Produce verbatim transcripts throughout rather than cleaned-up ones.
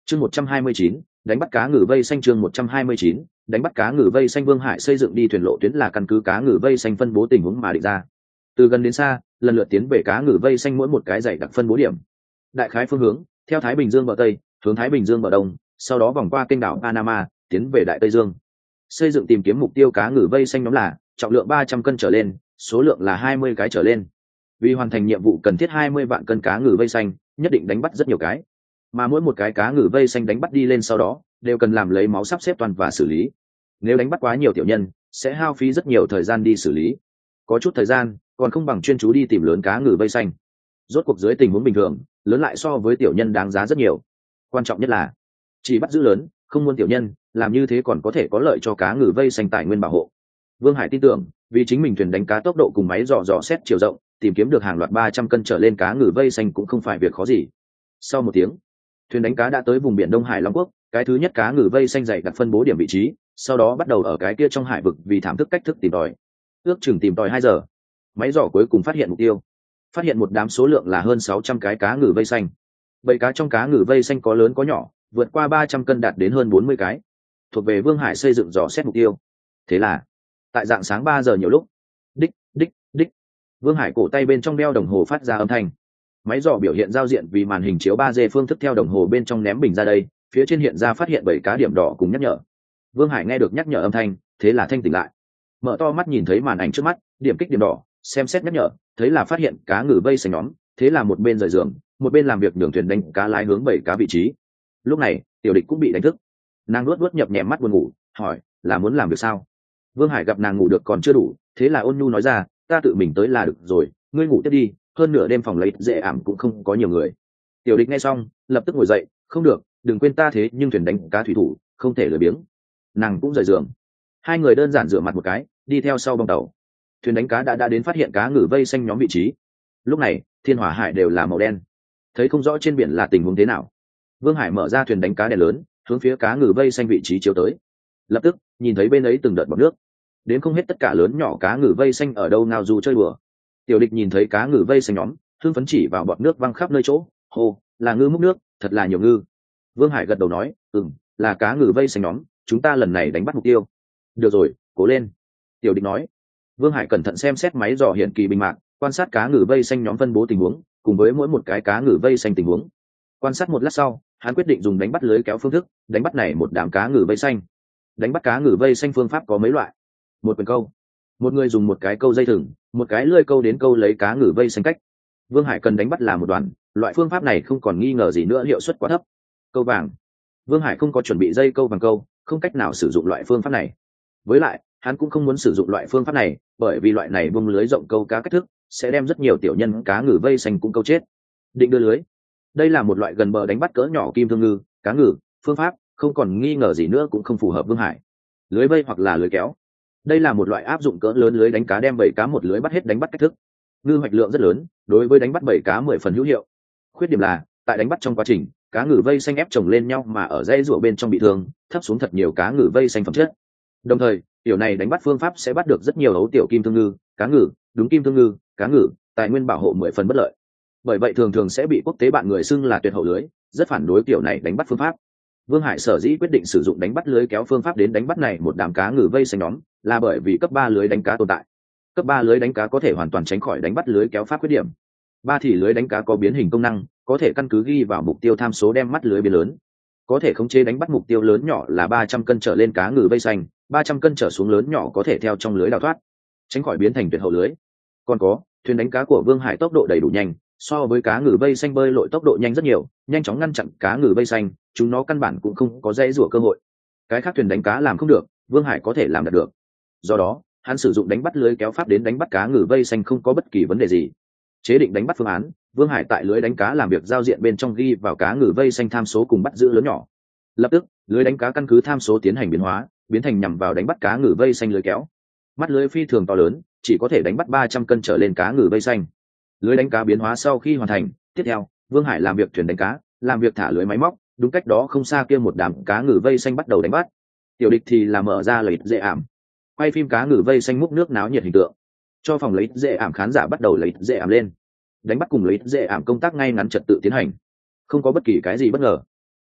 chương một trăm hai mươi chín, đánh bắt cá ngừ vây xanh. Chương một trăm hai mươi chín, đánh bắt cá ngừ vây xanh. Vương Hải xây dựng đi thuyền lộ tuyến là căn cứ cá ngừ vây xanh phân bố tình huống mà định ra, từ gần đến xa lần lượt tiến về cá ngừ vây xanh mỗi một cái dãy đặc phân bố điểm. Đại khái phương hướng theo Thái Bình Dương bờ tây hướng Thái Bình Dương bờ đông, sau đó vòng qua kênh đảo Panama tiến về Đại Tây Dương. Xây dựng tìm kiếm mục tiêu cá ngừ vây xanh nhóm là trọng lượng ba trăm cân trở lên, số lượng là hai mươi cái trở lên. Vì hoàn thành nhiệm vụ cần thiết hai mươi vạn cân cá ngừ vây xanh, nhất định đánh bắt rất nhiều cái, mà mỗi một cái cá ngừ vây xanh đánh bắt đi lên sau đó đều cần làm lấy máu sắp xếp toàn và xử lý. Nếu đánh bắt quá nhiều tiểu nhân sẽ hao phí rất nhiều thời gian đi xử lý, có chút thời gian còn không bằng chuyên chú đi tìm lớn cá ngừ vây xanh. Rốt cuộc dưới tình huống bình thường, lớn lại so với tiểu nhân đáng giá rất nhiều. Quan trọng nhất là chỉ bắt giữ lớn, không muốn tiểu nhân, làm như thế còn có thể có lợi cho cá ngừ vây xanh tài nguyên bảo hộ. Vương Hải tin tưởng vì chính mình thuyền đánh cá tốc độ cùng máy dò dò xét chiều rộng, tìm kiếm được hàng loạt ba trăm cân trở lên cá ngừ vây xanh cũng không phải việc khó gì. Sau một tiếng, thuyền đánh cá đã tới vùng biển Đông Hải Long Quốc, cái thứ nhất cá ngừ vây xanh dày đặt phân bố điểm vị trí, sau đó bắt đầu ở cái kia trong hải vực vì thảm thức cách thức tìm tòi. Ước chừng tìm tòi hai giờ, máy dò cuối cùng phát hiện mục tiêu, phát hiện một đám số lượng là hơn sáu trăm cái cá ngừ vây xanh. Bầy cá trong cá ngừ vây xanh có lớn có nhỏ, vượt qua ba trăm cân đạt đến hơn bốn mươi cái, thuộc về Vương Hải xây dựng dò xét mục tiêu. Thế là tại dạng sáng ba giờ nhiều lúc, đích đích đích, Vương Hải cổ tay bên trong đeo đồng hồ phát ra âm thanh. Máy dò biểu hiện giao diện vì màn hình chiếu ba D phương thức theo đồng hồ bên trong ném bình ra đây, phía trên hiện ra phát hiện bảy cá điểm đỏ cùng nhắc nhở. Vương Hải nghe được nhắc nhở âm thanh, thế là thanh tỉnh lại, mở to mắt nhìn thấy màn ảnh trước mắt, điểm kích điểm đỏ, xem xét nhắc nhở, thấy là phát hiện cá ngừ vây xanh nhóm, thế là một bên rời giường, một bên làm việc nhường thuyền đánh cá lái hướng bảy cá vị trí. Lúc này Tiểu Địch cũng bị đánh thức, nàng nuốt nuốt nhập nhèm mắt buồn ngủ, hỏi là muốn làm việc sao? Vương Hải gặp nàng ngủ được còn chưa đủ, thế là ôn nhu nói ra, ta tự mình tới là được rồi, ngươi ngủ tiếp đi, hơn nửa đêm phòng lấy dễ ảm cũng không có nhiều người. Tiểu Địch nghe xong lập tức ngồi dậy, không được, đừng quên ta thế nhưng thuyền đánh cá thủy thủ, không thể lười biếng. Nàng cũng rời giường, hai người đơn giản rửa mặt một cái, đi theo sau bong tàu. Thuyền đánh cá đã đã đến phát hiện cá ngừ vây xanh nhóm vị trí. Lúc này thiên hỏa hải đều là màu đen, thấy không rõ trên biển là tình huống thế nào. Vương Hải mở ra thuyền đánh cá đèn lớn, hướng phía cá ngừ vây xanh vị trí chiếu tới, lập tức nhìn thấy bên ấy từng đợt bọt nước, đến không hết tất cả lớn nhỏ cá ngừ vây xanh ở đâu nào dù chơi đùa. Tiểu Địch nhìn thấy cá ngừ vây xanh nhóm, hưng phấn chỉ vào bọt nước văng khắp nơi chỗ, hô, là ngư múc nước, thật là nhiều ngư. Vương Hải gật đầu nói, ừm, là cá ngừ vây xanh nhóm, chúng ta lần này đánh bắt mục tiêu. Được rồi, cố lên. Tiểu Địch nói. Vương Hải cẩn thận xem xét máy dò hiện kỳ bình mạng, quan sát cá ngừ vây xanh nhóm phân bố tình huống, cùng với mỗi một cái cá ngừ vây xanh tình huống. Quan sát một lát sau, hắn quyết định dùng đánh bắt lưới kéo phương thức đánh bắt này một đám cá ngừ vây xanh. Đánh bắt cá ngừ vây xanh phương pháp có mấy loại. Một quyền câu, một người dùng một cái câu dây thừng, một cái lưỡi câu đến câu lấy cá ngừ vây xanh cách. Vương Hải cần đánh bắt là một đoàn, loại phương pháp này không còn nghi ngờ gì nữa hiệu suất quá thấp. Câu vàng, Vương Hải không có chuẩn bị dây câu vàng câu, không cách nào sử dụng loại phương pháp này. Với lại hắn cũng không muốn sử dụng loại phương pháp này, bởi vì loại này bung lưới rộng câu cá cách thức sẽ đem rất nhiều tiểu nhân cá ngừ vây xanh cũng câu chết. Định đưa lưới, đây là một loại gần bờ đánh bắt cỡ nhỏ kim thương ngư, cá ngừ, phương pháp không còn nghi ngờ gì nữa cũng không phù hợp Vương Hải. Lưới vây hoặc là lưới kéo, đây là một loại áp dụng cỡ lớn lưới đánh cá đem bảy cá một lưới bắt hết đánh bắt cách thức. Ngư hoạch lượng rất lớn, đối với đánh bắt bảy cá mười phần hữu hiệu. Khuyết điểm là tại đánh bắt trong quá trình, cá ngừ vây xanh ép chồng lên nhau mà ở dây rùa bên trong bị thương, thấp xuống thật nhiều cá ngừ vây xanh phẩm chất. Đồng thời tiểu này đánh bắt phương pháp sẽ bắt được rất nhiều ấu tiểu kim thương ngư, cá ngừ, đúng kim thương ngư, cá ngừ, tài nguyên bảo hộ mười phần bất lợi. Bởi vậy thường thường sẽ bị quốc tế bạn người xưng là tuyệt hậu lưới, rất phản đối kiểu này đánh bắt phương pháp. Vương Hải sở dĩ quyết định sử dụng đánh bắt lưới kéo phương pháp đến đánh bắt này một đám cá ngừ vây xanh nhóm, là bởi vì cấp ba lưới đánh cá tồn tại. Cấp ba lưới đánh cá có thể hoàn toàn tránh khỏi đánh bắt lưới kéo pháp khuyết điểm. Ba thì lưới đánh cá có biến hình công năng, có thể căn cứ ghi vào mục tiêu tham số đem mắt lưới biến lớn, có thể khống chế đánh bắt mục tiêu lớn nhỏ là ba trăm cân trở lên cá ngừ vây xanh, ba trăm cân trở xuống lớn nhỏ có thể theo trong lưới đào thoát, tránh khỏi biến thành tuyệt hậu lưới. Còn có, thuyền đánh cá của Vương Hải tốc độ đầy đủ nhanh, so với cá ngừ vây xanh bơi lội tốc độ nhanh rất nhiều, nhanh chóng ngăn chặn cá ngừ vây xanh, chúng nó căn bản cũng không có dễ rủa cơ hội. Cái khác thuyền đánh cá làm không được, Vương Hải có thể làm được. Do đó hắn sử dụng đánh bắt lưới kéo pháp đến đánh bắt cá ngừ vây xanh không có bất kỳ vấn đề gì. Chế định đánh bắt phương án, Vương Hải tại lưới đánh cá làm việc giao diện bên trong ghi vào cá ngừ vây xanh tham số cùng bắt giữ lớn nhỏ. Lập tức lưới đánh cá căn cứ tham số tiến hành biến hóa, biến thành nhằm vào đánh bắt cá ngừ vây xanh lưới kéo. Mắt lưới phi thường to lớn, chỉ có thể đánh bắt ba trăm cân trở lên cá ngừ vây xanh. Lưới đánh cá biến hóa sau khi hoàn thành, tiếp theo Vương Hải làm việc thuyền đánh cá, làm việc thả lưới máy móc, đúng cách đó không xa kia một đám cá ngừ vây xanh bắt đầu đánh bắt. Tiểu Địch thì là mở ra lấy dễ ảm, quay phim cá ngừ vây xanh múc nước náo nhiệt hình tượng, cho phòng lấy dễ ảm khán giả bắt đầu lấy dễ ảm lên. Đánh bắt cùng lấy dễ ảm công tác ngay ngắn trật tự tiến hành, không có bất kỳ cái gì bất ngờ.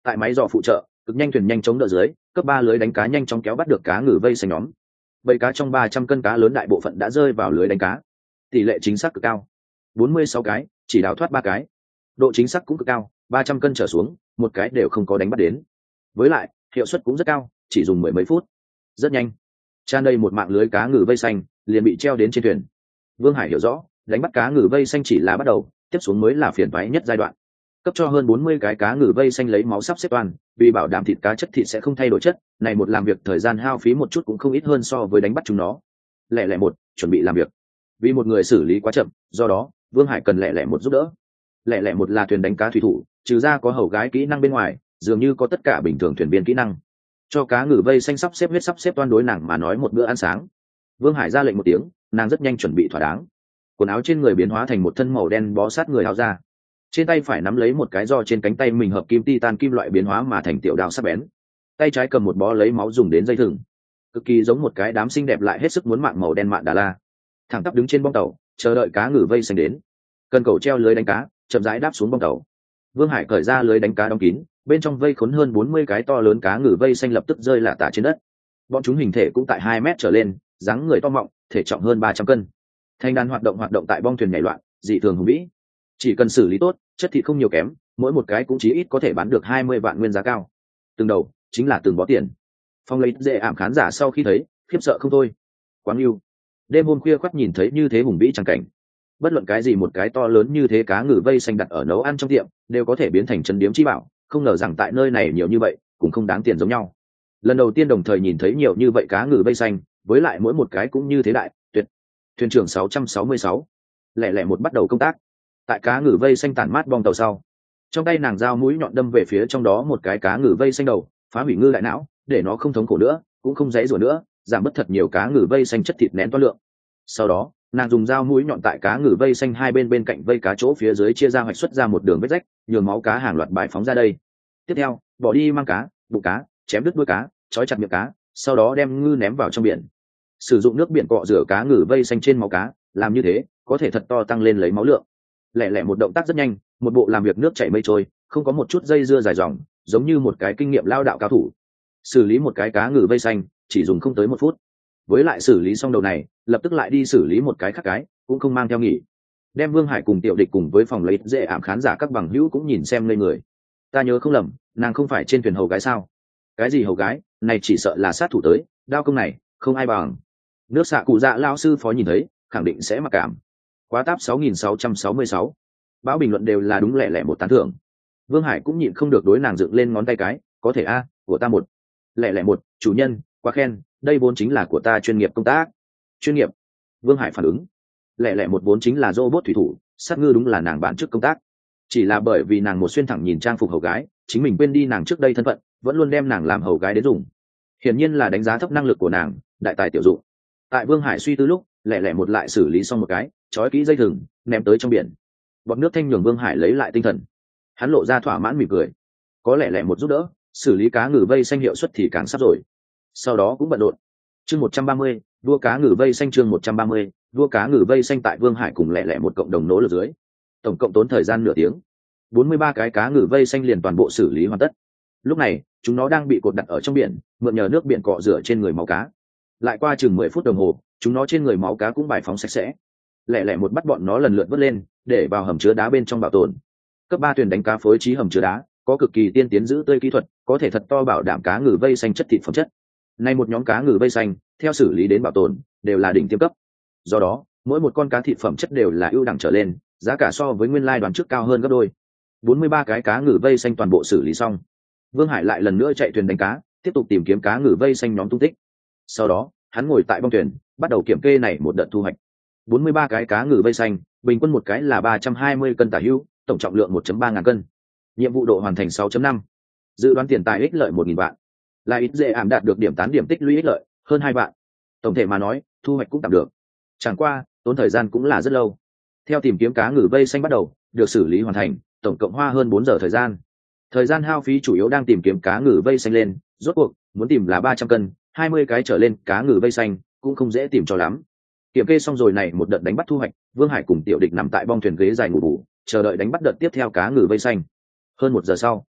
Tại máy dò phụ trợ, cực nhanh thuyền nhanh chống đỡ dưới, cấp ba lưới đánh cá nhanh chóng kéo bắt được cá ngừ vây xanh nhóm. Bầy cá trong ba trăm cân cá lớn đại bộ phận đã rơi vào lưới đánh cá. Tỷ lệ chính xác cực cao. bốn mươi sáu cái, chỉ đào thoát ba cái. Độ chính xác cũng cực cao, ba trăm cân trở xuống, một cái đều không có đánh bắt đến. Với lại, hiệu suất cũng rất cao, chỉ dùng mười mấy phút. Rất nhanh. Tràn đầy một mạng lưới cá ngừ vây xanh, liền bị treo đến trên thuyền. Vương Hải hiểu rõ, đánh bắt cá ngừ vây xanh chỉ là bắt đầu, tiếp xuống mới là phiền toái nhất giai đoạn. Cấp cho hơn bốn mươi cái cá ngừ vây xanh lấy máu sắp xếp toàn, vì bảo đảm thịt cá chất thịt sẽ không thay đổi chất, này một làm việc thời gian hao phí một chút cũng không ít hơn so với đánh bắt chúng nó. Lẻ lẻ một, chuẩn bị làm việc. Vì một người xử lý quá chậm, do đó, Vương Hải cần lẻ lẻ một giúp đỡ. Lẻ lẻ một là thuyền đánh cá thủy thủ, trừ ra có hầu gái kỹ năng bên ngoài, dường như có tất cả bình thường thuyền viên kỹ năng. Cho cá ngừ vây xanh sắp xếp huyết sắp xếp toan đối nàng mà nói một bữa ăn sáng. Vương Hải ra lệnh một tiếng, nàng rất nhanh chuẩn bị thỏa đáng. Quần áo trên người biến hóa thành một thân màu đen bó sát người áo ra. Trên tay phải nắm lấy một cái do trên cánh tay mình hợp kim titan kim loại biến hóa mà thành tiểu đao sắc bén. Tay trái cầm một bó lấy máu dùng đến dây thừng, cực kỳ giống một cái đám xinh đẹp lại hết sức muốn mạng màu đen mạn đà la. Thẳng tắp đứng trên bong tàu, chờ đợi cá ngừ vây xanh đến. Cần cầu treo lưới đánh cá, chậm rãi đáp xuống bong tàu. Vương Hải cởi ra lưới đánh cá đóng kín, bên trong vây khốn hơn bốn mươi cái to lớn cá ngừ vây xanh lập tức rơi lả tả trên đất. Bọn chúng hình thể cũng tại hai mét trở lên, dáng người to mọng, thể trọng hơn ba trăm cân. Thành đàn hoạt động hoạt động tại bong thuyền nhảy loạn, dị thường hùng vĩ. Chỉ cần xử lý tốt, chất thịt không nhiều kém, mỗi một cái cũng chí ít có thể bán được hai mươi vạn nguyên giá cao. Từng đầu chính là từng bó tiền. Phong lấy dễ ảm khán giả sau khi thấy, khiếp sợ không thôi. Quáng yêu. Đêm hôm khuya khoắt nhìn thấy như thế hùng vĩ chẳng cảnh. Bất luận cái gì một cái to lớn như thế cá ngừ vây xanh đặt ở nấu ăn trong tiệm, đều có thể biến thành chân điếm chi bảo, không ngờ rằng tại nơi này nhiều như vậy, cũng không đáng tiền giống nhau. Lần đầu tiên đồng thời nhìn thấy nhiều như vậy cá ngừ vây xanh, với lại mỗi một cái cũng như thế đại, tuyệt. Thuyền trưởng sáu trăm sáu mươi sáu, lẻ lẻ một bắt đầu công tác. Tại cá ngừ vây xanh tản mát bong tàu sau, trong tay nàng dao mũi nhọn đâm về phía trong đó một cái cá ngừ vây xanh đầu, phá hủy ngư đại não, để nó không thống khổ nữa, cũng không dãy rủa nữa, giảm bớt thật nhiều cá ngừ vây xanh chất thịt nén toan lượng. Sau đó, nàng dùng dao mũi nhọn tại cá ngừ vây xanh hai bên bên cạnh vây cá chỗ phía dưới chia ra hoạch xuất ra một đường vết rách, nhường máu cá hàng loạt bài phóng ra đây. Tiếp theo, bỏ đi mang cá, bụng cá, chém đứt đuôi cá, trói chặt miệng cá, sau đó đem ngư ném vào trong biển. Sử dụng nước biển cọ rửa cá ngừ vây xanh trên máu cá, làm như thế có thể thật to tăng lên lấy máu lượng. Lẻ lẻ một động tác rất nhanh, một bộ làm việc nước chảy mây trôi, không có một chút dây dưa dài dòng, giống như một cái kinh nghiệm lao đạo cao thủ. Xử lý một cái cá ngừ vây xanh chỉ dùng không tới một phút. Với lại xử lý xong đầu này, lập tức lại đi xử lý một cái khác cái, cũng không mang theo nghỉ. Đem Vương Hải cùng Tiểu Địch cùng với phòng lấy dễ ảm khán giả các bằng hữu cũng nhìn xem lên người. Ta nhớ không lầm, nàng không phải trên thuyền hầu gái sao? Cái gì hầu gái, này chỉ sợ là sát thủ tới, đao công này không ai bằng. Nước xạ cụ dạ lao sư phó nhìn thấy, khẳng định sẽ mặc cảm. Quá táp sáu nghìn sáu trăm sáu mươi sáu. Báo bình luận đều là đúng lẻ lẻ một tán thưởng. Vương Hải cũng nhịn không được đối nàng dựng lên ngón tay cái, có thể a, của ta một. Lẻ lẻ một, chủ nhân, quá khen, đây vốn chính là của ta chuyên nghiệp công tác. Chuyên nghiệp. Vương Hải phản ứng. Lẻ lẻ một vốn chính là robot thủy thủ, sát ngư đúng là nàng bản chức công tác. Chỉ là bởi vì nàng một xuyên thẳng nhìn trang phục hầu gái, chính mình quên đi nàng trước đây thân phận, vẫn luôn đem nàng làm hầu gái đến dùng. Hiển nhiên là đánh giá thấp năng lực của nàng, đại tài tiểu dụng. Tại Vương Hải suy tư lúc, lẻ lẻ một lại xử lý xong một cái, trói kỹ dây thừng, ném tới trong biển. Bọt nước thanh nhường Vương Hải lấy lại tinh thần. Hắn lộ ra thỏa mãn mỉm cười. Có lẽ lẻ một giúp đỡ, xử lý cá ngừ vây xanh hiệu suất thì càng sắp rồi. Sau đó cũng bận rộn. Chương một trăm ba mươi, đua cá ngừ vây xanh chương một trăm ba mươi, đua cá ngừ vây xanh tại Vương Hải cùng lẻ lẻ một cộng đồng nỗ lực dưới. Tổng cộng tốn thời gian nửa tiếng. bốn mươi ba cái cá ngừ vây xanh liền toàn bộ xử lý hoàn tất. Lúc này, chúng nó đang bị cột đặt ở trong biển, mượn nhờ nước biển cọ rửa trên người máu cá. Lại qua chừng mười phút đồng hồ, chúng nó trên người máu cá cũng bài phóng sạch sẽ. Lẻ lẻ một bắt bọn nó lần lượt vớt lên, để vào hầm chứa đá bên trong bảo tồn. Cấp ba thuyền đánh cá phối trí hầm chứa đá, có cực kỳ tiên tiến giữ tươi kỹ thuật, có thể thật to bảo đảm cá ngừ vây xanh chất thịt phẩm chất. Nay một nhóm cá ngừ vây xanh, theo xử lý đến bảo tồn, đều là đỉnh tiêm cấp. Do đó, mỗi một con cá thịt phẩm chất đều là ưu đẳng trở lên, giá cả so với nguyên lai đoán trước cao hơn gấp đôi. bốn mươi ba cái cá ngừ vây xanh toàn bộ xử lý xong. Vương Hải lại lần nữa chạy thuyền đánh cá, tiếp tục tìm kiếm cá ngừ vây xanh nhóm tung tích. Sau đó, hắn ngồi tại bong thuyền, bắt đầu kiểm kê này một đợt thu hoạch. bốn mươi ba cái cá ngừ vây xanh, bình quân một cái là ba trăm hai mươi cân tả hữu, tổng trọng lượng một phẩy ba ngàn cân. Nhiệm vụ độ hoàn thành sáu phẩy năm. Dự đoán tiền tài ích lợi một nghìn vạn. Là ít dễ ảm đạt được điểm tán điểm tích lũy ích lợi hơn hai vạn. Tổng thể mà nói, thu hoạch cũng tạm được. Chẳng qua, tốn thời gian cũng là rất lâu. Theo tìm kiếm cá ngừ vây xanh bắt đầu, được xử lý hoàn thành, tổng cộng hoa hơn bốn giờ thời gian. Thời gian hao phí chủ yếu đang tìm kiếm cá ngừ vây xanh lên, rốt cuộc muốn tìm là ba trăm cân, hai mươi cái trở lên cá ngừ vây xanh cũng không dễ tìm cho lắm. Kiểm kê xong rồi này một đợt đánh bắt thu hoạch, Vương Hải cùng Tiểu Địch nằm tại bong thuyền ghế dài ngủ bù, chờ đợi đánh bắt đợt tiếp theo cá ngừ vây xanh. Hơn một giờ sau,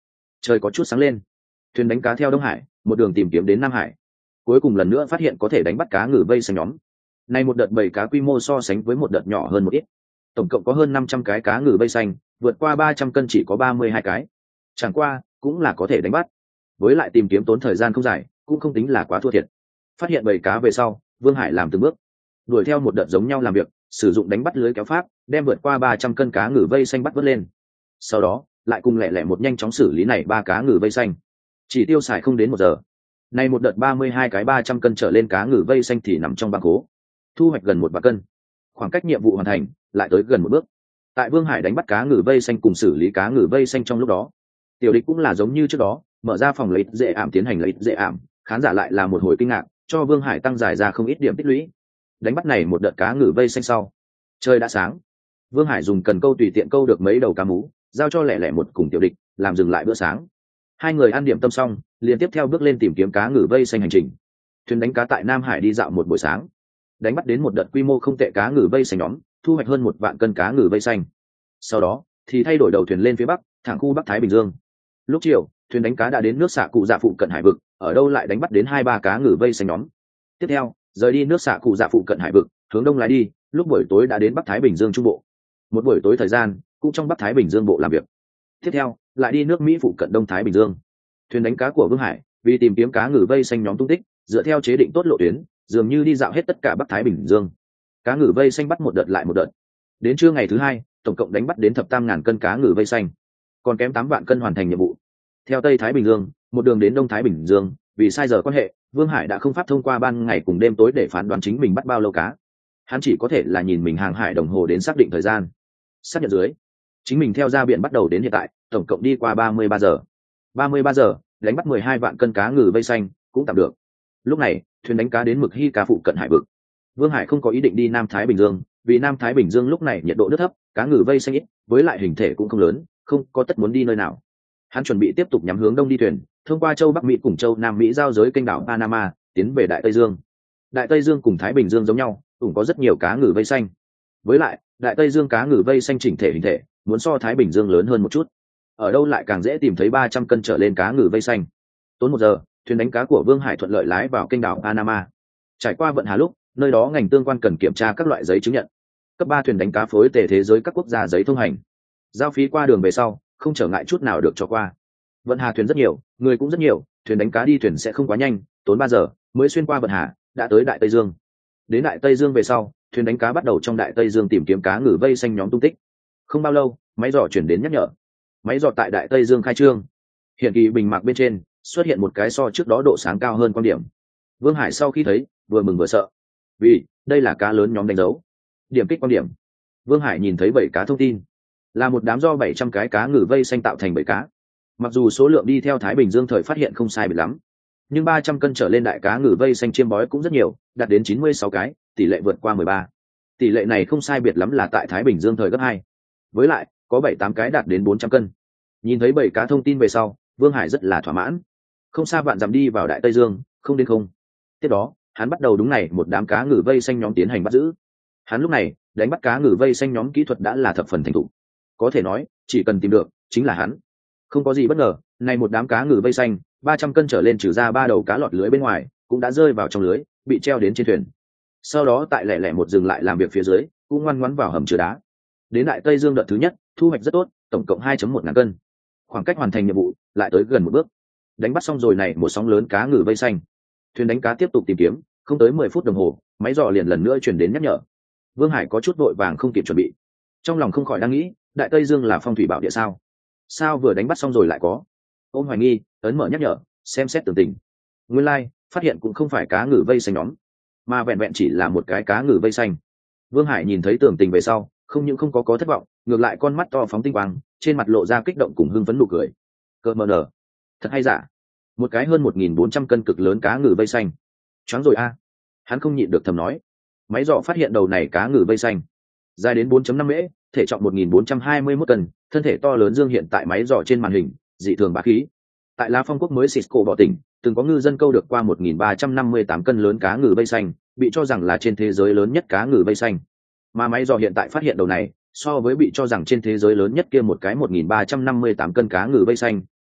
Trời có chút sáng lên, thuyền đánh cá theo Đông Hải một đường tìm kiếm đến Nam Hải, cuối cùng lần nữa phát hiện có thể đánh bắt cá ngừ vây xanh nhóm. Này một đợt bầy cá quy mô so sánh với một đợt nhỏ hơn một ít, tổng cộng có hơn năm trăm cái cá ngừ vây xanh, vượt qua ba trăm cân chỉ có ba mươi hai cái. Chẳng qua cũng là có thể đánh bắt, với lại tìm kiếm tốn thời gian không dài, cũng không tính là quá thua thiệt. Phát hiện bầy cá về sau, Vương Hải làm từng bước đuổi theo một đợt giống nhau làm việc, sử dụng đánh bắt lưới kéo pháp đem vượt qua ba trăm cân cá ngừ vây xanh bắt vớt lên. Sau đó lại cùng lẹ lẹ một nhanh chóng xử lý này ba cá ngừ vây xanh, chỉ tiêu xài không đến một giờ. Này một đợt ba mươi hai cái ba trăm cân trở lên cá ngừ vây xanh thì nằm trong băng khố, thu hoạch gần một vạn cân. Khoảng cách nhiệm vụ hoàn thành lại tới gần một bước. Tại Vương Hải đánh bắt cá ngừ vây xanh cùng xử lý cá ngừ vây xanh trong lúc đó, tiểu địch cũng là giống như trước đó mở ra phòng lấy dễ ảm tiến hành lấy dễ ảm. Khán giả lại là một hồi kinh ngạc, cho Vương Hải tăng dài ra không ít điểm tích lũy. Đánh bắt này một đợt cá ngừ vây xanh sau, trời đã sáng. Vương Hải dùng cần câu tùy tiện câu được mấy đầu cá mú, giao cho lẻ lẻ một cùng tiểu địch làm dừng lại bữa sáng. Hai người ăn điểm tâm xong, liền tiếp theo bước lên tìm kiếm cá ngừ vây xanh hành trình. Thuyền đánh cá tại Nam Hải đi dạo một buổi sáng, đánh bắt đến một đợt quy mô không tệ cá ngừ vây xanh nhóm, thu hoạch hơn một vạn cân cá ngừ vây xanh. Sau đó thì thay đổi đầu thuyền lên phía bắc, thẳng khu Bắc Thái Bình Dương. Lúc chiều, thuyền đánh cá đã đến nước xạ cụ dạ phụ cận hải vực, ở đâu lại đánh bắt đến hai ba cá ngừ vây xanh nhóm. Tiếp theo rời đi nước xạ cụ dạ phụ cận hải vực, hướng đông lái đi, lúc buổi tối đã đến Bắc Thái Bình Dương trung bộ. Một buổi tối thời gian cũng trong Bắc Thái Bình Dương bộ làm việc. Tiếp theo lại đi nước Mỹ phụ cận Đông Thái Bình Dương. Thuyền đánh cá của Vương Hải vì tìm kiếm cá ngừ vây xanh nhóm tung tích, dựa theo chế định tốt lộ tuyến, dường như đi dạo hết tất cả Bắc Thái Bình Dương. Cá ngừ vây xanh bắt một đợt lại một đợt. Đến trưa ngày thứ hai, tổng cộng đánh bắt đến thập tam ngàn cân cá ngừ vây xanh, còn kém tám vạn cân hoàn thành nhiệm vụ. Theo Tây Thái Bình Dương, một đường đến Đông Thái Bình Dương, vì sai giờ quan hệ, Vương Hải đã không pháp thông qua ban ngày cùng đêm tối để phán đoán chính mình bắt bao lâu cá. Hắn chỉ có thể là nhìn mình hàng hải đồng hồ đến xác định thời gian. Xác nhận dưới, chính mình theo ra biển bắt đầu đến hiện tại, tổng cộng đi qua ba mươi ba giờ. ba mươi ba giờ, đánh bắt mười hai vạn cân cá ngừ vây xanh, cũng tạm được. Lúc này, thuyền đánh cá đến Mực Hy cá phụ cận hải vực. Vương Hải không có ý định đi Nam Thái Bình Dương, vì Nam Thái Bình Dương lúc này nhiệt độ nước thấp, cá ngừ vây xanh ít, với lại hình thể cũng không lớn, không có tất muốn đi nơi nào. Hắn chuẩn bị tiếp tục nhắm hướng đông đi thuyền, thông qua châu Bắc Mỹ cùng châu Nam Mỹ giao giới kênh đảo Panama, tiến về Đại Tây Dương. Đại Tây Dương cùng Thái Bình Dương giống nhau, cũng có rất nhiều cá ngừ vây xanh. Với lại, Đại Tây Dương cá ngừ vây xanh chỉnh thể hình thể, muốn so Thái Bình Dương lớn hơn một chút. Ở đâu lại càng dễ tìm thấy ba trăm cân trở lên cá ngừ vây xanh. Tốn một giờ, thuyền đánh cá của Vương Hải thuận lợi lái vào kênh đảo Panama. Trải qua vận hà lúc, nơi đó ngành tương quan cần kiểm tra các loại giấy chứng nhận. Cấp ba thuyền đánh cá phối tề thế giới các quốc gia giấy thông hành. Giao phí qua đường về sau, không trở ngại chút nào được cho qua. Vận hà thuyền rất nhiều, người cũng rất nhiều, thuyền đánh cá đi thuyền sẽ không quá nhanh, tốn ba giờ mới xuyên qua vận hà, đã tới Đại Tây Dương. Đến Đại Tây Dương về sau, thuyền đánh cá bắt đầu trong Đại Tây Dương tìm kiếm cá ngừ vây xanh nhóm tung tích. Không bao lâu, máy dò chuyển đến nhắc nhở. Máy dò tại Đại Tây Dương khai trương. Hiện kỳ bình mạc bên trên xuất hiện một cái so trước đó độ sáng cao hơn quan điểm. Vương Hải sau khi thấy, vừa mừng vừa sợ, vì đây là cá lớn nhóm đánh dấu. Điểm kích quan điểm. Vương Hải nhìn thấy bảy cá thông tin, là một đám do bảy trăm cái cá ngừ vây xanh tạo thành bảy cá. Mặc dù số lượng đi theo Thái Bình Dương thời phát hiện không sai biệt lắm, nhưng ba trăm cân trở lên đại cá ngừ vây xanh chiêm bói cũng rất nhiều, đạt đến chín mươi sáu cái, tỷ lệ vượt qua mười ba. Tỷ lệ này không sai biệt lắm là tại Thái Bình Dương thời gấp hai. Với lại, có bảy tám cái đạt đến bốn trăm cân. Nhìn thấy bảy cá thông tin về sau, Vương Hải rất là thỏa mãn. Không xa vạn dặm đi vào Đại Tây Dương, không đến không. Tiếp đó, hắn bắt đầu đúng này một đám cá ngừ vây xanh nhóm tiến hành bắt giữ. Hắn lúc này, đánh bắt cá ngừ vây xanh nhóm kỹ thuật đã là thập phần thành thục. Có thể nói, chỉ cần tìm được, chính là hắn. Không có gì bất ngờ, này một đám cá ngừ vây xanh, ba trăm cân trở lên trừ ra ba đầu cá lọt lưới bên ngoài, cũng đã rơi vào trong lưới, bị treo đến trên thuyền. Sau đó tại lẻ lẻ một dừng lại làm việc phía dưới, cũng ngoan ngoãn vào hầm chứa đá. Đến Đại Tây Dương đợt thứ nhất, thu hoạch rất tốt, tổng cộng hai phẩy một ngàn cân. Khoảng cách hoàn thành nhiệm vụ lại tới gần một bước. Đánh bắt xong rồi này một sóng lớn cá ngừ vây xanh. Thuyền đánh cá tiếp tục tìm kiếm, không tới mười phút đồng hồ, máy dò liền lần nữa truyền đến nhắc nhở. Vương Hải có chút vội vàng không kịp chuẩn bị. Trong lòng không khỏi đang nghĩ, Đại Tây Dương là phong thủy bảo địa sao? Sao vừa đánh bắt xong rồi lại có? Ôn hoài nghi, ấn mở nhắc nhở, xem xét tường tình. Nguyên lai, phát hiện cũng không phải cá ngừ vây xanh nhóm, mà vẹn vẹn chỉ là một cái cá ngừ vây xanh. Vương Hải nhìn thấy tường tình về sau, không những không có có thất vọng, ngược lại con mắt to phóng tinh quang, trên mặt lộ ra kích động cùng hưng phấn nụ cười. Cơ mờ nở, thật hay giả? Một cái hơn một nghìn bốn trăm cân cực lớn cá ngừ vây xanh. Choáng rồi a. Hắn không nhịn được thầm nói. Máy dò phát hiện đầu này cá ngừ vây xanh, dài đến bốn phẩy năm mễ, thể trọng một nghìn bốn trăm hai mươi mốt cân, thân thể to lớn dương hiện tại máy dò trên màn hình, dị thường bá khí. Tại La Phong quốc mới Cisco bỏ tỉnh, từng có ngư dân câu được qua một nghìn ba trăm năm mươi tám cân lớn cá ngừ vây xanh, bị cho rằng là trên thế giới lớn nhất cá ngừ vây xanh. Mà máy dò hiện tại phát hiện đầu này, so với bị cho rằng trên thế giới lớn nhất kia một cái một nghìn ba trăm năm mươi tám cân cá ngừ vây xanh,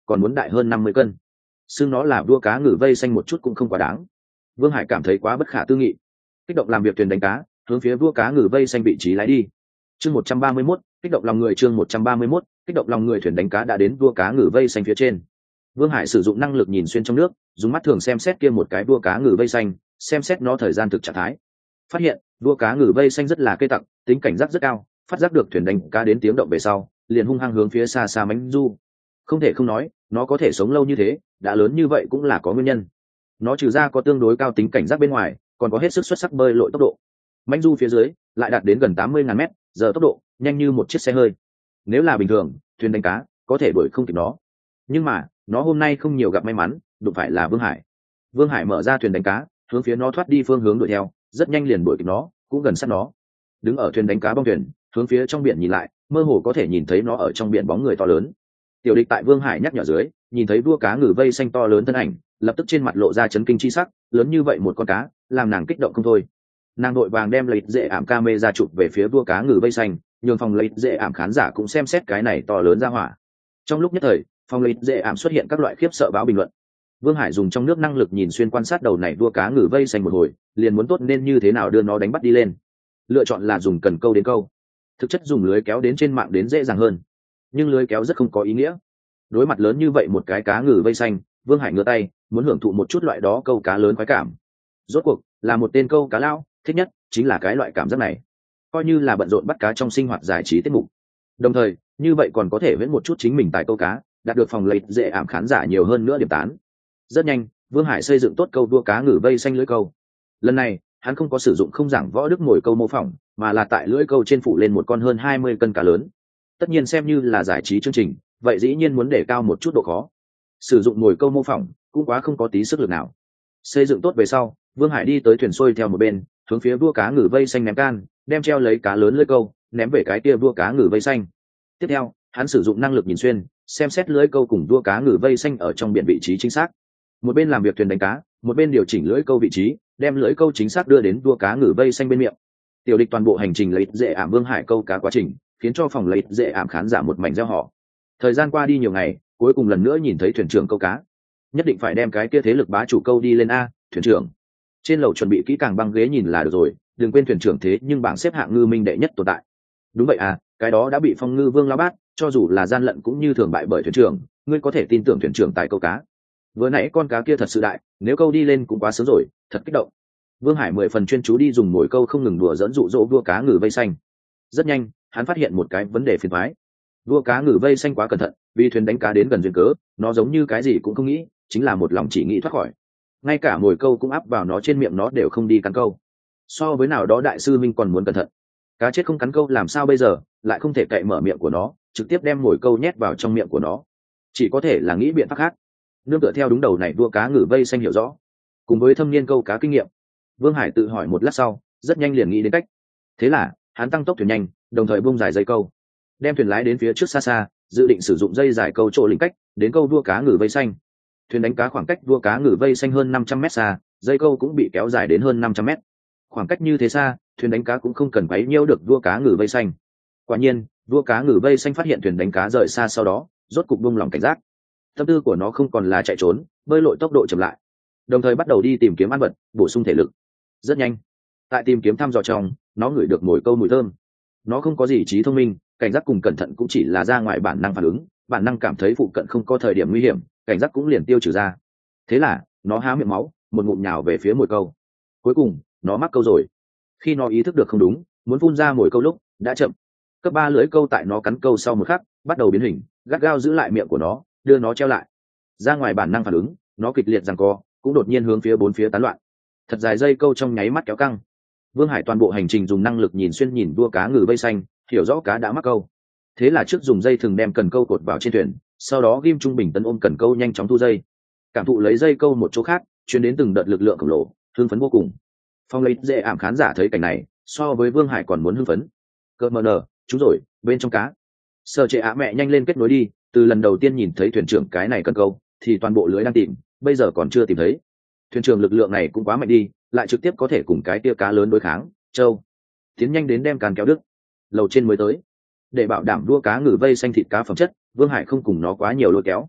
còn muốn đại hơn năm mươi cân. Xương nó là vua cá ngừ vây xanh một chút cũng không quá đáng. Vương Hải cảm thấy quá bất khả tư nghị, kích động làm việc thuyền đánh cá hướng phía vua cá ngừ vây xanh vị trí lái đi. Chương một trăm ba mươi mốt, kích động lòng người. Chương một trăm ba mươi mốt, kích động lòng người. Thuyền đánh cá đã đến vua cá ngừ vây xanh phía trên. Vương Hải sử dụng năng lực nhìn xuyên trong nước, dùng mắt thường xem xét kia một cái vua cá ngừ vây xanh, xem xét nó thời gian thực trạng thái. Phát hiện vua cá ngừ vây xanh rất là cây tặng, tính cảnh giác rất cao, phát giác được thuyền đánh cá đến tiếng động về sau, liền hung hăng hướng phía xa xa mánh du. Không thể không nói, nó có thể sống lâu như thế, đã lớn như vậy cũng là có nguyên nhân. Nó trừ ra có tương đối cao tính cảnh giác bên ngoài, còn có hết sức xuất sắc bơi lội tốc độ. Mánh du phía dưới lại đạt đến gần tám mươi ngàn mét giờ tốc độ, nhanh như một chiếc xe hơi. Nếu là bình thường, thuyền đánh cá có thể đuổi không kịp nó. Nhưng mà, nó hôm nay không nhiều gặp may mắn, đụng phải là Vương Hải. Vương Hải mở ra thuyền đánh cá, hướng phía nó thoát đi phương hướng đuổi theo, rất nhanh liền đuổi kịp nó, cũng gần sát nó. Đứng ở thuyền đánh cá bong thuyền, hướng phía trong biển nhìn lại, mơ hồ có thể nhìn thấy nó ở trong biển bóng người to lớn. Tiểu Địch tại Vương Hải nhắc nhở dưới, nhìn thấy vua cá ngừ vây xanh to lớn thân ảnh, lập tức trên mặt lộ ra chấn kinh chi sắc, lớn như vậy một con cá, làm nàng kích động không thôi. Nàng đội vàng đem lấy dễ ảm camera chụp về phía vua cá ngừ vây xanh, nhường phòng lấy dễ ảm khán giả cũng xem xét cái này to lớn ra hỏa. Trong lúc nhất thời, phòng lấy dễ ảm xuất hiện các loại khiếp sợ báo bình luận. Vương Hải dùng trong nước năng lực nhìn xuyên quan sát đầu này vua cá ngừ vây xanh một hồi, liền muốn tốt nên như thế nào đưa nó đánh bắt đi lên. Lựa chọn là dùng cần câu đến câu, thực chất dùng lưới kéo đến trên mạng đến dễ dàng hơn, nhưng lưới kéo rất không có ý nghĩa. Đối mặt lớn như vậy một cái cá ngừ vây xanh, Vương Hải ngửa tay muốn hưởng thụ một chút loại đó câu cá lớn khoái cảm. Rốt cuộc là một tên câu cá lao, thích nhất chính là cái loại cảm giác này, coi như là bận rộn bắt cá trong sinh hoạt giải trí tiết mục. Đồng thời như vậy còn có thể viễn một chút chính mình tại câu cá, đạt được phòng lấy dễ ảm khán giả nhiều hơn nữa điểm tán. Rất nhanh, Vương Hải xây dựng tốt câu vua cá ngừ vây xanh lưới câu. Lần này hắn không có sử dụng không giảng võ đức ngồi câu mô phỏng, mà là tại lưỡi câu trên phủ lên một con hơn hai mươi cân cá lớn. Tất nhiên xem như là giải trí chương trình, vậy dĩ nhiên muốn để cao một chút độ khó. Sử dụng ngồi câu mô phỏng cũng quá không có tí sức lực nào. Xây dựng tốt về sau, Vương Hải đi tới thuyền xuôi theo một bên, hướng phía vua cá ngừ vây xanh ném can, đem treo lấy cá lớn lưỡi câu ném về cái kia vua cá ngừ vây xanh. Tiếp theo, hắn sử dụng năng lực nhìn xuyên, xem xét lưỡi câu cùng vua cá ngừ vây xanh ở trong biển vị trí chính xác. Một bên làm việc thuyền đánh cá, một bên điều chỉnh lưỡi câu vị trí, đem lưỡi câu chính xác đưa đến vua cá ngừ vây xanh bên miệng. Tiểu Địch toàn bộ hành trình lấy dễ ảm Vương Hải câu cá quá trình, khiến cho phòng lấy dễ ảm khán giả một mảnh reo hò. Thời gian qua đi nhiều ngày, cuối cùng lần nữa nhìn thấy thuyền trưởng câu cá, nhất định phải đem cái kia thế lực bá chủ câu đi lên a. Thuyền trưởng trên lầu chuẩn bị kỹ càng băng ghế nhìn là được rồi, đừng quên thuyền trưởng thế nhưng bảng xếp hạng ngư minh đệ nhất tồn tại. Đúng vậy à, cái đó đã bị phong ngư vương lao bát, cho dù là gian lận cũng như thường bại bởi thuyền trưởng, ngươi có thể tin tưởng thuyền trưởng tại câu cá. Vừa nãy con cá kia thật sự đại, nếu câu đi lên cũng quá sớm rồi, thật kích động. Vương Hải mười phần chuyên chú đi dùng mồi câu không ngừng đùa dẫn dụ dỗ vua cá ngừ vây xanh. Rất nhanh, hắn phát hiện một cái vấn đề phiền toái. Vua cá ngừ vây xanh quá cẩn thận, vì thuyền đánh cá đến gần duyên cớ, nó giống như cái gì cũng không nghĩ, chính là một lòng chỉ nghĩ thoát khỏi. Ngay cả mồi câu cũng áp vào nó trên miệng nó đều không đi cắn câu. So với nào đó đại sư minh còn muốn cẩn thận. Cá chết không cắn câu làm sao bây giờ, lại không thể cậy mở miệng của nó, trực tiếp đem mồi câu nhét vào trong miệng của nó. Chỉ có thể là nghĩ biện pháp khác. Nương tựa theo đúng đầu này vua cá ngừ vây xanh hiểu rõ, cùng với thâm niên câu cá kinh nghiệm, Vương Hải tự hỏi một lát sau, rất nhanh liền nghĩ đến cách. Thế là hắn tăng tốc thuyền nhanh, đồng thời bung dài dây câu, đem thuyền lái đến phía trước xa xa, dự định sử dụng dây dài câu chỗ lĩnh cách đến câu vua cá ngừ vây xanh. Thuyền đánh cá khoảng cách vua cá ngừ vây xanh hơn năm trăm mét xa, dây câu cũng bị kéo dài đến hơn năm trăm mét. Khoảng cách như thế xa, thuyền đánh cá cũng không cần quấy nhiễu được vua cá ngừ vây xanh. Quả nhiên, vua cá ngừ vây xanh phát hiện thuyền đánh cá rời xa sau đó, rốt cục buông lòng cảnh giác. Tâm tư của nó không còn là chạy trốn, bơi lội tốc độ chậm lại, đồng thời bắt đầu đi tìm kiếm ăn vật, bổ sung thể lực. Rất nhanh, tại tìm kiếm thăm dò trong, nó ngửi được mùi câu mùi thơm. Nó không có gì trí thông minh, cảnh giác cùng cẩn thận cũng chỉ là ra ngoài bản năng phản ứng, bản năng cảm thấy phụ cận không có thời điểm nguy hiểm, cảnh giác cũng liền tiêu trừ ra. Thế là nó há miệng máu, một ngụm nhào về phía mồi câu. Cuối cùng nó mắc câu rồi. Khi nó ý thức được không đúng, muốn phun ra mồi câu lúc đã chậm. Cấp ba lưỡi câu tại nó cắn câu sau một khắc bắt đầu biến hình, gắt gao giữ lại miệng của nó, đưa nó treo lại. Ra ngoài bản năng phản ứng, nó kịch liệt giằng co, cũng đột nhiên hướng phía bốn phía tán loạn. Thật dài dây câu trong nháy mắt kéo căng. Vương Hải toàn bộ hành trình dùng năng lực nhìn xuyên nhìn vua cá ngừ vây xanh, hiểu rõ cá đã mắc câu. Thế là trước dùng dây thừng đem cần câu cột vào trên thuyền, sau đó ghim trung bình tấn ôm cần câu nhanh chóng thu dây. Cảm thụ lấy dây câu một chỗ khác, truyền đến từng đợt lực lượng khổng lồ, hưng phấn vô cùng. Phong lấy dễ ảm khán giả thấy cảnh này, so với Vương Hải còn muốn hưng phấn. Cợt mờ nở, chúng rồi, bên trong cá. Sở Trệ Á mẹ nhanh lên kết nối đi, từ lần đầu tiên nhìn thấy thuyền trưởng cái này cần câu, thì toàn bộ lưới đang tìm, bây giờ còn chưa tìm thấy. Thuyền trưởng lực lượng này cũng quá mạnh đi, lại trực tiếp có thể cùng cái tia cá lớn đối kháng. Châu, tiến nhanh đến đem càn kéo đứt. Lầu trên mới tới. Để bảo đảm đua cá ngừ vây xanh thịt cá phẩm chất, Vương Hải không cùng nó quá nhiều lôi kéo.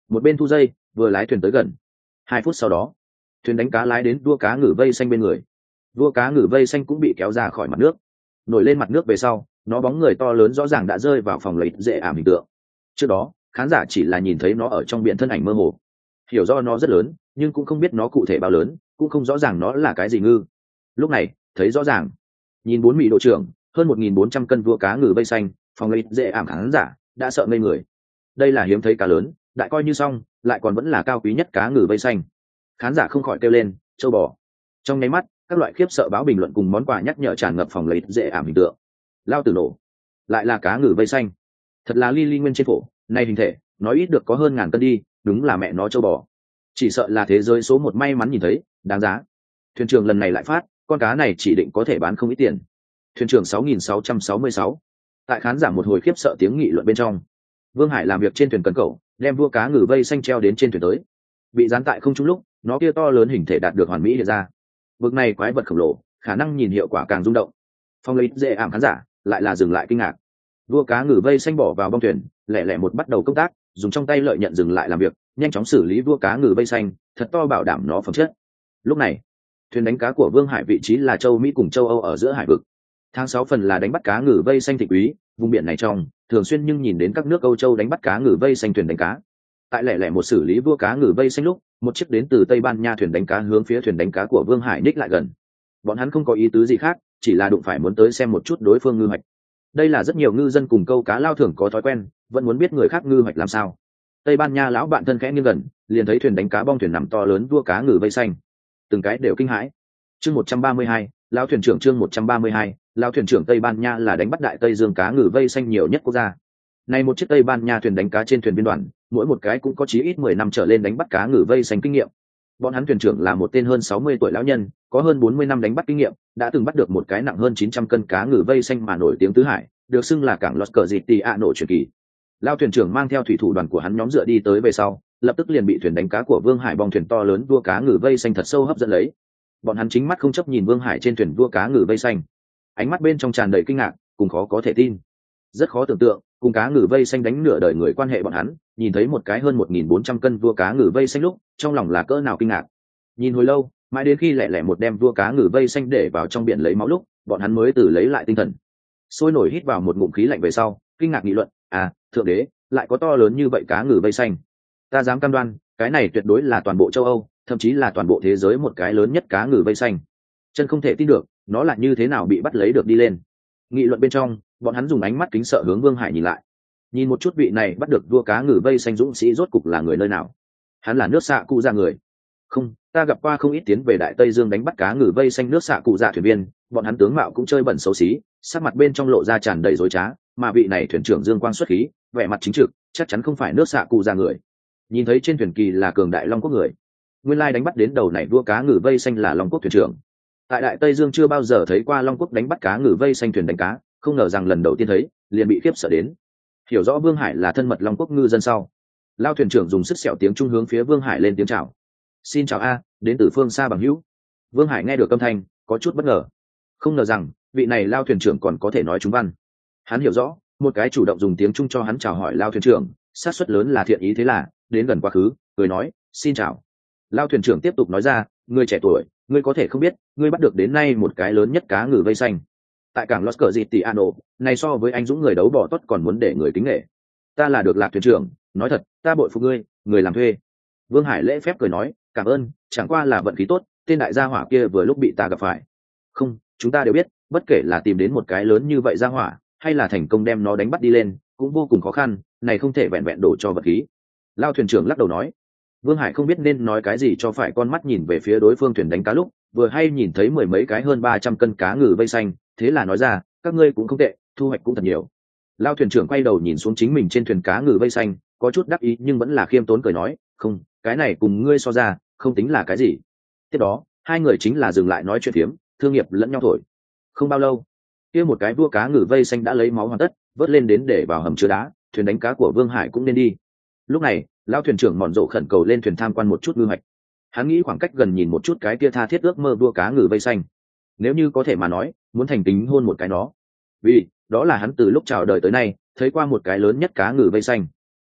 một bên thu dây vừa lái thuyền tới gần. Hai phút sau đó, thuyền đánh cá lái đến vua cá ngừ vây xanh bên người. Vua cá ngừ vây xanh cũng bị kéo ra khỏi mặt nước. Nổi lên mặt nước về sau, nó bóng người to lớn rõ ràng đã rơi vào phòng lấy dễ ảm hình tượng. Trước đó khán giả chỉ là nhìn thấy nó ở trong biển thân ảnh mơ hồ, hiểu do nó rất lớn nhưng cũng không biết nó cụ thể bao lớn, cũng không rõ ràng nó là cái gì ngư. Lúc này thấy rõ ràng, nhìn bốn mỹ độ trưởng hơn một nghìn bốn trăm cân vua cá ngừ vây xanh, phòng lấy dễ ảm khán giả đã sợ ngây người. Đây là hiếm thấy cá lớn, đại coi như xong lại còn vẫn là cao quý nhất cá ngừ vây xanh. Khán giả không khỏi kêu lên châu bò. Trong nháy mắt, các loại khiếp sợ báo bình luận cùng món quà nhắc nhở tràn ngập phòng lấy dễ ảm hình tượng. Lao tử nổ, lại là cá ngừ vây xanh, thật là ly ly nguyên trên phổ này, hình thể nói ít được có hơn ngàn cân đi, đúng là mẹ nó châu bò. Chỉ sợ là thế giới số một may mắn nhìn thấy, đáng giá. Thuyền trưởng lần này lại phát, con cá này chỉ định có thể bán không ít tiền. Thuyền trưởng sáu nghìn sáu trăm sáu mươi sáu. Tại khán giả một hồi khiếp sợ tiếng nghị luận bên trong, Vương Hải làm việc trên thuyền cần cẩu, đem vua cá ngừ vây xanh treo đến trên thuyền tới. Bị dán tại không trung lúc, nó kia to lớn hình thể đạt được hoàn mỹ hiện ra. Vực này quái vật khổng lồ, khả năng nhìn hiệu quả càng rung động. Phong lấy dễ ảm khán giả lại là dừng lại kinh ngạc. Vua cá ngừ vây xanh bỏ vào bong thuyền, lẻ lẻ một bắt đầu công tác, dùng trong tay lợi nhận dừng lại làm việc, nhanh chóng xử lý vua cá ngừ vây xanh, thật to bảo đảm nó phẩm chất. Lúc này, thuyền đánh cá của Vương Hải vị trí là châu Mỹ cùng châu Âu ở giữa hải vực. Tháng sáu phần là đánh bắt cá ngừ vây xanh thịnh úy, vùng biển này trong thường xuyên nhưng nhìn đến các nước Âu Châu đánh bắt cá ngừ vây xanh thuyền đánh cá. Tại lẻ lẻ một xử lý vua cá ngừ vây xanh lúc, một chiếc đến từ Tây Ban Nha thuyền đánh cá hướng phía thuyền đánh cá của Vương Hải ních lại gần. Bọn hắn không có ý tứ gì khác, chỉ là đụng phải muốn tới xem một chút đối phương ngư hoạch. Đây là rất nhiều ngư dân cùng câu cá lao thưởng có thói quen, vẫn muốn biết người khác ngư hoạch làm sao. Tây Ban Nha lão bạn thân khẽ nghiêng gần, liền thấy thuyền đánh cá bong thuyền nằm to lớn vua cá ngừ vây xanh, từng cái đều kinh hãi. Chương một trăm ba mươi hai, lão thuyền trưởng chương một trăm ba mươi hai, lão thuyền trưởng Tây Ban Nha là đánh bắt đại Tây Dương cá ngừ vây xanh nhiều nhất quốc gia. Này một chiếc Tây Ban Nha thuyền đánh cá trên thuyền biên đoàn, mỗi một cái cũng có chí ít mười năm trở lên đánh bắt cá ngừ vây xanh kinh nghiệm. Bọn hắn thuyền trưởng là một tên hơn sáu mươi tuổi lão nhân, có hơn bốn mươi năm đánh bắt kinh nghiệm, đã từng bắt được một cái nặng hơn chín trăm cân cá ngừ vây xanh mà nổi tiếng tứ hải, được xưng là cảng Los Căritiano truyền kỳ. Lão thuyền trưởng mang theo thủy thủ đoàn của hắn nhóm dựa đi tới về sau, lập tức liền bị thuyền đánh cá của Vương Hải bong thuyền to lớn vua cá ngừ vây xanh thật sâu hấp dẫn lấy. Bọn hắn chính mắt không chấp nhìn Vương Hải trên thuyền vua cá ngừ vây xanh, ánh mắt bên trong tràn đầy kinh ngạc, cùng khó có thể tin. Rất khó tưởng tượng, cùng cá ngừ vây xanh đánh nửa đời người quan hệ bọn hắn, nhìn thấy một cái hơn một nghìn bốn trăm cân vua cá ngừ vây xanh lúc, trong lòng là cỡ nào kinh ngạc. Nhìn hồi lâu, mãi đến khi lẻ lẻ một đem vua cá ngừ vây xanh để vào trong biển lấy máu lúc, bọn hắn mới từ lấy lại tinh thần. Sôi nổi hít vào một ngụm khí lạnh về sau, kinh ngạc nghị luận, à, thượng đế, lại có to lớn như vậy cá ngừ vây xanh. Ta dám cam đoan, cái này tuyệt đối là toàn bộ châu Âu, thậm chí là toàn bộ thế giới một cái lớn nhất cá ngừ vây xanh. Chân không thể tin được, nó là như thế nào bị bắt lấy được đi lên. Nghị luận bên trong, bọn hắn dùng ánh mắt kính sợ hướng Vương Hải nhìn lại. Nhìn một chút vị này bắt được vua cá ngừ vây xanh dũng sĩ rốt cục là người nơi nào. Hắn là nước xạ cụ ra người. Không, ta gặp qua không ít tiến về Đại Tây Dương đánh bắt cá ngừ vây xanh nước xạ cụ dạ thuyền viên, bọn hắn tướng mạo cũng chơi bẩn xấu xí, sắc mặt bên trong lộ ra tràn đầy dối trá, mà vị này thuyền trưởng dương quang xuất khí, vẻ mặt chính trực, chắc chắn không phải nước xạ cụ ra người. Nhìn thấy trên thuyền kỳ là cường đại Long Quốc người. Nguyên lai đánh bắt đến đầu này vua cá ngừ vây xanh là Long Quốc thuyền trưởng. Tại Đại Tây Dương chưa bao giờ thấy qua Long Quốc đánh bắt cá ngừ vây xanh thuyền đánh cá, không ngờ rằng lần đầu tiên thấy, liền bị khiếp sợ đến. Hiểu rõ Vương Hải là thân mật Long Quốc ngư dân sau, lao thuyền trưởng dùng sức sẹo tiếng Trung hướng phía Vương Hải lên tiếng chào. Xin chào a, đến từ phương xa bằng hữu. Vương Hải nghe được âm thanh, có chút bất ngờ. Không ngờ rằng, vị này lao thuyền trưởng còn có thể nói Trung văn. Hắn hiểu rõ, một cái chủ động dùng tiếng Trung cho hắn chào hỏi lao thuyền trưởng, xác suất lớn là thiện ý, thế là đến gần quá khứ, cười nói, xin chào. Lao thuyền trưởng tiếp tục nói ra, người trẻ tuổi, ngươi có thể không biết, ngươi bắt được đến nay một cái lớn nhất cá ngừ vây xanh. Tại cảng Los Căritiano, này so với anh dũng người đấu bỏ tốt còn muốn để người kính nể. Ta là được Lạc thuyền trưởng, nói thật, ta bội phục ngươi, người làm thuê. Vương Hải lễ phép cười nói, cảm ơn, chẳng qua là vận khí tốt, tên đại gia hỏa kia vừa lúc bị ta gặp phải. Không, chúng ta đều biết, bất kể là tìm đến một cái lớn như vậy gia hỏa, hay là thành công đem nó đánh bắt đi lên, cũng vô cùng khó khăn, này không thể vẹn vẹn đổ cho vật khí. Lao thuyền trưởng lắc đầu nói. Vương Hải không biết nên nói cái gì cho phải, con mắt nhìn về phía đối phương thuyền đánh cá lúc, vừa hay nhìn thấy mười mấy cái hơn ba trăm cân cá ngừ vây xanh, thế là nói ra, các ngươi cũng không tệ, thu hoạch cũng thật nhiều. Lao thuyền trưởng quay đầu nhìn xuống chính mình trên thuyền cá ngừ vây xanh, có chút đắc ý nhưng vẫn là khiêm tốn cười nói, không, cái này cùng ngươi so ra, không tính là cái gì. Tiếp đó, hai người chính là dừng lại nói chuyện phiếm, thương nghiệp lẫn nhau thổi. Không bao lâu, kia một cái vua cá ngừ vây xanh đã lấy máu hoàn tất, vớt lên đến để vào hầm chứa đá, thuyền đánh cá của Vương Hải cũng nên đi. Lúc này, lão thuyền trưởng mòn rộ khẩn cầu lên thuyền tham quan một chút ngư hoạch. Hắn nghĩ khoảng cách gần nhìn một chút cái kia tha thiết ước mơ vua cá ngừ vây xanh. Nếu như có thể mà nói, muốn thành tính hôn một cái nó. Vì, đó là hắn từ lúc chào đời tới nay, thấy qua một cái lớn nhất cá ngừ vây xanh.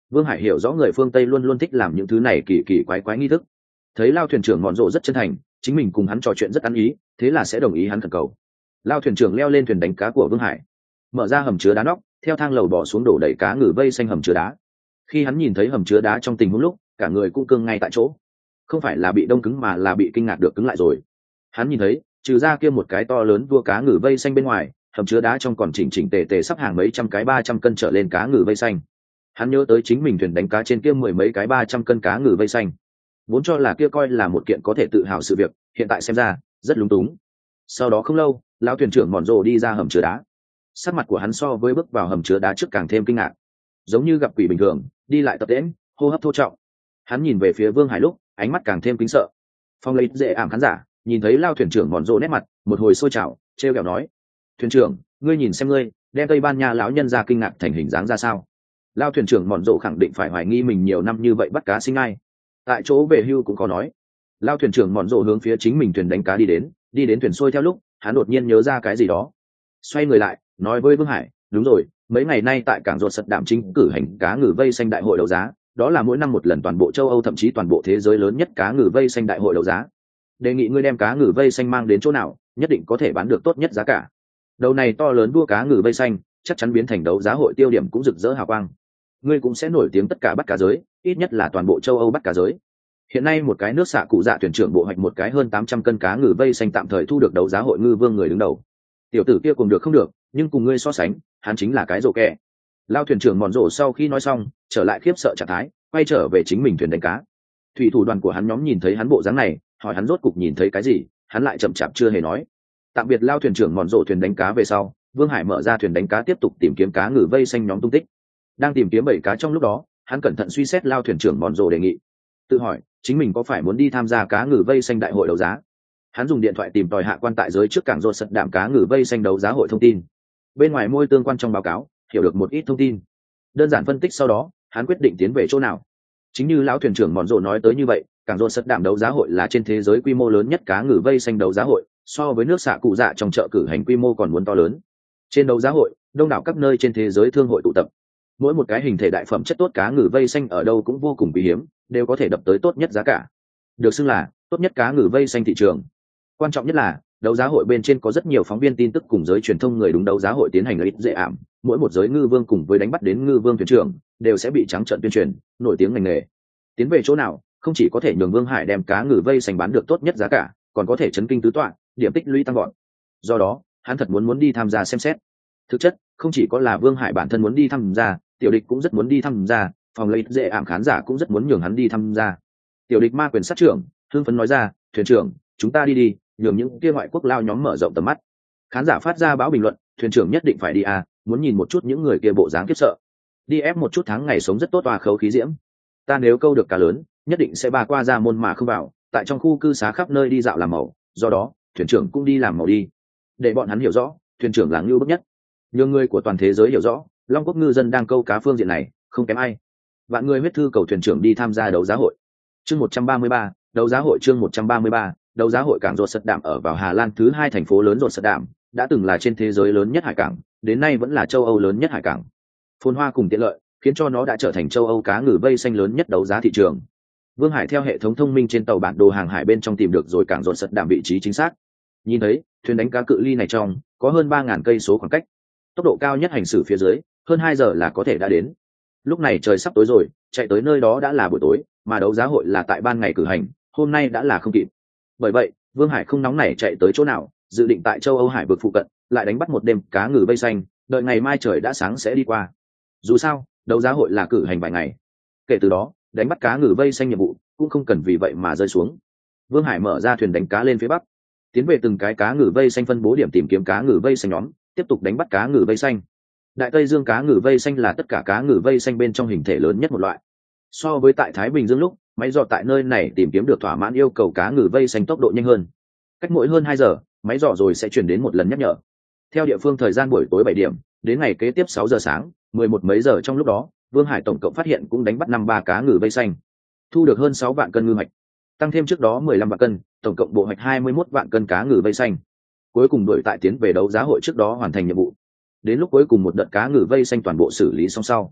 Vương Hải hiểu rõ người phương Tây luôn luôn thích làm những thứ này kỳ kỳ quái quái nghi thức. Thấy Lao thuyền trưởng mọn rộ rất chân thành, chính mình cùng hắn trò chuyện rất ăn ý, thế là sẽ đồng ý hắn khẩn cầu. Lao thuyền trưởng leo lên thuyền đánh cá của Vương Hải, mở ra hầm chứa đá nóc, theo thang lầu bỏ xuống đổ đầy cá ngừ vây xanh hầm chứa đá. Khi hắn nhìn thấy hầm chứa đá trong tình huống lúc, cả người cũng cương ngay tại chỗ, không phải là bị đông cứng mà là bị kinh ngạc được cứng lại rồi. Hắn nhìn thấy, trừ ra kia một cái to lớn vua cá ngừ vây xanh bên ngoài, hầm chứa đá trong còn chỉnh chỉnh tề tề sắp hàng mấy trăm cái ba trăm cân trở lên cá ngừ vây xanh. Hắn nhớ tới chính mình thuyền đánh cá trên kia mười mấy cái ba trăm cân cá ngừ vây xanh, vốn cho là kia coi là một kiện có thể tự hào sự việc, hiện tại xem ra rất lúng túng. Sau đó không lâu, lão thuyền trưởng mòn rồ đi ra hầm chứa đá. Sắc mặt của hắn so với bước vào hầm chứa đá trước càng thêm kinh ngạc, giống như gặp quỷ bình thường, đi lại tập tễnh, hô hấp thô trọng. Hắn nhìn về phía Vương Hải lúc, ánh mắt càng thêm kính sợ. Phong lấy dễ ảm khán giả nhìn thấy lao thuyền trưởng mòn rồ nét mặt một hồi sôi trào, trêu ghẹo nói: thuyền trưởng, ngươi nhìn xem ngươi đem Tây Ban Nha lão nhân ra kinh ngạc thành hình dáng ra sao? Lao thuyền trưởng mòn rồ khẳng định phải hoài nghi mình nhiều năm như vậy bắt cá sinh ai. Tại chỗ về hưu cũng có nói. Lao thuyền trưởng mòn rồ hướng phía chính mình thuyền đánh cá đi đến, đi đến thuyền xuôi theo lúc, hắn đột nhiên nhớ ra cái gì đó, xoay người lại nói với Vương Hải: đúng rồi, mấy ngày nay tại cảng ruột sật đạm chính cử hành cá ngừ vây xanh đại hội đấu giá, đó là mỗi năm một lần toàn bộ châu Âu thậm chí toàn bộ thế giới lớn nhất cá ngừ vây xanh đại hội đấu giá. Đề nghị ngươi đem cá ngừ vây xanh mang đến chỗ nào, nhất định có thể bán được tốt nhất giá cả. Đầu này to lớn đua cá ngừ vây xanh chắc chắn biến thành đấu giá hội tiêu điểm cũng rực rỡ hào quang. Ngươi cũng sẽ nổi tiếng tất cả bắt cá giới, ít nhất là toàn bộ châu Âu bắt cá giới. Hiện nay một cái nước xạ cụ dạ thuyền trưởng bộ hoạch một cái hơn tám trăm cân cá ngừ vây xanh tạm thời thu được đấu giá hội ngư vương người đứng đầu. Tiểu tử kia cùng được không được, nhưng cùng ngươi so sánh, hắn chính là cái rổ kẹ. Lao thuyền trưởng mòn rổ sau khi nói xong, trở lại khiếp sợ trạng thái, quay trở về chính mình thuyền đánh cá. Thủy thủ đoàn của hắn nhóm nhìn thấy hắn bộ dáng này, hỏi hắn rốt cục nhìn thấy cái gì, hắn lại chậm chạp chưa hề nói. Tạm biệt Lao thuyền trưởng mòn rổ thuyền đánh cá về sau, Vương Hải mở ra thuyền đánh cá tiếp tục tìm kiếm cá ngừ vây xanh nhóm tung tích. Đang tìm kiếm bảy cá trong lúc đó, hắn cẩn thận suy xét Lao thuyền trưởng mòn rổ đề nghị, tự hỏi chính mình có phải muốn đi tham gia cá ngừ vây xanh đại hội đấu giá. Hắn dùng điện thoại tìm tòi hạ quan tại giới trước cảng ruột sật đạm cá ngừ vây xanh đấu giá hội thông tin, bên ngoài môi tương quan trong báo cáo hiểu được một ít thông tin, đơn giản phân tích sau đó hắn quyết định tiến về chỗ nào. Chính như lão thuyền trưởng mòn rộ nói tới như vậy, cảng ruột sật đạm đấu giá hội là trên thế giới quy mô lớn nhất cá ngừ vây xanh đấu giá hội, so với nước xạ cụ dạ trong chợ cử hành quy mô còn muốn to lớn. Trên đấu giá hội, đông đảo các nơi trên thế giới thương hội tụ tập, mỗi một cái hình thể đại phẩm chất tốt cá ngừ vây xanh ở đâu cũng vô cùng quý hiếm, đều có thể đập tới tốt nhất giá cả, được xưng là tốt nhất cá ngừ vây xanh thị trường. Quan trọng nhất là đấu giá hội bên trên có rất nhiều phóng viên tin tức cùng giới truyền thông người đúng đấu giá hội tiến hành lợi ích dễ ảm, mỗi một giới ngư vương cùng với đánh bắt đến ngư vương thuyền trưởng đều sẽ bị trắng trợn tuyên truyền, nổi tiếng ngành nghề. Tiến về chỗ nào không chỉ có thể nhường Vương Hải đem cá ngừ vây xanh bán được tốt nhất giá cả, còn có thể chấn kinh tứ tọa, điểm tích lũy tăng gọn. Do đó hắn thật muốn muốn đi tham gia xem xét. Thực chất không chỉ có là Vương Hải bản thân muốn đi tham gia, Tiểu Địch cũng rất muốn đi tham gia, phòng lợi ích dễ ảm khán giả cũng rất muốn nhường hắn đi tham gia. Tiểu Địch ma quyền sát trưởng hưng phấn nói ra: thuyền trưởng, chúng ta đi đi, nhường những kia ngoại quốc lao nhóm mở rộng tầm mắt. Khán giả phát ra báo bình luận: thuyền trưởng nhất định phải đi à, muốn nhìn một chút những người kia bộ dáng kiếp sợ, đi ép một chút tháng ngày sống rất tốt tòa khấu khí diễm. Ta nếu câu được cá lớn, nhất định sẽ ba qua ra môn mà không vào, tại trong khu cư xá khắp nơi đi dạo làm màu, do đó thuyền trưởng cũng đi làm màu đi, để bọn hắn hiểu rõ thuyền trưởng là ngưu bức nhất, nhường người của toàn thế giới hiểu rõ Long Quốc ngư dân đang câu cá phương diện này không kém ai. Vạn người huyết thư cầu thuyền trưởng đi tham gia đấu giá hội. Chương một trăm ba mươi ba, đấu giá hội. Chương một trăm ba mươi ba, đấu giá hội cảng ruột sật đạm ở vào Hà Lan thứ hai thành phố lớn ruột sật đạm, đã từng là trên thế giới lớn nhất hải cảng, đến nay vẫn là châu Âu lớn nhất hải cảng. Phồn hoa cùng tiện lợi khiến cho nó đã trở thành châu Âu cá ngừ vây xanh lớn nhất đấu giá thị trường. Vương Hải theo hệ thống thông minh trên tàu bản đồ hàng hải bên trong tìm được rồi cảng ruột sật đạm vị trí chính xác. Nhìn thấy thuyền đánh cá cự ly này trong có hơn ba ngàn cây số khoảng cách, tốc độ cao nhất hành xử phía dưới hơn hai giờ là có thể đã đến. Lúc này trời sắp tối rồi, chạy tới nơi đó đã là buổi tối, mà đấu giá hội là tại ban ngày cử hành, hôm nay đã là không kịp. Bởi vậy Vương Hải không nóng nảy chạy tới chỗ nào, dự định tại châu Âu hải vực phụ cận lại đánh bắt một đêm cá ngừ vây xanh, đợi ngày mai trời đã sáng sẽ đi qua. Dù sao đấu giá hội là cử hành vài ngày, kể từ đó đánh bắt cá ngừ vây xanh nhiệm vụ cũng không cần vì vậy mà rơi xuống. Vương Hải mở ra thuyền đánh cá lên phía bắc, tiến về từng cái cá ngừ vây xanh phân bố điểm tìm kiếm cá ngừ vây xanh nhóm, tiếp tục đánh bắt cá ngừ vây xanh. Đại Tây Dương cá ngừ vây xanh là tất cả cá ngừ vây xanh bên trong hình thể lớn nhất một loại. So với tại Thái Bình Dương lúc, máy dò tại nơi này tìm kiếm được thỏa mãn yêu cầu cá ngừ vây xanh tốc độ nhanh hơn. Cách mỗi hơn hai giờ, máy dò rồi sẽ chuyển đến một lần nhắc nhở. Theo địa phương thời gian buổi tối bảy điểm, đến ngày kế tiếp sáu giờ sáng, mười một mấy giờ trong lúc đó, Vương Hải tổng cộng phát hiện cũng đánh bắt năm ba cá ngừ vây xanh, thu được hơn sáu vạn cân ngư hoạch, tăng thêm trước đó mười lăm vạn cân, tổng cộng bộ hoạch hai mươi mốt vạn cân cá ngừ vây xanh. Cuối cùng đuổi tại tiến về đấu giá hội trước đó hoàn thành nhiệm vụ. Đến lúc cuối cùng một đợt cá ngừ vây xanh toàn bộ xử lý xong sau,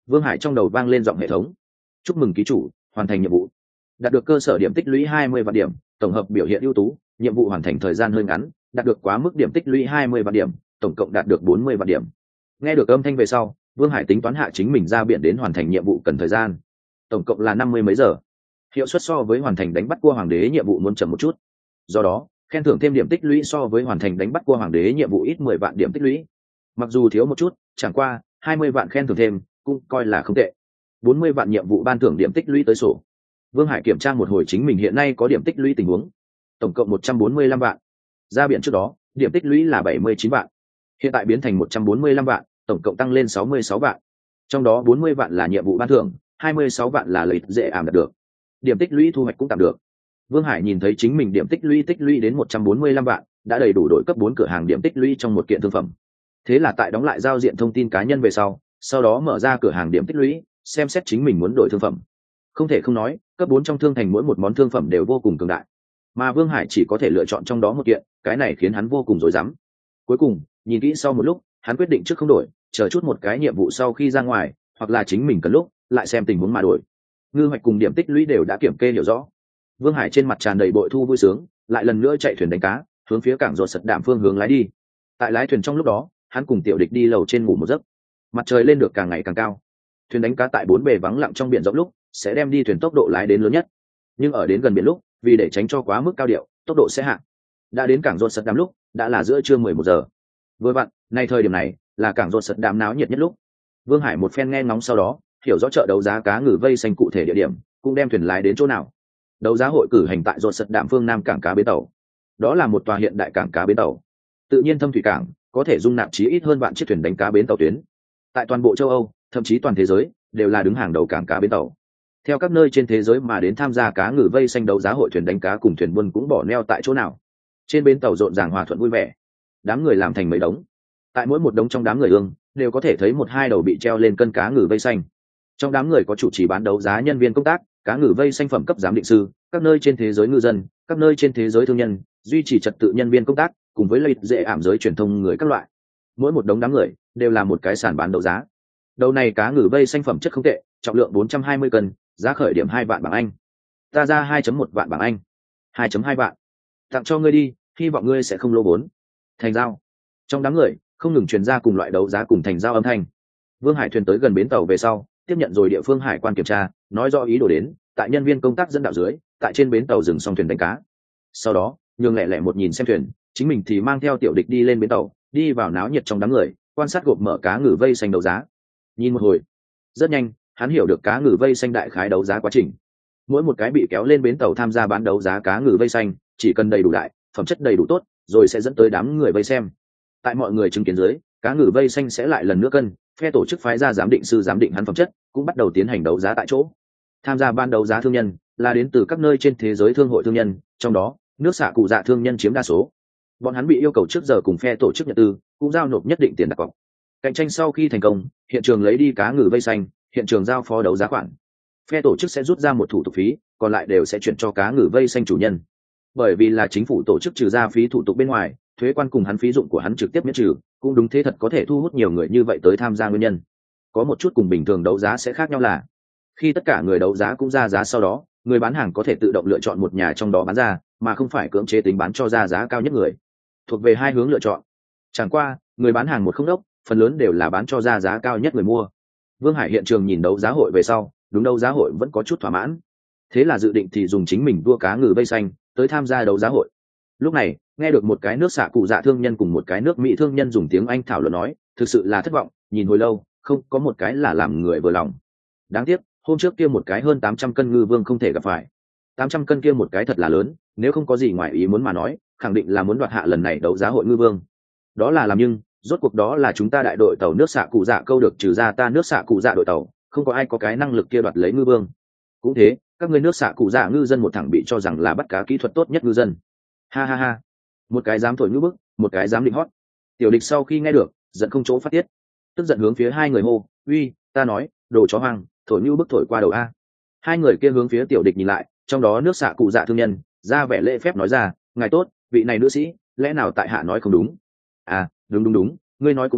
Vương Hải trong đầu vang lên giọng hệ thống: chúc mừng ký chủ hoàn thành nhiệm vụ, đạt được cơ sở điểm tích lũy hai mươi vạn điểm, tổng hợp biểu hiện ưu tú, nhiệm vụ hoàn thành thời gian hơi ngắn, đạt được quá mức điểm tích lũy hai mươi vạn điểm, tổng cộng đạt được bốn mươi vạn điểm. Nghe được âm thanh về sau, Vương Hải tính toán hạ chính mình ra biển đến hoàn thành nhiệm vụ cần thời gian, tổng cộng là năm mươi mấy giờ. Hiệu suất so với hoàn thành đánh bắt cua hoàng đế nhiệm vụ muốn chậm một chút, do đó khen thưởng thêm điểm tích lũy so với hoàn thành đánh bắt cua hoàng đế nhiệm vụ ít mười vạn điểm tích lũy. Mặc dù thiếu một chút, chẳng qua hai mươi vạn khen thưởng thêm cũng coi là không tệ. bốn mươi vạn nhiệm vụ ban thưởng điểm tích lũy tới sổ. Vương Hải kiểm tra một hồi chính mình hiện nay có điểm tích lũy tình huống, tổng cộng một trăm bốn mươi lăm vạn. Ra biển trước đó điểm tích lũy là bảy mươi chín vạn, hiện tại biến thành một trăm bốn mươi lăm vạn, tổng cộng tăng lên sáu mươi sáu vạn. Trong đó bốn mươi vạn là nhiệm vụ ban thưởng, hai mươi sáu vạn là lợi dễ ảm đạt được. Điểm tích lũy thu hoạch cũng tạm được. Vương Hải nhìn thấy chính mình điểm tích lũy tích lũy đến một trăm bốn mươi lăm vạn, đã đầy đủ đổi cấp bốn cửa hàng điểm tích lũy trong một kiện thương phẩm. Thế là tại đóng lại giao diện thông tin cá nhân về sau, sau đó mở ra cửa hàng điểm tích lũy, xem xét chính mình muốn đổi thương phẩm. Không thể không nói, cấp bốn trong thương thành mỗi một món thương phẩm đều vô cùng cường đại, mà Vương Hải chỉ có thể lựa chọn trong đó một kiện, cái này khiến hắn vô cùng rối rắm. Cuối cùng, nhìn kỹ sau một lúc, hắn quyết định trước không đổi, chờ chút một cái nhiệm vụ sau khi ra ngoài, hoặc là chính mình cần lúc lại xem tình huống mà đổi. Ngư hoạch cùng điểm tích lũy đều đã kiểm kê hiểu rõ. Vương Hải trên mặt tràn đầy bội thu vui sướng, lại lần nữa chạy thuyền đánh cá, hướng phía cảng ruột sật đạm phương hướng lái đi. Tại lái thuyền trong lúc đó, hắn cùng Tiểu Địch đi lầu trên ngủ một giấc. Mặt trời lên được càng ngày càng cao, thuyền đánh cá tại bốn bề vắng lặng trong biển rộng lúc sẽ đem đi thuyền tốc độ lái đến lớn nhất, nhưng ở đến gần biển lúc, vì để tránh cho quá mức cao điệu, tốc độ sẽ hạ. Đã đến cảng ruột sật đạm lúc đã là giữa trưa mười một giờ. Vừa vặn, nay thời điểm này là cảng ruột sật đạm náo nhiệt nhất lúc. Vương Hải một phen nghe ngóng sau đó, hiểu rõ chợ đấu giá cá ngừ vây xanh cụ thể địa điểm, cũng đem thuyền lái đến chỗ nào. Đấu giá hội cử hành tại ruột sật đạm phương nam cảng cá bến tàu. Đó là một tòa hiện đại cảng cá bến tàu, tự nhiên thâm thủy cảng, có thể dung nạp chí ít hơn vạn chiếc thuyền đánh cá bến tàu tuyến. Tại toàn bộ châu Âu, thậm chí toàn thế giới, đều là đứng hàng đầu cảng cá bến tàu. Theo các nơi trên thế giới mà đến tham gia cá ngừ vây xanh đấu giá hội, thuyền đánh cá cùng thuyền buôn cũng bỏ neo tại chỗ nào. Trên bến tàu rộn ràng hòa thuận vui vẻ, đám người làm thành mấy đống. Tại mỗi một đống trong đám người ương, đều có thể thấy một hai đầu bị treo lên cân cá ngừ vây xanh. Trong đám người có chủ trì bán đấu giá nhân viên công tác, cá ngừ vây xanh phẩm cấp giám định sư, các nơi trên thế giới ngư dân, các nơi trên thế giới thương nhân, duy trì trật tự nhân viên công tác, cùng với lợi dễ ảm giới truyền thông người các loại. Mỗi một đống đám người đều là một cái sàn bán đấu giá. Đầu này cá ngừ vây xanh phẩm chất không tệ, trọng lượng bốn trăm hai mươi cân, giá khởi điểm hai vạn bảng Anh. Ta ra hai phẩy một vạn bảng Anh. hai phẩy hai vạn. Tặng cho ngươi đi, hy vọng ngươi sẽ không lỗ vốn. Thành giao. Trong đám người không ngừng truyền ra cùng loại đấu giá cùng thành giao âm thanh. Vương Hải thuyền tới gần bến tàu về sau, tiếp nhận rồi địa phương hải quan kiểm tra, nói rõ ý đồ đến, tại nhân viên công tác dẫn đạo dưới, tại trên bến tàu dừng xong thuyền đánh cá. Sau đó, nhường lẻ lẻ một nhìn xem thuyền, chính mình thì mang theo Tiểu Địch đi lên bến tàu, đi vào náo nhiệt trong đám người, quan sát gộp mở cá ngừ vây xanh đấu giá. Nhìn một hồi, rất nhanh, hắn hiểu được cá ngừ vây xanh đại khái đấu giá quá trình. Mỗi một cái bị kéo lên bến tàu tham gia bán đấu giá cá ngừ vây xanh, chỉ cần đầy đủ đại, phẩm chất đầy đủ tốt, rồi sẽ dẫn tới đám người vây xem. Tại mọi người chứng kiến dưới, cá ngừ vây xanh sẽ lại lần nữa cân, phe tổ chức phái ra giám định sư giám định hắn phẩm chất, cũng bắt đầu tiến hành đấu giá tại chỗ. Tham gia ban đấu giá thương nhân là đến từ các nơi trên thế giới thương hội thương nhân, trong đó nước xạ cụ dạ thương nhân chiếm đa số. Bọn hắn bị yêu cầu trước giờ cùng phe tổ chức nhận tư, cũng giao nộp nhất định tiền đặt cọc. Cạnh tranh sau khi thành công, hiện trường lấy đi cá ngừ vây xanh, hiện trường giao phó đấu giá khoản. Phe tổ chức sẽ rút ra một thủ tục phí, còn lại đều sẽ chuyển cho cá ngừ vây xanh chủ nhân. Bởi vì là chính phủ tổ chức trừ ra phí thủ tục bên ngoài, thuế quan cùng hắn phí dụng của hắn trực tiếp miễn trừ, cũng đúng thế thật có thể thu hút nhiều người như vậy tới tham gia nguyên nhân. Có một chút cùng bình thường đấu giá sẽ khác nhau là, khi tất cả người đấu giá cũng ra giá sau đó, người bán hàng có thể tự động lựa chọn một nhà trong đó bán ra, mà không phải cưỡng chế tính bán cho ra giá cao nhất người. Thuộc về hai hướng lựa chọn. Chẳng qua, người bán hàng một không đốc, phần lớn đều là bán cho ra giá cao nhất người mua. Vương Hải hiện trường nhìn đấu giá hội về sau, đúng đấu giá hội vẫn có chút thỏa mãn. Thế là dự định thì dùng chính mình đua cá ngừ vây xanh tới tham gia đấu giá hội. Lúc này, nghe được một cái nước xạ cụ dạ thương nhân cùng một cái nước Mỹ thương nhân dùng tiếng Anh thảo luận nói, thực sự là thất vọng, nhìn hồi lâu, không có một cái là làm người vừa lòng. Đáng tiếc, hôm trước kia một cái hơn tám trăm cân ngư vương không thể gặp phải. tám trăm cân kia một cái thật là lớn, nếu không có gì ngoài ý muốn mà nói, khẳng định là muốn đoạt hạ lần này đấu giá hội ngư vương. Đó là làm nhưng, rốt cuộc đó là chúng ta đại đội tàu nước xạ cụ dạ câu được trừ ra ta nước xạ cụ dạ đội tàu, không có ai có cái năng lực kia đoạt lấy ngư vương. Cũng thế, các người nước xạ cụ dạ ngư dân một thẳng bị cho rằng là bắt cá kỹ thuật tốt nhất ngư dân. Ha ha ha, một cái dám thổi ngư bức, một cái dám định hót. Tiểu Địch sau khi nghe được, giận không chỗ phát tiết, tức giận hướng phía hai người hô, uy, ta nói, đồ chó hoang, thổi ngư bức thổi qua đầu a. Hai người kia hướng phía Tiểu Địch nhìn lại, trong đó nước xạ cụ dạ thương nhân ra vẻ lễ phép nói ra, ngài tốt, vị này nữ sĩ, lẽ nào tại hạ nói không đúng? À, đúng đúng đúng, ngươi nói cũng đúng,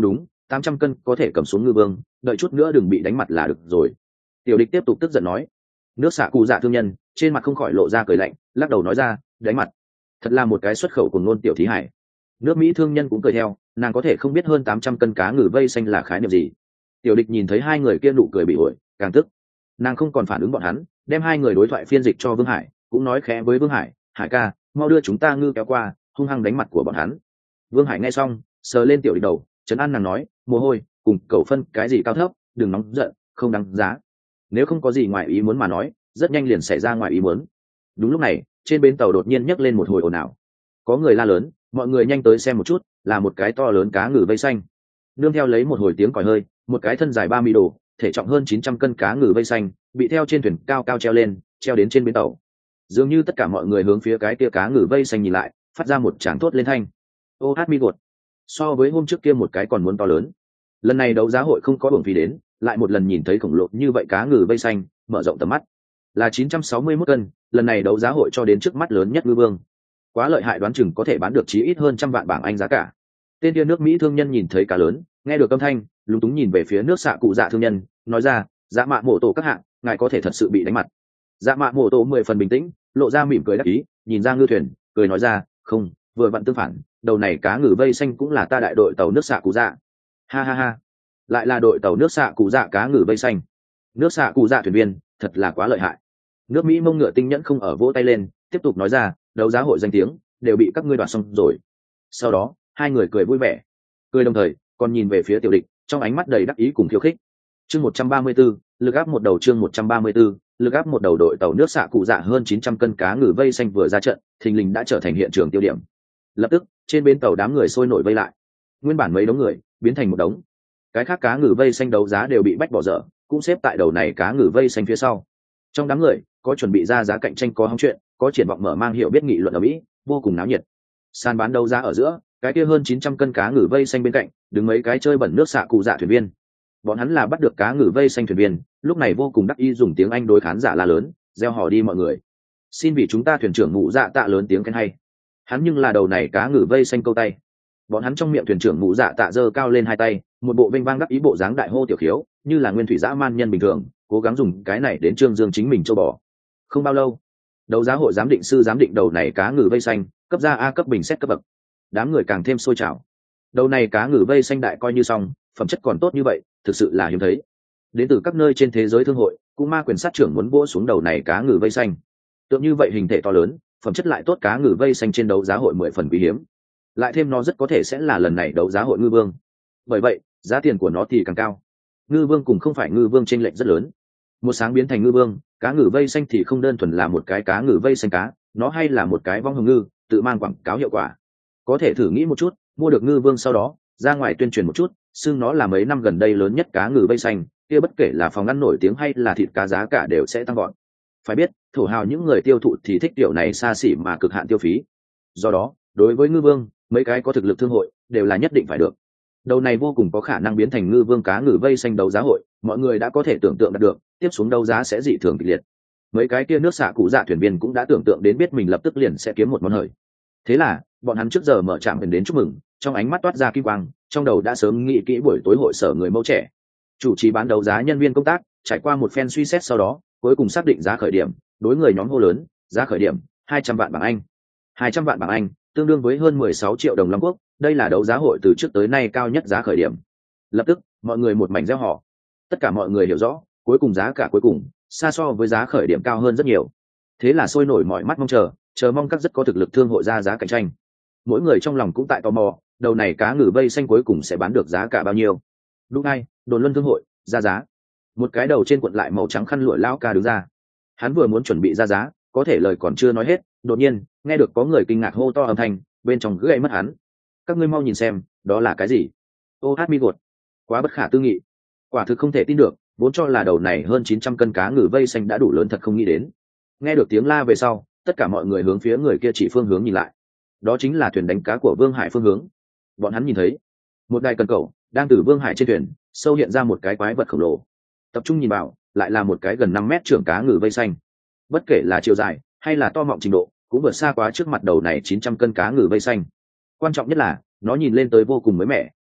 tám trăm cân có thể cầm xuống ngư vương, đợi chút nữa đừng bị đánh mặt là được rồi. Tiểu địch tiếp tục tức giận nói. Nước xạ cụ dạ thương nhân trên mặt không khỏi lộ ra cười lạnh, lắc đầu nói ra, đánh mặt, thật là một cái xuất khẩu của ngôn tiểu thí hải. Nước Mỹ thương nhân cũng cười theo, nàng có thể không biết hơn tám trăm cân cá ngừ vây xanh là khái niệm gì. Tiểu địch nhìn thấy hai người kia nụ cười bị ổi, càng tức. Nàng không còn phản ứng bọn hắn, đem hai người đối thoại phiên dịch cho Vương Hải, cũng nói khẽ với Vương Hải, Hải ca, mau đưa chúng ta ngư kéo qua, hung hăng đánh mặt của bọn hắn. Vương Hải nghe xong, sờ lên tiểu địch đầu, trấn an nàng nói, mồ hôi cùng cầu phân cái gì cao thấp, đừng nóng giận, không đáng giá. Nếu không có gì ngoài ý muốn mà nói, rất nhanh liền xảy ra ngoài ý muốn. Đúng lúc này, trên bến tàu đột nhiên nhấc lên một hồi ồn ào. Có người la lớn, mọi người nhanh tới xem một chút, là một cái to lớn cá ngừ vây xanh. Nương theo lấy một hồi tiếng còi hơi, một cái thân dài ba mươi đồ, thể trọng hơn chín trăm cân cá ngừ vây xanh, bị theo trên thuyền cao cao treo lên, treo đến trên bến tàu. Dường như tất cả mọi người hướng phía cái kia cá ngừ vây xanh nhìn lại, phát ra một tràng thốt lên thanh. Ô hát mi gột. So với hôm trước kia một cái còn muốn to lớn. Lần này đấu giá hội không có uổng phí đến, lại một lần nhìn thấy khổng lồ như vậy cá ngừ vây xanh, mở rộng tầm mắt. Là chín trăm sáu mươi mốt cân, lần này đấu giá hội cho đến trước mắt lớn nhất ngư vương. Quá lợi hại, đoán chừng có thể bán được chí ít hơn trăm vạn bảng Anh giá cả. Tên kia nước Mỹ thương nhân nhìn thấy cá lớn, nghe được âm thanh, lúng túng nhìn về phía nước xạ cụ dạ thương nhân, nói ra, dạ mạ mổ tổ các hạng, ngài có thể thật sự bị đánh mặt. Dạ mạ mổ tổ mười phần bình tĩnh, lộ ra mỉm cười đắc ý, nhìn ra ngư thuyền, cười nói ra, không, vừa vặn tương phản, đầu này cá ngừ vây xanh cũng là ta đại đội tàu nước xạ cụ dạ. Ha ha ha, lại là đội tàu nước xạ cụ dạ cá ngừ vây xanh. Nước xạ cụ dạ thuyền viên, thật là quá lợi hại. Nước Mỹ mông ngựa tinh nhẫn không ở vỗ tay lên, tiếp tục nói ra, đấu giá hội danh tiếng đều bị các ngươi đoạt xong rồi. Sau đó hai người cười vui vẻ, cười đồng thời còn nhìn về phía tiểu địch, trong ánh mắt đầy đắc ý cùng khiêu khích. Chương một trăm ba mươi 134, lực áp một đầu. Chương một trăm ba mươi 134, lực áp một đầu. Đội tàu nước xạ cụ dạ hơn chín trăm cân cá ngừ vây xanh vừa ra trận, thình lình đã trở thành hiện trường tiêu điểm. Lập tức trên bến tàu đám người sôi nổi vây lại, nguyên bản mấy đống người biến thành một đống. Cái khác cá ngừ vây xanh đấu giá đều bị bách bỏ dở, cũng xếp tại đầu này cá ngừ vây xanh phía sau. Trong đám người có chuẩn bị ra giá cạnh tranh, có hóng chuyện, có triển vọng mở mang hiểu biết nghị luận ở Mỹ, vô cùng náo nhiệt. Sàn bán đấu giá ở giữa, cái kia hơn chín trăm cân cá ngừ vây xanh bên cạnh đứng mấy cái chơi bẩn nước xạ cụ dạ thuyền viên. Bọn hắn là bắt được cá ngừ vây xanh thuyền viên, lúc này vô cùng đắc ý dùng tiếng Anh đối khán giả la lớn, reo hò đi mọi người, xin vì chúng ta thuyền trưởng Mụ Dạ Tạ lớn tiếng khen hay. Hắn nhưng là đầu này cá ngừ vây xanh câu tay. Bọn hắn trong miệng thuyền trưởng Mụ Dạ Tạ giơ cao lên hai tay, một bộ vênh vang đắc ý bộ dáng đại hô tiểu khiếu, như là nguyên thủy dã man nhân bình thường, cố gắng dùng cái này đến trương dương chính mình châu bò. Không bao lâu, đấu giá hội giám định sư giám định đầu này cá ngừ vây xanh, cấp ra A cấp bình xét cấp bậc. Đám người càng thêm sôi trào. Đầu này cá ngừ vây xanh đại coi như xong, phẩm chất còn tốt như vậy, thực sự là hiếm thấy. Đến từ các nơi trên thế giới thương hội, cũng ma quyền sát trưởng muốn vỗ xuống đầu này cá ngừ vây xanh. Tượng như vậy hình thể to lớn, phẩm chất lại tốt cá ngừ vây xanh trên đấu giá hội mười phần quý hiếm. Lại thêm nó rất có thể sẽ là lần này đấu giá hội ngư vương. Bởi vậy, giá tiền của nó thì càng cao. Ngư vương cùng không phải ngư vương chênh lệch rất lớn. Một sáng biến thành ngư vương, cá ngừ vây xanh thì không đơn thuần là một cái cá ngừ vây xanh cá, nó hay là một cái vong hồng ngư, tự mang quảng cáo hiệu quả. Có thể thử nghĩ một chút, mua được ngư vương sau đó ra ngoài tuyên truyền một chút, xưng nó là mấy năm gần đây lớn nhất cá ngừ vây xanh, kia bất kể là phòng ăn nổi tiếng hay là thịt cá giá cả đều sẽ tăng gọn. Phải biết, thổ hào những người tiêu thụ thì thích điều này xa xỉ mà cực hạn tiêu phí. Do đó, đối với ngư vương, mấy cái có thực lực thương hội đều là nhất định phải được. Đầu này vô cùng có khả năng biến thành ngư vương cá ngừ vây xanh đấu giá hội, mọi người đã có thể tưởng tượng được, tiếp xuống đấu giá sẽ dị thường kịch liệt. Mấy cái kia nước xạ cụ dạ thuyền viên cũng đã tưởng tượng đến biết mình lập tức liền sẽ kiếm một món hời. Thế là, bọn hắn trước giờ mở trạm gần đến chúc mừng, trong ánh mắt toát ra kim quang, trong đầu đã sớm nghĩ kỹ buổi tối hội sở người mẫu trẻ. Chủ trì bán đấu giá nhân viên công tác, trải qua một phen suy xét sau đó, cuối cùng xác định giá khởi điểm, đối người nhóm hô lớn, giá khởi điểm hai trăm vạn bảng Anh. hai trăm vạn bảng Anh, tương đương với hơn mười sáu triệu đồng Long Quốc, đây là đấu giá hội từ trước tới nay cao nhất giá khởi điểm. Lập tức, mọi người một mảnh reo hò. Tất cả mọi người hiểu rõ, cuối cùng giá cả cuối cùng xa so với giá khởi điểm cao hơn rất nhiều. Thế là sôi nổi mọi mắt mong chờ, chờ mong các rất có thực lực thương hội ra giá cạnh tranh. Mỗi người trong lòng cũng tại tò mò, đầu này cá ngừ vây xanh cuối cùng sẽ bán được giá cả bao nhiêu. Lúc này, Đồn Luân thương hội ra giá. Một cái đầu trên cuộn lại màu trắng khăn lụa lão ca đứng ra. Hắn vừa muốn chuẩn bị ra giá, có thể lời còn chưa nói hết, đột nhiên nghe được có người kinh ngạc hô to âm thanh, bên trong gãy mất hắn. Các ngươi mau nhìn xem, đó là cái gì? Ô hát mi gột, quá bất khả tư nghị, quả thực không thể tin được, vốn cho là đầu này hơn chín trăm cân cá ngừ vây xanh đã đủ lớn, thật không nghĩ đến. Nghe được tiếng la về sau, tất cả mọi người hướng phía người kia chỉ phương hướng nhìn lại. Đó chính là thuyền đánh cá của Vương Hải phương hướng. Bọn hắn nhìn thấy một đài cần cẩu đang từ Vương Hải trên thuyền sâu hiện ra một cái quái vật khổng lồ. Tập trung nhìn vào, lại là một cái gần năm mét trưởng cá ngừ vây xanh. Bất kể là chiều dài hay là to mọng trình độ, cũng vượt xa quá trước mặt đầu này chín trăm cân cá ngừ vây xanh. Quan trọng nhất là nó nhìn lên tới vô cùng mới mẻ.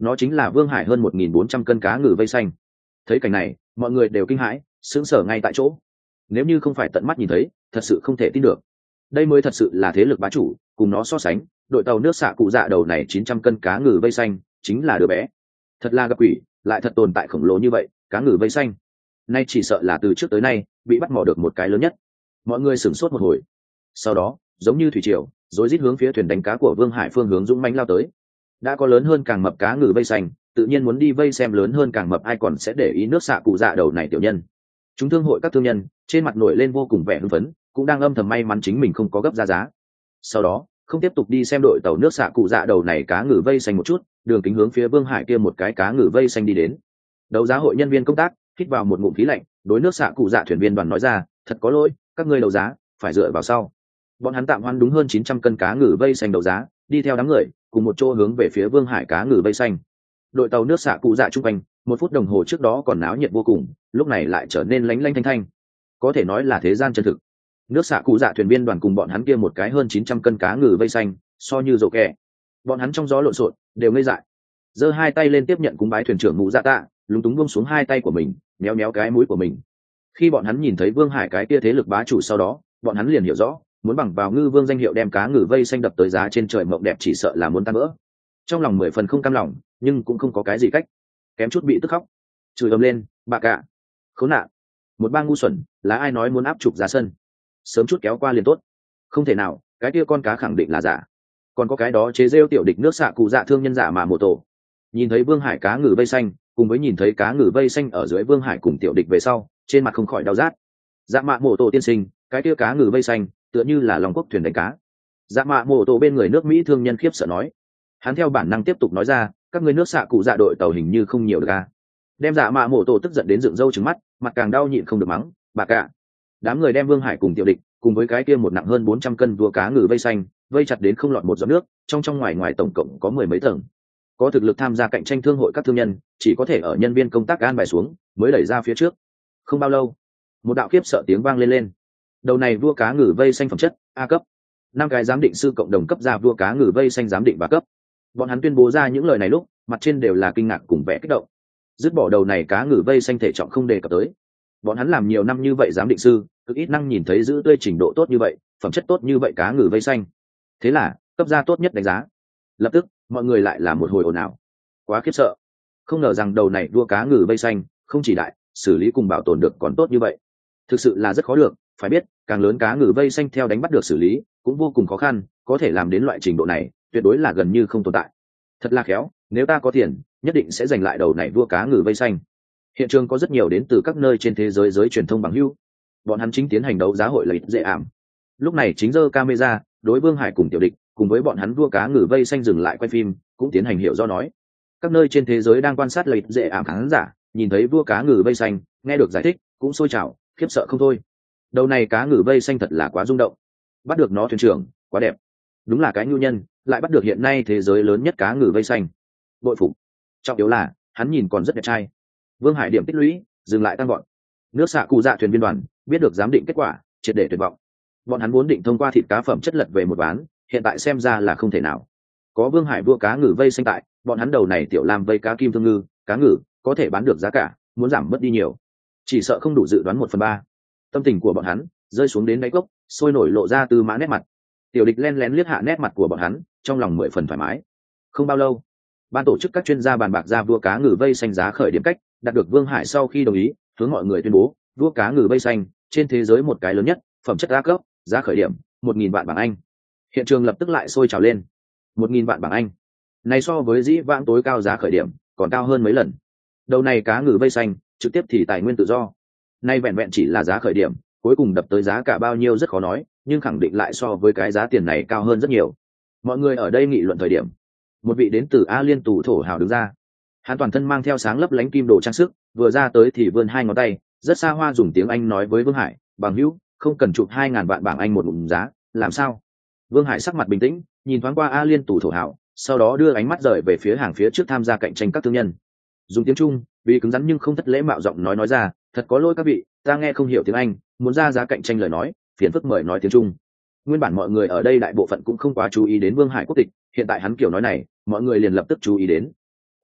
nó chính là Vương Hải hơn một nghìn bốn trăm cân cá ngừ vây xanh. Thấy cảnh này, mọi người đều kinh hãi, sững sờ ngay tại chỗ. Nếu như không phải tận mắt nhìn thấy, thật sự không thể tin được. Đây mới thật sự là thế lực bá chủ, cùng nó so sánh, đội tàu nước xạ cụ dạ đầu này chín trăm cân cá ngừ vây xanh, chính là đứa bé. Thật là gặp quỷ, lại thật tồn tại khổng lồ như vậy, cá ngừ vây xanh. Nay chỉ sợ là từ trước tới nay, bị bắt mò được một cái lớn nhất. Mọi người sửng sốt một hồi. Sau đó, giống như thủy triều, rối rít hướng phía thuyền đánh cá của Vương Hải phương hướng dũng mãnh lao tới. Đã có lớn hơn càng mập cá ngừ vây xanh, tự nhiên muốn đi vây xem lớn hơn càng mập, ai còn sẽ để ý nước xạ cụ dạ đầu này tiểu nhân. Chúng thương hội các thương nhân trên mặt nổi lên vô cùng vẻ hưng phấn, cũng đang âm thầm may mắn chính mình không có gấp ra giá. Sau đó, không tiếp tục đi xem đội tàu nước xạ cụ dạ đầu này cá ngừ vây xanh một chút, đường kính hướng phía Vương Hải kia một cái cá ngừ vây xanh đi đến. Đấu giá hội nhân viên công tác hít vào một ngụm khí lạnh, đối nước xạ cụ dạ thuyền viên đoàn nói ra, thật có lỗi, các ngươi đấu giá phải dựa vào sau. Bọn hắn tạm hoãn đúng hơn chín trăm cân cá ngừ vây xanh đấu giá, đi theo đám người cùng một chỗ hướng về phía Vương Hải cá ngừ vây xanh. Đội tàu nước xạ cụ dạ trung quanh một phút đồng hồ trước đó còn náo nhiệt vô cùng, lúc này lại trở nên lánh lánh thanh thanh, có thể nói là thế gian chân thực. Nước xạ cụ dạ thuyền viên đoàn cùng bọn hắn kia một cái hơn chín trăm cân cá ngừ vây xanh so như rổ kẹ, bọn hắn trong gió lộn xộn đều ngây dại, giơ hai tay lên tiếp nhận cúng bái thuyền trưởng mụ dạ tạ, lúng túng buông xuống hai tay của mình, méo méo cái mũi của mình. Khi bọn hắn nhìn thấy Vương Hải cái kia thế lực bá chủ sau đó, bọn hắn liền hiểu rõ, muốn bằng vào ngư vương danh hiệu đem cá ngừ vây xanh đập tới giá trên trời mộng đẹp chỉ sợ là muốn tan vỡ. Trong lòng mười phần không cam lòng, nhưng cũng không có cái gì cách, kém chút bị tức khóc, chửi ầm lên, bà cả, khốn nạn, một bang ngu xuẩn, là ai nói muốn áp trục giá sân, sớm chút kéo qua liền tốt. Không thể nào, cái kia con cá khẳng định là giả. Còn có cái đó chế rêu tiểu địch nước xạ cụ dạ thương nhân giả mà mộ tổ. Nhìn thấy Vương Hải cá ngừ vây xanh, cùng với nhìn thấy cá ngừ vây xanh ở dưới Vương Hải cùng tiểu địch về sau, trên mặt không khỏi đau rát. Dạ mạ mộ tổ tiên sinh, cái kia cá ngừ vây xanh tựa như là lòng quốc thuyền đánh cá. Dạ mạ mộ tổ bên người nước Mỹ thương nhân khiếp sợ nói. Hắn theo bản năng tiếp tục nói ra, các người nước xạ cụ dạ đội tàu hình như không nhiều được à. Đem dạ mạ mộ tổ tức giận đến dựng râu trừng mắt, mặt càng đau nhịn không được mắng, bà cả. Đám người đem Vương Hải cùng tiểu địch cùng với cái kia một nặng hơn bốn trăm cân vua cá ngừ vây xanh vây chặt đến không lọt một giọt nước, trong trong ngoài ngoài tổng cộng có mười mấy tầng. Có thực lực tham gia cạnh tranh thương hội các thương nhân chỉ có thể ở nhân viên công tác an bài xuống mới đẩy ra phía trước. Không bao lâu, một đạo khiếp sợ tiếng vang lên lên. Đầu này vua cá ngừ vây xanh phẩm chất A cấp, năm cái giám định sư cộng đồng cấp ra vua cá ngừ vây xanh giám định ba cấp. Bọn hắn tuyên bố ra những lời này lúc mặt trên đều là kinh ngạc cùng vẻ kích động. Dứt bỏ đầu này cá ngừ vây xanh thể trọng không đề cập tới, bọn hắn làm nhiều năm như vậy giám định sư cực ít năng nhìn thấy giữ tươi trình độ tốt như vậy, phẩm chất tốt như vậy cá ngừ vây xanh. Thế là cấp ra tốt nhất đánh giá. Lập tức mọi người lại là một hồi ồn ào, quá khiếp sợ, không ngờ rằng đầu này vua cá ngừ vây xanh không chỉ đại, xử lý cùng bảo tồn được còn tốt như vậy, thực sự là rất khó được. Phải biết, càng lớn cá ngừ vây xanh theo đánh bắt được xử lý cũng vô cùng khó khăn, có thể làm đến loại trình độ này tuyệt đối là gần như không tồn tại. Thật là khéo, nếu ta có tiền nhất định sẽ giành lại đầu này vua cá ngừ vây xanh. Hiện trường có rất nhiều đến từ các nơi trên thế giới giới truyền thông bằng hữu, bọn hắn chính tiến hành đấu giá hội lợi ích dễ ảm. Lúc này chính giơ camera đối Vương Hải cùng tiểu địch cùng với bọn hắn vua cá ngừ vây xanh dừng lại quay phim, cũng tiến hành hiểu do nói. Các nơi trên thế giới đang quan sát lợi ích dễ ảm khán giả nhìn thấy vua cá ngừ vây xanh, nghe được giải thích cũng sôi trào khiếp sợ không thôi. Đầu này cá ngừ vây xanh thật là quá rung động, bắt được nó thuyền trưởng quá đẹp, đúng là cái nhu nhân, lại bắt được hiện nay thế giới lớn nhất cá ngừ vây xanh, bội phục. Trọng yếu là hắn nhìn còn rất đẹp trai. Vương Hải điểm tích lũy dừng lại tăng gọn. Nước xạ cụ dạ thuyền viên đoàn biết được giám định kết quả, triệt để tuyệt vọng. Bọn hắn vốn định thông qua thịt cá phẩm chất lật về một ván, hiện tại xem ra là không thể nào. Có Vương Hải vua cá ngừ vây xanh tại, bọn hắn đầu này tiểu làm vây cá kim thương ngư, cá ngừ có thể bán được giá cả, muốn giảm mất đi nhiều, chỉ sợ không đủ dự đoán một phần ba. Tâm tình của bọn hắn rơi xuống đến đáy cốc, sôi nổi lộ ra từ mã nét mặt. Tiểu địch len lén liếc hạ nét mặt của bọn hắn, trong lòng mười phần thoải mái. Không bao lâu, ban tổ chức các chuyên gia bàn bạc ra vua cá ngừ vây xanh giá khởi điểm cách, đạt được Vương Hải sau khi đồng ý, hướng mọi người tuyên bố, vua cá ngừ vây xanh trên thế giới một cái lớn nhất, phẩm chất A cấp, giá khởi điểm một nghìn vạn bảng Anh. Hiện trường lập tức lại sôi trào lên. Một nghìn vạn bảng Anh, này so với dĩ vãng tối cao giá khởi điểm còn cao hơn mấy lần. Đầu này cá ngừ vây xanh trực tiếp thì tài nguyên tự do, nay vẹn vẹn chỉ là giá khởi điểm, cuối cùng đập tới giá cả bao nhiêu rất khó nói, nhưng khẳng định lại so với cái giá tiền này cao hơn rất nhiều. Mọi người ở đây nghị luận thời điểm, một vị đến từ A Liên tù thổ hào đứng ra. Hắn toàn thân mang theo sáng lấp lánh kim đồ trang sức, vừa ra tới thì vươn hai ngón tay, rất xa hoa dùng tiếng Anh nói với Vương Hải, bằng hữu, không cần chụp hai ngàn vạn bảng Anh một ngụm giá, làm sao? Vương Hải sắc mặt bình tĩnh, nhìn thoáng qua A Liên tù thổ hào, sau đó đưa ánh mắt rời về phía hàng phía trước tham gia cạnh tranh các thương nhân. Dùng tiếng Trung, vì cứng rắn nhưng không thất lễ mạo giọng nói nói ra, thật có lỗi các vị, ta nghe không hiểu tiếng Anh, muốn ra giá cạnh tranh lời nói, phiền phức mời nói tiếng Trung. Nguyên bản mọi người ở đây đại bộ phận cũng không quá chú ý đến Vương Hải quốc tịch, hiện tại hắn kiểu nói này, mọi người liền lập tức chú ý đến.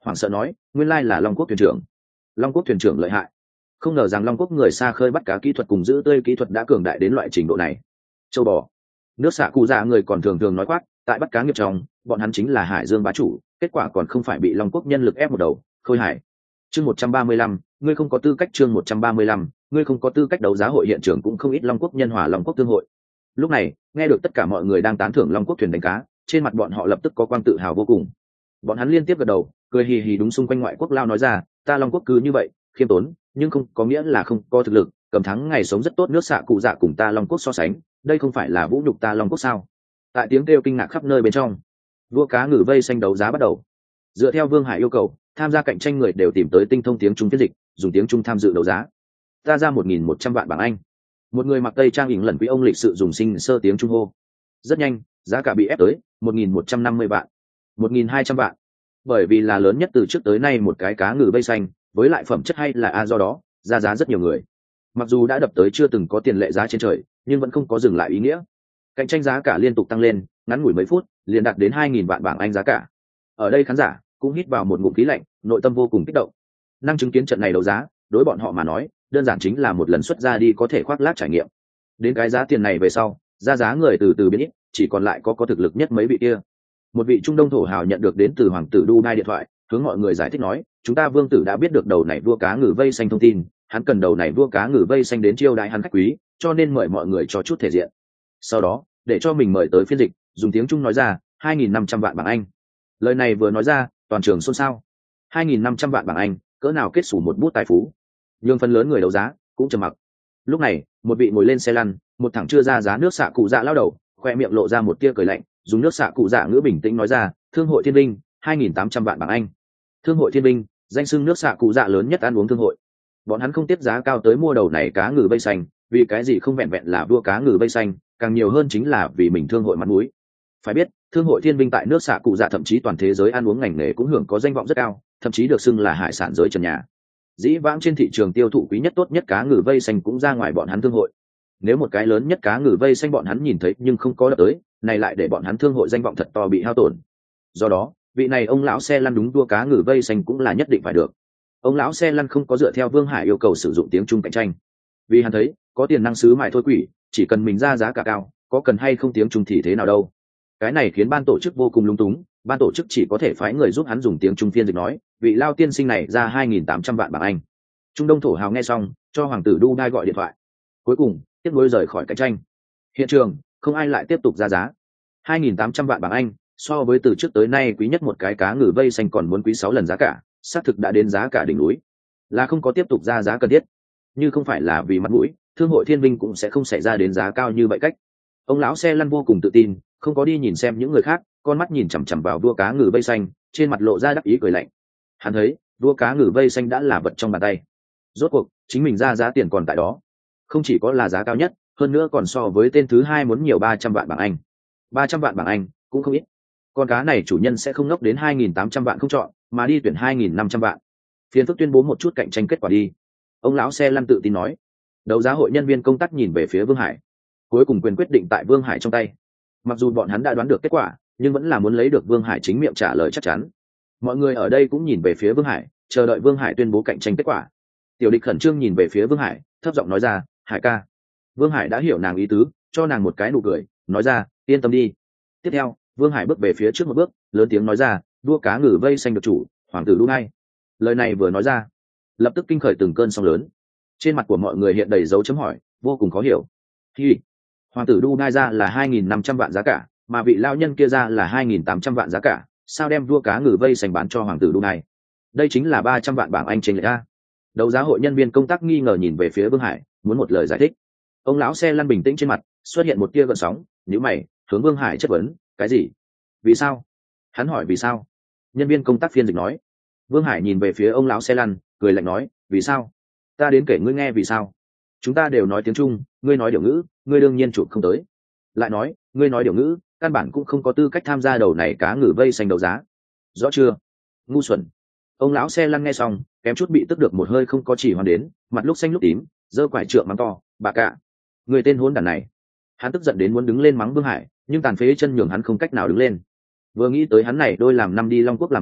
hoảng sợ nói nguyên lai là long quốc thuyền trưởng. Long quốc thuyền trưởng lợi hại, không ngờ rằng long quốc người xa khơi bắt cá kỹ thuật cùng giữ tươi kỹ thuật đã cường đại đến loại trình độ này. Châu bò, nước xạ cụ dạ người còn thường thường nói quát, tại bắt cá nghiệp trong bọn hắn chính là hải dương bá chủ, kết quả còn không phải bị long quốc nhân lực ép một đầu. Khôi hải chương một trăm ba mươi lăm, ngươi không có tư cách. Chương một trăm ba mươi lăm, ngươi không có tư cách. Đấu giá hội hiện trường cũng không ít long quốc nhân hòa long quốc thương hội. Lúc này nghe được tất cả mọi người đang tán thưởng long quốc thuyền đánh cá, trên mặt bọn họ lập tức có quang tự hào vô cùng. Bọn hắn liên tiếp gật đầu cười hì hì đúng xung quanh ngoại quốc lao nói ra, ta long quốc cứ như vậy khiêm tốn nhưng không có nghĩa là không có thực lực, cầm thắng ngày sống rất tốt. Nước xạ cụ dạ cùng ta long quốc so sánh, đây không phải là vũ nhục ta long quốc sao? Tại tiếng kêu kinh ngạc khắp nơi bên trong, vua cá ngừ vây xanh đấu giá bắt đầu. Dựa theo Vương Hải yêu cầu, tham gia cạnh tranh người đều tìm tới tinh thông tiếng Trung phiên dịch, dùng tiếng Trung tham dự đấu giá. Ta ra một nghìn một trăm vạn bảng Anh. Một người mặc tây trang ỉn lần quý ông lịch sự dùng sinh sơ tiếng Trung hô. Rất nhanh, giá cả bị ép tới một nghìn một trăm năm mươi vạn, một nghìn hai trăm vạn. Bởi vì là lớn nhất từ trước tới nay một cái cá ngừ vây xanh, với lại phẩm chất hay là a do đó, ra giá rất nhiều người. Mặc dù đã đập tới chưa từng có tiền lệ giá trên trời, nhưng vẫn không có dừng lại ý nghĩa. Cạnh tranh giá cả liên tục tăng lên, ngắn ngủi mấy phút, liền đạt đến hai nghìn vạn bảng Anh giá cả. Ở đây khán giả cũng hít vào một ngụm khí lạnh, nội tâm vô cùng kích động. Năng chứng kiến trận này đấu giá, đối bọn họ mà nói, đơn giản chính là một lần xuất ra đi có thể khoác lác trải nghiệm. Đến cái giá tiền này về sau, ra giá người từ từ biến ít, chỉ còn lại có có thực lực nhất mấy vị kia. Một vị trung đông thổ hào nhận được đến từ hoàng tử Dubai điện thoại, hướng mọi người giải thích nói, chúng ta vương tử đã biết được đầu này vua cá ngừ vây xanh thông tin, hắn cần đầu này vua cá ngừ vây xanh đến chiêu đãi hắn khách quý, cho nên mời mọi người cho chút thể diện. Sau đó, để cho mình mời tới phiên dịch, dùng tiếng Trung nói ra, hai nghìn năm trăm vạn bảng Anh. Lời này vừa nói ra, toàn trường xôn xao. hai nghìn năm trăm vạn bảng Anh, cỡ nào kết xù một bút tài phú. Nhưng phần lớn người đấu giá cũng trầm mặc. Lúc này, một vị ngồi lên xe lăn, một thằng chưa ra giá nước xạ cụ dạ lao đầu, khoe miệng lộ ra một tia cười lạnh, dùng nước xạ cụ dạ ngữ bình tĩnh nói ra, thương hội thiên linh, hai nghìn tám trăm vạn bảng Anh. Thương hội thiên linh, danh xưng nước xạ cụ dạ lớn nhất ăn uống thương hội. Bọn hắn không tiếp giá cao tới mua đầu này cá ngừ vây xanh, vì cái gì không vẹn vẹn là vua cá ngừ vây xanh, càng nhiều hơn chính là vì mình thương hội mặt mũi. Phải biết, thương hội thiên binh tại nước xạ cụ dạ thậm chí toàn thế giới ăn uống ngành nghề cũng hưởng có danh vọng rất cao, thậm chí được xưng là hải sản giới trần nhà. Dĩ vãng trên thị trường tiêu thụ quý nhất tốt nhất cá ngừ vây xanh cũng ra ngoài bọn hắn thương hội. Nếu một cái lớn nhất cá ngừ vây xanh bọn hắn nhìn thấy nhưng không có đập tới, này lại để bọn hắn thương hội danh vọng thật to bị hao tổn. Do đó, vị này ông lão xe lăn đúng đua cá ngừ vây xanh cũng là nhất định phải được. Ông lão xe lăn không có dựa theo Vương Hải yêu cầu sử dụng tiếng Trung cạnh tranh, vì hắn thấy có tiền năng sứ mại thôi quỷ, chỉ cần mình ra giá cả cao, có cần hay không tiếng Trung thì thế nào đâu. Cái này khiến ban tổ chức vô cùng lung túng, ban tổ chức chỉ có thể phái người giúp hắn dùng tiếng Trung phiên dịch nói, vị lao tiên sinh này ra hai nghìn tám trăm vạn bảng Anh. Trung đông thổ hào nghe xong, cho hoàng tử Dubai gọi điện thoại. Cuối cùng, tiếp nối rời khỏi cạnh tranh. Hiện trường, không ai lại tiếp tục ra giá. hai nghìn tám trăm vạn bảng Anh, so với từ trước tới nay quý nhất một cái cá ngừ vây xanh còn muốn quý sáu lần giá cả, xác thực đã đến giá cả đỉnh núi. Là không có tiếp tục ra giá cần thiết. Như không phải là vì mặt mũi, thương hội thiên vinh cũng sẽ không xảy ra đến giá cao như vậy cách. Ông lão xe lăn vô cùng tự tin, không có đi nhìn xem những người khác, con mắt nhìn chằm chằm vào vua cá ngừ vây xanh, trên mặt lộ ra đắc ý cười lạnh. Hắn thấy, vua cá ngừ vây xanh đã là vật trong bàn tay. Rốt cuộc, chính mình ra giá tiền còn tại đó. Không chỉ có là giá cao nhất, hơn nữa còn so với tên thứ hai muốn nhiều ba trăm vạn bảng Anh. ba trăm vạn bảng Anh, cũng không ít. Con cá này chủ nhân sẽ không ngốc đến hai nghìn tám trăm vạn không chọn, mà đi tuyển hai nghìn năm trăm vạn. Phiên phức tuyên bố một chút cạnh tranh kết quả đi. Ông lão xe lăn tự tin nói. Đấu giá hội nhân viên công tác nhìn về phía Vương Hải. Cuối cùng quyền quyết định tại Vương Hải trong tay. Mặc dù bọn hắn đã đoán được kết quả, nhưng vẫn là muốn lấy được Vương Hải chính miệng trả lời chắc chắn. Mọi người ở đây cũng nhìn về phía Vương Hải, chờ đợi Vương Hải tuyên bố cạnh tranh kết quả. Tiểu Địch khẩn trương nhìn về phía Vương Hải, thấp giọng nói ra, Hải ca. Vương Hải đã hiểu nàng ý tứ, cho nàng một cái nụ cười, nói ra, yên tâm đi. Tiếp theo, Vương Hải bước về phía trước một bước, lớn tiếng nói ra, đua cá ngừ vây xanh được chủ, hoàng tử Dubai. Lời này vừa nói ra, lập tức kinh khởi từng cơn sóng lớn. Trên mặt của mọi người hiện đầy dấu chấm hỏi, vô cùng khó hiểu. Thì hoàng tử Dubai ra là hai nghìn năm trăm vạn giá cả, mà vị lao nhân kia ra là hai nghìn tám trăm vạn giá cả, sao đem đua cá ngừ vây xanh bán cho hoàng tử Dubai? Đây chính là ba trăm vạn bảng Anh trên lệch a. Đấu giá hội nhân viên công tác nghi ngờ nhìn về phía Vương Hải, muốn một lời giải thích. Ông lão xe lăn bình tĩnh trên mặt, xuất hiện một tia gợn sóng, nhíu mày, hướng Vương Hải chất vấn, cái gì? Vì sao? Hắn hỏi vì sao? Nhân viên công tác phiên dịch nói. Vương Hải nhìn về phía ông lão xe lăn, cười lạnh nói, vì sao? Ta đến kể ngươi nghe vì sao? Chúng ta đều nói tiếng Trung, ngươi nói điều ngữ, ngươi đương nhiên chụp không tới. Lại nói, ngươi nói điều ngữ, căn bản cũng không có tư cách tham gia đầu này cá ngừ vây xanh đấu giá. Rõ chưa? Ngu xuẩn. Ông lão xe lăn nghe xong, kém chút bị tức được một hơi không có chỉ hoàn đến, mặt lúc xanh lúc tím, giơ quải trượng mắng to, bà cạ. Người tên hỗn đản này. Hắn tức giận đến muốn đứng lên mắng Vương Hải, nhưng tàn phế chân nhường hắn không cách nào đứng lên. Vừa nghĩ tới hắn này đôi làm năm đi Long Quốc làm mẫu,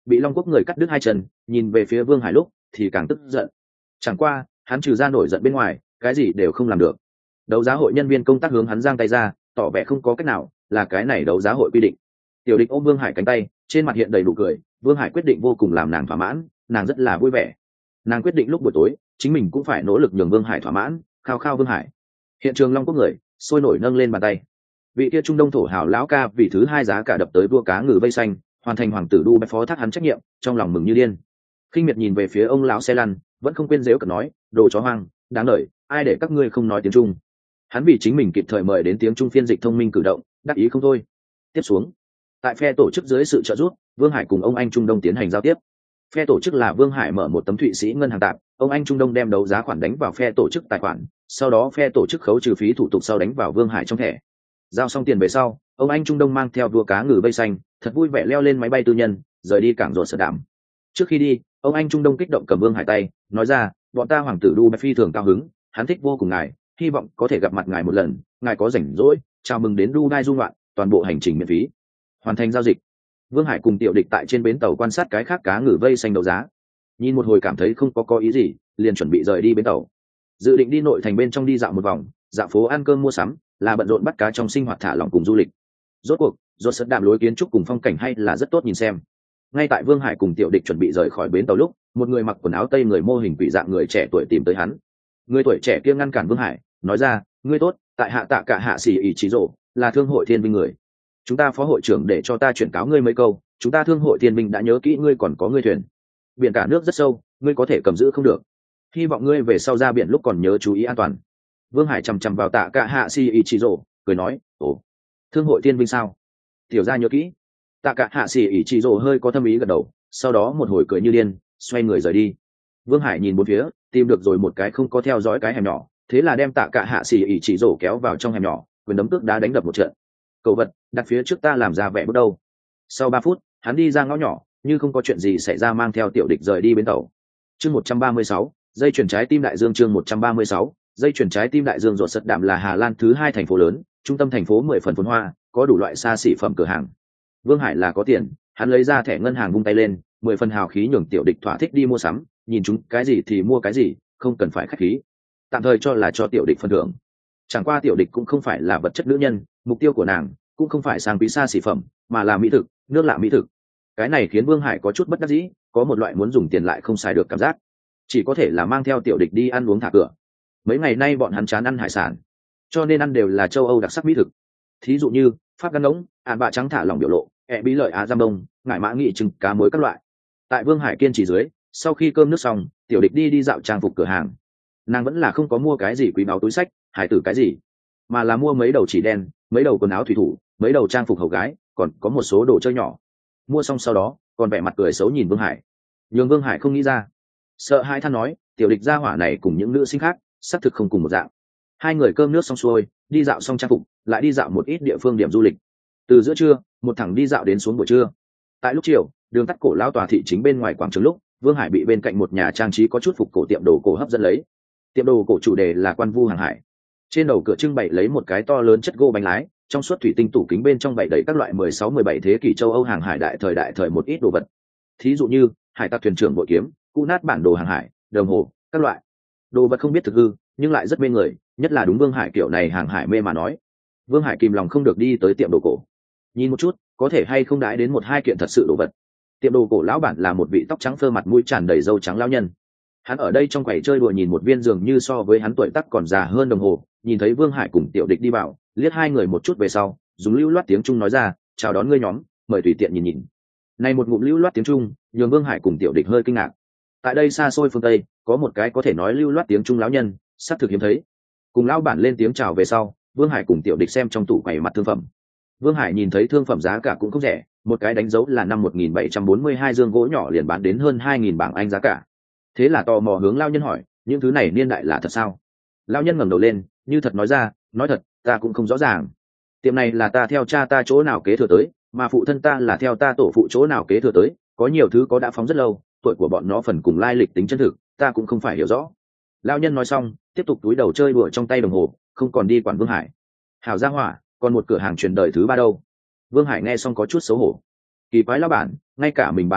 bị Long Quốc người cắt đứt hai chân, nhìn về phía Vương Hải lúc thì càng tức giận. Chẳng qua hắn trừ ra nổi giận bên ngoài cái gì đều không làm được. Đấu giá hội nhân viên công tác hướng hắn giang tay ra, tỏ vẻ không có cách nào, là cái này đấu giá hội quy định. Tiểu Địch ôm Vương Hải cánh tay, trên mặt hiện đầy nụ cười. Vương Hải quyết định vô cùng làm nàng thỏa mãn, nàng rất là vui vẻ. Nàng quyết định lúc buổi tối chính mình cũng phải nỗ lực nhường Vương Hải thỏa mãn, khao khao Vương Hải. Hiện trường Long Quốc người sôi nổi nâng lên bàn tay. Vị kia Trung Đông thổ hào lão ca vì thứ hai giá cả đập tới vua cá ngừ vây xanh, hoàn thành hoàng tử đu phó thác hắn trách nhiệm, trong lòng mừng như điên. Khinh miệt nhìn về phía ông lão xe lăn, vẫn không quên giễu cợt nói, đồ chó hoang, đáng lời, ai để các ngươi không nói tiếng Trung. Hắn vì chính mình kịp thời mời đến tiếng Trung phiên dịch thông minh cử động, đắc ý không thôi. Tiếp xuống, tại phe tổ chức dưới sự trợ giúp, Vương Hải cùng ông anh Trung Đông tiến hành giao tiếp. Phe tổ chức là Vương Hải mở một tấm Thụy Sĩ ngân hàng tạm, ông anh Trung Đông đem đấu giá khoản đánh vào phe tổ chức tài khoản, sau đó phe tổ chức khấu trừ phí thủ tục sau đánh vào Vương Hải trong thẻ. Giao xong tiền về sau, ông anh Trung Đông mang theo vua cá ngừ vây xanh, thật vui vẻ leo lên máy bay tư nhân, rời đi cảng rột sở đảm. Trước khi đi, ông anh Trung Đông kích động cầm Vương Hải tay, nói ra, bọn ta hoàng tử Dubai phi thường cao hứng, hắn thích vô cùng ngài, hy vọng có thể gặp mặt ngài một lần, ngài có rảnh rỗi, chào mừng đến Dubai du ngoạn, toàn bộ hành trình miễn phí. Hoàn thành giao dịch. Vương Hải cùng Tiểu Địch tại trên bến tàu quan sát cái khác cá ngừ vây xanh đấu giá, nhìn một hồi cảm thấy không có có ý gì, liền chuẩn bị rời đi bến tàu. Dự định đi nội thành bên trong đi dạo một vòng, dạo phố ăn cơm mua sắm, là bận rộn bắt cá trong sinh hoạt thả lỏng cùng du lịch. Rốt cuộc, rốt sật đạm lối kiến trúc cùng phong cảnh hay là rất tốt nhìn xem. Ngay tại Vương Hải cùng Tiểu Địch chuẩn bị rời khỏi bến tàu lúc, một người mặc quần áo tây người mô hình quỷ dạng người trẻ tuổi tìm tới hắn. Người tuổi trẻ kia ngăn cản Vương Hải, nói ra, ngươi tốt, tại hạ tạ cả hạ xỉ ỷ trí rộ, là thương hội thiên binh người. Chúng ta phó hội trưởng để cho ta chuyển cáo ngươi mấy câu, chúng ta thương hội thiên binh đã nhớ kỹ ngươi còn có ngươi thuyền. Biển cả nước rất sâu, ngươi có thể cầm giữ không được. Hy vọng ngươi về sau ra biển lúc còn nhớ chú ý an toàn. Vương Hải chằm chằm vào tạ cả hạ xỉ ỷ trí rộ, cười nói, ồ, thương hội thiên binh sao? Tiểu gia nhớ kỹ. Tạ cả hạ xỉ ỷ trí rộ hơi có thâm ý gật đầu, sau đó một hồi cười như điên, xoay người rời đi. Vương Hải nhìn bốn phía, tìm được rồi một cái không có theo dõi cái hẻm nhỏ, thế là đem tạ cả hạ xỉ ỷ chỉ rổ kéo vào trong hẻm nhỏ, quyền đấm cước đá đánh đập một trận. Cậu vật, đặt phía trước ta làm ra vẻ bước đâu. Sau ba phút, hắn đi ra ngõ nhỏ, như không có chuyện gì xảy ra mang theo Tiểu Địch rời đi bến tàu. Chương một trăm ba mươi sáu, dây chuyển trái tim đại dương. Chương một trăm ba mươi sáu, dây chuyển trái tim đại dương. Rột sật đạm là Hà Lan thứ hai thành phố lớn, trung tâm thành phố mười phần phồn hoa, có đủ loại xa xỉ phẩm cửa hàng. Vương Hải là có tiền, hắn lấy ra thẻ ngân hàng vung tay lên, mười phần hào khí nhường Tiểu Địch thỏa thích đi mua sắm, nhìn chúng cái gì thì mua cái gì, không cần phải khách khí. Tạm thời cho là cho Tiểu Địch phân thưởng. Chẳng qua Tiểu Địch cũng không phải là vật chất nữ nhân, mục tiêu của nàng cũng không phải sang quý xa xỉ phẩm, mà là mỹ thực, nước lạ mỹ thực. Cái này khiến Vương Hải có chút bất đắc dĩ, có một loại muốn dùng tiền lại không xài được cảm giác. Chỉ có thể là mang theo Tiểu Địch đi ăn uống thả cửa. Mấy ngày nay bọn hắn chán ăn hải sản, cho nên ăn đều là châu Âu đặc sắc mỹ thực. Thí dụ như pháp gan ngỗng, ạn bạ trắng thả lỏng biểu lộ, ẹ bí lợi á giam đông, ngải mã nghị trứng cá muối các loại. Tại Vương Hải kiên trì dưới, sau khi cơm nước xong, Tiểu Địch đi đi dạo trang phục cửa hàng. Nàng vẫn là không có mua cái gì quý báu túi xách, hải tử cái gì, mà là mua mấy đầu chỉ đen, mấy đầu quần áo thủy thủ, mấy đầu trang phục hầu gái, còn có một số đồ chơi nhỏ. Mua xong sau đó, còn vẻ mặt cười xấu nhìn Vương Hải. Nhưng Vương Hải không nghĩ ra, sợ hai than nói, Tiểu Địch gia hỏa này cùng những nữ sinh khác xác thực không cùng một dạng. Hai người cơm nước xong xuôi, đi dạo xong trang phục, lại đi dạo một ít địa phương điểm du lịch. Từ giữa trưa, một thằng đi dạo đến xuống buổi trưa. Tại lúc chiều, đường tắt cổ lao tòa thị chính bên ngoài quảng trường lúc, Vương Hải bị bên cạnh một nhà trang trí có chút phục cổ tiệm đồ cổ hấp dẫn lấy. Tiệm đồ cổ chủ đề là Quan Vu hàng hải. Trên đầu cửa trưng bày lấy một cái to lớn chất gỗ bánh lái, trong suốt thủy tinh tủ kính bên trong bày đầy các loại mười sáu mười bảy thế kỷ châu Âu hàng hải đại thời đại thời một ít đồ vật. Thí dụ như hải tặc thuyền trưởng bội kiếm, cũ nát bản đồ hàng hải, đồng hồ, các loại đồ vật không biết thực hư, nhưng lại rất mê người, nhất là đúng Vương Hải kiểu này hàng hải mê mà nói. Vương Hải kìm lòng không được đi tới tiệm đồ cổ, nhìn một chút, có thể hay không đãi đến một hai kiện thật sự đồ vật. Tiệm đồ cổ lão bản là một vị tóc trắng phơ mặt mũi tràn đầy râu trắng lão nhân. Hắn ở đây trong quầy chơi đùa nhìn một viên dường như so với hắn tuổi tác còn già hơn đồng hồ, nhìn thấy Vương Hải cùng Tiểu Địch đi vào, liếc hai người một chút về sau, dùng lưu loát tiếng Trung nói ra, chào đón ngươi nhóm, mời tùy tiện nhìn nhìn. Này một ngụm lưu loát tiếng Trung, nhường Vương Hải cùng Tiểu Địch hơi kinh ngạc. Tại đây xa xôi phương Tây, có một cái có thể nói lưu loát tiếng Trung lão nhân, sắp thực hiếm thấy. Cùng lão bản lên tiếng chào về sau, Vương Hải cùng Tiểu Địch xem trong tủ quầy mặt thương phẩm. Vương Hải nhìn thấy thương phẩm giá cả cũng không rẻ, một cái đánh dấu là năm một nghìn bảy trăm bốn mươi hai dương gỗ nhỏ liền bán đến hơn hai nghìn bảng Anh giá cả. Thế là tò mò hướng lão nhân hỏi, những thứ này niên đại là thật sao? Lão nhân ngẩng đầu lên, như thật nói ra, nói thật, ta cũng không rõ ràng. Tiệm này là ta theo cha ta chỗ nào kế thừa tới, mà phụ thân ta là theo ta tổ phụ chỗ nào kế thừa tới, có nhiều thứ có đã phóng rất lâu, tuổi của bọn nó phần cùng lai lịch tính chân thực, ta cũng không phải hiểu rõ. Lão nhân nói xong, tiếp tục túi đầu chơi đùa trong tay đồng hồ, không còn đi quản Vương Hải. Hảo gia hỏa, còn một cửa hàng truyền đời thứ ba đâu? Vương Hải nghe xong có chút xấu hổ. Kỳ quái lão bản, ngay cả mình bán đồ vật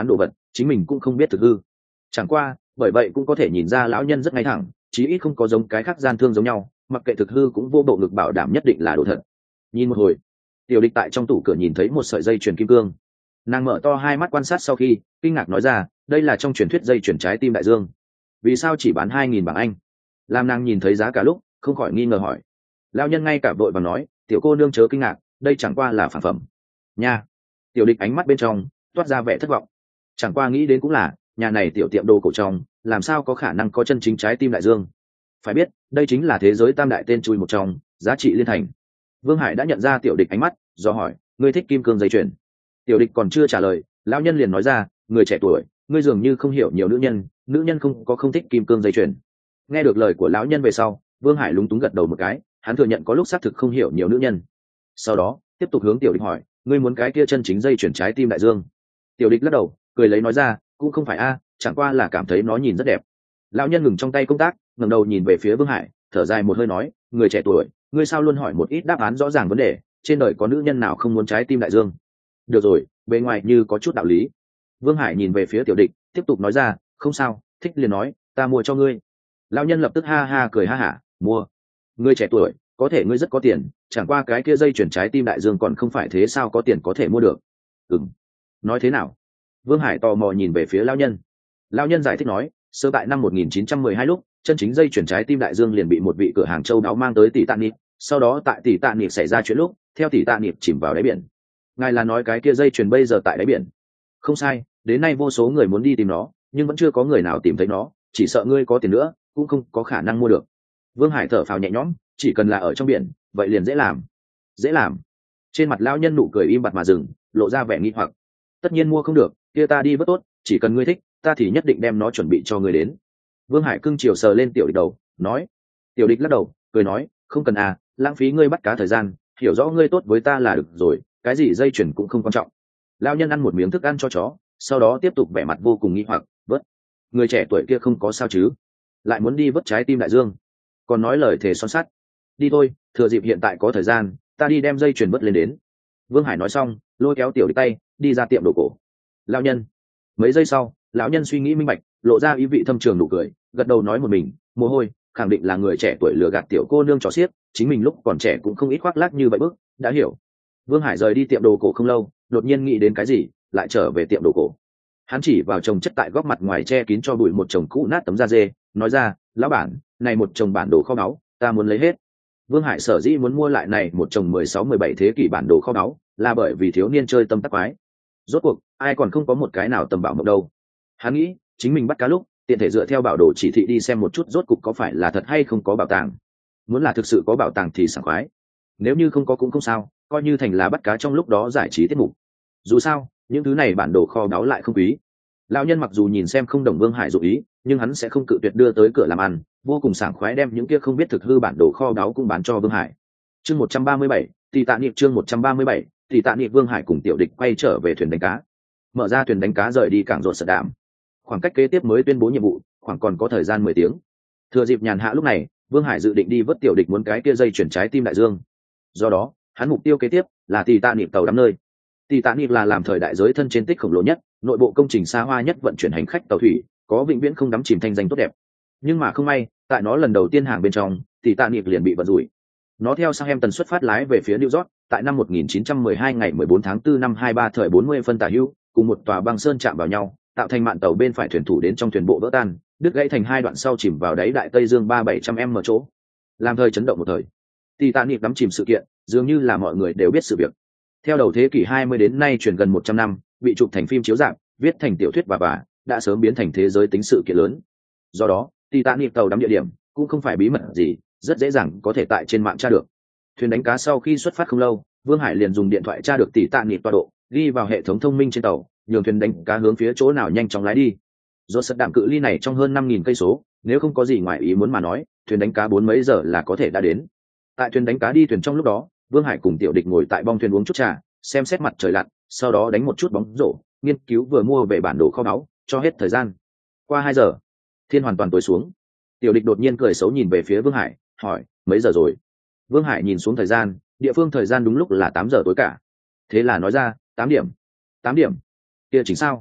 chính mình cũng không biết thực hư. Chẳng qua bởi vậy cũng có thể nhìn ra lão nhân rất ngay thẳng, chí ít không có giống cái khác gian thương giống nhau, mặc kệ thực hư cũng vô bộ ngực bảo đảm nhất định là đồ thật. Nhìn một hồi, tiểu địch tại trong tủ cửa nhìn thấy một sợi dây chuyền kim cương. Nàng mở to hai mắt quan sát sau khi kinh ngạc nói ra, đây là trong truyền thuyết dây chuyền trái tim đại dương. Vì sao chỉ bán hai nghìn bảng Anh? Làm nàng nhìn thấy giá cả lúc không khỏi nghi ngờ hỏi. Lão nhân ngay cả vội vàng nói, tiểu cô nương chớ kinh ngạc, đây chẳng qua là phản phẩm nha. Tiểu địch ánh mắt bên trong toát ra vẻ thất vọng. Chẳng qua nghĩ đến cũng là, nhà này tiểu tiệm đồ cổ trong làm sao có khả năng có chân chính trái tim đại dương. Phải biết đây chính là thế giới tam đại tên chui một trong, giá trị liên thành. Vương Hải đã nhận ra tiểu địch ánh mắt, do hỏi, ngươi thích kim cương dây chuyền? Tiểu địch còn chưa trả lời, lão nhân liền nói ra, người trẻ tuổi, ngươi dường như không hiểu nhiều nữ nhân, nữ nhân không có không thích kim cương dây chuyền. Nghe được lời của lão nhân về sau, Vương Hải lúng túng gật đầu một cái, hắn thừa nhận có lúc xác thực không hiểu nhiều nữ nhân. Sau đó tiếp tục hướng tiểu địch hỏi, ngươi muốn cái kia chân chính dây chuyền trái tim đại dương? Tiểu địch lắc đầu cười lấy nói ra, cũng không phải a, chẳng qua là cảm thấy nó nhìn rất đẹp. Lão nhân ngừng trong tay công tác, ngẩng đầu nhìn về phía Vương Hải, thở dài một hơi nói, người trẻ tuổi, ngươi sao luôn hỏi một ít đáp án rõ ràng vấn đề, trên đời có nữ nhân nào không muốn trái tim đại dương? Được rồi, bề ngoài như có chút đạo lý. Vương Hải nhìn về phía tiểu địch, tiếp tục nói ra, không sao, thích liền nói, ta mua cho ngươi. Lão nhân lập tức ha ha cười ha hả, mua? Ngươi trẻ tuổi, có thể ngươi rất có tiền, chẳng qua cái kia dây chuyển trái tim đại dương còn không phải thế sao có tiền có thể mua được? Ừm. Nói thế nào? Vương Hải tò mò nhìn về phía lão nhân. Lão nhân giải thích nói, sơ tại năm một nghìn chín trăm mười hai lúc, chân chính dây chuyển trái tim đại dương liền bị một vị cửa hàng châu đáo mang tới tỷ tạ nịp, sau đó tại tỷ tạ nịp xảy ra chuyện lúc, theo tỷ tạ nịp chìm vào đáy biển. Ngài là nói cái kia dây chuyền bây giờ tại đáy biển? Không sai, đến nay vô số người muốn đi tìm nó, nhưng vẫn chưa có người nào tìm thấy nó, chỉ sợ ngươi có tiền nữa cũng không có khả năng mua được. Vương Hải thở phào nhẹ nhõm, chỉ cần là ở trong biển vậy liền dễ làm. Dễ làm? Trên mặt lão nhân nụ cười im bặt mà dừng, lộ ra vẻ nghi hoặc. Tất nhiên mua không được, kia ta đi vớt tốt, chỉ cần ngươi thích ta thì nhất định đem nó chuẩn bị cho ngươi đến. Vương Hải cưng chiều sờ lên tiểu địch đầu, nói. Tiểu địch lắc đầu cười nói, không cần à, lãng phí ngươi bắt cá thời gian, hiểu rõ ngươi tốt với ta là được rồi, cái gì dây chuyền cũng không quan trọng. Lão nhân ăn một miếng thức ăn cho chó, sau đó tiếp tục vẻ mặt vô cùng nghi hoặc, vớt. Người trẻ tuổi kia không có sao chứ? Lại muốn đi vớt trái tim đại dương, còn nói lời thề son sắt. Đi thôi, thừa dịp hiện tại có thời gian, ta đi đem dây chuyền vớt lên đến. Vương Hải nói xong, lôi kéo tiểu địch tay đi ra tiệm đồ cổ. Lão nhân. Mấy giây sau, lão nhân suy nghĩ minh bạch, lộ ra ý vị thâm trường nụ cười, gật đầu nói một mình, mồ hôi, khẳng định là người trẻ tuổi lừa gạt tiểu cô nương trò xiếc, chính mình lúc còn trẻ cũng không ít khoác lác như vậy bước, đã hiểu. Vương Hải rời đi tiệm đồ cổ không lâu, đột nhiên nghĩ đến cái gì, lại trở về tiệm đồ cổ. Hắn chỉ vào chồng chất tại góc mặt ngoài che kín cho bụi một chồng cũ nát tấm da dê, nói ra, lão bản, này một chồng bản đồ kho báu, ta muốn lấy hết. Vương Hải sở dĩ muốn mua lại này một chồng mười sáu mười bảy thế kỷ bản đồ kho báu, là bởi vì thiếu niên chơi tâm tắc quái. Rốt cuộc, ai còn không có một cái nào tầm bảo mộng đâu. Hắn nghĩ, chính mình bắt cá lúc, tiện thể dựa theo bảo đồ chỉ thị đi xem một chút rốt cục có phải là thật hay không có bảo tàng. Muốn là thực sự có bảo tàng thì sảng khoái. Nếu như không có cũng không sao, coi như thành là bắt cá trong lúc đó giải trí tiết mục. Dù sao, những thứ này bản đồ kho báu lại không quý. Lão nhân mặc dù nhìn xem không đồng Vương Hải dụ ý, nhưng hắn sẽ không cự tuyệt đưa tới cửa làm ăn, vô cùng sảng khoái đem những kia không biết thực hư bản đồ kho báu cũng bán cho Vương Hải. Chương một trăm ba mươi bảy, tỷ tạ niệm chương một trăm ba mươi bảy, tỷ tạ niệm. Vương Hải cùng tiểu địch quay trở về thuyền đánh cá. Mở ra thuyền đánh cá rời đi cảng rột Sở Đạm. Khoảng cách kế tiếp mới tuyên bố nhiệm vụ, khoảng còn có thời gian mười tiếng. Thừa dịp nhàn hạ lúc này, Vương Hải dự định đi vớt tiểu địch muốn cái kia dây chuyển trái tim đại dương. Do đó, hắn mục tiêu kế tiếp là tỷ tạ niệm tàu đắm nơi. Tỷ tạ niệm là làm thời đại giới thân trên tích khổng lồ nhất, nội bộ công trình xa hoa nhất vận chuyển hành khách tàu thủy, có vĩnh viễn không đắm chìm thanh danh tốt đẹp. Nhưng mà không may, tại nó lần đầu tiên hàng bên trong, tỷ tạ niệm liền bị vận rủi. Nó theo Southampton xuất phát lái về phía New York, tại năm một nghìn chín trăm mười hai ngày mười bốn tháng tư năm hai mươi ba thời bốn mươi phân tả hữu, cùng một tòa băng sơn chạm vào nhau, tạo thành mạn tàu bên phải thuyền thủ đến trong thuyền bộ vỡ tan, đứt gãy thành hai đoạn sau chìm vào đáy đại Tây Dương ba bảy trăm m chỗ. Làm thời chấn động một thời. Titanic đắm chìm sự kiện, dường như là mọi người đều biết sự việc. Theo đầu thế kỷ hai mươi đến nay truyền gần một trăm năm, bị chụp thành phim chiếu rạp, viết thành tiểu thuyết và bà, đã sớm biến thành thế giới tính sự kiện lớn. Do đó, Titanic tàu đắm địa điểm cũng không phải bí mật gì, rất dễ dàng có thể tại trên mạng tra được. Thuyền đánh cá sau khi xuất phát không lâu, Vương Hải liền dùng điện thoại tra được Titanic tọa độ, ghi vào hệ thống thông minh trên tàu, nhường thuyền đánh cá hướng phía chỗ nào nhanh chóng lái đi. Do Sở Đạm cự ly này trong hơn năm nghìn cây số, nếu không có gì ngoài ý muốn mà nói, thuyền đánh cá bốn mấy giờ là có thể đã đến. Tại thuyền đánh cá đi thuyền trong lúc đó, Vương Hải cùng tiểu địch ngồi tại bong thuyền uống chút trà, xem xét mặt trời lặn, sau đó đánh một chút bóng rổ, nghiên cứu vừa mua về bản đồ kho báu, cho hết thời gian. Qua hai giờ, thiên hoàn toàn tối xuống. Tiểu địch đột nhiên cười xấu nhìn về phía Vương Hải, hỏi, mấy giờ rồi? Vương Hải nhìn xuống thời gian, địa phương thời gian đúng lúc là tám giờ tối cả. Thế là nói ra, tám điểm. Tám điểm? Kia chính sao?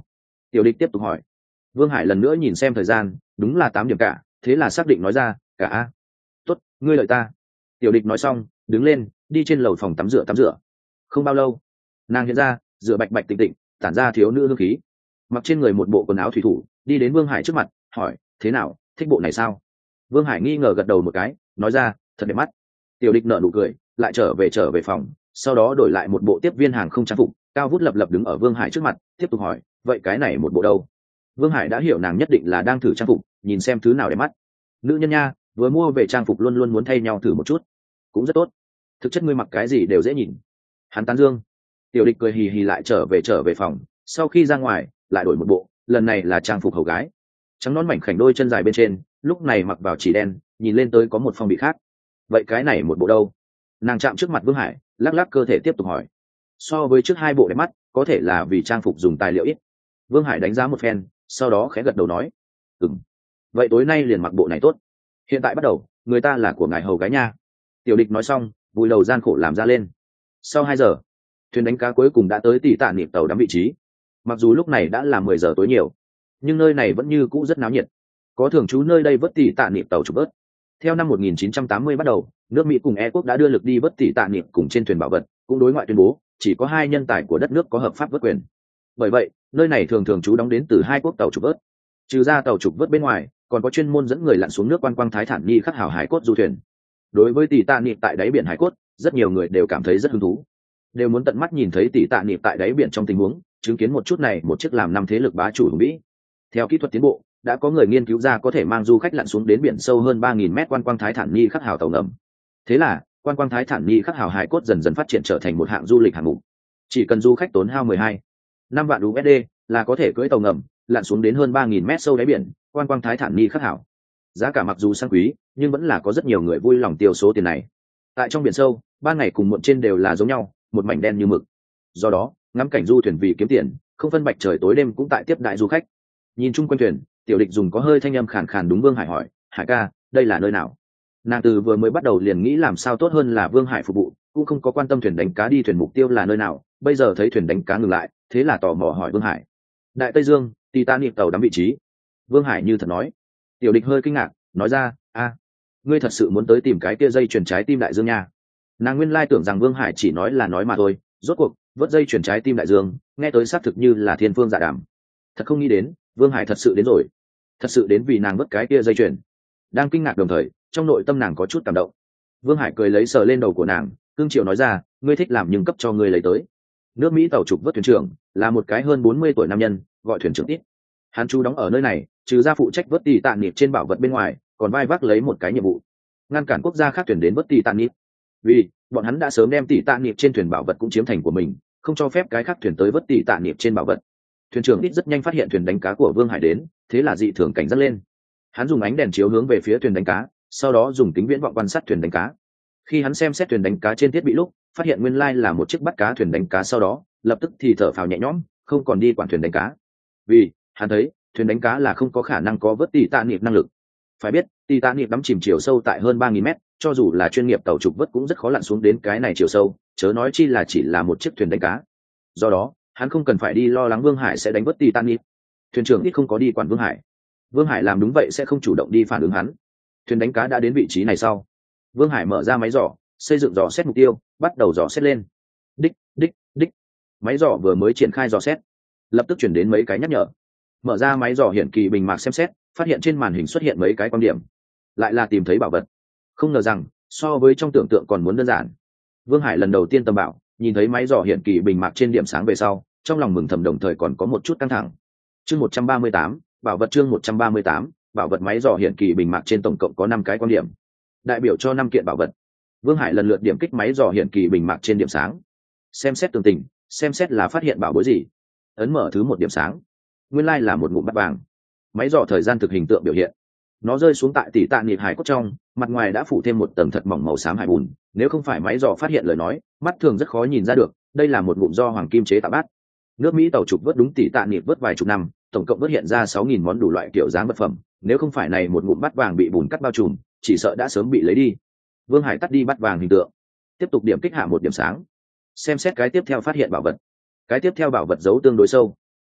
Tiểu địch tiếp tục hỏi. Vương Hải lần nữa nhìn xem thời gian, đúng là tám điểm cả, thế là xác định nói ra, cả a. Tốt, ngươi đợi ta. Tiểu địch nói xong, đứng lên, đi trên lầu phòng tắm rửa tắm rửa. Không bao lâu, nàng hiện ra, rửa bạch bạch tịnh tịnh, tản ra thiếu nữ hương khí. Mặc trên người một bộ quần áo thủy thủ, đi đến Vương Hải trước mặt, hỏi, thế nào, thích bộ này sao? Vương Hải nghi ngờ gật đầu một cái, nói ra, thật đẹp mắt. Tiểu địch nở nụ cười, lại trở về trở về phòng, sau đó đổi lại một bộ tiếp viên hàng không trang phục, cao vút lập lập đứng ở Vương Hải trước mặt, tiếp tục hỏi, vậy cái này một bộ đâu? Vương Hải đã hiểu nàng nhất định là đang thử trang phục, nhìn xem thứ nào đẹp mắt. Nữ nhân nha, vừa mua về trang phục luôn luôn muốn thay nhau thử một chút, cũng rất tốt. Thực chất ngươi mặc cái gì đều dễ nhìn. Hắn tán dương. Tiểu địch cười hì hì lại trở về trở về phòng, sau khi ra ngoài lại đổi một bộ, lần này là trang phục hầu gái, trắng nón mảnh khảnh đôi chân dài bên trên, lúc này mặc vào chỉ đen, nhìn lên tới có một phong bị khác. Vậy cái này một bộ đâu? Nàng chạm trước mặt Vương Hải, lắc lắc cơ thể tiếp tục hỏi. So với trước hai bộ đẹp mắt, có thể là vì trang phục dùng tài liệu ít. Vương Hải đánh giá một phen, sau đó khẽ gật đầu nói, ừm, vậy tối nay liền mặc bộ này tốt. Hiện tại bắt đầu, người ta là của ngài hầu gái nha. Tiểu địch nói xong, vùi đầu gian khổ làm ra lên. Sau hai giờ, thuyền đánh cá cuối cùng đã tới Tỷ Tạ Niệm tàu đắm vị trí. Mặc dù lúc này đã là mười giờ tối nhiều, nhưng nơi này vẫn như cũ rất náo nhiệt. Có thường trú nơi đây vớt Tỷ Tạ Niệm tàu trục vớt. Theo năm một nghìn chín trăm tám mươi bắt đầu, nước Mỹ cùng E quốc đã đưa lực đi vớt Tỷ Tạ Niệm cùng trên thuyền bảo vật, cũng đối ngoại tuyên bố chỉ có hai nhân tài của đất nước có hợp pháp vớt quyền. Bởi vậy, nơi này thường thường trú đóng đến từ hai quốc tàu trục vớt. Trừ ra tàu trục vớt bên ngoài, còn có chuyên môn dẫn người lặn xuống nước quan quang thái thản nhi khắc hảo hải cốt du thuyền. Đối với Tỷ Tạ Niệm tại đáy biển hải cốt, rất nhiều người đều cảm thấy rất hứng thú, đều muốn tận mắt nhìn thấy Tỷ Tạ Niệm tại đáy biển trong tình huống, chứng kiến một chút này một chiếc làm năm thế lực bá chủ hùng vĩ. Theo kỹ thuật tiến bộ, đã có người nghiên cứu ra có thể mang du khách lặn xuống đến biển sâu hơn ba nghìn mét quan quang thái thản nhi khắc hảo tàu ngầm. Thế là, quan quang thái thản nhi khắc hảo hải cốt dần dần phát triển trở thành một hạng du lịch hạng mục. Chỉ cần du khách tốn hao mười hai năm vạn u ét đê là có thể cưỡi tàu ngầm lặn xuống đến hơn ba nghìn mét sâu đáy biển, quan quang thái thản nhi khắc hảo. Giá cả mặc dù sang quý, nhưng vẫn là có rất nhiều người vui lòng tiêu số tiền này. Tại trong biển sâu, ban ngày cùng muộn trên đều là giống nhau, một mảnh đen như mực. Do đó, ngắm cảnh du thuyền vì kiếm tiền, không phân bạch trời tối đêm cũng tại tiếp đại du khách. Nhìn chung quanh thuyền, Tiểu địch dùng có hơi thanh âm khàn khàn đúng Vương Hải hỏi, Hải ca, đây là nơi nào? Nàng từ vừa mới bắt đầu liền nghĩ làm sao tốt hơn là Vương Hải phục vụ, cũng không có quan tâm thuyền đánh cá đi thuyền mục tiêu là nơi nào. Bây giờ thấy thuyền đánh cá ngừng lại, thế là tò mò hỏi Vương Hải. Đại Tây Dương, Titanic tàu đắm vị trí. Vương Hải như thật nói. Tiểu địch hơi kinh ngạc, nói ra, a, ngươi thật sự muốn tới tìm cái kia dây chuyền trái tim đại dương nha? Nàng nguyên lai tưởng rằng Vương Hải chỉ nói là nói mà thôi, rốt cuộc vớt dây chuyền trái tim đại dương, nghe tới xác thực như là thiên phương dạ đàm. Thật không nghĩ đến, Vương Hải thật sự đến rồi, thật sự đến vì nàng vớt cái kia dây chuyền. Đang kinh ngạc đồng thời, trong nội tâm nàng có chút cảm động. Vương Hải cười lấy sờ lên đầu của nàng, cương triệu nói ra, ngươi thích làm nhưng cấp cho ngươi lấy tới. Nước Mỹ tàu trục vớt thuyền trưởng là một cái hơn bốn mươi tuổi nam nhân, gọi thuyền trưởng Tít. Hắn chú đóng ở nơi này, trừ ra phụ trách vớt Tỷ Tạ Niệm trên bảo vật bên ngoài, còn vai vác lấy một cái nhiệm vụ, ngăn cản quốc gia khác thuyền đến vớt Tỷ Tạ Niệm. Vì bọn hắn đã sớm đem Tỷ Tạ Niệm trên thuyền bảo vật cũng chiếm thành của mình, không cho phép cái khác thuyền tới vớt Tỷ Tạ Niệm trên bảo vật. Thuyền trưởng Tít rất nhanh phát hiện thuyền đánh cá của Vương Hải đến, thế là dị thường cảnh giác lên. Hắn dùng ánh đèn chiếu hướng về phía thuyền đánh cá, sau đó dùng kính viễn vọng quan sát thuyền đánh cá. Khi hắn xem xét thuyền đánh cá trên thiết bị lúc, phát hiện nguyên lai là một chiếc bắt cá thuyền đánh cá, sau đó lập tức thì thở phào nhẹ nhõm, không còn đi quản thuyền đánh cá. Vì hắn thấy thuyền đánh cá là không có khả năng có vớt Tỷ Tạ Niệm năng lực. Phải biết, Tỷ Tạ Niệm đắm chìm chiều sâu tại hơn ba nghìn mét, cho dù là chuyên nghiệp tàu trục vớt cũng rất khó lặn xuống đến cái này chiều sâu, chớ nói chi là chỉ là một chiếc thuyền đánh cá. Do đó, hắn không cần phải đi lo lắng Vương Hải sẽ đánh vớt Tỷ Tạ Niệm. Thuyền trưởng ít không có đi quản Vương Hải. Vương Hải làm đúng vậy sẽ không chủ động đi phản ứng hắn. Thuyền đánh cá đã đến vị trí này sau, Vương Hải mở ra máy dò, xây dựng dò xét mục tiêu, bắt đầu dò xét lên. Đích, đích, đích. Máy dò vừa mới triển khai dò xét, lập tức chuyển đến mấy cái nhắc nhở. Mở ra máy dò hiển kỳ bình mạc xem xét, phát hiện trên màn hình xuất hiện mấy cái quan điểm, lại là tìm thấy bảo vật. Không ngờ rằng so với trong tưởng tượng còn muốn đơn giản. Vương Hải lần đầu tiên tầm bảo, nhìn thấy máy dò hiển kỳ bình mạc trên điểm sáng về sau, trong lòng mừng thầm đồng thời còn có một chút căng thẳng. Chương một trăm ba mươi tám, bảo vật chương một trăm ba mươi tám, bảo vật máy dò hiển kỳ bình mạc trên tổng cộng có năm cái quan điểm, đại biểu cho năm kiện bảo vật. Vương Hải lần lượt điểm kích máy dò hiển kỳ bình mạc trên điểm sáng, xem xét tường tình, xem xét là phát hiện bảo bối gì. Ấn mở thứ một điểm sáng, nguyên lai là một ngụm bát vàng. Máy dò thời gian thực hình tượng biểu hiện, nó rơi xuống tại Tỷ Tạ Niệm hải cốt trong, mặt ngoài đã phủ thêm một tầng thật mỏng màu xám hải bùn. Nếu không phải máy dò phát hiện lời nói, mắt thường rất khó nhìn ra được đây là một ngụm do hoàng kim chế tạo bát. Nước Mỹ tàu trục vớt đúng Tỷ Tạ Niệm vớt vài chục năm, tổng cộng vớt hiện ra sáu nghìn món đủ loại kiểu dáng vật phẩm. Nếu không phải này một ngụm bát vàng bị bùn cắt bao trùm, chỉ sợ đã sớm bị lấy đi. Vương Hải tắt đi bát vàng hình tượng, tiếp tục điểm kích hạ một điểm sáng, xem xét cái tiếp theo phát hiện bảo vật. Cái tiếp theo bảo vật giấu tương đối sâu,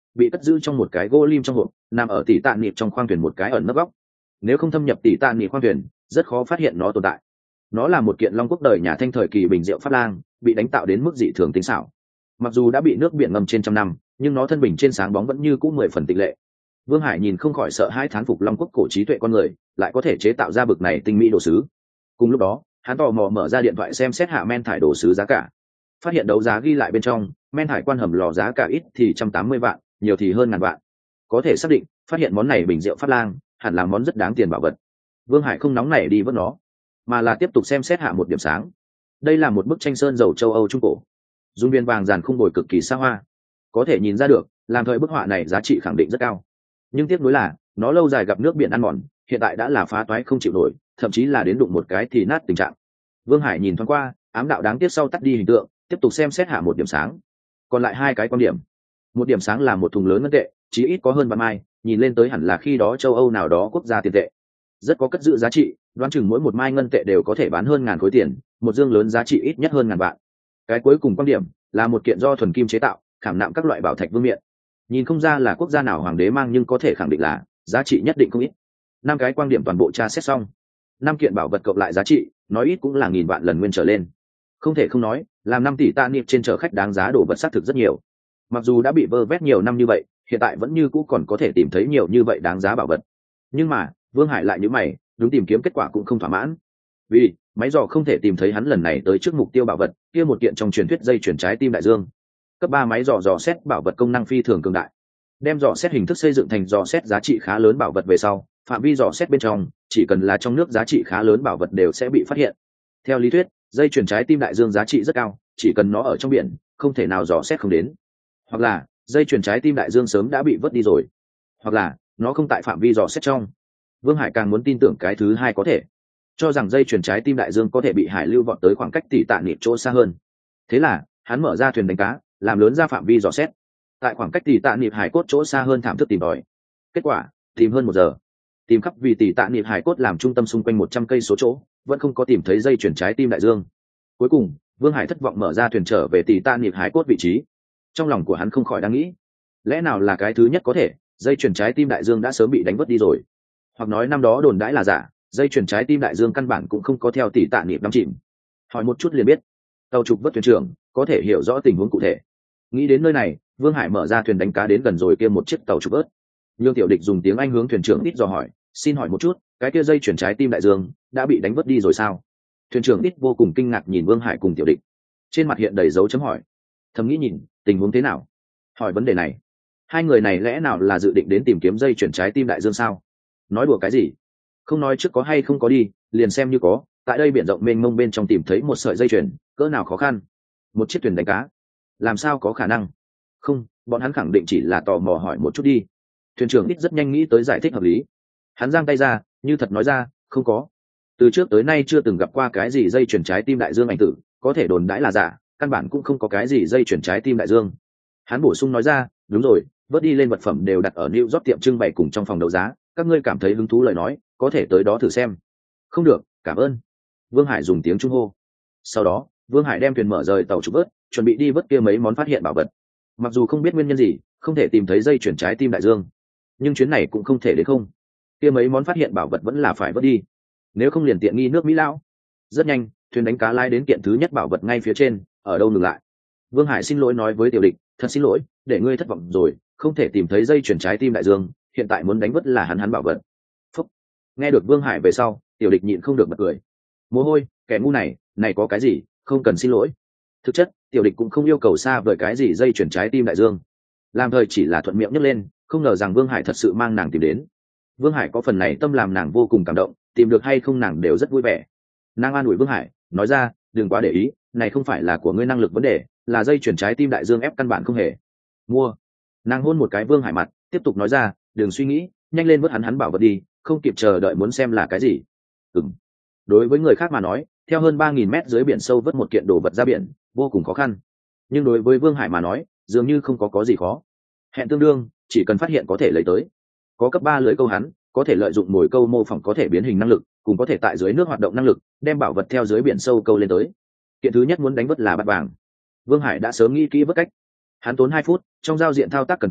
bị cất giữ trong một cái gỗ lim trong hộp, nằm ở tỉ tạ niệm trong khoang thuyền một cái ẩn nấp góc. Nếu không thâm nhập tỉ tạ niệm khoang thuyền, rất khó phát hiện nó tồn tại. Nó là một kiện long quốc đời nhà Thanh thời kỳ bình diệu pháp lang, bị đánh tạo đến mức dị thường tinh xảo. Mặc dù đã bị nước biển ngâm trên trăm năm, nhưng nó thân bình trên sáng bóng vẫn như cũ mười phần tịch lệ. Vương Hải nhìn không khỏi sợ hãi thán phục long quốc cổ trí tuệ con người, lại có thể chế tạo ra bực này tinh mỹ đồ sứ. Cùng lúc đó, hắn tò mò mở ra điện thoại xem xét hạ men thải đồ sứ giá cả, phát hiện đấu giá ghi lại bên trong men thải quan hầm lò giá cả ít thì trăm tám mươi vạn, nhiều thì hơn ngàn vạn. Có thể xác định phát hiện món này bình rượu pháp lang hẳn là món rất đáng tiền bảo vật. Vương Hải không nóng nảy đi vớt nó, mà là tiếp tục xem xét hạ một điểm sáng. Đây là một bức tranh sơn dầu châu Âu trung cổ, dung viên vàng dàn khung bồi cực kỳ xa hoa, có thể nhìn ra được làm thời bức họa này giá trị khẳng định rất cao. Nhưng tiếc nuối là nó lâu dài gặp nước biển ăn mòn, hiện tại đã là phá toái không chịu nổi, thậm chí là đến đụng một cái thì nát tình trạng. Vương Hải nhìn thoáng qua, ám đạo đáng tiếc sau tắt đi hình tượng, tiếp tục xem xét hạ một điểm sáng. Còn lại hai cái quan điểm. Một điểm sáng là một thùng lớn ngân tệ, chí ít có hơn ba mai, nhìn lên tới hẳn là khi đó châu Âu nào đó quốc gia tiền tệ, rất có cất giữ giá trị, đoán chừng mỗi một mai ngân tệ đều có thể bán hơn ngàn khối tiền, một dương lớn giá trị ít nhất hơn ngàn vạn. Cái cuối cùng quan điểm là một kiện do thuần kim chế tạo, khảm nạm các loại bảo thạch vương miện, nhìn không ra là quốc gia nào hoàng đế mang nhưng có thể khẳng định là giá trị nhất định không ít. Năm cái quan điểm toàn bộ tra xét xong, năm kiện bảo vật cộng lại giá trị nói ít cũng là nghìn vạn lần nguyên trở lên. Không thể không nói, làm năm tỷ tạ niệm trên chở khách đáng giá đồ vật xác thực rất nhiều. Mặc dù đã bị vơ vét nhiều năm như vậy, hiện tại vẫn như cũ còn có thể tìm thấy nhiều như vậy đáng giá bảo vật. Nhưng mà Vương Hải lại nhíu mày, đúng tìm kiếm kết quả cũng không thỏa mãn. Vì máy dò không thể tìm thấy hắn lần này tới trước mục tiêu bảo vật, kia một kiện trong truyền thuyết dây chuyển trái tim đại dương. Cấp ba máy dò dò xét bảo vật công năng phi thường cường đại. Đem dò xét hình thức xây dựng thành dò xét giá trị khá lớn bảo vật về sau, phạm vi dò xét bên trong, chỉ cần là trong nước giá trị khá lớn bảo vật đều sẽ bị phát hiện. Theo lý thuyết, dây chuyển trái tim đại dương giá trị rất cao, chỉ cần nó ở trong biển, không thể nào dò xét không đến. Hoặc là dây chuyển trái tim đại dương sớm đã bị vớt đi rồi, hoặc là nó không tại phạm vi dò xét trong. Vương Hải càng muốn tin tưởng cái thứ hai có thể, cho rằng dây chuyển trái tim đại dương có thể bị hải lưu vọt tới khoảng cách tỷ tạ niệm chỗ xa hơn. Thế là hắn mở ra thuyền đánh cá, làm lớn ra phạm vi dò xét, tại khoảng cách tỷ tạ niệm hải cốt chỗ xa hơn thảm thức tìm tòi. Kết quả tìm hơn một giờ, tìm khắp vì tỷ tạ niệm hải cốt làm trung tâm xung quanh một trăm cây số chỗ, vẫn không có tìm thấy dây chuyển trái tim đại dương. Cuối cùng Vương Hải thất vọng mở ra thuyền trở về tỷ tạ niệm hải cốt vị trí. Trong lòng của hắn không khỏi đang nghĩ, lẽ nào là cái thứ nhất có thể, dây chuyển trái tim đại dương đã sớm bị đánh vớt đi rồi, hoặc nói năm đó đồn đãi là giả, dây chuyển trái tim đại dương căn bản cũng không có theo tỷ tạ niệm đắm chìm. Hỏi một chút liền biết. Tàu trục vớt thuyền trưởng có thể hiểu rõ tình huống cụ thể. Nghĩ đến nơi này, Vương Hải mở ra thuyền đánh cá đến gần rồi kia một chiếc tàu trục vớt. Lương Tiểu Địch dùng tiếng Anh hướng thuyền trưởng ít dò hỏi, xin hỏi một chút, cái kia dây chuyển trái tim đại dương đã bị đánh vớt đi rồi sao? Thuyền trưởng ít vô cùng kinh ngạc nhìn Vương Hải cùng Tiểu Địch, trên mặt hiện đầy dấu chấm hỏi. Thầm nghĩ nhìn tình huống thế nào, hỏi vấn đề này, hai người này lẽ nào là dự định đến tìm kiếm dây chuyển trái tim đại dương sao? Nói đùa cái gì, không nói trước có hay không có đi, liền xem như có, tại đây biển rộng mênh mông bên trong tìm thấy một sợi dây chuyền cỡ nào khó khăn. Một chiếc thuyền đánh cá làm sao có khả năng? Không, bọn hắn khẳng định chỉ là tò mò hỏi một chút đi. Thuyền trưởng ít rất nhanh nghĩ tới giải thích hợp lý. Hắn giang tay ra như thật nói ra, không có, từ trước tới nay chưa từng gặp qua cái gì dây chuyển trái tim đại dương ảnh tử, có thể đồn đãi là giả, căn bản cũng không có cái gì dây chuyển trái tim đại dương. Hắn bổ sung nói ra, đúng rồi, vớt đi lên vật phẩm đều đặt ở New York tiệm trưng bày cùng trong phòng đấu giá, các ngươi cảm thấy hứng thú lời nói có thể tới đó thử xem. Không được, cảm ơn. Vương Hải dùng tiếng Trung hô. Sau đó Vương Hải đem thuyền mở rời tàu trục vớt, chuẩn bị đi vớt kia mấy món phát hiện bảo vật. Mặc dù không biết nguyên nhân gì không thể tìm thấy dây chuyển trái tim đại dương, nhưng chuyến này cũng không thể đến không, kia mấy món phát hiện bảo vật vẫn là phải vớt đi, nếu không liền tiện nghi nước Mỹ lão. Rất nhanh thuyền đánh cá lái đến kiện thứ nhất bảo vật ngay phía trên, ở đâu ngừng lại. Vương Hải xin lỗi nói với Tiểu Địch, thật xin lỗi để ngươi thất vọng rồi, không thể tìm thấy dây chuyển trái tim đại dương, hiện tại muốn đánh vớt là hắn hắn bảo vật. Phúc. Nghe được Vương Hải về sau, Tiểu Địch nhịn không được bật cười. Mồ hôi, kẻ ngu này, này có cái gì, không cần xin lỗi. Thực chất Tiểu Địch cũng không yêu cầu xa vời cái gì dây chuyển trái tim đại dương, làm thời chỉ là thuận miệng nhấc lên, không ngờ rằng Vương Hải thật sự mang nàng tìm đến. Vương Hải có phần này tâm làm nàng vô cùng cảm động, tìm được hay không nàng đều rất vui vẻ. Nàng an ủi Vương Hải, nói ra, đừng quá để ý, này không phải là của ngươi năng lực vấn đề, là dây chuyển trái tim đại dương ép căn bản không hề mua. Nàng hôn một cái Vương Hải mặt, tiếp tục nói ra, đừng suy nghĩ, nhanh lên vớt hắn hắn bảo vật đi, không kịp chờ đợi muốn xem là cái gì. Ừm. Đối với người khác mà nói, theo hơn ba nghìn mét dưới biển sâu vớt một kiện đồ vật ra biển vô cùng khó khăn, nhưng đối với Vương Hải mà nói dường như không có có gì khó. Hẹn tương đương, chỉ cần phát hiện có thể lấy tới. Có cấp ba lưới câu hắn có thể lợi dụng mồi câu mô phỏng có thể biến hình năng lực, cùng có thể tại dưới nước hoạt động năng lực, đem bảo vật theo dưới biển sâu câu lên tới. Kiện thứ nhất muốn đánh vớt là bát vàng. Vương Hải đã sớm nghĩ kỹ vớt cách. Hắn tốn hai phút trong giao diện thao tác cần câu,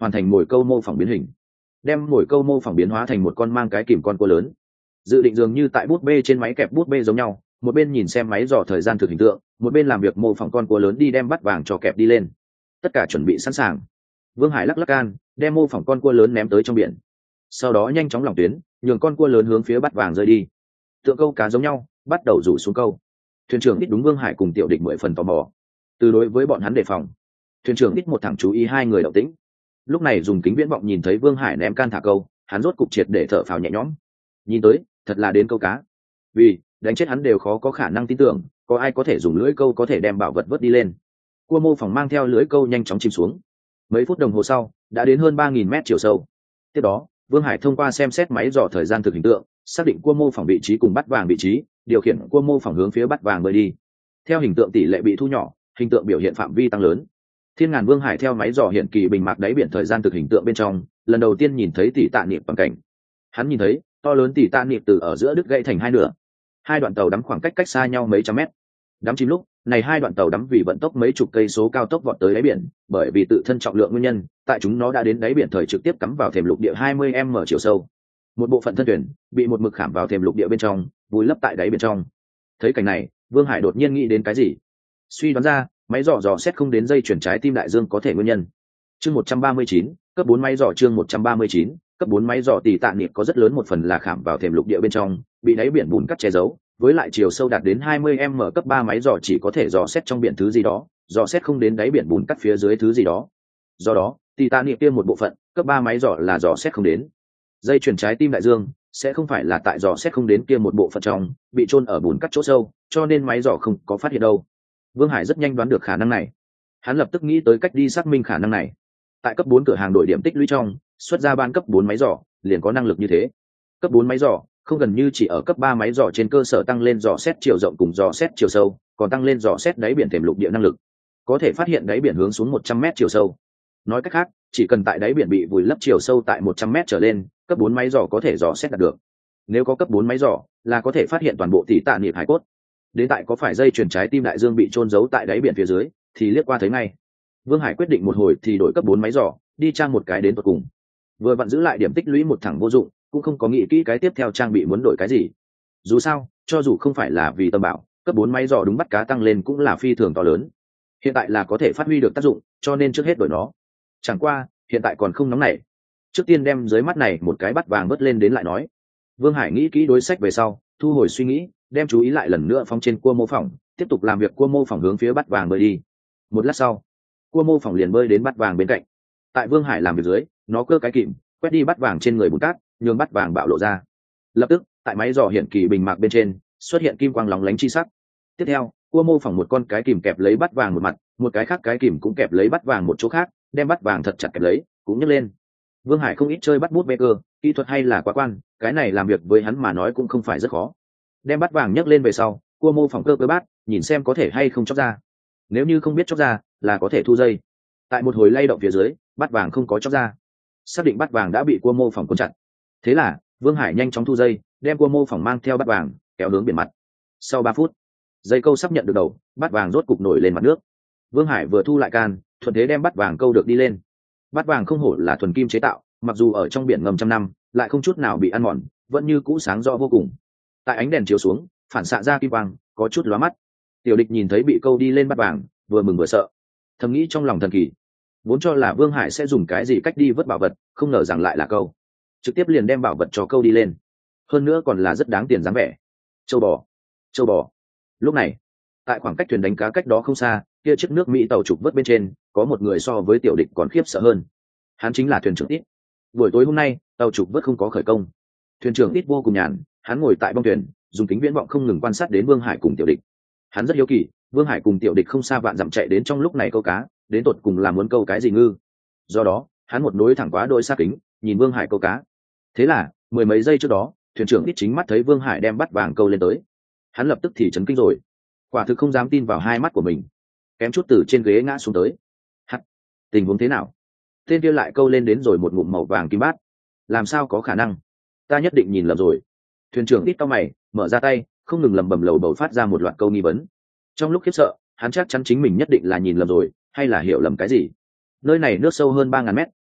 hoàn thành mồi câu mô phỏng biến hình, đem mồi câu mô phỏng biến hóa thành một con mang cái kìm con cua lớn. Dự định dường như tại bút bê trên máy kẹp bút bê giống nhau, một bên nhìn xem máy dò thời gian thực hình tượng, một bên làm việc mô phỏng con cua lớn đi đem bắt vàng cho kẹp đi lên. Tất cả chuẩn bị sẵn sàng. Vương Hải lắc lắc can, đem mô phỏng con cua lớn ném tới trong biển, sau đó nhanh chóng lỏng tuyến, nhường con cua lớn hướng phía bắt vàng rơi đi. Tượng câu cá giống nhau, bắt đầu rủ xuống câu. Thuyền trưởng ít đúng Vương Hải cùng Tiểu Địch mười phần tò mò. Từ đối với bọn hắn đề phòng, thuyền trưởng ít một thẳng chú ý hai người động tĩnh. Lúc này dùng kính viễn vọng nhìn thấy Vương Hải ném can thả câu, hắn rốt cục triệt để thở phào nhẹ nhõm. Nhìn tới, thật là đến câu cá. Vì đánh chết hắn đều khó có khả năng tin tưởng, có ai có thể dùng lưỡi câu có thể đem bảo vật vớt đi lên. Cua mô phỏng mang theo lưỡi câu nhanh chóng chìm xuống. Mấy phút đồng hồ sau, đã đến hơn ba nghìn mét chiều sâu. Tiếp đó, Vương Hải thông qua xem xét máy dò thời gian thực hình tượng, xác định cua mô phỏng vị trí cùng bắt vàng vị trí, điều khiển cua mô phỏng hướng phía bắt vàng bơi đi. Theo hình tượng tỷ lệ bị thu nhỏ, hình tượng biểu hiện phạm vi tăng lớn. Thiên Ngàn Vương Hải theo máy dò hiển kỳ bình mạc đáy biển thời gian thực hình tượng bên trong, lần đầu tiên nhìn thấy tỷ tạ niệm bằng cảnh. Hắn nhìn thấy to lớn tỷ tạ niệm từ ở giữa đứt gãy thành hai nửa, hai đoạn tàu đắm khoảng cách cách xa nhau mấy trăm mét. Đắm chìm lúc này hai đoạn tàu đắm vì vận tốc mấy chục cây số cao tốc vọt tới đáy biển, bởi vì tự thân trọng lượng nguyên nhân, tại chúng nó đã đến đáy biển thời trực tiếp cắm vào thềm lục địa hai mươi mét chiều sâu. Một bộ phận thân thuyền bị một mực khảm vào thềm lục địa bên trong, vùi lấp tại đáy biển trong. Thấy cảnh này, Vương Hải đột nhiên nghĩ đến cái gì, suy đoán ra máy dò dò xét không đến dây chuyển trái tim đại dương có thể nguyên nhân. Chương một trăm ba mươi chín, cấp bốn máy dò chương một trăm ba mươi chín, cấp bốn máy dò tỷ tạ niệm có rất lớn một phần là khảm vào thềm lục địa bên trong, bị đáy biển bùn cắt che giấu, với lại chiều sâu đạt đến hai mươi mét cấp ba máy dò chỉ có thể dò xét trong biển thứ gì đó, dò xét không đến đáy biển bùn cắt phía dưới thứ gì đó. Do đó, tỷ tạ niệm kia một bộ phận, cấp ba máy dò là dò xét không đến. Dây chuyển trái tim đại dương sẽ không phải là tại dò xét không đến kia một bộ phận trong, bị chôn ở bùn cắt chỗ sâu, cho nên máy dò không có phát hiện đâu. Vương Hải rất nhanh đoán được khả năng này. Hắn lập tức nghĩ tới cách đi xác minh khả năng này. Tại cấp bốn cửa hàng đổi điểm tích lũy trong, xuất ra ban cấp bốn máy dò, liền có năng lực như thế. Cấp bốn máy dò không gần như chỉ ở cấp ba máy dò trên cơ sở tăng lên dò xét chiều rộng cùng dò xét chiều sâu, còn tăng lên dò xét đáy biển thềm lục địa năng lực. Có thể phát hiện đáy biển hướng xuống một trăm mét chiều sâu. Nói cách khác, chỉ cần tại đáy biển bị vùi lấp chiều sâu tại một trăm mét trở lên, cấp bốn máy dò có thể dò xét đạt được. Nếu có cấp bốn máy dò, là có thể phát hiện toàn bộ tỷ tạ niệm hải cốt. Đến tại có phải dây chuyền trái tim đại dương bị chôn giấu tại đáy biển phía dưới, thì liếc qua thấy ngay. Vương Hải quyết định một hồi thì đổi cấp bốn máy dò, đi trang một cái đến tận cùng. Vừa vặn giữ lại điểm tích lũy một thẳng vô dụng, cũng không có nghĩ kỹ cái tiếp theo trang bị muốn đổi cái gì. Dù sao, cho dù không phải là vì tâm bảo, cấp bốn máy dò đúng bắt cá tăng lên cũng là phi thường to lớn. Hiện tại là có thể phát huy được tác dụng, cho nên trước hết đổi nó. Chẳng qua, hiện tại còn không nóng nảy. Trước tiên đem dưới mắt này một cái bắt vàng vớt lên đến lại nói. Vương Hải nghĩ kỹ đối sách về sau, thu hồi suy nghĩ, đem chú ý lại lần nữa phóng trên cua mô phỏng, tiếp tục làm việc cua mô phỏng hướng phía bắt vàng bơi đi. Một lát sau, cua mô phỏng liền bơi đến bắt vàng bên cạnh. Tại Vương Hải làm việc dưới, nó cơ cái kìm quét đi bắt vàng trên người bùn cát, nhường bắt vàng bạo lộ ra. Lập tức, tại máy dò hiển kỳ bình mạc bên trên xuất hiện kim quang lóng lánh chi sắc. Tiếp theo, cua mô phỏng một con cái kìm kẹp lấy bắt vàng một mặt, một cái khác cái kìm cũng kẹp lấy bắt vàng một chỗ khác, đem bắt vàng thật chặt kẹp lấy, cũng nhấc lên. Vương Hải không ít chơi bắt bút bê cơ, kỹ thuật hay là quá quan, cái này làm việc với hắn mà nói cũng không phải rất khó. Đem bắt vàng nhấc lên về sau, cua mô phỏng cơ cơ bát, nhìn xem có thể hay không chóc ra. Nếu như không biết chóc ra, là có thể thu dây. Tại một hồi lay động phía dưới, bắt vàng không có chóc ra. Xác định bắt vàng đã bị cua mô phỏng cuốn chặt. Thế là, Vương Hải nhanh chóng thu dây, đem cua mô phỏng mang theo bắt vàng, kéo hướng biển mặt. Sau ba phút, dây câu sắp nhận được đầu, bắt vàng rốt cục nổi lên mặt nước. Vương Hải vừa thu lại can, thuận thế đem bắt vàng câu được đi lên. Bắt vàng không hổ là thuần kim chế tạo, mặc dù ở trong biển ngầm trăm năm, lại không chút nào bị ăn mòn, vẫn như cũ sáng rõ vô cùng. Tại ánh đèn chiếu xuống, phản xạ ra kim quang, có chút lóa mắt. Tiểu Địch nhìn thấy bị câu đi lên bắt vàng, vừa mừng vừa sợ, thầm nghĩ trong lòng thần kỳ. Vốn cho là Vương Hải sẽ dùng cái gì cách đi vớt bảo vật, không ngờ rằng lại là câu, trực tiếp liền đem bảo vật cho câu đi lên. Hơn nữa còn là rất đáng tiền dáng vẻ. Châu bò, châu bò. Lúc này, tại khoảng cách thuyền đánh cá cách đó không xa, kia chiếc nước Mỹ tàu trục vớt bên trên, có một người so với Tiểu Địch còn khiếp sợ hơn. Hắn chính là thuyền trưởng Tít. Buổi tối hôm nay, tàu trục vớt không có khởi công. Thuyền trưởng Tít vô cùng nhàn, hắn ngồi tại bong thuyền, dùng kính viễn vọng không ngừng quan sát đến Vương Hải cùng Tiểu Địch. Hắn rất hiếu kỳ, Vương Hải cùng Tiểu Địch không xa vạn dặm chạy đến trong lúc này câu cá, đến tột cùng là muốn câu cái gì ngư. Do đó, hắn một nối thẳng quá đôi sát kính, nhìn Vương Hải câu cá. Thế là, mười mấy giây trước đó, thuyền trưởng Tít chính mắt thấy Vương Hải đem bắt vàng câu lên tới. Hắn lập tức thì chấn kinh rồi, quả thực không dám tin vào hai mắt của mình, kém chút từ trên ghế ngã xuống tới. Hắt, tình huống thế nào? Tên kia lại câu lên đến rồi một ngụm màu vàng kim bát, làm sao có khả năng? Ta nhất định nhìn lầm rồi. Thuyền trưởng Tít cau mày, mở ra tay, không ngừng lẩm bẩm lầu bầu phát ra một loạt câu nghi vấn. Trong lúc khiếp sợ, hắn chắc chắn chính mình nhất định là nhìn lầm rồi, hay là hiểu lầm cái gì. Nơi này nước sâu hơn ba ngàn mét,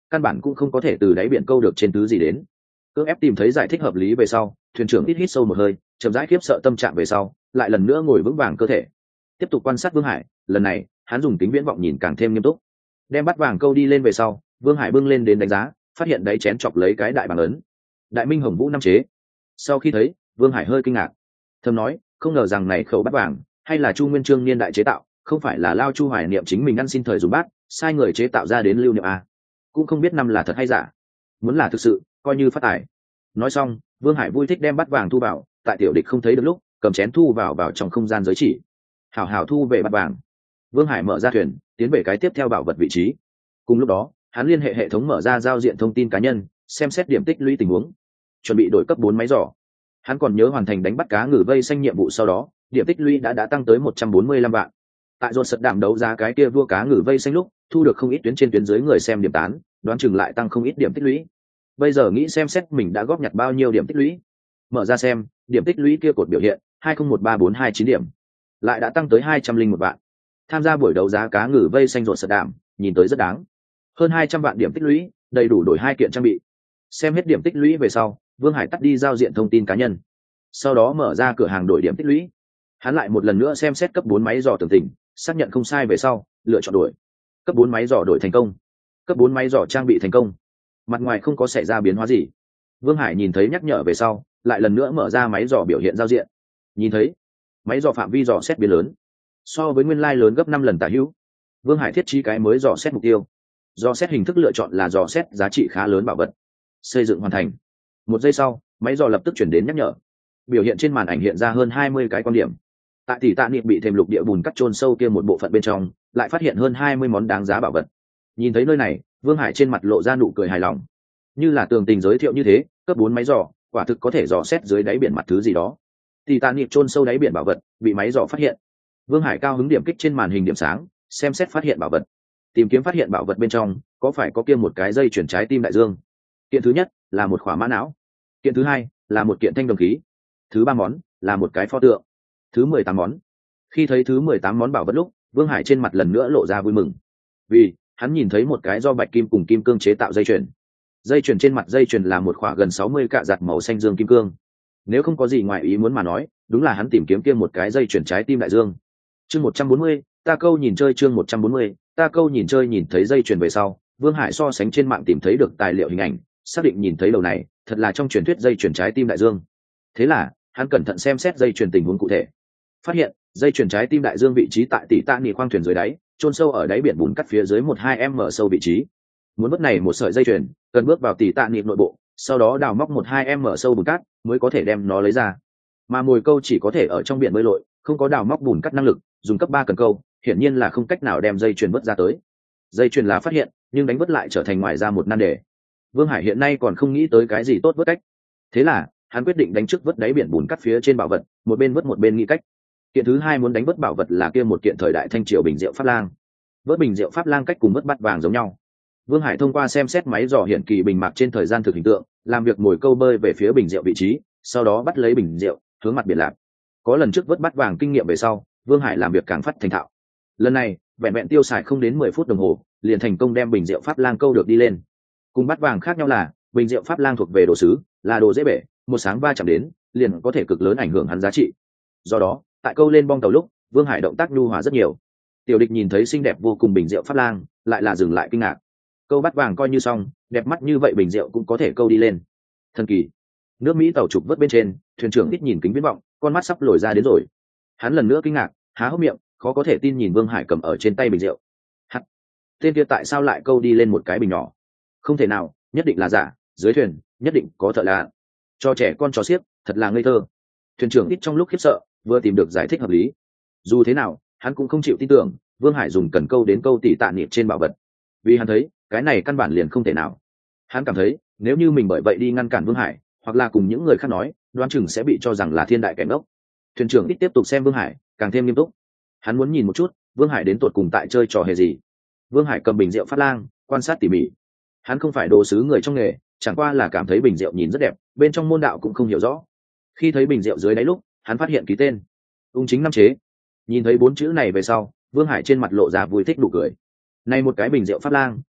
căn bản cũng không có thể từ đáy biển câu được trên thứ gì đến. Cưỡng ép tìm thấy giải thích hợp lý về sau, thuyền trưởng hít hít sâu một hơi, chậm rãi khiếp sợ tâm trạng về sau, lại lần nữa ngồi vững vàng cơ thể, tiếp tục quan sát Vương Hải. Lần này hắn dùng kính viễn vọng nhìn càng thêm nghiêm túc, đem bắt vàng câu đi lên về sau, Vương Hải bưng lên đến đánh giá, phát hiện đáy chén chọc lấy cái đại bảng ấn Đại Minh Hồng Vũ năm chế. Sau khi thấy, Vương Hải hơi kinh ngạc, thầm nói, không ngờ rằng này khẩu bắt vàng hay là Chu Nguyên Chương niên đại chế tạo, không phải là Lao Chu hoài niệm chính mình ăn xin thời dùng bát, sai người chế tạo ra đến lưu niệm a. Cũng không biết năm là thật hay giả, muốn là thực sự coi như phát tài. Nói xong, Vương Hải vui thích đem bắt vàng thu vào, tại tiểu địch không thấy được lúc, cầm chén thu vào vào trong không gian giới chỉ, hảo hảo thu về bắt vàng. Vương Hải mở ra thuyền, tiến về cái tiếp theo bảo vật vị trí. Cùng lúc đó, hắn liên hệ hệ thống mở ra giao diện thông tin cá nhân, xem xét điểm tích lũy tình huống, chuẩn bị đổi cấp bốn máy giỏ. Hắn còn nhớ hoàn thành đánh bắt cá ngừ vây xanh nhiệm vụ sau đó, điểm tích lũy đã đã tăng tới một trăm bốn mươi lăm vạn. Tại dồn sật đảm đấu giá cái kia vua cá ngừ vây xanh lúc, thu được không ít tuyến trên tuyến dưới người xem điểm tán, đoán chừng lại tăng không ít điểm tích lũy. Bây giờ nghĩ xem xét mình đã góp nhặt bao nhiêu điểm tích lũy. Mở ra xem, điểm tích lũy kia cột biểu hiện hai không một ba bốn hai chín điểm, lại đã tăng tới hai trăm linh một vạn. Tham gia buổi đấu giá cá ngừ vây xanh dồn sật đảm, nhìn tới rất đáng. Hơn hai trăm vạn điểm tích lũy, đầy đủ đổi hai kiện trang bị. Xem hết điểm tích lũy về sau, Vương Hải tắt đi giao diện thông tin cá nhân, sau đó mở ra cửa hàng đổi điểm tích lũy. Hắn lại một lần nữa xem xét cấp bốn máy dò tường tình, xác nhận không sai về sau, lựa chọn đổi. Cấp bốn máy dò đổi thành công. Cấp bốn máy dò trang bị thành công. Mặt ngoài không có xảy ra biến hóa gì. Vương Hải nhìn thấy nhắc nhở về sau, lại lần nữa mở ra máy dò biểu hiện giao diện. Nhìn thấy, máy dò phạm vi dò xét biến lớn, so với nguyên lai lớn gấp năm lần tả hữu. Vương Hải thiết trí cái mới dò xét mục tiêu. Dò xét hình thức lựa chọn là dò xét giá trị khá lớn bảo vật. Xây dựng hoàn thành. Một giây sau, máy dò lập tức chuyển đến nhắc nhở. Biểu hiện trên màn ảnh hiện ra hơn hai mươi cái quan điểm. Tại tỷ tạ niệm bị thềm lục địa bùn cắt chôn sâu kia một bộ phận bên trong, lại phát hiện hơn hai mươi món đáng giá bảo vật. Nhìn thấy nơi này, Vương Hải trên mặt lộ ra nụ cười hài lòng. Như là tường tình giới thiệu như thế, cấp bốn máy dò, quả thực có thể dò xét dưới đáy biển mặt thứ gì đó. Tỷ tạ niệm chôn sâu đáy biển bảo vật, bị máy dò phát hiện. Vương Hải cao hứng điểm kích trên màn hình điểm sáng, xem xét phát hiện bảo vật. Tìm kiếm phát hiện bảo vật bên trong, có phải có kia một cái dây chuyển trái tim đại dương. Kiện thứ nhất là một khỏa mã não. Kiện thứ hai là một kiện thanh đồng khí. Thứ ba món là một cái pho tượng. Thứ mười tám món. Khi thấy thứ mười tám món bảo vật lúc, Vương Hải trên mặt lần nữa lộ ra vui mừng, vì hắn nhìn thấy một cái do bạch kim cùng kim cương chế tạo dây chuyền. Dây chuyền trên mặt dây chuyền là một khỏa gần sáu mươi cạ giặt màu xanh dương kim cương. Nếu không có gì ngoài ý muốn mà nói, đúng là hắn tìm kiếm kia một cái dây chuyền trái tim đại dương. Chương một trăm bốn mươi, ta câu nhìn chơi chương một trăm bốn mươi, ta câu nhìn chơi nhìn thấy dây chuyền về sau, Vương Hải so sánh trên mạng tìm thấy được tài liệu hình ảnh, xác định nhìn thấy đầu này, thật là trong truyền thuyết dây chuyền trái tim đại dương. Thế là, hắn cẩn thận xem xét dây chuyền tình huống cụ thể. Phát hiện, dây chuyền trái tim đại dương vị trí tại tỷ tạ nỉ khoang thuyền dưới đáy, chôn sâu ở đáy biển bùn cắt phía dưới một hai m sâu vị trí. Muốn bước này một sợi dây chuyền, cần bước vào tỷ tạ nỉ nội bộ, sau đó đào móc một hai m sâu bùn cát mới có thể đem nó lấy ra. Mà mồi câu chỉ có thể ở trong biển bơi lội, không có đào móc bùn cát năng lực, dùng cấp ba cần câu, hiển nhiên là không cách nào đem dây chuyền vớt ra tới. Dây chuyền là phát hiện, nhưng đánh vớt lại trở thành ngoài ra một nan đề. Vương Hải hiện nay còn không nghĩ tới cái gì tốt vớt cách. Thế là, hắn quyết định đánh trước vớt đáy biển bùn cát phía trên bảo vật, một bên vớt một bên nghĩ cách. Kiện thứ hai muốn đánh vớt bảo vật là kia một kiện thời đại thanh triều bình rượu pháp lang. Vớt bình rượu pháp lang cách cùng vớt bát vàng giống nhau. Vương Hải thông qua xem xét máy dò hiển kỳ bình mạc trên thời gian thực hình tượng, làm việc mồi câu bơi về phía bình rượu vị trí, sau đó bắt lấy bình rượu, hướng mặt biển lạc. Có lần trước vớt bát vàng kinh nghiệm về sau, Vương Hải làm việc càng phát thành thạo. Lần này, vẹn vẹn tiêu xài không đến mười phút đồng hồ, liền thành công đem bình rượu pháp lang câu được đi lên. Cùng bát vàng khác nhau là, bình rượu pháp lang thuộc về đồ sứ, là đồ dễ bể, một sáng va chạm đến, liền có thể cực lớn ảnh hưởng hắn giá trị. Do đó, tại câu lên bong tàu lúc, Vương Hải động tác nhu hòa rất nhiều. Tiểu địch nhìn thấy xinh đẹp vô cùng bình rượu pháp lang, lại là dừng lại kinh ngạc. Câu bắt vàng coi như xong, đẹp mắt như vậy bình rượu cũng có thể câu đi lên. Thần kỳ. Nước Mỹ tàu trục vớt bên trên, thuyền trưởng ít nhìn kính viễn vọng, con mắt sắp lồi ra đến rồi. Hắn lần nữa kinh ngạc, há hốc miệng, khó có thể tin nhìn Vương Hải cầm ở trên tay bình rượu. Hắt. Tên kia tại sao lại câu đi lên một cái bình nhỏ? Không thể nào, nhất định là giả, dưới thuyền nhất định có thợ lạ. Cho trẻ con trò xiếc, thật là ngây thơ. Thuyền trưởng ít trong lúc khiếp sợ, vừa tìm được giải thích hợp lý. Dù thế nào, hắn cũng không chịu tin tưởng, Vương Hải dùng cần câu đến câu tỷ tạ niệm trên bảo vật. Vì hắn thấy, cái này căn bản liền không thể nào. Hắn cảm thấy, nếu như mình bởi vậy đi ngăn cản Vương Hải, hoặc là cùng những người khác nói, đoán chừng sẽ bị cho rằng là thiên đại kẻ ngốc. Thuyền trưởng ít tiếp tục xem Vương Hải, càng thêm nghiêm túc. Hắn muốn nhìn một chút, Vương Hải đến tột cùng tại chơi trò hề gì. Vương Hải cầm bình rượu phát lang, quan sát tỉ mỉ. Hắn không phải đồ sứ người trong nghề, chẳng qua là cảm thấy bình rượu nhìn rất đẹp, bên trong môn đạo cũng không hiểu rõ. Khi thấy bình rượu dưới đáy lúc, hắn phát hiện ký tên ung chính năm chế. Nhìn thấy bốn chữ này về sau, Vương Hải trên mặt lộ ra vui thích nụ cười. Này một cái bình rượu pháp lang,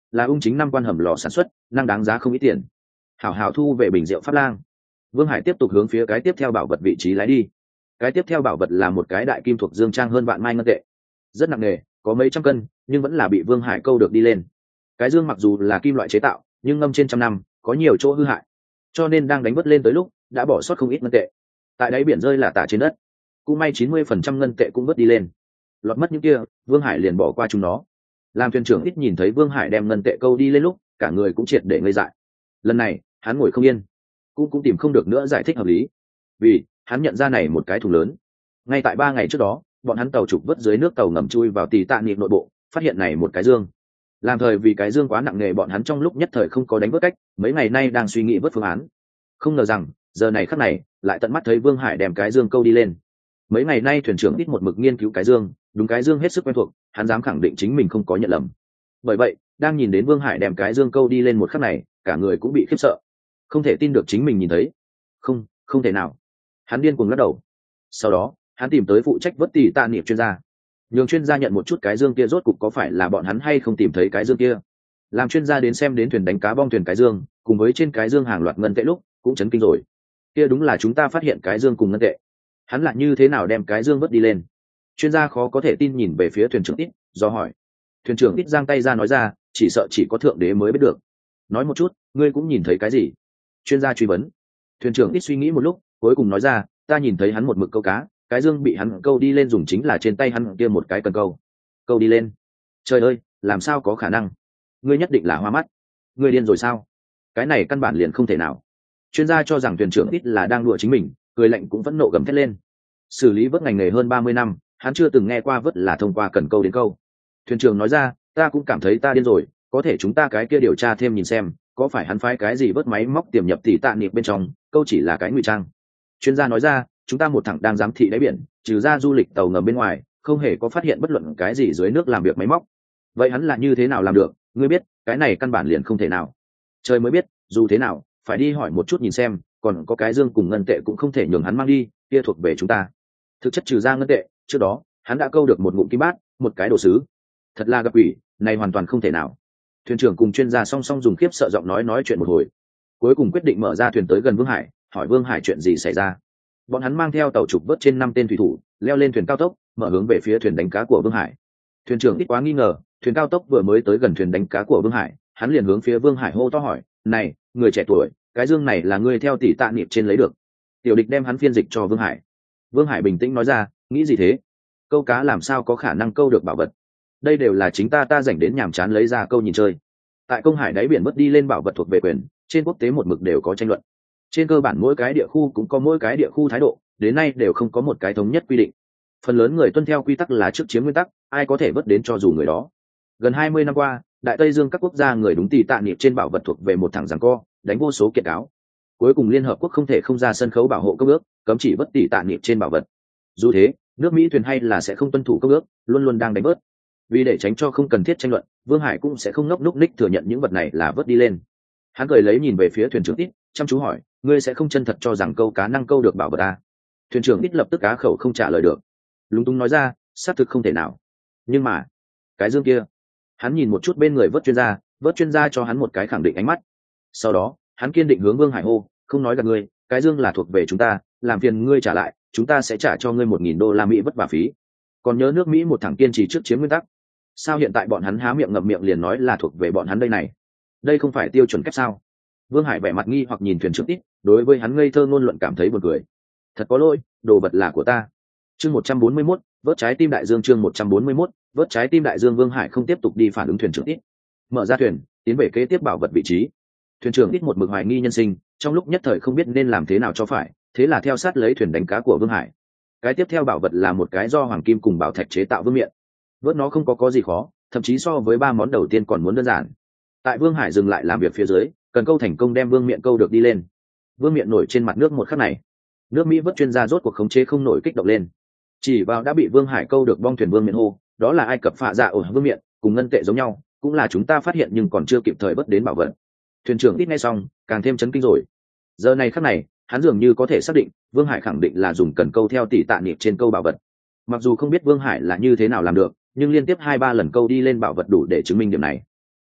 là ung chính năm quan hầm lò sản xuất, năng đáng giá không ít tiền. Hảo hảo thu về bình rượu Pháp Lang. Vương Hải tiếp tục hướng phía cái tiếp theo bảo vật vị trí lái đi. Cái tiếp theo bảo vật là một cái đại kim thuộc dương trang hơn vạn mai ngân tệ, rất nặng nề, có mấy trăm cân, nhưng vẫn là bị Vương Hải câu được đi lên. Cái dương mặc dù là kim loại chế tạo, nhưng ngâm trên trăm năm, có nhiều chỗ hư hại, cho nên đang đánh vớt lên tới lúc đã bỏ sót không ít ngân tệ. Tại đáy biển rơi là tả trên đất, cũng may chín mươi phần trăm ngân tệ cũng vớt đi lên. Lọt mất những kia, Vương Hải liền bỏ qua chúng nó. Làm thuyền trưởng ít nhìn thấy Vương Hải đem ngân tệ câu đi lên lúc, cả người cũng triệt để ngây dại. Lần này, hắn ngồi không yên, cũng cũng tìm không được nữa giải thích hợp lý. Vì hắn nhận ra này một cái thùng lớn. Ngay tại ba ngày trước đó, bọn hắn tàu trục vớt dưới nước tàu ngầm chui vào tì tạ niệm nội bộ, phát hiện này một cái dương. Làm thời vì cái dương quá nặng nề, bọn hắn trong lúc nhất thời không có đánh vớt cách, mấy ngày nay đang suy nghĩ vớt phương án. Không ngờ rằng, giờ này khắc này, lại tận mắt thấy Vương Hải đem cái dương câu đi lên. Mấy ngày nay thuyền trưởng ít một mực nghiên cứu cái dương, đúng cái dương hết sức quen thuộc, hắn dám khẳng định chính mình không có nhận lầm. Bởi vậy, đang nhìn đến Vương Hải đem cái dương câu đi lên một khắc này, cả người cũng bị khiếp sợ, không thể tin được chính mình nhìn thấy. Không, không thể nào. Hắn điên cuồng lắc đầu. Sau đó, hắn tìm tới phụ trách vớt tỉ tạ niệm chuyên gia, nhường chuyên gia nhận một chút cái dương kia rốt cục có phải là bọn hắn hay không tìm thấy cái dương kia. Làm chuyên gia đến xem đến thuyền đánh cá bong thuyền cái dương, cùng với trên cái dương hàng loạt ngân tệ lúc, cũng chấn kinh rồi. Kia đúng là chúng ta phát hiện cái dương cùng ngân tệ. Hắn lại như thế nào đem cái dương vớt đi lên? Chuyên gia khó có thể tin nhìn về phía thuyền trưởng ít, do hỏi. Thuyền trưởng ít giang tay ra nói ra, chỉ sợ chỉ có thượng đế mới biết được. Nói một chút, ngươi cũng nhìn thấy cái gì? Chuyên gia truy vấn. Thuyền trưởng ít suy nghĩ một lúc, cuối cùng nói ra, ta nhìn thấy hắn một mực câu cá, cái dương bị hắn câu đi lên dùng chính là trên tay hắn kia một cái cần câu. Câu đi lên. Trời ơi, làm sao có khả năng? Ngươi nhất định là hoa mắt. Ngươi điên rồi sao? Cái này căn bản liền không thể nào. Chuyên gia cho rằng thuyền trưởng ít là đang đùa chính mình, cười lạnh cũng vẫn nộ gầm thét lên. Xử lý vớt ngành nghề hơn ba mươi năm, hắn chưa từng nghe qua vớt là thông qua cần câu đến câu. Thuyền trưởng nói ra, ta cũng cảm thấy ta điên rồi, có thể chúng ta cái kia điều tra thêm nhìn xem, có phải hắn phái cái gì vớt máy móc tiềm nhập tỉ tạ niệm bên trong, câu chỉ là cái ngụy trang. Chuyên gia nói ra, chúng ta một thằng đang giám thị đáy biển, trừ ra du lịch tàu ngầm bên ngoài, không hề có phát hiện bất luận cái gì dưới nước làm việc máy móc. Vậy hắn là như thế nào làm được? Ngươi biết, cái này căn bản liền không thể nào. Trời mới biết, dù thế nào, phải đi hỏi một chút nhìn xem, còn có cái dương cùng ngân tệ cũng không thể nhường hắn mang đi, kia thuộc về chúng ta. Thực chất trừ ra ngân tệ, trước đó, hắn đã câu được một ngụm kim bát, một cái đồ sứ. Thật là gặp ủy, này hoàn toàn không thể nào. Thuyền trưởng cùng chuyên gia song song dùng khiếp sợ giọng nói nói chuyện một hồi, cuối cùng quyết định mở ra thuyền tới gần Vương Hải, hỏi Vương Hải chuyện gì xảy ra. Bọn hắn mang theo tàu trục vớt trên năm tên thủy thủ, leo lên thuyền cao tốc, mở hướng về phía thuyền đánh cá của Vương Hải. Thuyền trưởng ít quá nghi ngờ, thuyền cao tốc vừa mới tới gần thuyền đánh cá của Vương Hải, hắn liền hướng phía Vương Hải hô to hỏi, này, người trẻ tuổi, cái dương này là ngươi theo tỷ tạ niệm trên lấy được? Tiểu địch đem hắn phiên dịch cho Vương Hải. Vương Hải bình tĩnh nói ra, nghĩ gì thế? Câu cá làm sao có khả năng câu được bảo vật? Đây đều là chính ta ta dành đến nhàm chán lấy ra câu nhìn chơi. Tại công hải đáy biển mất đi lên bảo vật thuộc về quyền, trên quốc tế một mực đều có tranh luận. Trên cơ bản mỗi cái địa khu cũng có mỗi cái địa khu thái độ, đến nay đều không có một cái thống nhất quy định. Phần lớn người tuân theo quy tắc là trước chiếm nguyên tắc, ai có thể vớt đến cho dù người đó. Gần hai mươi năm qua, Đại Tây Dương các quốc gia người đúng tỷ tạ niệm trên bảo vật thuộc về một thằng giằng co, đánh vô số kiện cáo. Cuối cùng Liên Hợp Quốc không thể không ra sân khấu bảo hộ công ước, cấm chỉ vớt tỷ tạ niệm trên bảo vật. Dù thế, nước Mỹ thuyền hay là sẽ không tuân thủ công ước, luôn luôn đang đánh vớt. Vì để tránh cho không cần thiết tranh luận, Vương Hải cũng sẽ không ngốc núc ních thừa nhận những vật này là vớt đi lên. Hắn cười lấy nhìn về phía thuyền trưởng ít, chăm chú hỏi, ngươi sẽ không chân thật cho rằng câu cá năng câu được bảo vật à? Thuyền trưởng ít lập tức cá khẩu không trả lời được, lúng túng nói ra, xác thực không thể nào. Nhưng mà, cái dương kia, hắn nhìn một chút bên người vớt chuyên gia, vớt chuyên gia cho hắn một cái khẳng định ánh mắt. Sau đó, hắn kiên định hướng Vương Hải hô, không nói gạt ngươi, cái dương là thuộc về chúng ta, làm phiền ngươi trả lại, chúng ta sẽ trả cho ngươi một nghìn đô la Mỹ vất vả phí. Còn nhớ nước Mỹ một thằng kiên trì trước chiếm nguyên tắc, sao hiện tại bọn hắn há miệng ngậm miệng liền nói là thuộc về bọn hắn đây này? Đây không phải tiêu chuẩn cách sao? Vương Hải vẻ mặt nghi hoặc nhìn thuyền trưởng ít, đối với hắn ngây thơ ngôn luận cảm thấy buồn cười. Thật có lỗi, đồ vật là của ta. Chương một trăm bốn mươi mốt, vớt trái tim đại dương. Chương một trăm bốn mươi mốt, vớt trái tim đại dương. Vương Hải không tiếp tục đi phản ứng thuyền trưởng ít, mở ra thuyền, tiến về kế tiếp bảo vật vị trí. Thuyền trưởng ít một mực hoài nghi nhân sinh, trong lúc nhất thời không biết nên làm thế nào cho phải, thế là theo sát lấy thuyền đánh cá của Vương Hải. Cái tiếp theo bảo vật là một cái do hoàng kim cùng bảo thạch chế tạo vương miện. Vớt nó không có có gì khó, thậm chí so với ba món đầu tiên còn muốn đơn giản. Tại Vương Hải dừng lại làm việc phía dưới, cần câu thành công đem vương miện câu được đi lên. Vương miện nổi trên mặt nước một khắc này, nước Mỹ vớt chuyên gia rốt cuộc khống chế không nổi kích động lên, chỉ vào đã bị Vương Hải câu được bong thuyền vương miện hô, đó là Ai Cập phạ dạ ổ vương miện, cùng ngân tệ giống nhau, cũng là chúng ta phát hiện nhưng còn chưa kịp thời vớt đến bảo vật. Thuyền trưởng ít nghe xong, càng thêm chấn kinh rồi. Giờ này khắc này, hắn dường như có thể xác định, Vương Hải khẳng định là dùng cần câu theo tỷ tạ niệm trên câu bảo vật. Mặc dù không biết Vương Hải là như thế nào làm được, nhưng liên tiếp hai ba lần câu đi lên bảo vật đủ để chứng minh điểm này.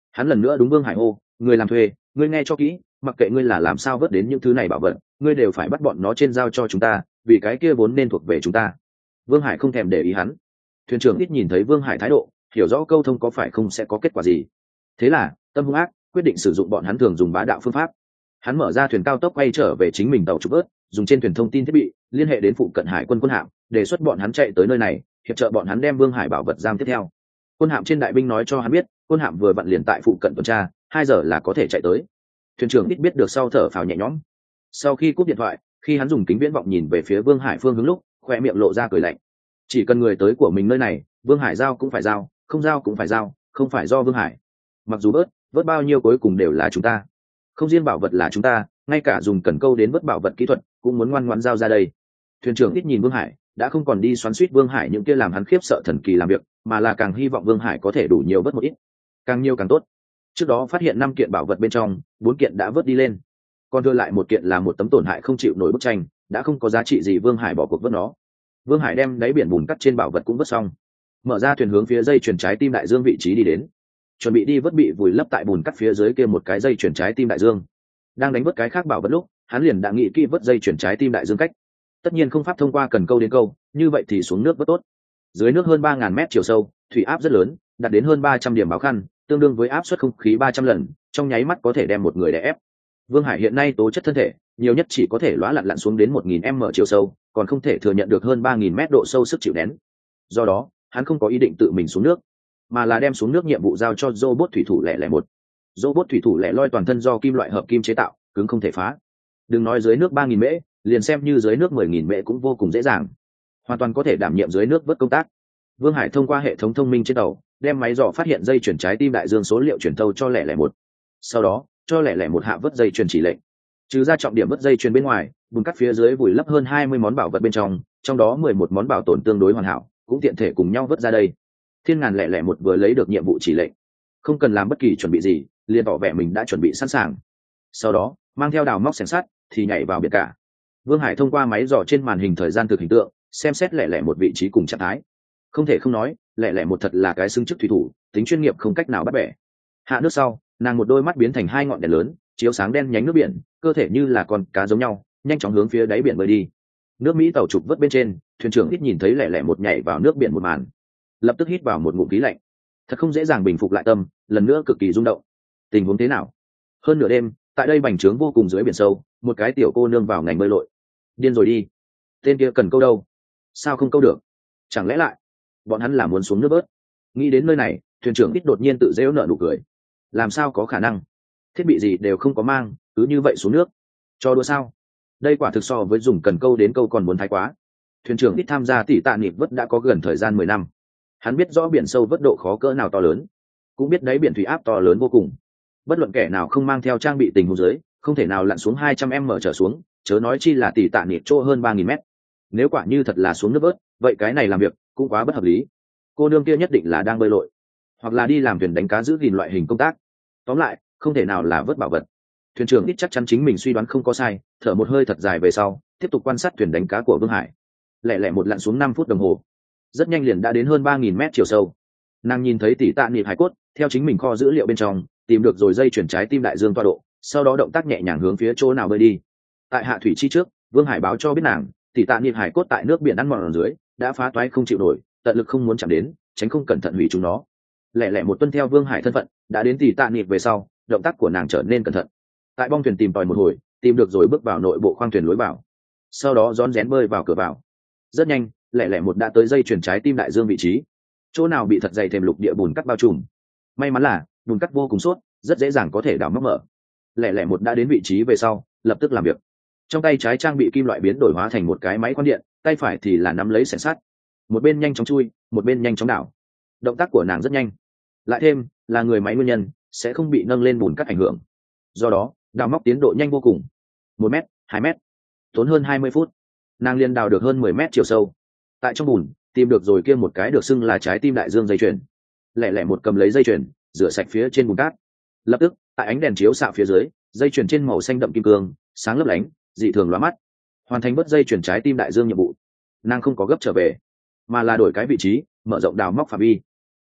Hắn lần nữa đúng Vương Hải hô, người làm thuê, ngươi nghe cho kỹ, mặc kệ ngươi là làm sao vớt đến những thứ này bảo vật, ngươi đều phải bắt bọn nó trên giao cho chúng ta, vì cái kia vốn nên thuộc về chúng ta. Vương Hải không thèm để ý hắn. Thuyền trưởng ít nhìn thấy Vương Hải thái độ, hiểu rõ câu thông có phải không sẽ có kết quả gì. Thế là tâm hung ác quyết định sử dụng bọn hắn thường dùng bá đạo phương pháp. Hắn mở ra thuyền cao tốc quay trở về chính mình tàu trục vớt, dùng trên thuyền thông tin thiết bị liên hệ đến phụ cận hải quân quân hạm, đề xuất bọn hắn chạy tới nơi này, hiệp trợ bọn hắn đem Vương Hải bảo vật giam tiếp theo. Quân hạm trên đại binh nói cho hắn biết, quân hạm vừa vặn liền tại phụ cận tuần tra, hai giờ là có thể chạy tới. Thuyền trưởng ít biết được sau thở phào nhẹ nhõm. Sau khi cúp điện thoại, khi hắn dùng kính viễn vọng nhìn về phía Vương Hải phương hướng lúc, khoe miệng lộ ra cười lạnh. Chỉ cần người tới của mình nơi này, Vương Hải giao cũng phải giao, không giao cũng phải giao, không phải do Vương Hải. Mặc dù bớt vớt bao nhiêu cuối cùng đều là chúng ta. Không riêng bảo vật là chúng ta, ngay cả dùng cần câu đến vớt bảo vật kỹ thuật cũng muốn ngoan ngoãn giao ra đây. Thuyền trưởng ít nhìn Vương Hải, đã không còn đi xoắn xuýt Vương Hải những kia làm hắn khiếp sợ thần kỳ làm việc, mà là càng hy vọng Vương Hải có thể đủ nhiều vớt một ít, càng nhiều càng tốt. Trước đó phát hiện năm kiện bảo vật bên trong, bốn kiện đã vớt đi lên, còn đưa lại một kiện là một tấm tổn hại không chịu nổi bức tranh, đã không có giá trị gì. Vương Hải bỏ cuộc vớt nó. Vương Hải đem đáy biển bùn cắt trên bảo vật cũng vớt xong, mở ra thuyền hướng phía dây chuyền trái tim đại dương vị trí đi đến, chuẩn bị đi vớt bị vùi lấp tại bùn cắt phía dưới kia một cái dây chuyền trái tim đại dương. Đang đánh vớt cái khác bảo vật lúc, hắn liền đã nghĩ kỹ vớt dây chuyền trái tim đại dương cách. Tất nhiên không pháp thông qua cần câu đến câu, như vậy thì xuống nước vớt tốt. Dưới nước hơn ba ngàn mét chiều sâu, thủy áp rất lớn, đạt đến hơn ba trăm điểm báo khăn, tương đương với áp suất không khí ba trăm lần, trong nháy mắt có thể đem một người đè ép. Vương Hải hiện nay tố chất thân thể, nhiều nhất chỉ có thể lóa lặn lặn xuống đến một nghìn mét chiều sâu, còn không thể thừa nhận được hơn ba nghìn mét độ sâu sức chịu nén. Do đó, hắn không có ý định tự mình xuống nước, mà là đem xuống nước nhiệm vụ giao cho robot thủy thủ lẻ lẻ một. Robot thủy thủ lẻ loi toàn thân do kim loại hợp kim chế tạo, cứng không thể phá. Đừng nói dưới nước ba nghìn mễ, liền xem như dưới nước mười nghìn mễ cũng vô cùng dễ dàng, hoàn toàn có thể đảm nhiệm dưới nước vớt công tác. Vương Hải thông qua hệ thống thông minh trên tàu, đem máy dò phát hiện dây chuyển trái tim đại dương số liệu chuyển thâu cho lẻ lẻ một. Sau đó, cho lẻ lẻ một hạ vớt dây chuyển chỉ lệnh. Trừ ra trọng điểm vớt dây chuyển bên ngoài, bùn cắt phía dưới vùi lấp hơn hai mươi món bảo vật bên trong, trong đó mười một món bảo tồn tương đối hoàn hảo, cũng tiện thể cùng nhau vớt ra đây. Thiên Ngàn lẻ lẻ một vừa lấy được nhiệm vụ chỉ lệnh, không cần làm bất kỳ chuẩn bị gì, liền tỏ vẻ mình đã chuẩn bị sẵn sàng. Sau đó, mang theo đào móc xẻng sắt, thì nhảy vào biển cả. Vương Hải thông qua máy dò trên màn hình thời gian thực hình tượng, xem xét lẻ lẻ một vị trí cùng trạng thái. Không thể không nói, lẻ lẻ một thật là cái xứng chức thủy thủ, tính chuyên nghiệp không cách nào bắt bẻ. Hạ nước sau, nàng một đôi mắt biến thành hai ngọn đèn lớn, chiếu sáng đen nhánh nước biển, cơ thể như là con cá giống nhau, nhanh chóng hướng phía đáy biển bơi đi. Nước Mỹ tàu trục vớt bên trên, thuyền trưởng ít nhìn thấy lẻ lẻ một nhảy vào nước biển một màn, lập tức hít vào một ngụm khí lạnh. Thật không dễ dàng bình phục lại tâm, lần nữa cực kỳ rung động. Tình huống thế nào? Hơn nửa đêm, tại đây bành trướng vô cùng dưới biển sâu, một cái tiểu cô nương vào ngành bơi lội. Điên rồi đi, tên kia cần câu đâu? Sao không câu được? Chẳng lẽ lại bọn hắn là muốn xuống nước bớt? Nghĩ đến nơi này, thuyền trưởng ít đột nhiên tự rêu nở nụ cười. Làm sao có khả năng? Thiết bị gì đều không có mang, cứ như vậy xuống nước? Cho đùa sao? Đây quả thực so với dùng cần câu đến câu còn muốn thái quá. Thuyền trưởng ít tham gia tỉ tạ nịp vớt đã có gần thời gian mười năm. Hắn biết rõ biển sâu vớt độ khó cỡ nào to lớn, cũng biết đáy biển thủy áp to lớn vô cùng. Bất luận kẻ nào không mang theo trang bị tình huống dưới, không thể nào lặn xuống hai trăm mét trở xuống, chớ nói chi là tỉ tạ nịp chỗ hơn ba nghìn mét. Nếu quả như thật là xuống nước vớt, vậy cái này làm việc cũng quá bất hợp lý. Cô nương kia nhất định là đang bơi lội, hoặc là đi làm thuyền đánh cá giữ gìn loại hình công tác. Tóm lại, không thể nào là vớt bảo vật. Thuyền trưởng ít chắc chắn chính mình suy đoán không có sai, thở một hơi thật dài về sau, tiếp tục quan sát thuyền đánh cá của Vương Hải. Lẻ lẻ một lặn xuống năm phút đồng hồ, rất nhanh liền đã đến hơn ba nghìn mét chiều sâu. Nàng nhìn thấy tỷ tạ nịp hải cốt, theo chính mình kho dữ liệu bên trong tìm được rồi dây chuyển trái tim đại dương tọa độ, sau đó động tác nhẹ nhàng hướng phía chỗ nào bơi đi. Tại hạ thủy chi trước, Vương Hải báo cho biết nàng tỷ tạ nịp hải cốt tại nước biển ăn mòn ở dưới đã phá toái không chịu nổi, tận lực không muốn chạm đến, tránh không cẩn thận hủy chúng nó. Lẻ lẻ một tuân theo Vương Hải thân phận, đã đến tỷ tạ nịp về sau, động tác của nàng trở nên cẩn thận. Tại bong thuyền tìm tòi một hồi, tìm được rồi bước vào nội bộ khoang thuyền lối vào, sau đó rón rén bơi vào cửa vào. Rất nhanh, lẻ lẻ một đã tới dây chuyển trái tim đại dương vị trí, chỗ nào bị thật dày thềm lục địa bùn cắt bao trùm. May mắn là bùn cắt vô cùng suốt, rất dễ dàng có thể đào móc mở. Lẻ lẻ một đã đến vị trí về sau, lập tức làm việc. Trong tay trái trang bị kim loại biến đổi hóa thành một cái máy khoan điện, tay phải thì là nắm lấy xẻng sắt, một bên nhanh chóng chui, một bên nhanh chóng đảo. Động tác của nàng rất nhanh, lại thêm là người máy nguyên nhân, sẽ không bị nâng lên bùn cắt ảnh hưởng, do đó đào móc tiến độ nhanh vô cùng. Một mét, hai mét, tốn hơn hai mươi phút, nàng liền đào được hơn mười mét chiều sâu. Tại trong bùn tìm được rồi kia một cái được xưng là trái tim đại dương dây chuyền. Lẻ lẻ một cầm lấy dây chuyền, rửa sạch phía trên bùn cát. Lập tức, tại ánh đèn chiếu xạ phía dưới, dây chuyền trên màu xanh đậm kim cương, sáng lấp lánh, dị thường lóa mắt. Hoàn thành bớt dây chuyền trái tim đại dương nhiệm vụ. Nàng không có gấp trở về, mà là đổi cái vị trí, mở rộng đào móc phạm vi.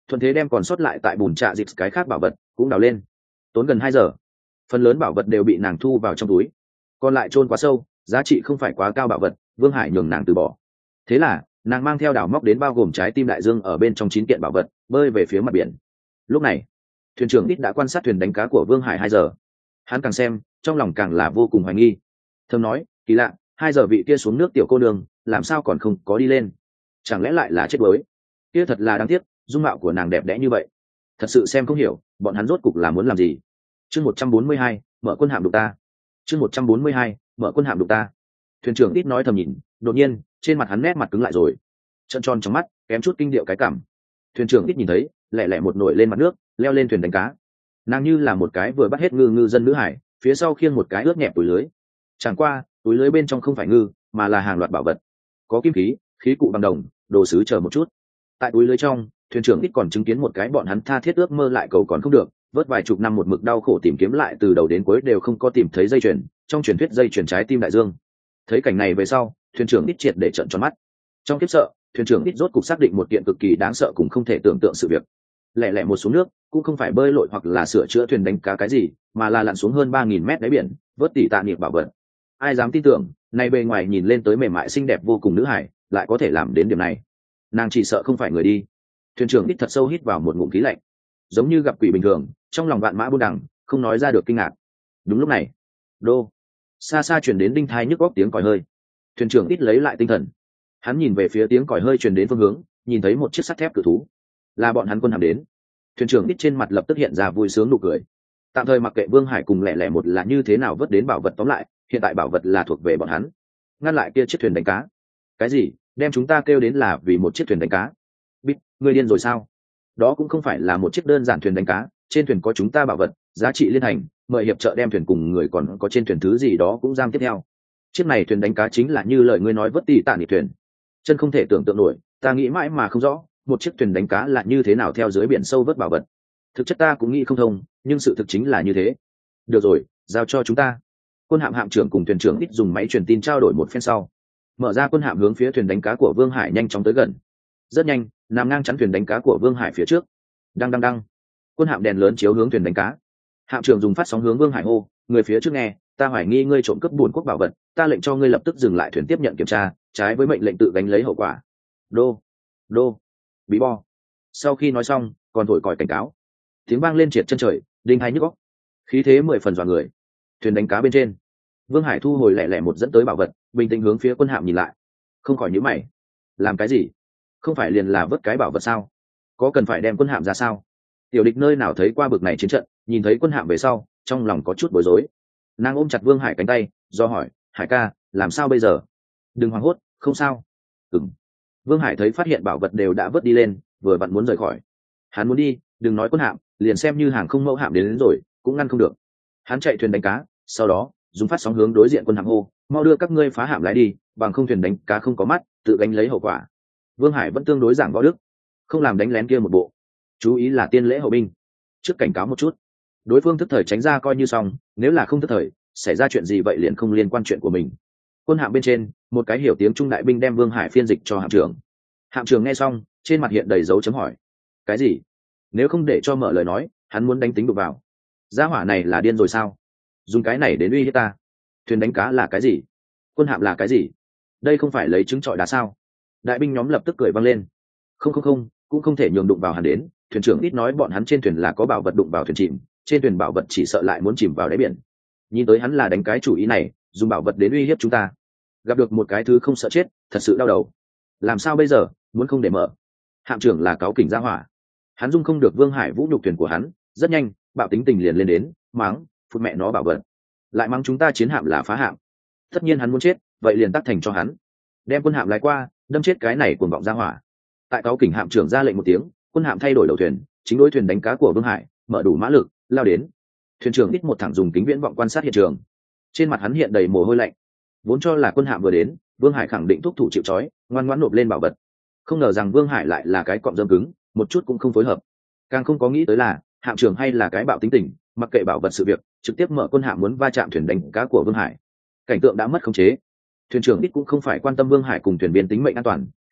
thuận thế đem còn sót lại tại bùn trạ dịp cái khác bảo vật cũng đào lên. Tốn gần hai giờ, phần lớn bảo vật đều bị nàng thu vào trong túi, còn lại chôn quá sâu, giá trị không phải quá cao bảo vật Vương Hải nhường nàng từ bỏ. Thế là nàng mang theo đào móc đến bao gồm trái tim đại dương ở bên trong chín kiện bảo vật, bơi về phía mặt biển. Lúc này thuyền trưởng ít đã quan sát thuyền đánh cá của Vương Hải hai giờ. Hắn càng xem trong lòng càng là vô cùng hoài nghi, thầm nói kỳ lạ, hai giờ vị kia xuống nước tiểu cô đường làm sao còn không có đi lên, chẳng lẽ lại là chết đuối? Kia thật là đáng tiếc, dung mạo của nàng đẹp đẽ như vậy, thật sự xem không hiểu bọn hắn rốt cục là muốn làm gì. Chương một trăm bốn mươi hai, mở quân hạm đục ta. Chương một trăm bốn mươi hai, mở quân hạm đục ta. Thuyền trưởng ít nói thầm nhìn, đột nhiên trên mặt hắn nét mặt cứng lại rồi, trợn tròn trong mắt kém chút kinh điệu cái cảm. Thuyền trưởng ít nhìn thấy lẹ lẹ một nổi lên mặt nước, leo lên thuyền đánh cá. Nàng như là một cái vừa bắt hết ngư ngư dân nữ hải, phía sau khiêng một cái ướt nhẹp túi lưới. Chẳng qua túi lưới bên trong không phải ngư mà là hàng loạt bảo vật, có kim khí, khí cụ bằng đồng, đồ sứ chờ một chút. Tại túi lưới trong, thuyền trưởng ít còn chứng kiến một cái bọn hắn tha thiết ước mơ lại cầu còn không được, vớt vài chục năm một mực đau khổ tìm kiếm lại từ đầu đến cuối đều không có tìm thấy dây chuyền, trong truyền thuyết dây chuyền trái tim đại dương. Thấy cảnh này về sau, thuyền trưởng ít triệt để trợn tròn mắt. Trong kiếp sợ, thuyền trưởng ít rốt cục xác định một kiện cực kỳ đáng sợ cũng không thể tưởng tượng sự việc. Lẹ lẹ một xuống nước, cũng không phải bơi lội hoặc là sửa chữa thuyền đánh cá cái gì, mà là lặn xuống hơn ba nghìn mét đáy biển, vớt tỷ tạ niệm bảo vật. Ai dám tin tưởng, này bề ngoài nhìn lên tới mềm mại xinh đẹp vô cùng nữ hải, lại có thể làm đến điểm này. Nàng chỉ sợ không phải người đi. Thuyền trưởng ít thật sâu hít vào một ngụm khí lạnh, giống như gặp quỷ bình thường, trong lòng vạn mã buôn đằng, không nói ra được kinh ngạc. Đúng lúc này, đô, xa xa truyền đến đinh thai nhức góc tiếng còi hơi. Thuyền trưởng ít lấy lại tinh thần, hắn nhìn về phía tiếng còi hơi truyền đến phương hướng, nhìn thấy một chiếc sắt thép cự thú, là bọn hắn quân hàm đến. Thuyền trưởng ít trên mặt lập tức hiện ra vui sướng nụ cười. Tạm thời mặc kệ Vương Hải cùng lẻ lẻ một là như thế nào vớt đến bảo vật, tóm lại hiện tại bảo vật là thuộc về bọn hắn. Ngăn lại kia chiếc thuyền đánh cá. Cái gì? Đem chúng ta kêu đến là vì một chiếc thuyền đánh cá? Bít, ngươi điên rồi sao? Đó cũng không phải là một chiếc đơn giản thuyền đánh cá, trên thuyền có chúng ta bảo vật, giá trị liên thành, mời hiệp trợ đem thuyền cùng người còn có trên thuyền thứ gì đó cũng giam tiếp theo. Chiếc này thuyền đánh cá chính là như lời ngươi nói vớt tỷ tạ nghỉ thuyền. Chân không thể tưởng tượng nổi, ta nghĩ mãi mà không rõ, một chiếc thuyền đánh cá là như thế nào theo dưới biển sâu vớt bảo vật. Thực chất ta cũng nghĩ không thông, nhưng sự thực chính là như thế. Được rồi, giao cho chúng ta. Quân hạm hạm trưởng cùng thuyền trưởng ít dùng máy truyền tin trao đổi một phen sau, mở ra quân hạm hướng phía thuyền đánh cá của Vương Hải nhanh chóng tới gần. Rất nhanh, nằm ngang chắn thuyền đánh cá của Vương Hải phía trước. Đăng đăng đăng. Quân hạm đèn lớn chiếu hướng thuyền đánh cá. Hạm trưởng dùng phát sóng hướng Vương Hải hô, người phía trước nghe, ta hoài nghi ngươi trộm cắp buồn quốc bảo vật, ta lệnh cho ngươi lập tức dừng lại thuyền tiếp nhận kiểm tra, trái với mệnh lệnh tự gánh lấy hậu quả. Đô, đô, bí bo. Sau khi nói xong, còn thổi còi cảnh cáo. Tiếng vang lên triệt chân trời, đinh hai nhức óc, khí thế mười phần dọa người. Thuyền đánh cá bên trên, Vương Hải thu hồi lẻ lẻ một dẫn tới bảo vật, bình tĩnh hướng phía quân hạm nhìn lại, không khỏi nhíu mày. Làm cái gì? Không phải liền là vớt cái bảo vật sao? Có cần phải đem quân hạm ra sao? Tiểu địch nơi nào thấy qua bực này chiến trận, nhìn thấy quân hạm về sau, trong lòng có chút bối rối. Nàng ôm chặt Vương Hải cánh tay, do hỏi, Hải ca, làm sao bây giờ? Đừng hoảng hốt, không sao. Ừm. Vương Hải thấy phát hiện bảo vật đều đã vớt đi lên, vừa vặn muốn rời khỏi. Hắn muốn đi, đừng nói quân hạm, liền xem như hàng không mẫu hạm đến, đến rồi, cũng ngăn không được. Hắn chạy thuyền đánh cá, sau đó dùng phát sóng hướng đối diện quân hạm hô, mau đưa các ngươi phá hạm lái đi, bằng không thuyền đánh cá không có mắt, tự gánh lấy hậu quả. Vương Hải vẫn tương đối giảng võ đức, không làm đánh lén kia một bộ, chú ý là tiên lễ hậu binh, trước cảnh cáo một chút, đối phương thức thời tránh ra coi như xong, nếu là không thức thời, xảy ra chuyện gì vậy liền không liên quan chuyện của mình. Quân hạm bên trên, một cái hiểu tiếng Trung đại binh đem Vương Hải phiên dịch cho hạm trưởng. Hạm trưởng nghe xong, trên mặt hiện đầy dấu chấm hỏi. Cái gì? Nếu không để cho mở lời nói, hắn muốn đánh tính đụng vào. Gia hỏa này là điên rồi sao? Dùng cái này đến uy hiếp ta? Thuyền đánh cá là cái gì? Quân hạm là cái gì? Đây không phải lấy trứng trọi đá sao? Đại binh nhóm lập tức cười vang lên. Không không không, cũng không thể nhường đụng vào hắn đến. Thuyền trưởng ít nói bọn hắn trên thuyền là có bảo vật, đụng vào thuyền chìm, trên thuyền bảo vật chỉ sợ lại muốn chìm vào đáy biển. Nhìn tới hắn là đánh cái chủ ý này, dùng bảo vật đến uy hiếp chúng ta. Gặp được một cái thứ không sợ chết, thật sự đau đầu. Làm sao bây giờ? Muốn không để mở? Hạm trưởng là cáu kỉnh gia hỏa, hắn dung không được Vương Hải vũ nhục thuyền của hắn, rất nhanh bạo tính tình liền lên đến, mắng, phụt mẹ nó bảo vật, lại mắng chúng ta chiến hạm là phá hạm. Tất nhiên hắn muốn chết, vậy liền tác thành cho hắn, đem quân hạm lái qua, đâm chết cái này cuồng vọng gia hỏa. Tại cáu kỉnh hạm trưởng ra lệnh một tiếng, quân hạm thay đổi đầu thuyền, chính đối thuyền đánh cá của Vương Hải, mở đủ mã lực lao đến. Thuyền trưởng ít một thẳng dùng kính viễn vọng quan sát hiện trường, trên mặt hắn hiện đầy mồ hôi lạnh. Vốn cho là quân hạm vừa đến, Vương Hải khẳng định thúc thủ chịu trói, ngoan ngoãn nộp lên bảo vật, không ngờ rằng Vương Hải lại là cái cọm dâm cứng, một chút cũng không phối hợp. Càng không có nghĩ tới là hạm trưởng hay là cái bạo tính tình, mặc kệ bảo vật sự việc, trực tiếp mở quân hạm muốn va chạm thuyền đánh cá của Vương Hải. Cảnh tượng đã mất khống chế. Thuyền trưởng ít cũng không phải quan tâm Vương Hải cùng thuyền viên tính mệnh an toàn,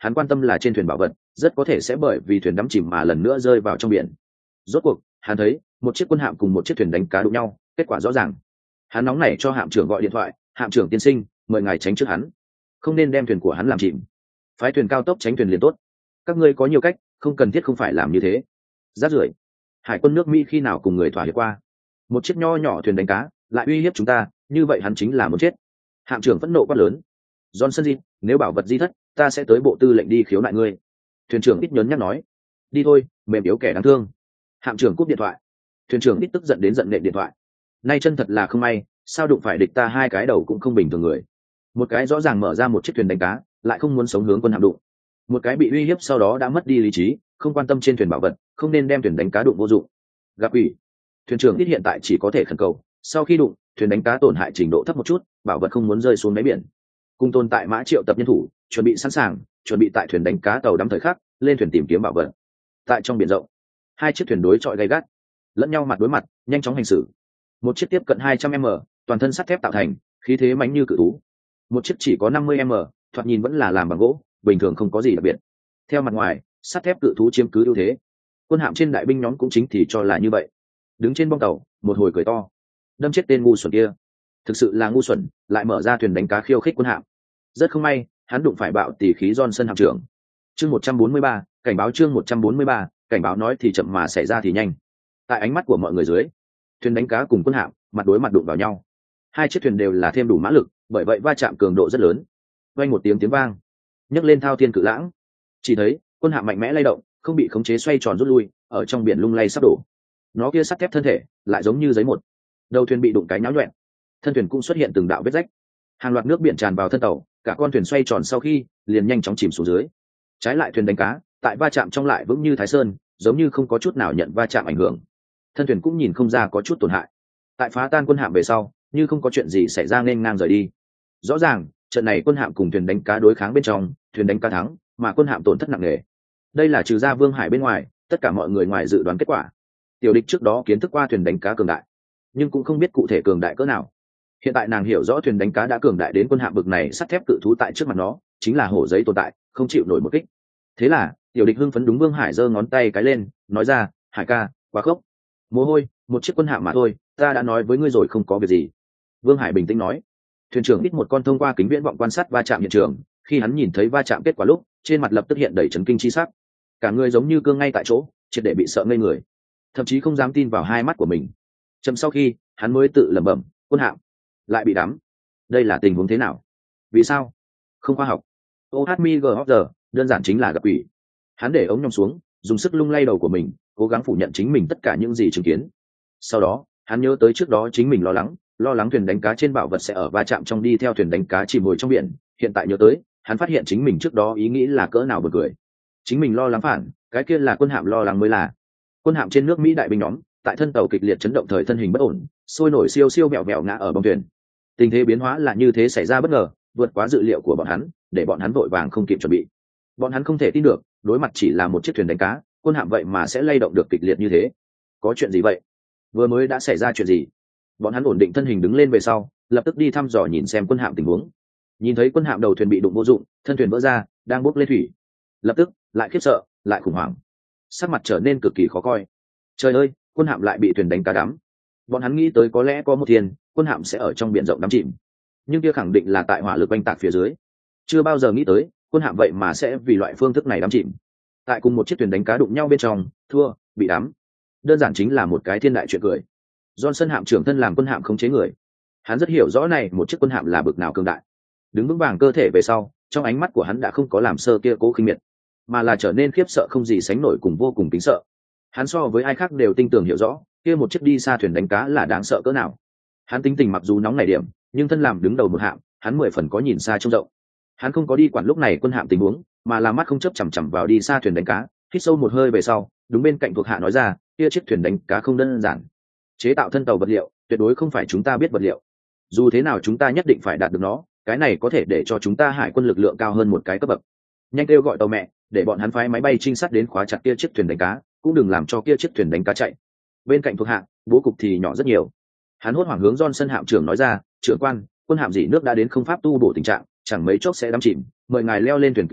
hắn quan tâm là trên thuyền bảo vật rất có thể sẽ bởi vì thuyền đắm chìm mà lần nữa rơi vào trong biển. Rốt cuộc hắn thấy một chiếc quân hạm cùng một chiếc thuyền đánh cá đụng nhau, kết quả rõ ràng. Hắn nóng nảy cho hạm trưởng gọi điện thoại, hạm trưởng tiên sinh, mời ngài tránh trước hắn, không nên đem thuyền của hắn làm chìm, phái thuyền cao tốc tránh thuyền liền tốt. Các ngươi có nhiều cách, không cần thiết không phải làm như thế. Rát rưởi. Hải quân nước Mỹ khi nào cùng người thỏa hiệp qua? Một chiếc nho nhỏ thuyền đánh cá lại uy hiếp chúng ta, như vậy hắn chính là muốn chết. Hạm trưởng phẫn nộ quát lớn. Johnson Di, nếu bảo vật di thất, ta sẽ tới bộ tư lệnh đi khiếu nại ngươi. Thuyền trưởng ít nhớn nhắc nói. Đi thôi, mềm yếu kẻ đáng thương. Hạm trưởng cúp điện thoại. Thuyền trưởng ít tức giận đến giận nện điện thoại. Nay chân thật là không may, sao đụng phải địch ta hai cái đầu cũng không bình thường người. Một cái rõ ràng mở ra một chiếc thuyền đánh cá, lại không muốn sống hướng quân hạm đụng. Một cái bị uy hiếp sau đó đã mất đi lý trí, không quan tâm trên thuyền bảo vật, không nên đem thuyền đánh cá đụng vô dụng. Gặp ủy. Thuyền trưởng ít hiện tại chỉ có thể khẩn cầu, sau khi đụng, thuyền đánh cá tổn hại trình độ thấp một chút, bảo vật không muốn rơi xuống đáy biển. Cùng tồn tại mã triệu tập nhân thủ, chuẩn bị sẵn sàng, chuẩn bị tại thuyền đánh cá tàu đắm thời khắc, lên thuyền tìm kiếm bảo vật. Tại trong biển rộng, hai chiếc thuyền đối chọi gay gắt, lẫn nhau mặt đối mặt, nhanh chóng hành xử. Một chiếc tiếp cận hai trăm mét, toàn thân sắt thép tạo thành, khí thế mãnh như cự thú. Một chiếc chỉ có năm mươi mét, thoạt nhìn vẫn là làm bằng gỗ, bình thường không có gì đặc biệt. Theo mặt ngoài, sắt thép cự thú chiếm cứ ưu thế. Quân hạm trên đại binh nhóm cũng chính thì cho là như vậy. Đứng trên bong tàu, một hồi cười to, đâm chết tên ngu xuẩn kia. Thực sự là ngu xuẩn, lại mở ra thuyền đánh cá khiêu khích quân hạm. Rất không may, hắn đụng phải bạo tỷ khí Johnson hạm trưởng. Chương một trăm bốn mươi ba, cảnh báo chương một trăm bốn mươi ba, cảnh báo nói thì chậm mà xảy ra thì nhanh. Tại ánh mắt của mọi người dưới, thuyền đánh cá cùng quân hạm mặt đối mặt đụng vào nhau. Hai chiếc thuyền đều là thêm đủ mã lực, bởi vậy va chạm cường độ rất lớn. Vang một tiếng tiếng vang, nhấc lên thao thiên cự lãng. Chỉ thấy quân hạm mạnh mẽ lay động, không bị khống chế xoay tròn rút lui, ở trong biển lung lay sắp đổ. Nó kia sắt thép thân thể lại giống như giấy một, đầu thuyền bị đụng cái nhão nhoẹn, thân thuyền cũng xuất hiện từng đạo vết rách. Hàng loạt nước biển tràn vào thân tàu, cả con thuyền xoay tròn sau khi liền nhanh chóng chìm xuống dưới. Trái lại thuyền đánh cá tại va chạm trong lại vững như thái sơn, giống như không có chút nào nhận va chạm ảnh hưởng, thân thuyền cũng nhìn không ra có chút tổn hại. Tại phá tan quân hạm về sau, như không có chuyện gì xảy ra nên ngang rời đi. Rõ ràng trận này quân hạm cùng thuyền đánh cá đối kháng bên trong, thuyền đánh cá thắng, mà quân hạm tổn thất nặng nề. Đây là trừ ra Vương Hải bên ngoài, tất cả mọi người ngoài dự đoán kết quả. Tiểu địch trước đó kiến thức qua thuyền đánh cá cường đại, nhưng cũng không biết cụ thể cường đại cỡ nào. Hiện tại nàng hiểu rõ thuyền đánh cá đã cường đại đến quân hạm bực này, sắt thép cự thú tại trước mặt nó chính là hổ giấy tồn tại, không chịu nổi một kích. Thế là tiểu địch hưng phấn đúng Vương Hải giơ ngón tay cái lên, nói ra, Hải ca, quá khốc. Mồ hôi, một chiếc quân hạm mà thôi, ta đã nói với ngươi rồi không có việc gì. Vương Hải bình tĩnh nói. Thuyền trưởng ít một con thông qua kính viễn vọng quan sát va chạm hiện trường, khi hắn nhìn thấy va chạm kết quả lúc, trên mặt lập tức hiện đầy chấn kinh chi sắc. Cả người giống như cương ngay tại chỗ, triệt để bị sợ ngây người, thậm chí không dám tin vào hai mắt của mình. Chậm sau khi hắn mới tự lẩm bẩm, quân hạm lại bị đắm, đây là tình huống thế nào? Vì sao? Không khoa học. ô hát em giê giờ đơn giản chính là gặp quỷ. Hắn để ống nhòm xuống, dùng sức lung lay đầu của mình, cố gắng phủ nhận chính mình tất cả những gì chứng kiến. Sau đó hắn nhớ tới trước đó chính mình lo lắng lo lắng thuyền đánh cá trên bảo vật sẽ ở va chạm trong đi theo thuyền đánh cá chìm ngồi trong biển. Hiện tại nhớ tới, hắn phát hiện chính mình trước đó ý nghĩ là cỡ nào buồn cười. Chính mình lo lắng phản, cái kia là quân hạm lo lắng mới là. Quân hạm trên nước Mỹ đại binh nhóm, tại thân tàu kịch liệt chấn động thời thân hình bất ổn, sôi nổi siêu siêu mẹo mẹo ngã ở bong thuyền. Tình thế biến hóa là như thế xảy ra bất ngờ, vượt quá dự liệu của bọn hắn, để bọn hắn vội vàng không kịp chuẩn bị. Bọn hắn không thể tin được, đối mặt chỉ là một chiếc thuyền đánh cá, quân hạm vậy mà sẽ lay động được kịch liệt như thế. Có chuyện gì vậy? Vừa mới đã xảy ra chuyện gì? Bọn hắn ổn định thân hình đứng lên về sau, lập tức đi thăm dò nhìn xem quân hạm tình huống. Nhìn thấy quân hạm đầu thuyền bị đụng vô dụng, thân thuyền vỡ ra, đang bốc lên thủy. Lập tức lại khiếp sợ, lại khủng hoảng, sắc mặt trở nên cực kỳ khó coi. Trời ơi, quân hạm lại bị thuyền đánh cá đắm. Bọn hắn nghĩ tới có lẽ có một thiên quân hạm sẽ ở trong biển rộng đắm chìm, nhưng kia khẳng định là tại hỏa lực oanh tạc phía dưới. Chưa bao giờ nghĩ tới quân hạm vậy mà sẽ vì loại phương thức này đắm chìm. Tại cùng một chiếc thuyền đánh cá đụng nhau bên trong, thua, bị đắm, đơn giản chính là một cái thiên đại chuyện cười. Johnson hạm trưởng thân làm quân hạm khống chế người, hắn rất hiểu rõ này một chiếc quân hạm là bực nào cường đại. Đứng vững vàng cơ thể về sau, trong ánh mắt của hắn đã không có làm sơ kia cố khinh miệt, mà là trở nên khiếp sợ không gì sánh nổi cùng vô cùng kính sợ. Hắn so với ai khác đều tinh tường hiểu rõ kia một chiếc đi xa thuyền đánh cá là đáng sợ cỡ nào. Hắn tính tình mặc dù nóng nảy điểm, nhưng thân làm đứng đầu một hạm, hắn mười phần có nhìn xa trông rộng. Hắn không có đi quản lúc này quân hạm tình huống, mà là mắt không chớp chằm chằm vào đi xa thuyền đánh cá. Hít sâu một hơi về sau, đúng bên cạnh thuộc hạ nói ra, kia chiếc thuyền đánh cá không đơn giản. Chế tạo thân tàu vật liệu tuyệt đối không phải chúng ta biết vật liệu, dù thế nào chúng ta nhất định phải đạt được nó, cái này có thể để cho chúng ta hải quân lực lượng cao hơn một cái cấp bậc. Nhanh kêu gọi tàu mẹ, để bọn hắn phái máy bay trinh sát đến khóa chặt kia chiếc thuyền đánh cá, cũng đừng làm cho kia chiếc thuyền đánh cá chạy. Bên cạnh thuộc hạ, bố cục thì nhỏ rất nhiều. Hắn hốt hoảng hướng Johnson hạm trưởng nói ra, trưởng quan, quân hạm dỉ nước đã đến không pháp tu bổ tình trạng, chẳng mấy chốc sẽ đắm chìm, mời ngài leo lên thuyền cứu nạn,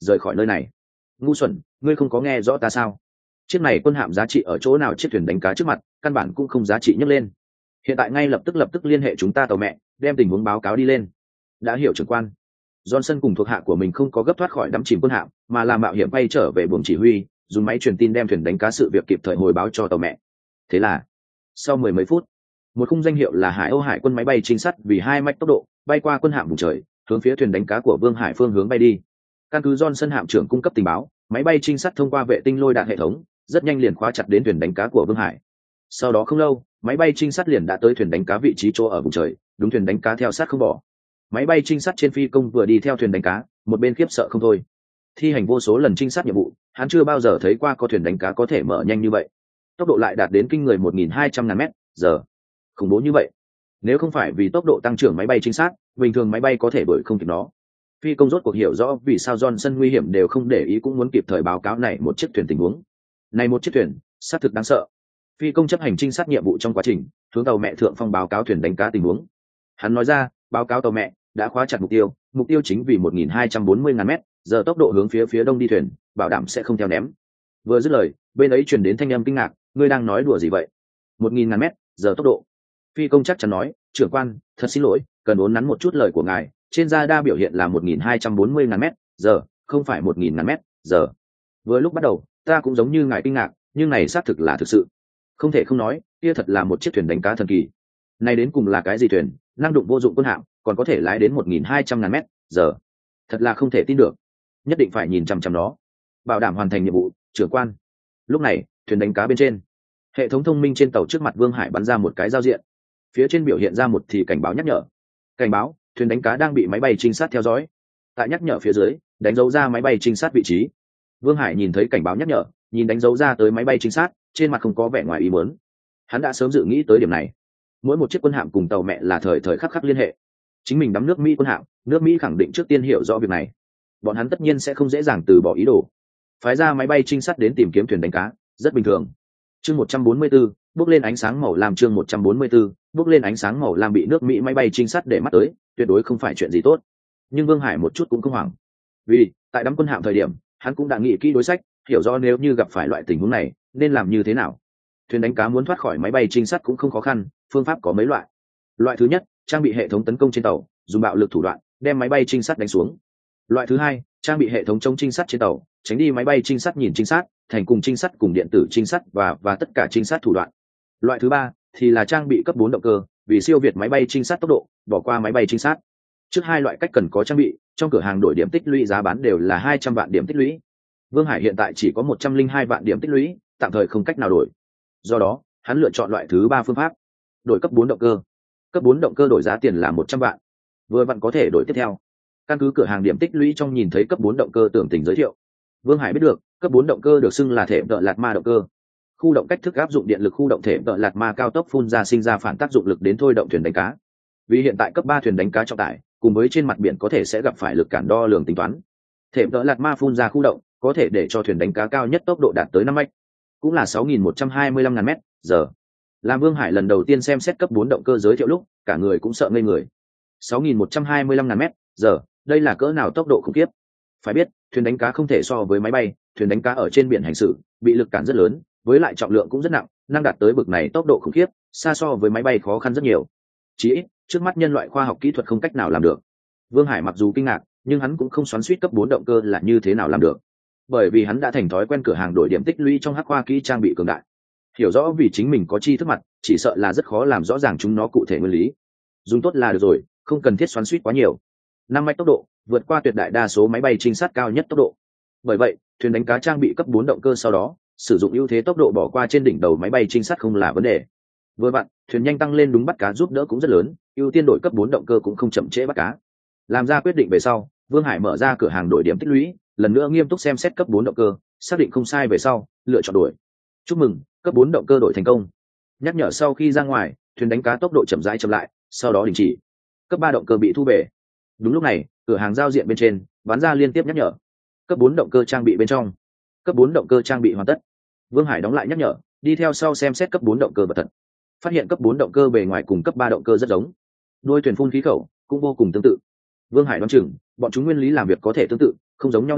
rời khỏi nơi này. Ngu xuẩn, ngươi không có nghe rõ ta sao? Chiếc này quân hạm giá trị ở chỗ nào? Chiếc thuyền đánh cá trước mặt căn bản cũng không giá trị nhấc lên. Hiện tại ngay lập tức lập tức liên hệ chúng ta tàu mẹ, đem tình huống báo cáo đi lên. Đã hiểu trưởng quan. Johnson cùng thuộc hạ của mình không có gấp thoát khỏi đắm chìm quân hạm, mà là mạo hiểm bay trở về buồng chỉ huy, dùng máy truyền tin đem thuyền đánh cá sự việc kịp thời hồi báo cho tàu mẹ. Thế là sau mười mấy phút, một khung danh hiệu là Hải Âu Hải quân máy bay trinh sát vì hai mach tốc độ bay qua quân hạm vùng trời, hướng phía thuyền đánh cá của Vương Hải phương hướng bay đi. Căn cứ Johnson hạm trưởng cung cấp tình báo, máy bay trinh sát thông qua vệ tinh lôi đạn hệ thống, rất nhanh liền khóa chặt đến thuyền đánh cá của Vương Hải. Sau đó không lâu, máy bay trinh sát liền đã tới thuyền đánh cá vị trí chỗ ở vùng trời, đúng thuyền đánh cá theo sát không bỏ. Máy bay trinh sát trên phi công vừa đi theo thuyền đánh cá, một bên khiếp sợ không thôi. Thi hành vô số lần trinh sát nhiệm vụ, hắn chưa bao giờ thấy qua có thuyền đánh cá có thể mở nhanh như vậy, tốc độ lại đạt đến kinh người một nghìn hai trăm ngàn mét giờ. Khủng bố như vậy, nếu không phải vì tốc độ tăng trưởng máy bay trinh sát, bình thường máy bay có thể đuổi không kịp nó. Phi công rốt cuộc hiểu rõ vì sao Johnson nguy hiểm đều không để ý cũng muốn kịp thời báo cáo này một chiếc thuyền tình huống. Này một chiếc thuyền, xác thực đáng sợ. Phi công chấp hành trinh sát nhiệm vụ trong quá trình, hướng tàu mẹ thượng phong báo cáo thuyền đánh cá tình huống. Hắn nói ra, báo cáo tàu mẹ đã khóa chặt mục tiêu, mục tiêu chính vì một nghìn hai trăm bốn mươi ngàn mét giờ tốc độ hướng phía phía đông đi thuyền, bảo đảm sẽ không theo ném. Vừa dứt lời, bên ấy truyền đến thanh âm kinh ngạc, ngươi đang nói đùa gì vậy? Một nghìn ngàn mét giờ tốc độ? Phi công chắc chắn nói, trưởng quan, thật xin lỗi, cần uốn nắn một chút lời của ngài, trên radar biểu hiện là một nghìn hai trăm bốn mươi ngàn mét giờ, không phải một nghìn ngàn mét giờ. Vừa lúc bắt đầu, ta cũng giống như ngài kinh ngạc, nhưng này xác thực là thực sự. Không thể không nói, kia thật là một chiếc thuyền đánh cá thần kỳ. Này đến cùng là cái gì thuyền, năng đụng vô dụng quân hạm, còn có thể lái đến một nghìn hai trăm ngàn mét giờ. Thật là không thể tin được. Nhất định phải nhìn chằm chằm nó, bảo đảm hoàn thành nhiệm vụ, trưởng quan. Lúc này, thuyền đánh cá bên trên, hệ thống thông minh trên tàu trước mặt Vương Hải bắn ra một cái giao diện, phía trên biểu hiện ra một thì cảnh báo nhắc nhở. Cảnh báo, thuyền đánh cá đang bị máy bay trinh sát theo dõi. Tại nhắc nhở phía dưới, đánh dấu ra máy bay trinh sát vị trí. Vương Hải nhìn thấy cảnh báo nhắc nhở, nhìn đánh dấu ra tới máy bay trinh sát, trên mặt không có vẻ ngoài ý muốn. Hắn đã sớm dự nghĩ tới điểm này. Mỗi một chiếc quân hạm cùng tàu mẹ là thời thời khắc khắc liên hệ. Chính mình đắm nước Mỹ quân hạm, nước Mỹ khẳng định trước tiên hiểu rõ việc này. Bọn hắn tất nhiên sẽ không dễ dàng từ bỏ ý đồ, phái ra máy bay trinh sát đến tìm kiếm thuyền đánh cá, rất bình thường. Chương một trăm bốn mươi tư, bước lên ánh sáng màu lam. Chương một trăm bốn mươi tư, bước lên ánh sáng màu lam bị nước Mỹ máy bay trinh sát để mắt tới, tuyệt đối không phải chuyện gì tốt. Nhưng Vương Hải một chút cũng không hoảng, vì tại đắm quân hạm thời điểm, hắn cũng đã nghĩ kỹ đối sách, hiểu rõ nếu như gặp phải loại tình huống này, nên làm như thế nào. Thuyền đánh cá muốn thoát khỏi máy bay trinh sát cũng không khó khăn, phương pháp có mấy loại. Loại thứ nhất, trang bị hệ thống tấn công trên tàu, dùng bạo lực thủ đoạn đem máy bay trinh sát đánh xuống. Loại thứ hai, trang bị hệ thống chống trinh sát trên tàu, tránh đi máy bay trinh sát nhìn trinh sát, thành cùng trinh sát cùng điện tử trinh sát và và tất cả trinh sát thủ đoạn. Loại thứ ba thì là trang bị cấp bốn động cơ, vì siêu việt máy bay trinh sát tốc độ, bỏ qua máy bay trinh sát. Trước hai loại cách cần có trang bị, trong cửa hàng đổi điểm tích lũy giá bán đều là hai trăm vạn điểm tích lũy. Vương Hải hiện tại chỉ có một trăm linh hai vạn điểm tích lũy, tạm thời không cách nào đổi. Do đó, hắn lựa chọn loại thứ ba phương pháp, đổi cấp bốn động cơ. Cấp bốn động cơ đổi giá tiền là một trăm vạn. Vừa vặn có thể đổi tiếp theo. Căn cứ cửa hàng điểm tích lũy trong nhìn thấy cấp bốn động cơ tưởng tình giới thiệu. Vương Hải biết được, cấp bốn động cơ được xưng là thể tợ lạt ma động cơ. Khu động cách thức áp dụng điện lực khu động thể tợ lạt ma cao tốc phun ra sinh ra phản tác dụng lực đến thôi động thuyền đánh cá. Vì hiện tại cấp ba thuyền đánh cá trọng tải, cùng với trên mặt biển có thể sẽ gặp phải lực cản đo lường tính toán. Thể tợ lạt ma phun ra khu động, có thể để cho thuyền đánh cá cao nhất tốc độ đạt tới năm mach, cũng là sáu nghìn một trăm hai mươi lăm ngàn mét giờ. Làm Vương Hải lần đầu tiên xem xét cấp bốn động cơ giới thiệu lúc, cả người cũng sợ ngây người. sáu nghìn một trăm hai mươi lăm ngàn mét giờ, đây là cỡ nào tốc độ khủng khiếp. Phải biết, thuyền đánh cá không thể so với máy bay, thuyền đánh cá ở trên biển hành xử, bị lực cản rất lớn, với lại trọng lượng cũng rất nặng, năng đạt tới bực này tốc độ khủng khiếp, xa so với máy bay khó khăn rất nhiều. Chỉ ít, trước mắt nhân loại khoa học kỹ thuật không cách nào làm được. Vương Hải mặc dù kinh ngạc, nhưng hắn cũng không xoắn xuýt cấp bốn động cơ là như thế nào làm được, bởi vì hắn đã thành thói quen cửa hàng đổi điểm tích lũy trong hắc khoa kỹ trang bị cường đại, hiểu rõ vì chính mình có chi thức mặt, chỉ sợ là rất khó làm rõ ràng chúng nó cụ thể nguyên lý. Dùng tốt là được rồi, không cần thiết xoắn xuýt quá nhiều. Năm mach tốc độ, vượt qua tuyệt đại đa số máy bay trinh sát cao nhất tốc độ. Bởi vậy, thuyền đánh cá trang bị cấp bốn động cơ sau đó, sử dụng ưu thế tốc độ bỏ qua trên đỉnh đầu máy bay trinh sát không là vấn đề. Vừa vặn, thuyền nhanh tăng lên đúng bắt cá giúp đỡ cũng rất lớn, ưu tiên đổi cấp bốn động cơ cũng không chậm trễ bắt cá. Làm ra quyết định về sau, Vương Hải mở ra cửa hàng đổi điểm tích lũy, lần nữa nghiêm túc xem xét cấp bốn động cơ, xác định không sai về sau, lựa chọn đổi. Chúc mừng, cấp bốn động cơ đổi thành công. Nhắc nhở sau khi ra ngoài, thuyền đánh cá tốc độ chậm rãi chậm lại, sau đó đình chỉ. Cấp ba động cơ bị thu về. Đúng lúc này, cửa hàng giao diện bên trên bán ra liên tiếp nhắc nhở. Cấp bốn động cơ trang bị bên trong. Cấp bốn động cơ trang bị hoàn tất. Vương Hải đóng lại nhắc nhở, đi theo sau xem xét cấp bốn động cơ vật thật. Phát hiện cấp bốn động cơ bề ngoài cùng cấp ba động cơ rất giống. Đuôi thuyền phun khí khẩu cũng vô cùng tương tự. Vương Hải đoán chừng, bọn chúng nguyên lý làm việc có thể tương tự, không giống nhau là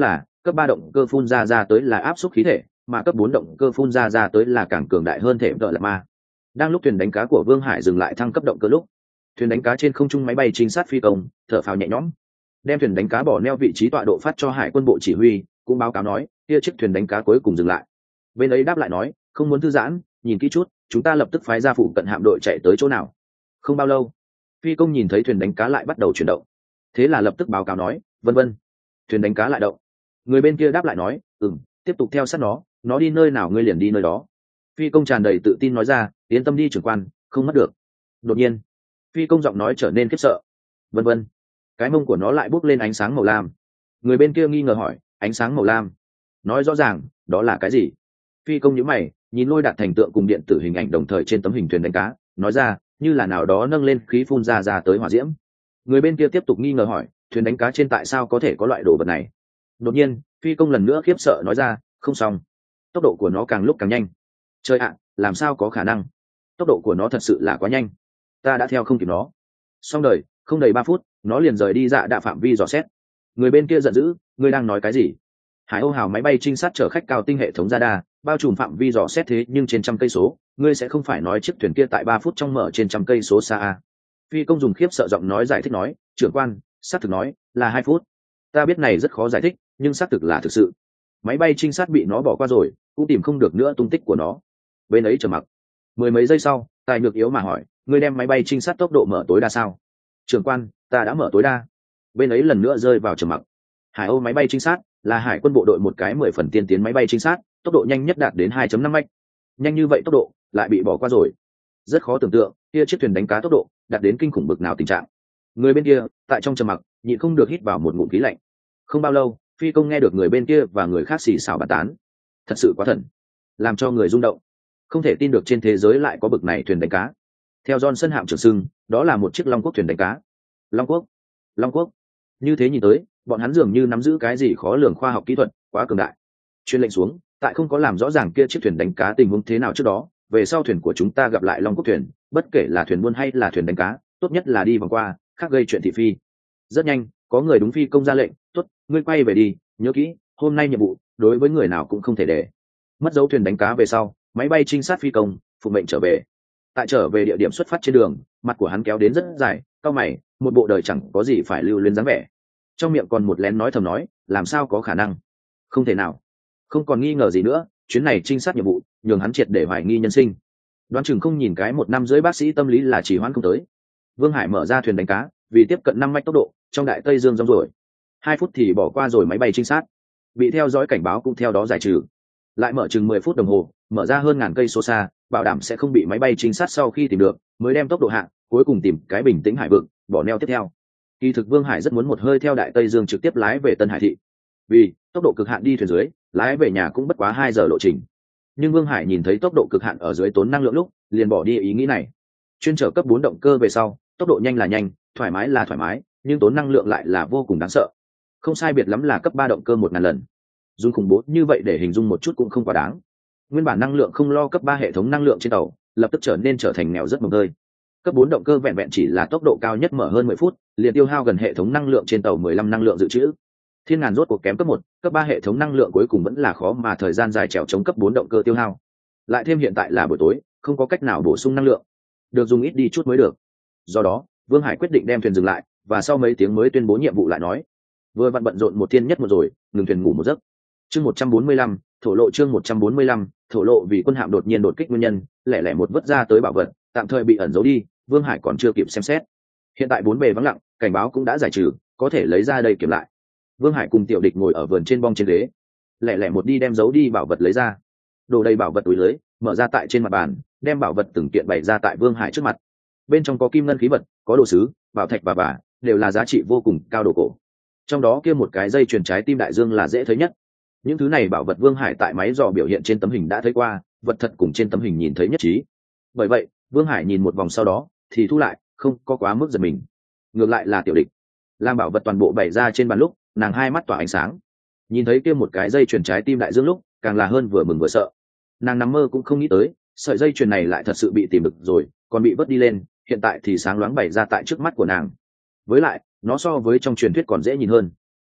cấp ba động cơ phun ra ra tới là áp suất khí thể, mà cấp bốn động cơ phun ra ra tới là càng cường đại hơn thể vợ lạ ma. Đang lúc thuyền đánh cá của Vương Hải dừng lại thăng cấp động cơ lúc, thuyền đánh cá trên không trung máy bay trinh sát phi công thở phào nhẹ nhõm, đem thuyền đánh cá bỏ neo vị trí tọa độ phát cho Hải quân bộ chỉ huy, cũng báo cáo nói kia chiếc thuyền đánh cá cuối cùng dừng lại. Bên ấy đáp lại nói không muốn thư giãn, nhìn kỹ chút, chúng ta lập tức phái ra phụ cận hạm đội chạy tới chỗ nào. Không bao lâu, phi công nhìn thấy thuyền đánh cá lại bắt đầu chuyển động, thế là lập tức báo cáo nói vân vân, thuyền đánh cá lại động. Người bên kia đáp lại nói ừm, tiếp tục theo sát nó, nó đi nơi nào ngươi liền đi nơi đó. Phi công tràn đầy tự tin nói ra yên tâm đi trưởng quan, không mất được. Đột nhiên phi công giọng nói trở nên khiếp sợ, vân vân, cái mông của nó lại bốc lên ánh sáng màu lam. Người bên kia nghi ngờ hỏi ánh sáng màu lam, nói rõ ràng đó là cái gì? Phi công nhíu mày nhìn lôi đạt thành tượng cùng điện tử hình ảnh đồng thời trên tấm hình thuyền đánh cá, nói ra như là nào đó nâng lên khí phun ra ra tới hỏa diễm. Người bên kia tiếp tục nghi ngờ hỏi thuyền đánh cá trên tại sao có thể có loại đồ vật này? Đột nhiên phi công lần nữa khiếp sợ nói ra không xong, tốc độ của nó càng lúc càng nhanh. Trời ạ, làm sao có khả năng, tốc độ của nó thật sự là quá nhanh, ta đã theo không kịp nó. Xong đời, không đầy ba phút nó liền rời đi dạ đạ phạm vi dò xét. Người bên kia giận dữ ngươi đang nói cái gì? Hải Âu Hào máy bay trinh sát chở khách cao tinh hệ thống radar bao trùm phạm vi dò xét thế nhưng trên trăm cây số, ngươi sẽ không phải nói chiếc thuyền kia tại ba phút trong mở trên trăm cây số xa à? Phi công dùng khiếp sợ giọng nói giải thích nói trưởng quan, xác thực nói là hai phút. Ta biết này rất khó giải thích nhưng xác thực là thực sự. Máy bay trinh sát bị nó bỏ qua rồi, cũng tìm không được nữa tung tích của nó. Bên ấy trầm mặc mười mấy giây sau, tài nhược yếu mà hỏi ngươi đem máy bay trinh sát tốc độ mở tối đa sao? Trưởng quan, ta đã mở tối đa. Bên ấy lần nữa rơi vào trầm mặc. Hải Âu máy bay trinh sát là hải quân bộ đội một cái mười phần tiên tiến máy bay trinh sát, tốc độ nhanh nhất đạt đến hai chấm năm mach. Nhanh như vậy tốc độ lại bị bỏ qua rồi, rất khó tưởng tượng kia chiếc thuyền đánh cá tốc độ đạt đến kinh khủng bực nào tình trạng. Người bên kia tại trong trầm mặc nhịn không được hít vào một ngụm khí lạnh. Không bao lâu phi công nghe được người bên kia và người khác xì xào bàn tán, thật sự quá thần, làm cho người rung động, không thể tin được trên thế giới lại có bực này thuyền đánh cá. Theo Johnson hạm trưởng sưng, đó là một chiếc Long Quốc thuyền đánh cá. Long Quốc, Long Quốc, như thế nhìn tới bọn hắn dường như nắm giữ cái gì khó lường khoa học kỹ thuật quá cường đại. Chuyên lệnh xuống, tại không có làm rõ ràng kia chiếc thuyền đánh cá tình huống thế nào trước đó, về sau thuyền của chúng ta gặp lại Long Quốc thuyền, bất kể là thuyền buôn hay là thuyền đánh cá, tốt nhất là đi vòng qua, khác gây chuyện thị phi. Rất nhanh có người đúng phi công ra lệnh, tốt, ngươi quay về đi, nhớ kỹ hôm nay nhiệm vụ đối với người nào cũng không thể để mất dấu. Thuyền đánh cá về sau, máy bay trinh sát phi công phụ mệnh trở về. Tại trở về địa điểm xuất phát trên đường, mặt của hắn kéo đến rất dài, cau mày, một bộ đời chẳng có gì phải lưu luyến dáng vẻ. Trong miệng còn một lén nói thầm nói làm sao có khả năng, không thể nào. Không còn nghi ngờ gì nữa, chuyến này trinh sát nhiệm vụ nhường hắn triệt để hoài nghi nhân sinh. Đoán chừng không nhìn cái một năm rưỡi bác sĩ tâm lý là chỉ hoãn không tới. Vương Hải mở ra thuyền đánh cá, vì tiếp cận năm mạch tốc độ trong đại tây dương rong rồi hai phút thì bỏ qua rồi máy bay trinh sát, bị theo dõi cảnh báo cũng theo đó giải trừ. Lại mở chừng mười phút đồng hồ, mở ra hơn ngàn cây số xa, bảo đảm sẽ không bị máy bay trinh sát sau khi tìm được, mới đem tốc độ hạ, cuối cùng tìm cái bình tĩnh hải vực, bỏ neo tiếp theo. Kỳ thực Vương Hải rất muốn một hơi theo đại tây dương trực tiếp lái về Tân Hải thị, vì tốc độ cực hạn đi thuyền dưới, lái về nhà cũng bất quá hai giờ lộ trình. Nhưng Vương Hải nhìn thấy tốc độ cực hạn ở dưới tốn năng lượng lúc, liền bỏ đi ý nghĩ này. Chuyên trở cấp bốn động cơ về sau, tốc độ nhanh là nhanh, thoải mái là thoải mái, nhưng tốn năng lượng lại là vô cùng đáng sợ. Không sai biệt lắm là cấp ba động cơ một ngàn lần. Dùng khủng bố như vậy để hình dung một chút cũng không quá đáng. Nguyên bản năng lượng không lo cấp ba hệ thống năng lượng trên tàu, lập tức trở nên trở thành nghèo rất mồng tơi. Cấp bốn động cơ vẹn vẹn chỉ là tốc độ cao nhất mở hơn mười phút, liền tiêu hao gần hệ thống năng lượng trên tàu mười lăm năng lượng dự trữ. Thiên ngàn rốt cuộc kém cấp một, cấp ba hệ thống năng lượng cuối cùng vẫn là khó mà thời gian dài trèo chống cấp bốn động cơ tiêu hao. Lại thêm hiện tại là buổi tối, không có cách nào bổ sung năng lượng, được dùng ít đi chút mới được. Do đó, Vương Hải quyết định đem thuyền dừng lại, và sau mấy tiếng mới tuyên bố nhiệm vụ lại nói. Vừa vặn bận rộn một thiên nhất một rồi, ngừng thuyền ngủ một giấc. Chương một trăm bốn mươi lăm, thổ lộ chương một trăm bốn mươi lăm, thổ lộ vì quân hạm đột nhiên đột kích nguyên nhân, lẻ lẻ một vứt ra tới bảo vật, tạm thời bị ẩn giấu đi, Vương Hải còn chưa kịp xem xét. Hiện tại bốn bề vắng lặng, cảnh báo cũng đã giải trừ, có thể lấy ra đây kiểm lại. Vương Hải cùng Tiểu Địch ngồi ở vườn trên bong trên ghế, lẻ lẻ một đi đem giấu đi bảo vật lấy ra, đổ đầy bảo vật túi lưới, mở ra tại trên mặt bàn, đem bảo vật từng kiện bày ra tại Vương Hải trước mặt. Bên trong có kim ngân khí vật, có đồ sứ, bảo thạch và vả, đều là giá trị vô cùng cao đồ cổ. Trong đó kia một cái dây chuyền trái tim đại dương là dễ thấy nhất. Những thứ này bảo vật Vương Hải tại máy dò biểu hiện trên tấm hình đã thấy qua, vật thật cùng trên tấm hình nhìn thấy nhất trí. Bởi vậy, Vương Hải nhìn một vòng sau đó thì thu lại, không có quá mức giật mình. Ngược lại là Tiểu Địch, làm bảo vật toàn bộ bày ra trên bàn lúc, nàng hai mắt tỏa ánh sáng. Nhìn thấy kia một cái dây chuyền trái tim đại dương lúc, càng là hơn vừa mừng vừa sợ. Nàng nằm mơ cũng không nghĩ tới, sợi dây chuyền này lại thật sự bị tìm được rồi, còn bị vớt đi lên, hiện tại thì sáng loáng bày ra tại trước mắt của nàng. Với lại, nó so với trong truyền thuyết còn dễ nhìn hơn.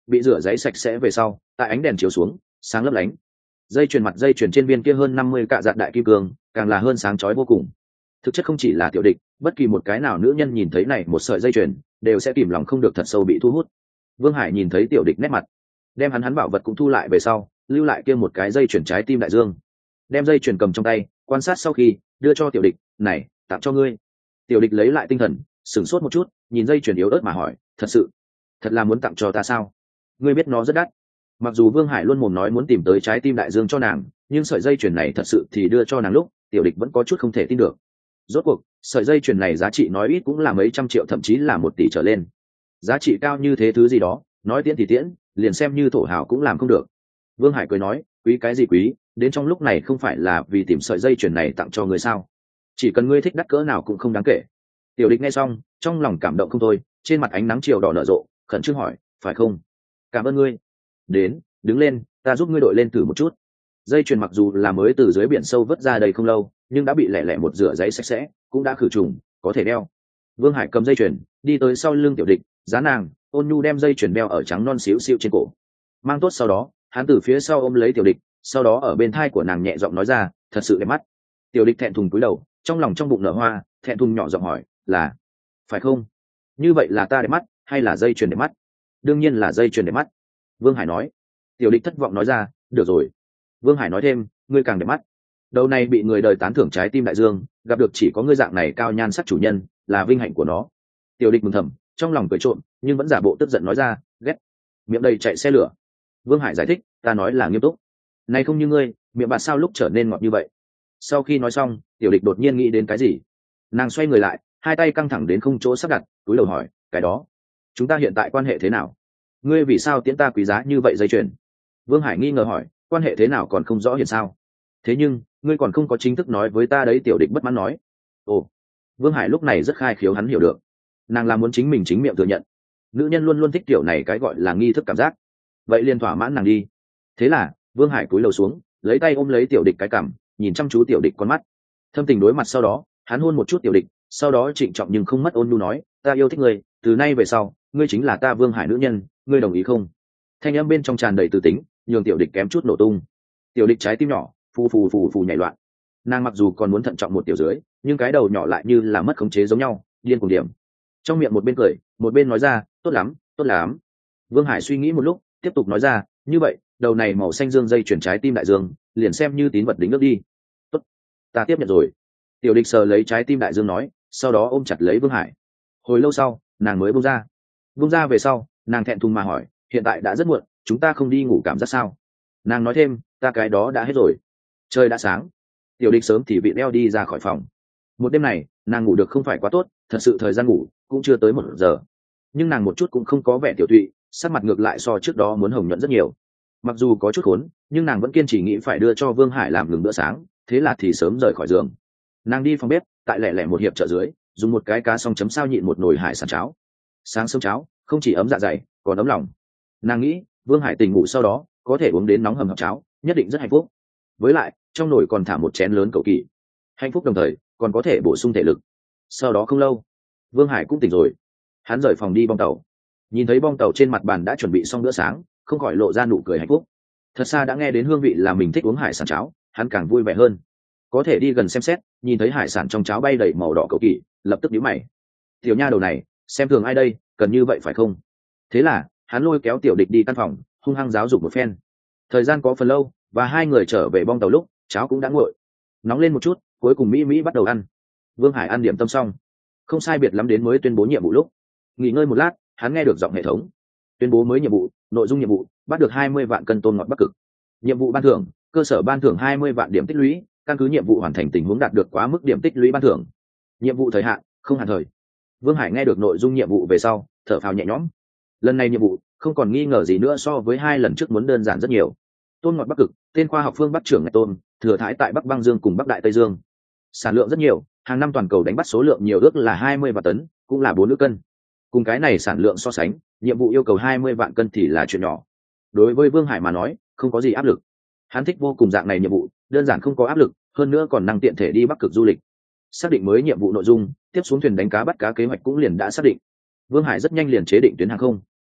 bị rửa giấy sạch sẽ về sau, tại ánh đèn chiếu xuống sáng lấp lánh. Dây chuyền mặt dây chuyền trên viên kia hơn năm mươi cạ dạn đại kim cương càng là hơn sáng chói vô cùng. Thực chất không chỉ là Tiểu Địch, bất kỳ một cái nào nữ nhân nhìn thấy này một sợi dây chuyền đều sẽ kìm lòng không được thật sâu bị thu hút. Vương Hải nhìn thấy Tiểu Địch nét mặt, đem hắn hắn bảo vật cũng thu lại về sau, lưu lại kia một cái dây chuyền trái tim đại dương, đem dây chuyền cầm trong tay, quan sát sau khi đưa cho Tiểu Địch, này tặng cho ngươi. Tiểu Địch lấy lại tinh thần, sửng sốt một chút, nhìn dây chuyền yếu ớt mà hỏi, thật sự thật là muốn tặng cho ta sao? Ngươi biết nó rất đắt. Mặc dù Vương Hải luôn mồm nói muốn tìm tới trái tim đại dương cho nàng, nhưng sợi dây chuyền này thật sự thì đưa cho nàng lúc, Tiểu Địch vẫn có chút không thể tin được. Rốt cuộc sợi dây chuyền này giá trị nói ít cũng là mấy trăm triệu, thậm chí là một tỷ trở lên. Giá trị cao như thế thứ gì đó, nói tiễn thì tiễn, liền xem như thổ hào cũng làm không được. Vương Hải cười nói, quý cái gì quý, đến trong lúc này không phải là vì tìm sợi dây chuyền này tặng cho người sao? Chỉ cần ngươi thích đắt cỡ nào cũng không đáng kể. Tiểu Địch nghe xong, trong lòng cảm động không thôi, trên mặt ánh nắng chiều đỏ nở rộ, khẩn trương hỏi, phải không? Cảm ơn ngươi. Đến, đứng lên, ta giúp ngươi đội lên thử một chút. Dây chuyền mặc dù là mới từ dưới biển sâu vớt ra đây không lâu, nhưng đã bị lẻ lẻ một rửa giấy sạch sẽ, cũng đã khử trùng, có thể đeo. Vương Hải cầm dây chuyền, đi tới sau lưng Tiểu Địch, giá nàng, ôn nhu đem dây chuyền đeo ở trắng non xíu xiu trên cổ. Mang tốt sau đó, hắn từ phía sau ôm lấy Tiểu Địch, sau đó ở bên thai của nàng nhẹ giọng nói ra, thật sự đẹp mắt. Tiểu Địch thẹn thùng cúi đầu, trong lòng trong bụng nở hoa, thẹn thùng nhỏ giọng hỏi, là, phải không? Như vậy là ta đẹp mắt, hay là dây chuyền đẹp mắt? Đương nhiên là dây chuyền đẹp mắt. Vương Hải nói. Tiểu Địch thất vọng nói ra, được rồi. Vương Hải nói thêm, ngươi càng đẹp mắt. Đầu này bị người đời tán thưởng trái tim đại dương, gặp được chỉ có ngươi dạng này cao nhan sắc chủ nhân, là vinh hạnh của nó. Tiểu Địch mừng thầm, trong lòng cười trộm, nhưng vẫn giả bộ tức giận nói ra, ghét. Miệng đầy chạy xe lửa. Vương Hải giải thích, ta nói là nghiêm túc. Này không như ngươi, miệng bạn sao lúc trở nên ngọt như vậy? Sau khi nói xong, Tiểu Địch đột nhiên nghĩ đến cái gì. Nàng xoay người lại, hai tay căng thẳng đến không chỗ sắp đặt, túi đầu hỏi, cái đó, chúng ta hiện tại quan hệ thế nào? Ngươi vì sao tiễn ta quý giá như vậy dây chuyền? Vương Hải nghi ngờ hỏi, quan hệ thế nào còn không rõ hiện sao? Thế nhưng ngươi còn không có chính thức nói với ta đấy. Tiểu Địch bất mãn nói. Ồ. Vương Hải lúc này rất khai khiếu, hắn hiểu được, nàng là muốn chính mình chính miệng thừa nhận. Nữ nhân luôn luôn thích kiểu này cái gọi là nghi thức cảm giác, vậy liền thỏa mãn nàng đi. Thế là Vương Hải cúi đầu xuống, lấy tay ôm lấy Tiểu Địch cái cằm, nhìn chăm chú Tiểu Địch con mắt, thâm tình đối mặt. Sau đó hắn hôn một chút Tiểu Địch, sau đó trịnh trọng nhưng không mất ôn nhu nói, ta yêu thích ngươi, từ nay về sau ngươi chính là ta Vương Hải nữ nhân, ngươi đồng ý không? Thanh âm bên trong tràn đầy từ tính, nhường Tiểu Địch kém chút nổ tung. Tiểu Địch trái tim nhỏ phù phù phù phù nhảy loạn. Nàng mặc dù còn muốn thận trọng một tiểu dưới, nhưng cái đầu nhỏ lại như là mất khống chế giống nhau, điên cuồng điểm. Trong miệng một bên cười, một bên nói ra, tốt lắm, tốt lắm. Vương Hải suy nghĩ một lúc, tiếp tục nói ra, như vậy, đầu này màu xanh dương dây chuyển trái tim đại dương, liền xem như tín vật đính ước đi. Tốt, ta tiếp nhận rồi. Tiểu Địch sờ lấy trái tim đại dương nói, sau đó ôm chặt lấy Vương Hải. Hồi lâu sau, nàng mới buông ra. Buông ra về sau, nàng thẹn thùng mà hỏi, hiện tại đã rất muộn, chúng ta không đi ngủ cảm giác sao? Nàng nói thêm, ta cái đó đã hết rồi. Trời đã sáng. Tiểu Địch sớm thì bị đeo đi ra khỏi phòng. Một đêm này nàng ngủ được không phải quá tốt, thật sự thời gian ngủ cũng chưa tới một giờ, nhưng nàng một chút cũng không có vẻ tiểu tụy, sắc mặt ngược lại so trước đó muốn hồng nhuận rất nhiều. Mặc dù có chút khốn, nhưng nàng vẫn kiên trì nghĩ phải đưa cho Vương Hải làm ngừng bữa sáng, thế là thì sớm rời khỏi giường. Nàng đi phòng bếp, tại lẻ lẻ một hiệp chợ dưới, dùng một cái cá xong chấm sao nhịn một nồi hải sản cháo. Sáng sớm cháo không chỉ ấm dạ dày, còn ấm lòng. Nàng nghĩ Vương Hải tỉnh ngủ sau đó có thể uống đến nóng hầm hập cháo, nhất định rất hạnh phúc. Với lại trong nồi còn thả một chén lớn cầu kỳ, hạnh phúc đồng thời còn có thể bổ sung thể lực. Sau đó không lâu, Vương Hải cũng tỉnh rồi. Hắn rời phòng đi bong tàu, nhìn thấy bong tàu trên mặt bàn đã chuẩn bị xong bữa sáng, không khỏi lộ ra nụ cười hạnh phúc. Thật xa đã nghe đến hương vị là mình thích uống hải sản cháo, hắn càng vui vẻ hơn. Có thể đi gần xem xét, nhìn thấy hải sản trong cháo bay đầy màu đỏ cầu kỳ, lập tức nhíu mày. Tiểu nha đầu này xem thường ai đây, cần như vậy phải không? Thế là hắn lôi kéo Tiểu Địch đi căn phòng, hung hăng giáo dục một phen. Thời gian có phần lâu, và hai người trở về bong tàu lúc cháo cũng đã nguội, nóng lên một chút, cuối cùng mỹ mỹ bắt đầu ăn. Vương Hải ăn điểm tâm xong, không sai biệt lắm đến mới tuyên bố nhiệm vụ lúc nghỉ ngơi một lát, hắn nghe được giọng hệ thống tuyên bố mới nhiệm vụ. Nội dung nhiệm vụ: bắt được hai mươi vạn cân tôm ngọt Bắc Cực. Nhiệm vụ ban thưởng: cơ sở ban thưởng hai mươi vạn điểm tích lũy, căn cứ nhiệm vụ hoàn thành tình huống đạt được quá mức điểm tích lũy ban thưởng. Nhiệm vụ thời hạn: không hạn thời. Vương Hải nghe được nội dung nhiệm vụ về sau thở phào nhẹ nhõm. Lần này nhiệm vụ không còn nghi ngờ gì nữa so với hai lần trước muốn đơn giản rất nhiều. Tôm ngọt Bắc Cực, tên khoa học phương Bắc trưởng ngạch tôm, thừa thãi tại Bắc Băng Dương cùng Bắc Đại Tây Dương. Sản lượng rất nhiều, hàng năm toàn cầu đánh bắt số lượng nhiều ước là hai mươi vạn tấn, cũng là bốn ước cân. Cùng cái này sản lượng so sánh, nhiệm vụ yêu cầu hai mươi vạn cân thì là chuyện nhỏ. Đối với Vương Hải mà nói, không có gì áp lực. Hắn thích vô cùng dạng này nhiệm vụ, đơn giản không có áp lực, hơn nữa còn năng tiện thể đi Bắc Cực du lịch. Xác định mới nhiệm vụ nội dung, tiếp xuống thuyền đánh cá bắt cá kế hoạch cũng liền đã xác định. Vương Hải rất nhanh liền chế định tuyến hàng không.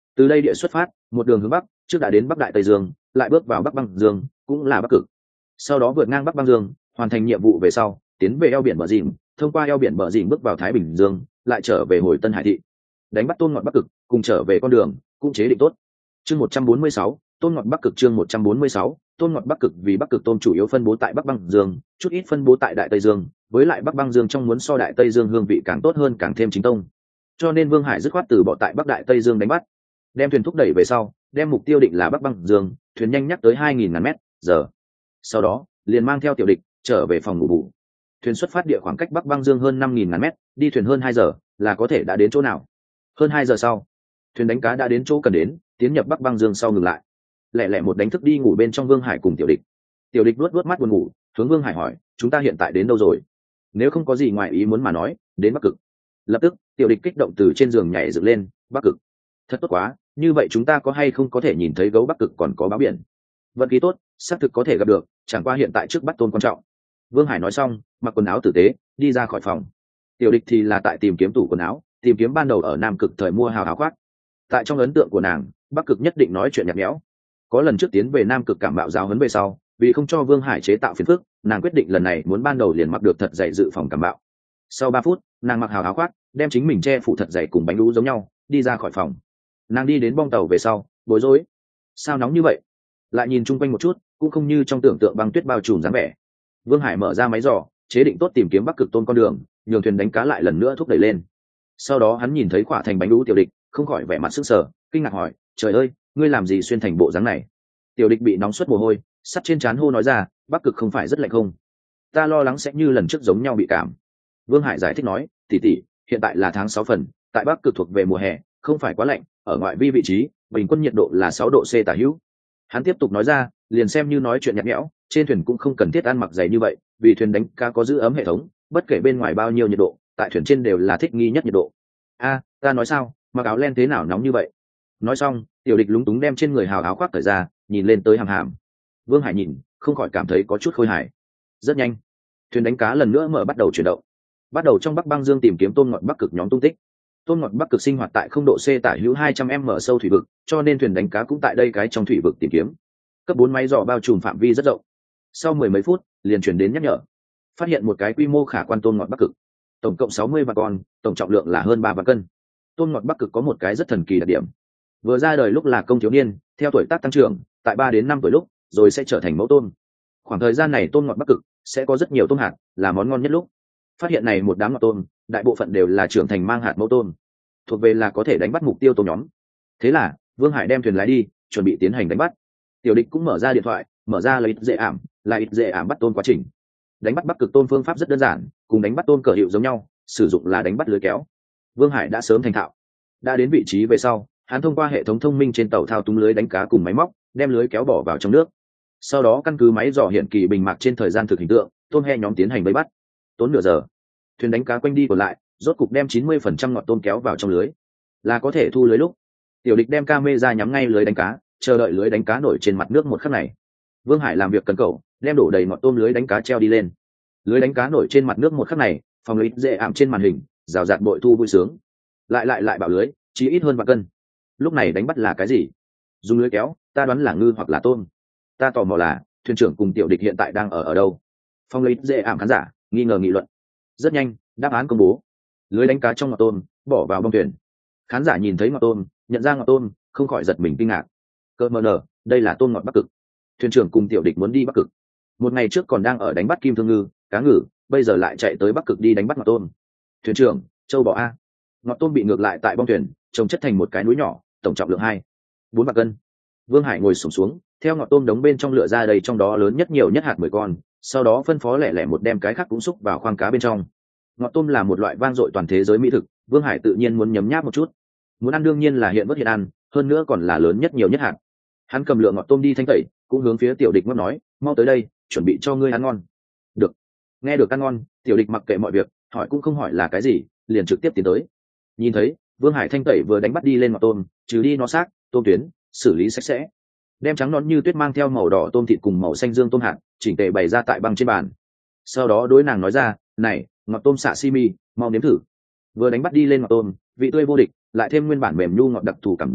Từ đây địa xuất phát, một đường hướng bắc, trước đã đến Bắc Đại Tây Dương, lại bước vào Bắc Băng Dương, cũng là Bắc Cực. Sau đó vượt ngang Bắc Băng Dương, hoàn thành nhiệm vụ về sau, tiến về eo biển Bờ Dìm, thông qua eo biển Bờ Dìm bước vào Thái Bình Dương, lại trở về hồi Tân Hải thị. Đánh bắt Tôn Ngọt Bắc Cực, cùng trở về con đường, cũng chế định tốt. Chương một trăm bốn mươi sáu, Tôn Ngọt Bắc Cực chương một trăm bốn mươi sáu, Tôn Ngọt Bắc Cực vì Bắc Cực tôm chủ yếu phân bố tại Bắc Băng Dương, chút ít phân bố tại Đại Tây Dương, với lại Bắc Băng Dương trong muốn so Đại Tây Dương hương vị càng tốt hơn càng thêm chính tông. Cho nên Vương Hải dứt khoát từ bỏ tại Bắc Đại Tây Dương đánh bắt, đem thuyền thúc đẩy về sau, đem mục tiêu định là Bắc Băng Dương, thuyền nhanh nhắc tới hai nghìn ngàn mét giờ. Sau đó, liền mang theo tiểu địch trở về phòng ngủ bù. Thuyền xuất phát địa khoảng cách Bắc Băng Dương hơn năm nghìn ngàn mét, đi thuyền hơn hai giờ là có thể đã đến chỗ nào. Hơn hai giờ sau, thuyền đánh cá đã đến chỗ cần đến, tiến nhập Bắc Băng Dương sau ngừng lại. Lẹ lẹ một đánh thức đi ngủ bên trong Vương Hải cùng tiểu địch. Tiểu địch luốt luốt mắt buồn ngủ, hướng Vương Hải hỏi, chúng ta hiện tại đến đâu rồi? Nếu không có gì ngoài ý muốn mà nói, đến Bắc Cực. Lập tức, tiểu địch kích động từ trên giường nhảy dựng lên, Bắc Cực. Thật tốt quá, như vậy chúng ta có hay không có thể nhìn thấy gấu Bắc Cực còn có báo biển? Vận khí tốt, xác thực có thể gặp được, chẳng qua hiện tại trước bắt Tôn quan trọng. Vương Hải nói xong, mặc quần áo tử tế, đi ra khỏi phòng. Tiểu địch thì là tại tìm kiếm tủ quần áo, tìm kiếm ban đầu ở Nam Cực thời mua hào áo khoác. Tại trong ấn tượng của nàng, Bắc Cực nhất định nói chuyện nhạt nhẽo. Có lần trước tiến về Nam Cực cảm bạo giáo huấn về sau, vì không cho Vương Hải chế tạo phiền phức, nàng quyết định lần này muốn ban đầu liền mặc được thật dày dự phòng cảm bạo. Sau ba phút, nàng mặc hào áo khoác, đem chính mình che phủ thật dày cùng bánh đu giống nhau, đi ra khỏi phòng. Nàng đi đến bong tàu về sau, bối rối. Sao nóng như vậy? Lại nhìn chung quanh một chút, cũng không như trong tưởng tượng băng tuyết bao trùm dáng vẻ. Vương Hải mở ra máy dò, chế định tốt tìm kiếm Bắc Cực Tôn con đường, nhường thuyền đánh cá lại lần nữa thúc đẩy lên. Sau đó hắn nhìn thấy quả thành bánh đu tiểu địch, không khỏi vẻ mặt sững sờ, kinh ngạc hỏi, trời ơi, ngươi làm gì xuyên thành bộ dáng này? Tiểu địch bị nóng suốt mồ hôi, sắt trên trán hô nói ra, Bắc Cực không phải rất lạnh không? Ta lo lắng sẽ như lần trước giống nhau bị cảm. Vương Hải giải thích nói, tỷ tỷ, hiện tại là tháng sáu phần, tại Bắc Cực thuộc về mùa hè, không phải quá lạnh, ở ngoại vi vị trí, bình quân nhiệt độ là sáu độ C tả hữu. Hắn tiếp tục nói ra, liền xem như nói chuyện nhạt nhẽo, trên thuyền cũng không cần thiết ăn mặc dày như vậy, vì thuyền đánh cá có giữ ấm hệ thống, bất kể bên ngoài bao nhiêu nhiệt độ, tại thuyền trên đều là thích nghi nhất nhiệt độ. A, ta nói sao, mặc áo len thế nào nóng như vậy? Nói xong, tiểu địch lúng túng đem trên người hào áo khoác cởi ra, nhìn lên tới hàm hàm. Vương Hải nhìn, không khỏi cảm thấy có chút khôi hài. Rất nhanh, thuyền đánh cá lần nữa mở bắt đầu chuyển động, bắt đầu trong Bắc Băng Dương tìm kiếm Tôn Ngọt Bắc Cực nhóm tung tích. Tôn Ngọt Bắc Cực sinh hoạt tại không độ C tả hữu hai trăm m sâu thủy vực, cho nên thuyền đánh cá cũng tại đây cái trong thủy vực tìm kiếm. Cấp bốn máy dò bao trùm phạm vi rất rộng. Sau mười mấy phút, liền chuyển đến nhắc nhở, phát hiện một cái quy mô khả quan Tôn Ngọt Bắc Cực, tổng cộng sáu mươi vạn con, tổng trọng lượng là hơn ba vạn cân. Tôn Ngọt Bắc Cực có một cái rất thần kỳ đặc điểm, vừa ra đời lúc là công thiếu niên, theo tuổi tác tăng trưởng, tại ba đến năm tuổi lúc, rồi sẽ trở thành mẫu tôm. Khoảng thời gian này Tôn Ngọt Bắc Cực sẽ có rất nhiều tôm hạt, là món ngon nhất lúc. Phát hiện này một đám ngọt tôm, đại bộ phận đều là trưởng thành mang hạt mẫu tôm, thuộc về là có thể đánh bắt mục tiêu tôm nhóm. Thế là Vương Hải đem thuyền lái đi, chuẩn bị tiến hành đánh bắt. Tiểu địch cũng mở ra điện thoại, mở ra lấy ít dễ ảm, là ít dễ ảm bắt tôm quá trình. Đánh bắt Bắc Cực tôm phương pháp rất đơn giản, cùng đánh bắt tôm cờ hiệu giống nhau, sử dụng là đánh bắt lưới kéo. Vương Hải đã sớm thành thạo. Đã đến vị trí về sau, hắn thông qua hệ thống thông minh trên tàu thao túng lưới đánh cá cùng máy móc, đem lưới kéo bỏ vào trong nước. Sau đó căn cứ máy dò hiển kỳ bình mạc trên thời gian thực hình tượng, tôm he nhóm tiến hành vây bắt. Tốn nửa giờ, thuyền đánh cá quanh đi còn lại, rốt cục đem chín mươi phần trăm ngọt tôm kéo vào trong lưới, là có thể thu lưới lúc. Tiểu địch đem camera nhắm ngay lưới đánh cá, chờ đợi lưới đánh cá nổi trên mặt nước một khắc này. Vương Hải làm việc cần cẩu, đem đổ đầy ngọt tôm lưới đánh cá treo đi lên. Lưới đánh cá nổi trên mặt nước một khắc này, phòng lưới dễ ảm trên màn hình, rào rạt bội thu vui sướng. Lại lại lại bảo lưới, chỉ ít hơn vạn cân. Lúc này đánh bắt là cái gì? Dùng lưới kéo, ta đoán là ngư hoặc là tôm. Ta tò mò là, thuyền trưởng cùng tiểu địch hiện tại đang ở ở đâu? Phòng lưới dễ ảm khán giả nghi ngờ nghị luận. Rất nhanh, đáp án công bố. Lưới đánh cá trong ngọt tôm, bỏ vào bông thuyền. Khán giả nhìn thấy ngọt tôm, nhận ra ngọt tôm, không khỏi giật mình kinh ngạc. Cơ mờ nở, đây là tôm ngọt Bắc Cực. Thuyền trưởng cùng tiểu địch muốn đi Bắc Cực. Một ngày trước còn đang ở đánh bắt kim thương ngư, cá ngừ, bây giờ lại chạy tới Bắc Cực đi đánh bắt ngọt tôm. Thuyền trưởng, châu bò a. Ngọt tôm bị ngược lại tại bong thuyền, trồng chất thành một cái núi nhỏ, tổng trọng lượng hai bốn vạn cân. Vương Hải ngồi xổm xuống, theo ngọt tôm đống bên trong lửa ra đầy, trong đó lớn nhất nhiều nhất hạt mười con, sau đó phân phó lẻ lẻ một đem cái khác cũng xúc vào khoang cá bên trong. Ngọt tôm là một loại vang dội toàn thế giới mỹ thực, Vương Hải tự nhiên muốn nhấm nháp một chút. Muốn ăn đương nhiên là hiện vớt hiện ăn, hơn nữa còn là lớn nhất nhiều nhất hạt. Hắn cầm lượng ngọt tôm đi thanh tẩy, cũng hướng phía tiểu địch ngót nói, mau tới đây, chuẩn bị cho ngươi ăn ngon. Được. Nghe được ăn ngon, tiểu địch mặc kệ mọi việc, hỏi cũng không hỏi là cái gì, liền trực tiếp tiến tới. Nhìn thấy Vương Hải thanh tẩy vừa đánh bắt đi lên ngọt tôm, trừ đi nó xác, tôm tuyến, xử lý sạch sẽ, đem trắng nõn như tuyết mang theo màu đỏ tôm thịt cùng màu xanh dương tôm hạt chỉnh tề bày ra tại băng trên bàn. Sau đó đối nàng nói ra, này, ngọt tôm xạ sashimi, mau nếm thử. Vừa đánh bắt đi lên ngọt tôm, vị tươi vô địch, lại thêm nguyên bản mềm nhu ngọt đặc thù cảm giác,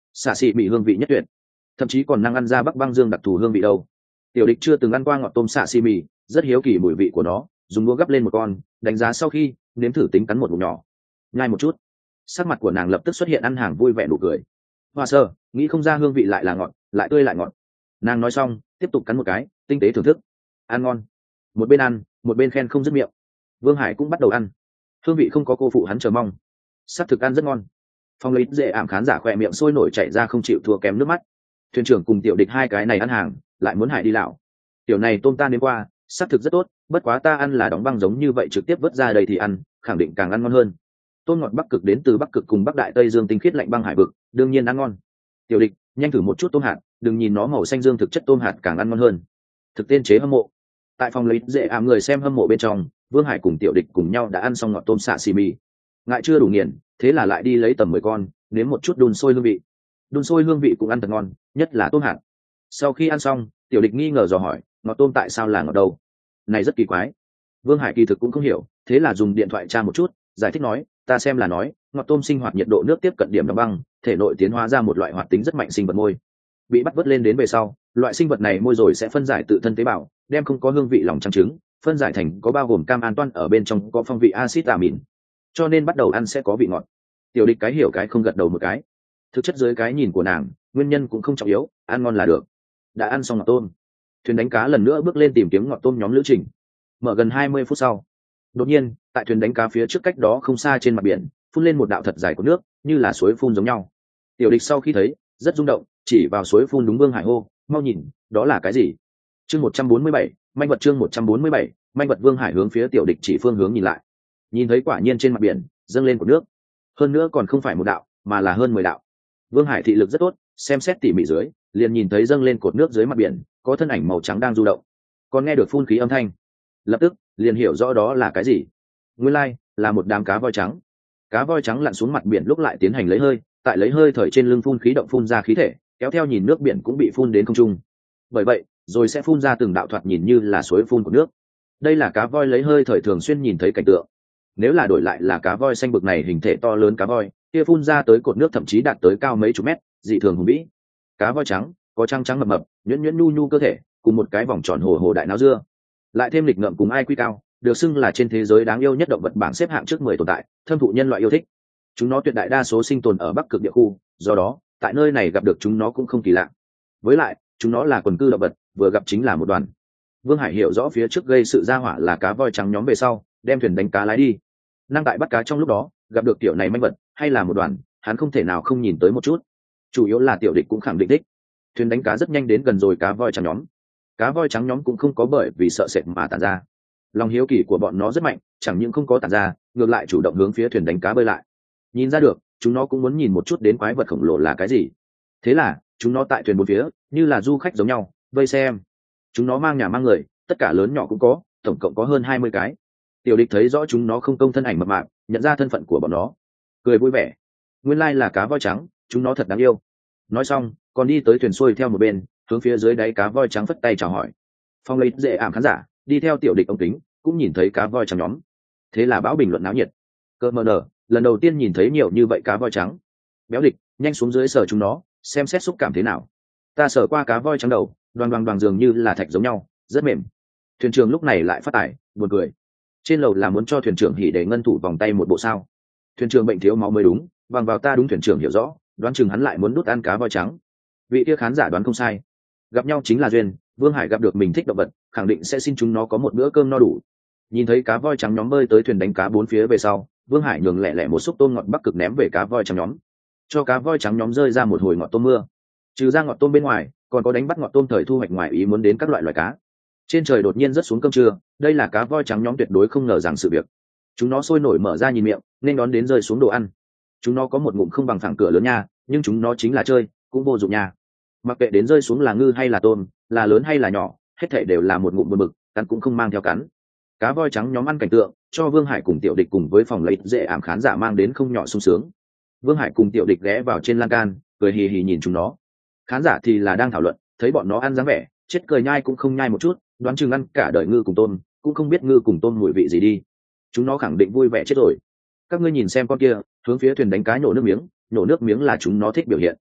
xạ xị mị hương vị nhất tuyệt, thậm chí còn năng ăn ra bắc băng dương đặc thù hương vị đâu. Tiểu địch chưa từng ăn qua ngọt tôm xạ xị mị, rất hiếu kỳ mùi vị của nó, dùng đũa gắp lên một con, đánh giá sau khi nếm thử tính cắn một ngụm nhỏ, nhai một chút, sắc mặt của nàng lập tức xuất hiện ăn hàng vui vẻ nụ cười. Hoa sơ, nghĩ không ra hương vị lại là ngọt, lại tươi lại ngọt. Nàng nói xong tiếp tục cắn một cái, tinh tế thưởng thức. Ăn ngon. Một bên ăn một bên khen không dứt miệng. Vương Hải cũng bắt đầu ăn, hương vị không có cô phụ hắn chờ mong, sắc thực ăn rất ngon. Phong lấy dễ ảm khán giả khỏe miệng sôi nổi chảy ra không chịu thua kém nước mắt. Thuyền trưởng cùng tiểu địch hai cái này ăn hàng lại muốn Hải đi lão. Tiểu này tôm ta nếm qua, sắc thực rất tốt, bất quá ta ăn là đóng băng giống như vậy trực tiếp vớt ra đây thì ăn khẳng định càng ăn ngon hơn. Tôm ngọt bắc cực đến từ bắc cực cùng bắc đại tây dương tinh khiết lạnh băng hải vực, đương nhiên ăn ngon. Tiểu địch, nhanh thử một chút tôm hạt, đừng nhìn nó màu xanh dương, thực chất tôm hạt càng ăn ngon hơn. Thực tên chế hâm mộ. Tại phòng lấy dễ ảm người xem hâm mộ bên trong, Vương Hải cùng tiểu địch cùng nhau đã ăn xong ngọt tôm xạ xì mì, ngại chưa đủ nghiền, thế là lại đi lấy tầm mười con, nếm một chút đun sôi hương vị. Đun sôi hương vị cũng ăn thật ngon, nhất là tôm hạt. Sau khi ăn xong, tiểu địch nghi ngờ dò hỏi, ngọt tôm tại sao là ngọt đâu? Này rất kỳ quái. Vương Hải kỳ thực cũng không hiểu, thế là dùng điện thoại tra một chút, giải thích nói, ta xem là nói, ngọt tôm sinh hoạt nhiệt độ nước tiếp cận điểm đóng băng, thể nội tiến hóa ra một loại hoạt tính rất mạnh sinh vật môi. Bị bắt vớt lên đến về sau, loại sinh vật này môi rồi sẽ phân giải tự thân tế bào, đem không có hương vị lòng trắng trứng, phân giải thành có bao gồm cam an toan ở bên trong có phong vị axit amin, cho nên bắt đầu ăn sẽ có vị ngọt. Tiểu địch cái hiểu cái không gật đầu một cái. Thực chất dưới cái nhìn của nàng, nguyên nhân cũng không trọng yếu, ăn ngon là được. Đã ăn xong ngọt tôm, thuyền đánh cá lần nữa bước lên tìm kiếm ngọt tôm nhóm lữ trình. Mở gần hai mươi phút sau, đột nhiên tại thuyền đánh cá phía trước cách đó không xa trên mặt biển phun lên một đạo thật dài của nước, như là suối phun giống nhau. Tiểu địch sau khi thấy rất rung động, chỉ vào suối phun đúng Vương Hải hô, mau nhìn, đó là cái gì? Chương một trăm bốn mươi bảy, manh vật. Chương một trăm bốn mươi bảy, manh vật. Vương Hải hướng phía tiểu địch chỉ phương hướng nhìn lại, nhìn thấy quả nhiên trên mặt biển dâng lên của nước, hơn nữa còn không phải một đạo mà là hơn mười đạo. Vương Hải thị lực rất tốt, xem xét tỉ mỉ dưới liền nhìn thấy dâng lên cột nước dưới mặt biển có thân ảnh màu trắng đang du động, còn nghe được phun khí âm thanh, lập tức liền hiểu rõ đó là cái gì. Nguyên lai là một đám cá voi trắng. Cá voi trắng lặn xuống mặt biển lúc lại tiến hành lấy hơi, tại lấy hơi thời trên lưng phun khí động phun ra khí thể, kéo theo nhìn nước biển cũng bị phun đến không trung, bởi vậy rồi sẽ phun ra từng đạo thoạt nhìn như là suối phun của nước. Đây là cá voi lấy hơi thời thường xuyên nhìn thấy cảnh tượng. Nếu là đổi lại là cá voi xanh bực này hình thể to lớn cá voi, kia phun ra tới cột nước thậm chí đạt tới cao mấy chục mét, dị thường hùng vĩ. Cá voi trắng có trăng trắng mập mập, nhuyễn nhuyễn nhu nhu cơ thể, cùng một cái vòng tròn hồ hồ đại não dưa, lại thêm lịch ngợm cùng ai quy cao, được xưng là trên thế giới đáng yêu nhất động vật bảng xếp hạng trước mười tồn tại, thâm thụ nhân loại yêu thích. Chúng nó tuyệt đại đa số sinh tồn ở bắc cực địa khu, do đó tại nơi này gặp được chúng nó cũng không kỳ lạ. Với lại chúng nó là quần cư động vật, vừa gặp chính là một đoàn. Vương Hải hiểu rõ phía trước gây sự ra hỏa là cá voi trắng nhóm về sau, đem thuyền đánh cá lái đi. Năng tại bắt cá trong lúc đó gặp được tiểu này manh vật hay là một đoàn, hắn không thể nào không nhìn tới một chút. Chủ yếu là tiểu địch cũng khẳng định đích, thuyền đánh cá rất nhanh đến gần rồi cá voi trắng nhóm. Cá voi trắng nhóm cũng không có bởi vì sợ sệt mà tản ra, lòng hiếu kỳ của bọn nó rất mạnh, chẳng những không có tản ra, ngược lại chủ động hướng phía thuyền đánh cá bơi lại. Nhìn ra được chúng nó cũng muốn nhìn một chút đến quái vật khổng lồ là cái gì. Thế là chúng nó tại thuyền bốn phía như là du khách giống nhau vây xem. Chúng nó mang nhà mang người, tất cả lớn nhỏ cũng có, tổng cộng có hơn hai mươi cái. Tiểu địch thấy rõ chúng nó không công thân ảnh mập mạp, nhận ra thân phận của bọn nó, cười vui vẻ. Nguyên lai là cá voi trắng, chúng nó thật đáng yêu. Nói xong còn đi tới thuyền xuôi theo một bên, hướng phía dưới đáy cá voi trắng phất tay chào hỏi. Phong lấy dễ ảm khán giả đi theo tiểu địch ống kính cũng nhìn thấy cá voi trắng nhóm, thế là bão bình luận náo nhiệt. Cơ mờ nở, lần đầu tiên nhìn thấy nhiều như vậy cá voi trắng. Béo địch, nhanh xuống dưới sờ chúng nó, xem xét xúc cảm thế nào. Ta sờ qua cá voi trắng đầu, đoàn đoàn đoàn dường như là thạch giống nhau, rất mềm. Thuyền trưởng lúc này lại phát tải, buồn cười. Trên lầu là muốn cho thuyền trưởng hỉ để ngân thủ vòng tay một bộ sao? Thuyền trưởng bệnh thiếu máu mới đúng, bằng vào ta đúng. Thuyền trưởng hiểu rõ, đoán chừng hắn lại muốn đút ăn cá voi trắng. Vị kia khán giả đoán không sai, gặp nhau chính là duyên. Vương Hải gặp được mình thích động vật, khẳng định sẽ xin chúng nó có một bữa cơm no đủ. Nhìn thấy cá voi trắng nhóm bơi tới thuyền đánh cá bốn phía về sau, Vương Hải nhường lẹ lẹ một xúc tôm ngọt bắc cực ném về cá voi trắng nhóm, cho cá voi trắng nhóm rơi ra một hồi ngọt tôm mưa. Trừ ra ngọt tôm bên ngoài, còn có đánh bắt ngọt tôm thời thu hoạch ngoài ý muốn đến các loại loài cá. Trên trời đột nhiên rớt xuống cơm trưa, đây là cá voi trắng nhóm tuyệt đối không ngờ rằng sự việc. Chúng nó sôi nổi mở ra nhìn miệng, nên đón đến rơi xuống đồ ăn. Chúng nó có một ngụm không bằng phẳng cửa lớn nha, nhưng chúng nó chính là chơi, cũng vô dụng nha. Mặc kệ đến rơi xuống là ngư hay là tôm, là lớn hay là nhỏ, hết thảy đều là một ngụm buồn bực, cắn cũng không mang theo cắn. Cá voi trắng nhóm ăn cảnh tượng, cho Vương Hải cùng tiểu địch cùng với phòng lấy dễ ảm khán giả mang đến không nhỏ sung sướng. Vương Hải cùng tiểu địch ghé vào trên lan can, cười hì hì nhìn chúng nó. Khán giả thì là đang thảo luận, thấy bọn nó ăn dáng vẻ, chết cười nhai cũng không nhai một chút, đoán chừng ăn cả đời ngư cùng tôm, cũng không biết ngư cùng tôm mùi vị gì đi. Chúng nó khẳng định vui vẻ chết rồi. Các ngươi nhìn xem con kia, hướng phía thuyền đánh cá nhổ nước miếng, nhổ nước miếng là chúng nó thích biểu hiện.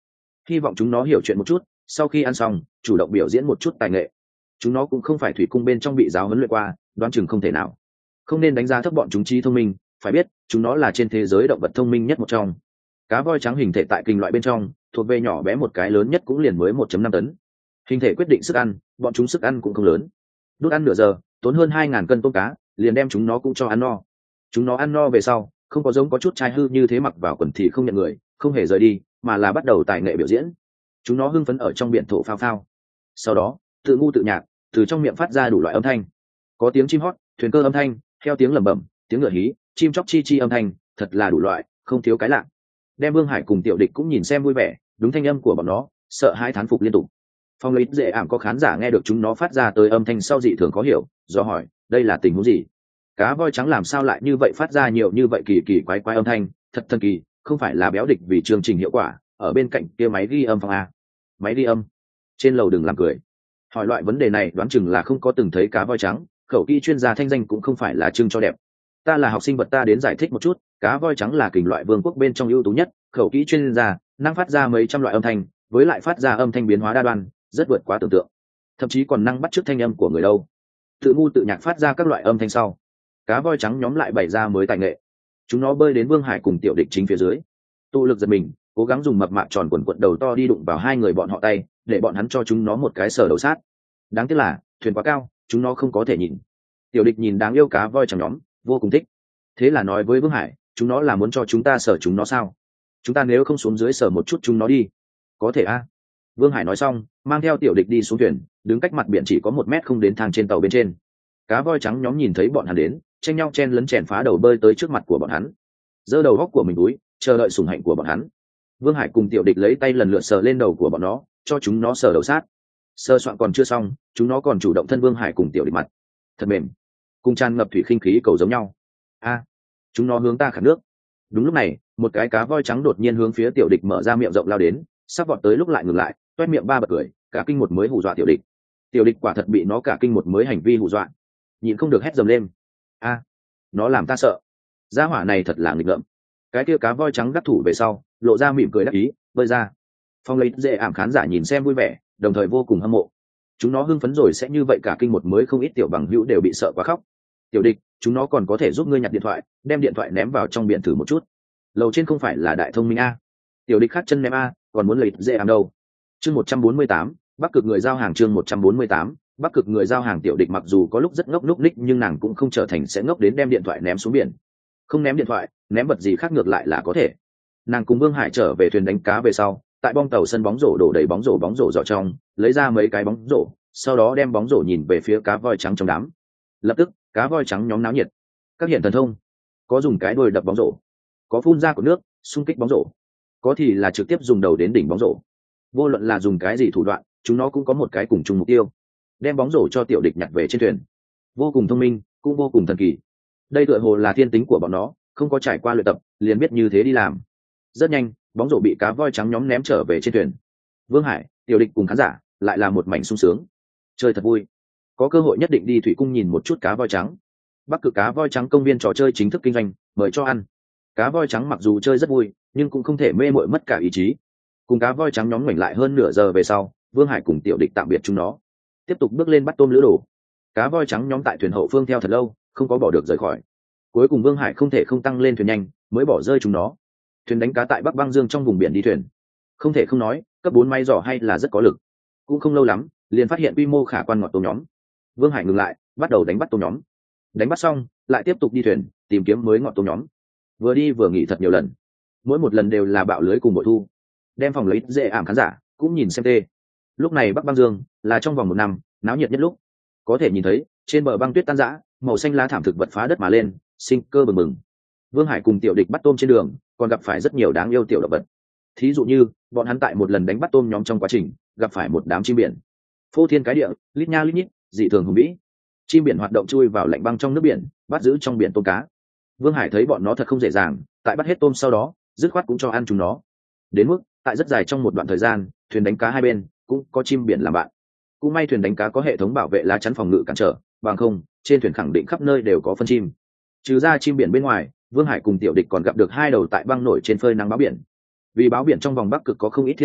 hy vọng chúng nó hiểu chuyện một chút, sau khi ăn xong chủ động biểu diễn một chút tài nghệ. Chúng nó cũng không phải thủy cung bên trong bị giáo huấn luyện qua, đoán chừng không thể nào. Không nên đánh giá thấp bọn chúng trí thông minh, phải biết chúng nó là trên thế giới động vật thông minh nhất một trong. Cá voi trắng hình thể tại kình loại bên trong thuộc về nhỏ bé, một cái lớn nhất cũng liền mới một phẩy năm tấn. Hình thể quyết định sức ăn, bọn chúng sức ăn cũng không lớn. Đút ăn nửa giờ tốn hơn hai ngàn cân tôm cá, liền đem chúng nó cũng cho ăn no. Chúng nó ăn no về sau không có giống có chút trai hư như thế mặc vào quần thì không nhận người, không hề rời đi, mà là bắt đầu tài nghệ biểu diễn. Chúng nó hưng phấn ở trong biển thổ phao phao, sau đó tự ngu tự nhạc, từ trong miệng phát ra đủ loại âm thanh. Có tiếng chim hót, thuyền cơ âm thanh, theo tiếng lẩm bẩm, tiếng ngựa hí, chim chóc chi chi âm thanh, thật là đủ loại, không thiếu cái lạ. Đem Vương Hải cùng Tiểu Địch cũng nhìn xem vui vẻ, đúng thanh âm của bọn nó, sợ hãi thán phục liên tục. Phong lấy dễ ảm có khán giả nghe được chúng nó phát ra tới âm thanh sau dị thường khó hiểu, do hỏi đây là tình huống gì, cá voi trắng làm sao lại như vậy phát ra nhiều như vậy kỳ kỳ quái quái âm thanh, thật thần kỳ, không phải là béo địch vì chương trình hiệu quả ở bên cạnh kia máy ghi âm phòng a? Máy ghi âm trên lầu đừng làm cười. Hỏi loại vấn đề này đoán chừng là không có từng thấy cá voi trắng, khẩu kỹ chuyên gia thanh danh cũng không phải là trưng cho đẹp. Ta là học sinh vật, ta đến giải thích một chút, cá voi trắng là kình loại vương quốc bên trong ưu tú nhất, khẩu kỹ chuyên gia, năng phát ra mấy trăm loại âm thanh, với lại phát ra âm thanh biến hóa đa đoan, rất vượt quá tưởng tượng, thậm chí còn năng bắt chước thanh âm của người đâu. Tự ngu tự nhạc phát ra các loại âm thanh sau, cá voi trắng nhóm lại bày ra mới tài nghệ. Chúng nó bơi đến Vương Hải cùng Tiểu Địch chính phía dưới, tụ lực giật mình, cố gắng dùng mập mạp tròn quần quận đầu to đi đụng vào hai người bọn họ tay, để bọn hắn cho chúng nó một cái sờ đầu sát. Đáng tiếc là thuyền quá cao, chúng nó không có thể nhìn. Tiểu Địch nhìn đáng yêu cá voi trắng nhóm, vô cùng thích, thế là nói với Vương Hải, chúng nó là muốn cho chúng ta sờ chúng nó sao? Chúng ta nếu không xuống dưới sờ một chút chúng nó đi? Có thể a. Vương Hải nói xong mang theo Tiểu Địch đi xuống thuyền, đứng cách mặt biển chỉ có một mét không đến thang trên tàu bên trên. Cá voi trắng nhóm nhìn thấy bọn hắn đến, tranh nhau chen lấn chèn phá đầu bơi tới trước mặt của bọn hắn, giơ đầu góc của mình túi chờ đợi sủng hạnh của bọn hắn. Vương Hải cùng Tiểu Địch lấy tay lần lượt sờ lên đầu của bọn nó, cho chúng nó sờ đầu sát. Sơ soạn còn chưa xong, chúng nó còn chủ động thân Vương Hải cùng Tiểu Địch mặt, thật mềm, cùng tràn ngập thủy khinh khí cầu giống nhau. A, chúng nó hướng ta khát nước. Đúng lúc này một cái cá voi trắng đột nhiên hướng phía Tiểu Địch mở ra miệng rộng lao đến, sắp vọt tới lúc lại ngừng lại, toét miệng ba bật cười, cả kinh một mới hù dọa Tiểu Địch. Tiểu Địch quả thật bị nó cả kinh một mới hành vi hù dọa, nhịn không được hét dầm lên. A, nó làm ta sợ, gia hỏa này thật là nghịch ngợm. Cái kia cá voi trắng đắc thủ về sau lộ ra mỉm cười đắc ý, bơi ra. Phong lấy dễ ảm khán giả nhìn xem vui vẻ, đồng thời vô cùng hâm mộ. Chúng nó hưng phấn rồi sẽ như vậy cả kinh một mới không ít tiểu bằng hữu đều bị sợ quá khóc. Tiểu Địch, chúng nó còn có thể giúp ngươi nhặt điện thoại, đem điện thoại ném vào trong biển thử một chút. Lầu trên không phải là đại thông minh a? Tiểu Địch khát chân ném a, còn muốn lấy dễ ảm đâu. Chương một trăm bốn mươi tám, Bắc Cực người giao hàng. Chương một trăm bốn mươi tám, Bắc Cực người giao hàng. Tiểu Địch mặc dù có lúc rất ngốc núc ních nhưng nàng cũng không trở thành sẽ ngốc đến đem điện thoại ném xuống biển. Không ném điện thoại, ném vật gì khác ngược lại là có thể. Nàng cùng Vương Hải trở về thuyền đánh cá về sau, tại bong tàu sân bóng rổ đổ đầy bóng rổ bóng rổ giỏ trong, lấy ra mấy cái bóng rổ, sau đó đem bóng rổ nhìn về phía cá voi trắng trong đám. Lập tức cá voi trắng nhóm náo nhiệt, các hiện thần thông, có dùng cái đuôi đập bóng rổ, có phun ra của nước xung kích bóng rổ, có thì là trực tiếp dùng đầu đến đỉnh bóng rổ. Vô luận là dùng cái gì thủ đoạn, chúng nó cũng có một cái cùng chung mục tiêu, đem bóng rổ cho Tiểu Địch nhặt về trên thuyền. Vô cùng thông minh, cũng vô cùng thần kỳ. Đây tựa hồ là thiên tính của bọn nó, không có trải qua luyện tập liền biết như thế đi làm. Rất nhanh bóng rổ bị cá voi trắng nhóm ném trở về trên thuyền. Vương Hải, Tiểu Địch cùng khán giả lại là một mảnh sung sướng, chơi thật vui. Có cơ hội nhất định đi thủy cung nhìn một chút cá voi trắng. Bắc Cực cá voi trắng công viên trò chơi chính thức kinh doanh, mời cho ăn. Cá voi trắng mặc dù chơi rất vui nhưng cũng không thể mê mội mất cả ý chí. Cùng cá voi trắng nhóm ngoảnh lại hơn nửa giờ về sau, Vương Hải cùng Tiểu Địch tạm biệt chúng nó, tiếp tục bước lên bắt tôm lữ đồ. Cá voi trắng nhóm tại thuyền hậu phương theo thật lâu không có bỏ được rời khỏi. Cuối cùng Vương Hải không thể không tăng lên thuyền nhanh mới bỏ rơi chúng nó. Thuyền đánh cá tại Bắc Băng Dương trong vùng biển đi thuyền, không thể không nói cấp bốn máy giỏ hay là rất có lực. Cũng không lâu lắm liền phát hiện quy mô khả quan ngọt tôm nhóm. Vương Hải ngừng lại, bắt đầu đánh bắt tôm nhóm. Đánh bắt xong lại tiếp tục đi thuyền tìm kiếm mới ngọt tôm nhóm. Vừa đi vừa nghỉ thật nhiều lần, mỗi một lần đều là bạo lưới cùng bội thu, đem phòng lấy dễ ảm khán giả cũng nhìn xem tê. Lúc này Bắc Băng Dương là trong vòng một năm náo nhiệt nhất lúc, có thể nhìn thấy trên bờ băng tuyết tan rã, màu xanh lá thảm thực vật phá đất mà lên, sinh cơ bừng bừng. Vương Hải cùng Tiểu Địch bắt tôm trên đường còn gặp phải rất nhiều đáng yêu tiểu động vật. Thí dụ như bọn hắn tại một lần đánh bắt tôm nhóm trong quá trình gặp phải một đám chim biển phô thiên cái địa, lít nha lít nhít, dị thường hùng vĩ. Chim biển hoạt động chui vào lạnh băng trong nước biển, bắt giữ trong biển tôm cá. Vương Hải thấy bọn nó thật không dễ dàng, tại bắt hết tôm sau đó dứt khoát cũng cho ăn chúng nó. Đến mức tại rất dài trong một đoạn thời gian, thuyền đánh cá hai bên cũng có chim biển làm bạn. Cũng may thuyền đánh cá có hệ thống bảo vệ lá chắn phòng ngự cản trở, bằng không trên thuyền khẳng định khắp nơi đều có phân chim. Trừ ra chim biển bên ngoài, Vương Hải cùng Tiểu Địch còn gặp được hai đầu tại băng nổi trên phơi nắng báo biển. Vì báo biển trong vòng Bắc Cực có không ít thiên địch,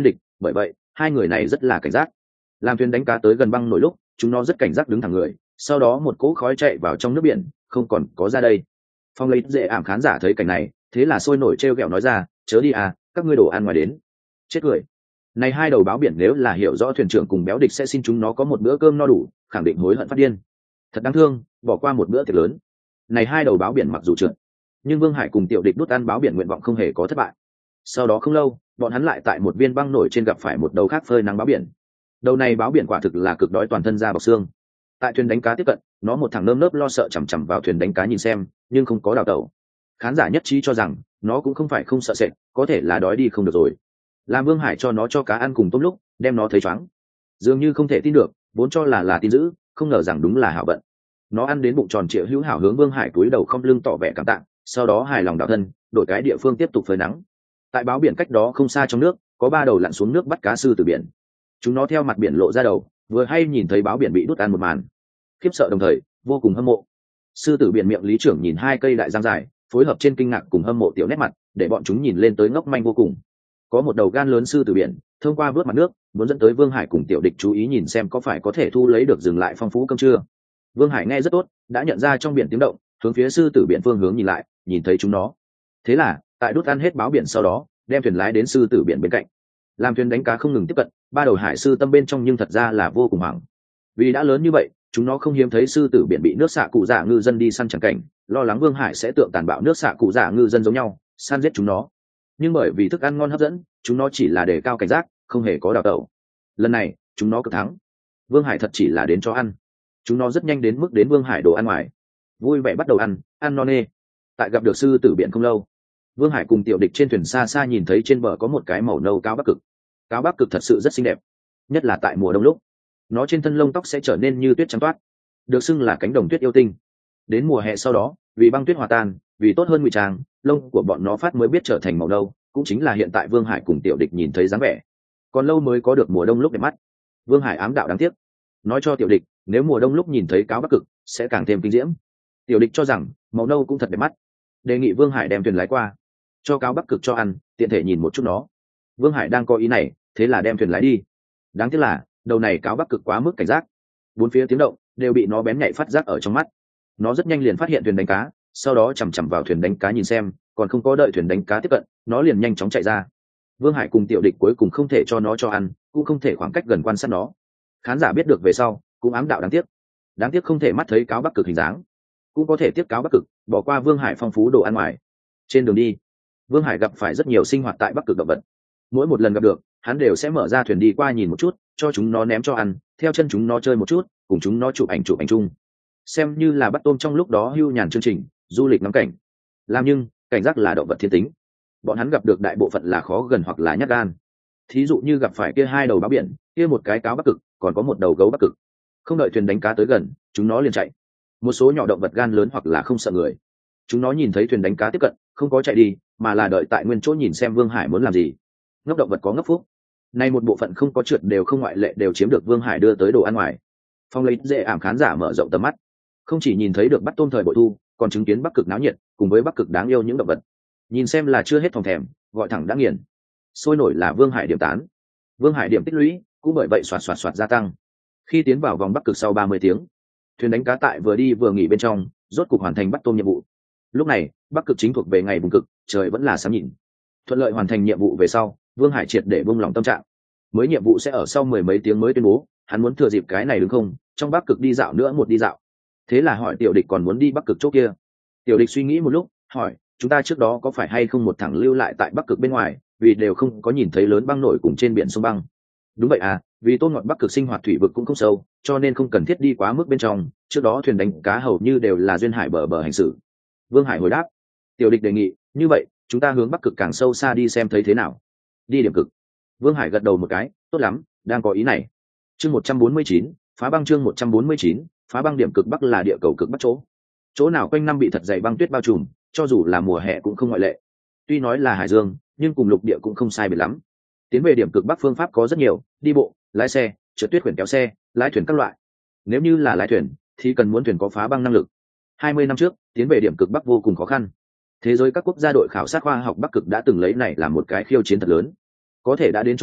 bởi vậy hai người này rất là cảnh giác. Làm thuyền đánh cá tới gần băng nổi lúc, chúng nó rất cảnh giác đứng thẳng người, sau đó một cỗ khói chạy vào trong nước biển, không còn có ra đây. Phong lấy dễ ảm khán giả thấy cảnh này, thế là sôi nổi trêu ghẹo nói ra, chớ đi à, các ngươi đổ ăn ngoài đến. Chết cười. Này hai đầu báo biển nếu là hiểu rõ thuyền trưởng cùng béo địch sẽ xin chúng nó có một bữa cơm no đủ, khẳng định hối hận phát điên. Thật đáng thương, bỏ qua một bữa tiệc lớn. Này hai đầu báo biển mặc dù trượt, nhưng Vương Hải cùng Tiểu Địch đút ăn báo biển nguyện vọng không hề có thất bại. Sau đó không lâu, bọn hắn lại tại một viên băng nổi trên gặp phải một đầu khác phơi nắng báo biển. Đầu này báo biển quả thực là cực đói toàn thân da bọc xương. Tại thuyền đánh cá tiếp cận, nó một thằng nơm nớp lo sợ chằm chằm vào thuyền đánh cá nhìn xem, nhưng không có đào tẩu. Khán giả nhất trí cho rằng nó cũng không phải không sợ sệt, có thể là đói đi không được rồi. Làm Vương Hải cho nó cho cá ăn cùng tôm lúc, đem nó thấy choáng, dường như không thể tin được, vốn cho là là tin dữ, không ngờ rằng đúng là hảo vận. Nó ăn đến bụng tròn trịa hữu hảo hướng Vương Hải cúi đầu không lưng tỏ vẻ cảm tạ, sau đó hài lòng đảo thân, đổi cái địa phương tiếp tục phơi nắng. Tại báo biển cách đó không xa trong nước, có ba đầu lặn xuống nước bắt cá sư tử biển. Chúng nó theo mặt biển lộ ra đầu, vừa hay nhìn thấy báo biển bị đút ăn một màn, khiếp sợ đồng thời vô cùng hâm mộ. Sư tử biển miệng lý trưởng nhìn hai cây đại giang dài, phối hợp trên kinh ngạc cùng hâm mộ tiểu nét mặt, để bọn chúng nhìn lên tới ngốc manh vô cùng. Có một đầu gan lớn sư tử biển thông qua vớt mặt nước, muốn dẫn tới Vương Hải cùng Tiểu Địch chú ý nhìn xem có phải có thể thu lấy được dừng lại phong phú cơm trưa. Vương Hải nghe rất tốt, đã nhận ra trong biển tiếng động, hướng phía sư tử biển phương hướng nhìn lại, nhìn thấy chúng nó. Thế là tại đút ăn hết báo biển sau đó, đem thuyền lái đến sư tử biển bên cạnh. Làm thuyền đánh cá không ngừng tiếp cận, ba đầu hải sư tâm bên trong nhưng thật ra là vô cùng hoảng. Vì đã lớn như vậy, chúng nó không hiếm thấy sư tử biển bị nước xạ cụ dạ ngư dân đi săn chẳng cảnh, lo lắng Vương Hải sẽ tượng tàn bạo nước xạ cụ dạ ngư dân giống nhau, săn giết chúng nó. Nhưng bởi vì thức ăn ngon hấp dẫn, chúng nó chỉ là đề cao cảnh giác, không hề có đào tẩu. Lần này chúng nó cực thắng. Vương Hải thật chỉ là đến cho ăn. Chúng nó rất nhanh đến mức đến Vương Hải đồ ăn ngoài, vui vẻ bắt đầu ăn, ăn no nê. Tại gặp được sư tử biển không lâu, Vương Hải cùng Tiểu Địch trên thuyền xa xa nhìn thấy trên bờ có một cái màu nâu cáo bắc cực. Cáo bắc cực thật sự rất xinh đẹp, nhất là tại mùa đông lúc nó trên thân lông tóc sẽ trở nên như tuyết trắng toát, được xưng là cánh đồng tuyết yêu tinh. Đến mùa hè sau đó, vì băng tuyết hòa tan, vì tốt hơn ngụy trang, lông của bọn nó phát mới biết trở thành màu nâu, cũng chính là hiện tại Vương Hải cùng Tiểu Địch nhìn thấy dáng vẻ. Còn lâu mới có được mùa đông lúc đẹp mắt. Vương Hải ám đạo đáng tiếc, nói cho Tiểu Địch nếu mùa đông lúc nhìn thấy cáo bắc cực sẽ càng thêm kinh diễm. Tiểu Địch cho rằng màu nâu cũng thật đẹp mắt, đề nghị Vương Hải đem thuyền lái qua, cho cáo bắc cực cho ăn, tiện thể nhìn một chút nó. Vương Hải đang có ý này, thế là đem thuyền lái đi. Đáng tiếc là đầu này cáo bắc cực quá mức cảnh giác, bốn phía tiếng động đều bị nó bén nhạy phát giác ở trong mắt. Nó rất nhanh liền phát hiện thuyền đánh cá, sau đó chằm chằm vào thuyền đánh cá nhìn xem, còn không có đợi thuyền đánh cá tiếp cận, nó liền nhanh chóng chạy ra. Vương Hải cùng Tiểu Địch cuối cùng không thể cho nó cho ăn, cũng không thể khoảng cách gần quan sát nó. Khán giả biết được về sau cũng ám đạo đáng tiếc, đáng tiếc không thể mắt thấy cáo bắc cực hình dáng, cũng có thể tiếp cáo bắc cực, bỏ qua Vương Hải phong phú đồ ăn ngoài. Trên đường đi, Vương Hải gặp phải rất nhiều sinh hoạt tại bắc cực động vật. Mỗi một lần gặp được, hắn đều sẽ mở ra thuyền đi qua nhìn một chút, cho chúng nó ném cho ăn, theo chân chúng nó chơi một chút, cùng chúng nó chụp ảnh chụp ảnh chung, xem như là bắt tôm trong lúc đó hưu nhàn chương trình du lịch ngắm cảnh. Làm nhưng cảnh giác là động vật thiên tính, bọn hắn gặp được đại bộ phận là khó gần hoặc là nhát gan. Thí dụ như gặp phải kia hai đầu báo biển, kia một cái cáo bắc cực, còn có một đầu gấu bắc cực. Không đợi thuyền đánh cá tới gần, chúng nó liền chạy. Một số nhỏ động vật gan lớn hoặc là không sợ người, chúng nó nhìn thấy thuyền đánh cá tiếp cận, không có chạy đi, mà là đợi tại nguyên chỗ nhìn xem Vương Hải muốn làm gì. Ngốc động vật có ngốc phúc. Nay một bộ phận không có trượt đều không ngoại lệ đều chiếm được Vương Hải đưa tới đồ ăn ngoài. Phong lấy dễ ảm khán giả mở rộng tầm mắt, không chỉ nhìn thấy được bắt tôm thời bội thu, còn chứng kiến bắc cực náo nhiệt, cùng với bắc cực đáng yêu những động vật. Nhìn xem là chưa hết phòng thèm, gọi thẳng đã nghiền. Sôi nổi là Vương Hải điểm tán. Vương Hải điểm tích lũy cũng bởi vậy xoạt xoạt xoạt gia tăng. Khi tiến vào vòng bắc cực sau ba mươi tiếng, thuyền đánh cá tại vừa đi vừa nghỉ bên trong, rốt cục hoàn thành bắt tôm nhiệm vụ. Lúc này bắc cực chính thuộc về ngày vùng cực, trời vẫn là sáng nhìn. Thuận lợi hoàn thành nhiệm vụ về sau, Vương Hải triệt để buông lòng tâm trạng. Mới nhiệm vụ sẽ ở sau mười mấy tiếng mới tuyên bố, hắn muốn thừa dịp cái này đứng không, trong bắc cực đi dạo nữa một đi dạo. Thế là hỏi Tiểu Địch còn muốn đi bắc cực chỗ kia. Tiểu Địch suy nghĩ một lúc, hỏi, chúng ta trước đó có phải hay không một thằng lưu lại tại bắc cực bên ngoài, vì đều không có nhìn thấy lớn băng nổi cùng trên biển sông băng. Đúng vậy à, vì tôn ngọn bắc cực sinh hoạt thủy vực cũng không sâu, cho nên không cần thiết đi quá mức bên trong, trước đó thuyền đánh cá hầu như đều là duyên hải bờ bờ hành xử. Vương Hải hồi đáp. Tiểu Địch đề nghị, như vậy chúng ta hướng bắc cực càng sâu xa đi xem thấy thế nào. Đi điểm cực. Vương Hải gật đầu một cái, tốt lắm, đang có ý này. Chương một trăm bốn mươi chín, phá băng chương một trăm bốn mươi chín, phá băng điểm cực bắc là địa cầu cực bắc chỗ. Chỗ nào quanh năm bị thật dày băng tuyết bao trùm, cho dù là mùa hè cũng không ngoại lệ. Tuy nói là hải dương, nhưng cùng lục địa cũng không sai biệt lắm. Tiến về điểm cực bắc phương pháp có rất nhiều, đi bộ, lái xe, trượt tuyết thuyền kéo xe, lái thuyền các loại. Nếu như là lái thuyền, thì cần muốn thuyền có phá băng năng lực. hai mươi năm trước, tiến về điểm cực bắc vô cùng khó khăn. Thế giới các quốc gia đội khảo sát khoa học bắc cực đã từng lấy này làm một cái khiêu chiến thật lớn. Có thể đã đến chỗ nào,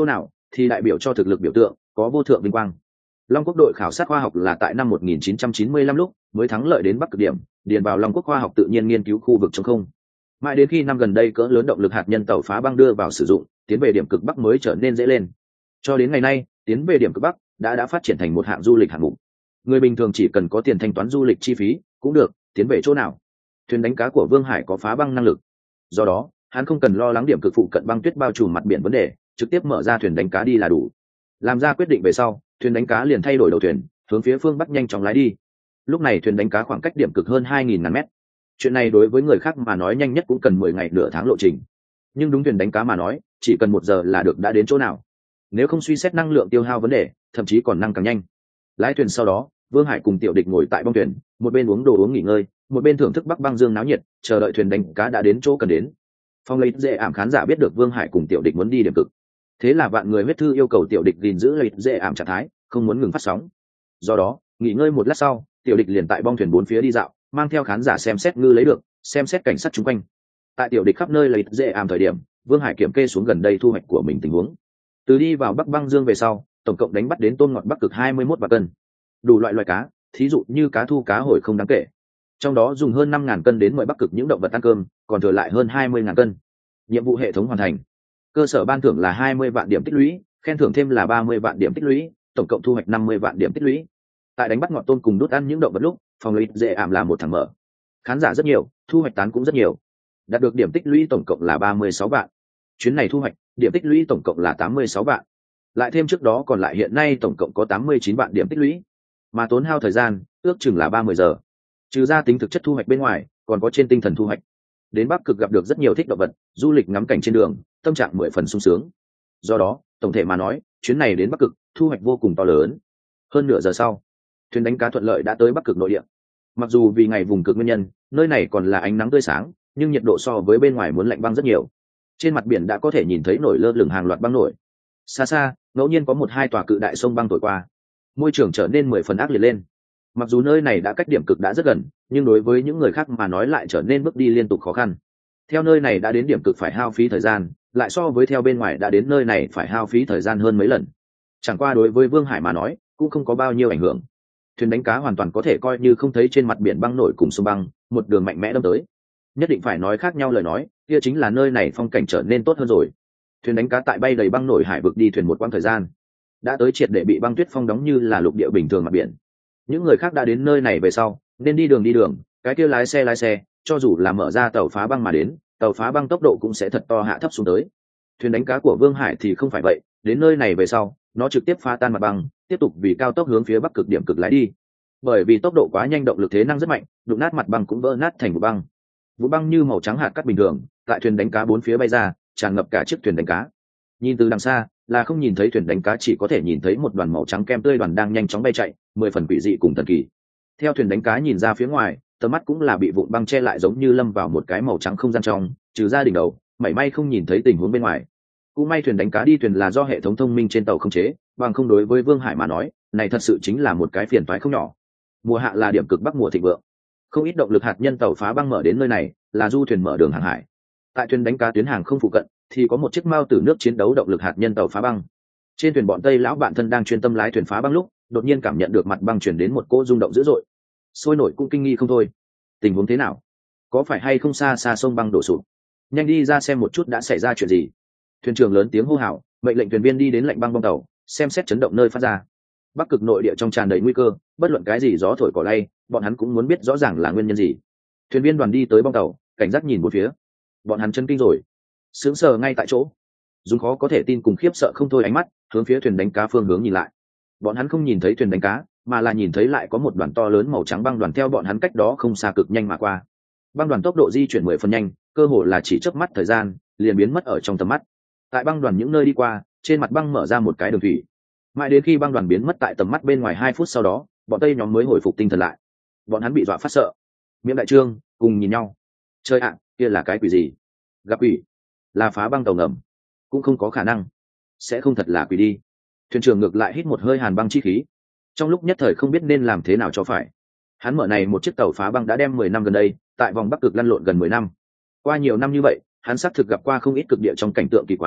thì đại biểu cho thực lực biểu tượng có vô thượng vinh quang. Long Quốc đội khảo sát khoa học là tại năm một nghìn chín trăm chín mươi lăm lúc mới thắng lợi đến Bắc Cực điểm, điền vào Long Quốc khoa học tự nhiên nghiên cứu khu vực trống không. Mãi đến khi năm gần đây cỡ lớn động lực hạt nhân tàu phá băng đưa vào sử dụng, tiến về điểm cực Bắc mới trở nên dễ lên. Cho đến ngày nay, tiến về điểm cực Bắc đã đã phát triển thành một hạng du lịch hạng mục. Người bình thường chỉ cần có tiền thanh toán du lịch chi phí cũng được, tiến về chỗ nào. Thuyền đánh cá của Vương Hải có phá băng năng lực, do đó hắn không cần lo lắng điểm cực phụ cận băng tuyết bao trùm mặt biển vấn đề, trực tiếp mở ra thuyền đánh cá đi là đủ. Làm ra quyết định về sau, thuyền đánh cá liền thay đổi đầu thuyền, hướng phía phương bắc nhanh chóng lái đi. Lúc này thuyền đánh cá khoảng cách điểm cực hơn hai nghìn ngàn mét. Chuyện này đối với người khác mà nói nhanh nhất cũng cần mười ngày nửa tháng lộ trình, nhưng đúng thuyền đánh cá mà nói chỉ cần một giờ là được đã đến chỗ nào. Nếu không suy xét năng lượng tiêu hao vấn đề, thậm chí còn năng càng nhanh. Lái thuyền sau đó, Vương Hải cùng Tiểu Địch ngồi tại bong thuyền, một bên uống đồ uống nghỉ ngơi, một bên thưởng thức Bắc băng dương náo nhiệt, chờ đợi thuyền đánh cá đã đến chỗ cần đến. Phong lấy dễ ảm khán giả biết được Vương Hải cùng Tiểu Địch muốn đi điểm cực, thế là vạn người huyết thư yêu cầu Tiểu Địch gìn giữ lấy dễ ảm trạng thái, không muốn ngừng phát sóng. Do đó, nghỉ ngơi một lát sau, Tiểu Địch liền tại bong thuyền bốn phía đi dạo, mang theo khán giả xem xét ngư lấy được, xem xét cảnh sát chung quanh. Tại Tiểu Địch khắp nơi lấy dễ ảm thời điểm, Vương Hải kiểm kê xuống gần đây thu hoạch của mình tình huống. Từ đi vào Bắc băng dương về sau, tổng cộng đánh bắt đến tôm ngọt Bắc Cực hai mươi mốt vạn cân, đủ loại loài cá, thí dụ như cá thu cá hồi không đáng kể. Trong đó dùng hơn năm ngàn cân đến mời Bắc Cực những động vật ăn cơm, còn thừa lại hơn hai mươi ngàn cân. Nhiệm vụ hệ thống hoàn thành. Cơ sở ban thưởng là hai mươi vạn điểm tích lũy, khen thưởng thêm là ba mươi vạn điểm tích lũy, tổng cộng thu hoạch năm mươi vạn điểm tích lũy. Tại đánh bắt ngọt tôm cùng đút ăn những động vật lúc, phòng lấy dễ ảm là một thằng mở. Khán giả rất nhiều, thu hoạch tán cũng rất nhiều. Đạt được điểm tích lũy tổng cộng là ba mươi sáu vạn. Chuyến này thu hoạch, điểm tích lũy tổng cộng là tám mươi sáu vạn. Lại thêm trước đó còn lại hiện nay tổng cộng có tám mươi chín vạn điểm tích lũy. Mà tốn hao thời gian, ước chừng là ba mươi giờ. Trừ ra tính thực chất thu hoạch bên ngoài, còn có trên tinh thần thu hoạch. Đến Bắc Cực gặp được rất nhiều thích động vật, du lịch ngắm cảnh trên đường, tâm trạng mười phần sung sướng. Do đó, tổng thể mà nói, chuyến này đến Bắc Cực, thu hoạch vô cùng to lớn. Hơn nửa giờ sau, thuyền đánh cá thuận lợi đã tới Bắc Cực nội địa. Mặc dù vì ngày vùng cực nguyên nhân, nơi này còn là ánh nắng tươi sáng, nhưng nhiệt độ so với bên ngoài muốn lạnh băng rất nhiều. Trên mặt biển đã có thể nhìn thấy nổi lơ lửng hàng loạt băng nổi. Xa xa, ngẫu nhiên có một hai tòa cự đại sông băng thổi qua. Môi trường trở nên mười phần ác liệt lên. Mặc dù nơi này đã cách điểm cực đã rất gần, nhưng đối với những người khác mà nói lại trở nên bước đi liên tục khó khăn. Theo nơi này đã đến điểm cực phải hao phí thời gian, lại so với theo bên ngoài đã đến nơi này phải hao phí thời gian hơn mấy lần. Chẳng qua đối với Vương Hải mà nói, cũng không có bao nhiêu ảnh hưởng. Thuyền đánh cá hoàn toàn có thể coi như không thấy trên mặt biển băng nổi cùng sông băng, một đường mạnh mẽ đâm tới. Nhất định phải nói khác nhau lời nói, kia chính là nơi này phong cảnh trở nên tốt hơn rồi. Thuyền đánh cá tại bay đầy băng nổi hải vực đi thuyền một quãng thời gian, đã tới triệt để bị băng tuyết phong đóng như là lục địa bình thường mặt biển. Những người khác đã đến nơi này về sau, nên đi đường đi đường, cái kia lái xe lái xe, cho dù là mở ra tàu phá băng mà đến, tàu phá băng tốc độ cũng sẽ thật to hạ thấp xuống tới. Thuyền đánh cá của Vương Hải thì không phải vậy, đến nơi này về sau, nó trực tiếp phá tan mặt băng, tiếp tục vì cao tốc hướng phía Bắc Cực điểm cực lái đi. Bởi vì tốc độ quá nhanh, động lực thế năng rất mạnh, đụng nát mặt băng cũng vỡ nát thành vụ băng. Vụ băng như màu trắng hạt cát bình thường, tại thuyền đánh cá bốn phía bay ra, tràn ngập cả chiếc thuyền đánh cá. Nhìn từ đằng xa, là không nhìn thấy thuyền đánh cá, chỉ có thể nhìn thấy một đoàn màu trắng kem tươi đoàn đang nhanh chóng bay chạy, mười phần quỷ dị cùng thần kỳ. Theo thuyền đánh cá nhìn ra phía ngoài, tầm mắt cũng là bị vụn băng che lại, giống như lâm vào một cái màu trắng không gian trong, trừ ra đỉnh đầu, mảy may không nhìn thấy tình huống bên ngoài. Cũng may thuyền đánh cá đi thuyền là do hệ thống thông minh trên tàu khống chế, bằng không đối với Vương Hải mà nói, này thật sự chính là một cái phiền toái không nhỏ. Mùa hạ là điểm cực Bắc mùa thịnh vượng, không ít động lực hạt nhân tàu phá băng mở đến nơi này, là du thuyền mở đường hàng hải. Tại thuyền đánh cá tuyến hàng không phụ cận, thì có một chiếc mao tử nước chiến đấu động lực hạt nhân tàu phá băng. Trên thuyền bọn Tây lão bạn thân đang chuyên tâm lái thuyền phá băng lúc, đột nhiên cảm nhận được mặt băng chuyển đến một cỗ rung động dữ dội, sôi nổi cũng kinh nghi không thôi. Tình huống thế nào? Có phải hay không xa xa sông băng đổ sụp? Nhanh đi ra xem một chút đã xảy ra chuyện gì. Thuyền trưởng lớn tiếng hô hào, mệnh lệnh thuyền viên đi đến lạnh băng bong tàu, xem xét chấn động nơi phát ra. Bắc Cực nội địa trong tràn đầy nguy cơ, bất luận cái gì gió thổi cỏ lay, bọn hắn cũng muốn biết rõ ràng là nguyên nhân gì. Thuyền viên đoàn đi tới bong tàu, cảnh giác nhìn bốn phía. Bọn hắn chấn kinh rồi, sững sờ ngay tại chỗ, dùng khó có thể tin cùng khiếp sợ không thôi ánh mắt hướng phía thuyền đánh cá phương hướng nhìn lại. Bọn hắn không nhìn thấy thuyền đánh cá, mà là nhìn thấy lại có một đoàn to lớn màu trắng băng đoàn theo bọn hắn cách đó không xa cực nhanh mà qua. Băng đoàn tốc độ di chuyển mười phần nhanh, cơ hồ là chỉ chớp mắt thời gian liền biến mất ở trong tầm mắt. Tại băng đoàn những nơi đi qua, trên mặt băng mở ra một cái đường thủy. Mãi đến khi băng đoàn biến mất tại tầm mắt bên ngoài hai phút sau đó, bọn Tây nhóm mới hồi phục tinh thần lại. Bọn hắn bị dọa phát sợ, miệng đại trương, cùng nhìn nhau. Chơi ạ, kia là cái quỷ gì? Gặp quỷ? Là phá băng tàu ngầm? Cũng không có khả năng, sẽ không thật là quỷ đi. Thuyền trưởng ngược lại hít một hơi hàn băng chi khí, trong lúc nhất thời không biết nên làm thế nào cho phải. Hắn mở này một chiếc tàu phá băng đã đem mười năm gần đây, tại vòng Bắc Cực lăn lộn gần mười năm. Qua nhiều năm như vậy, hắn xác thực gặp qua không ít cực địa trong cảnh tượng kỳ quái,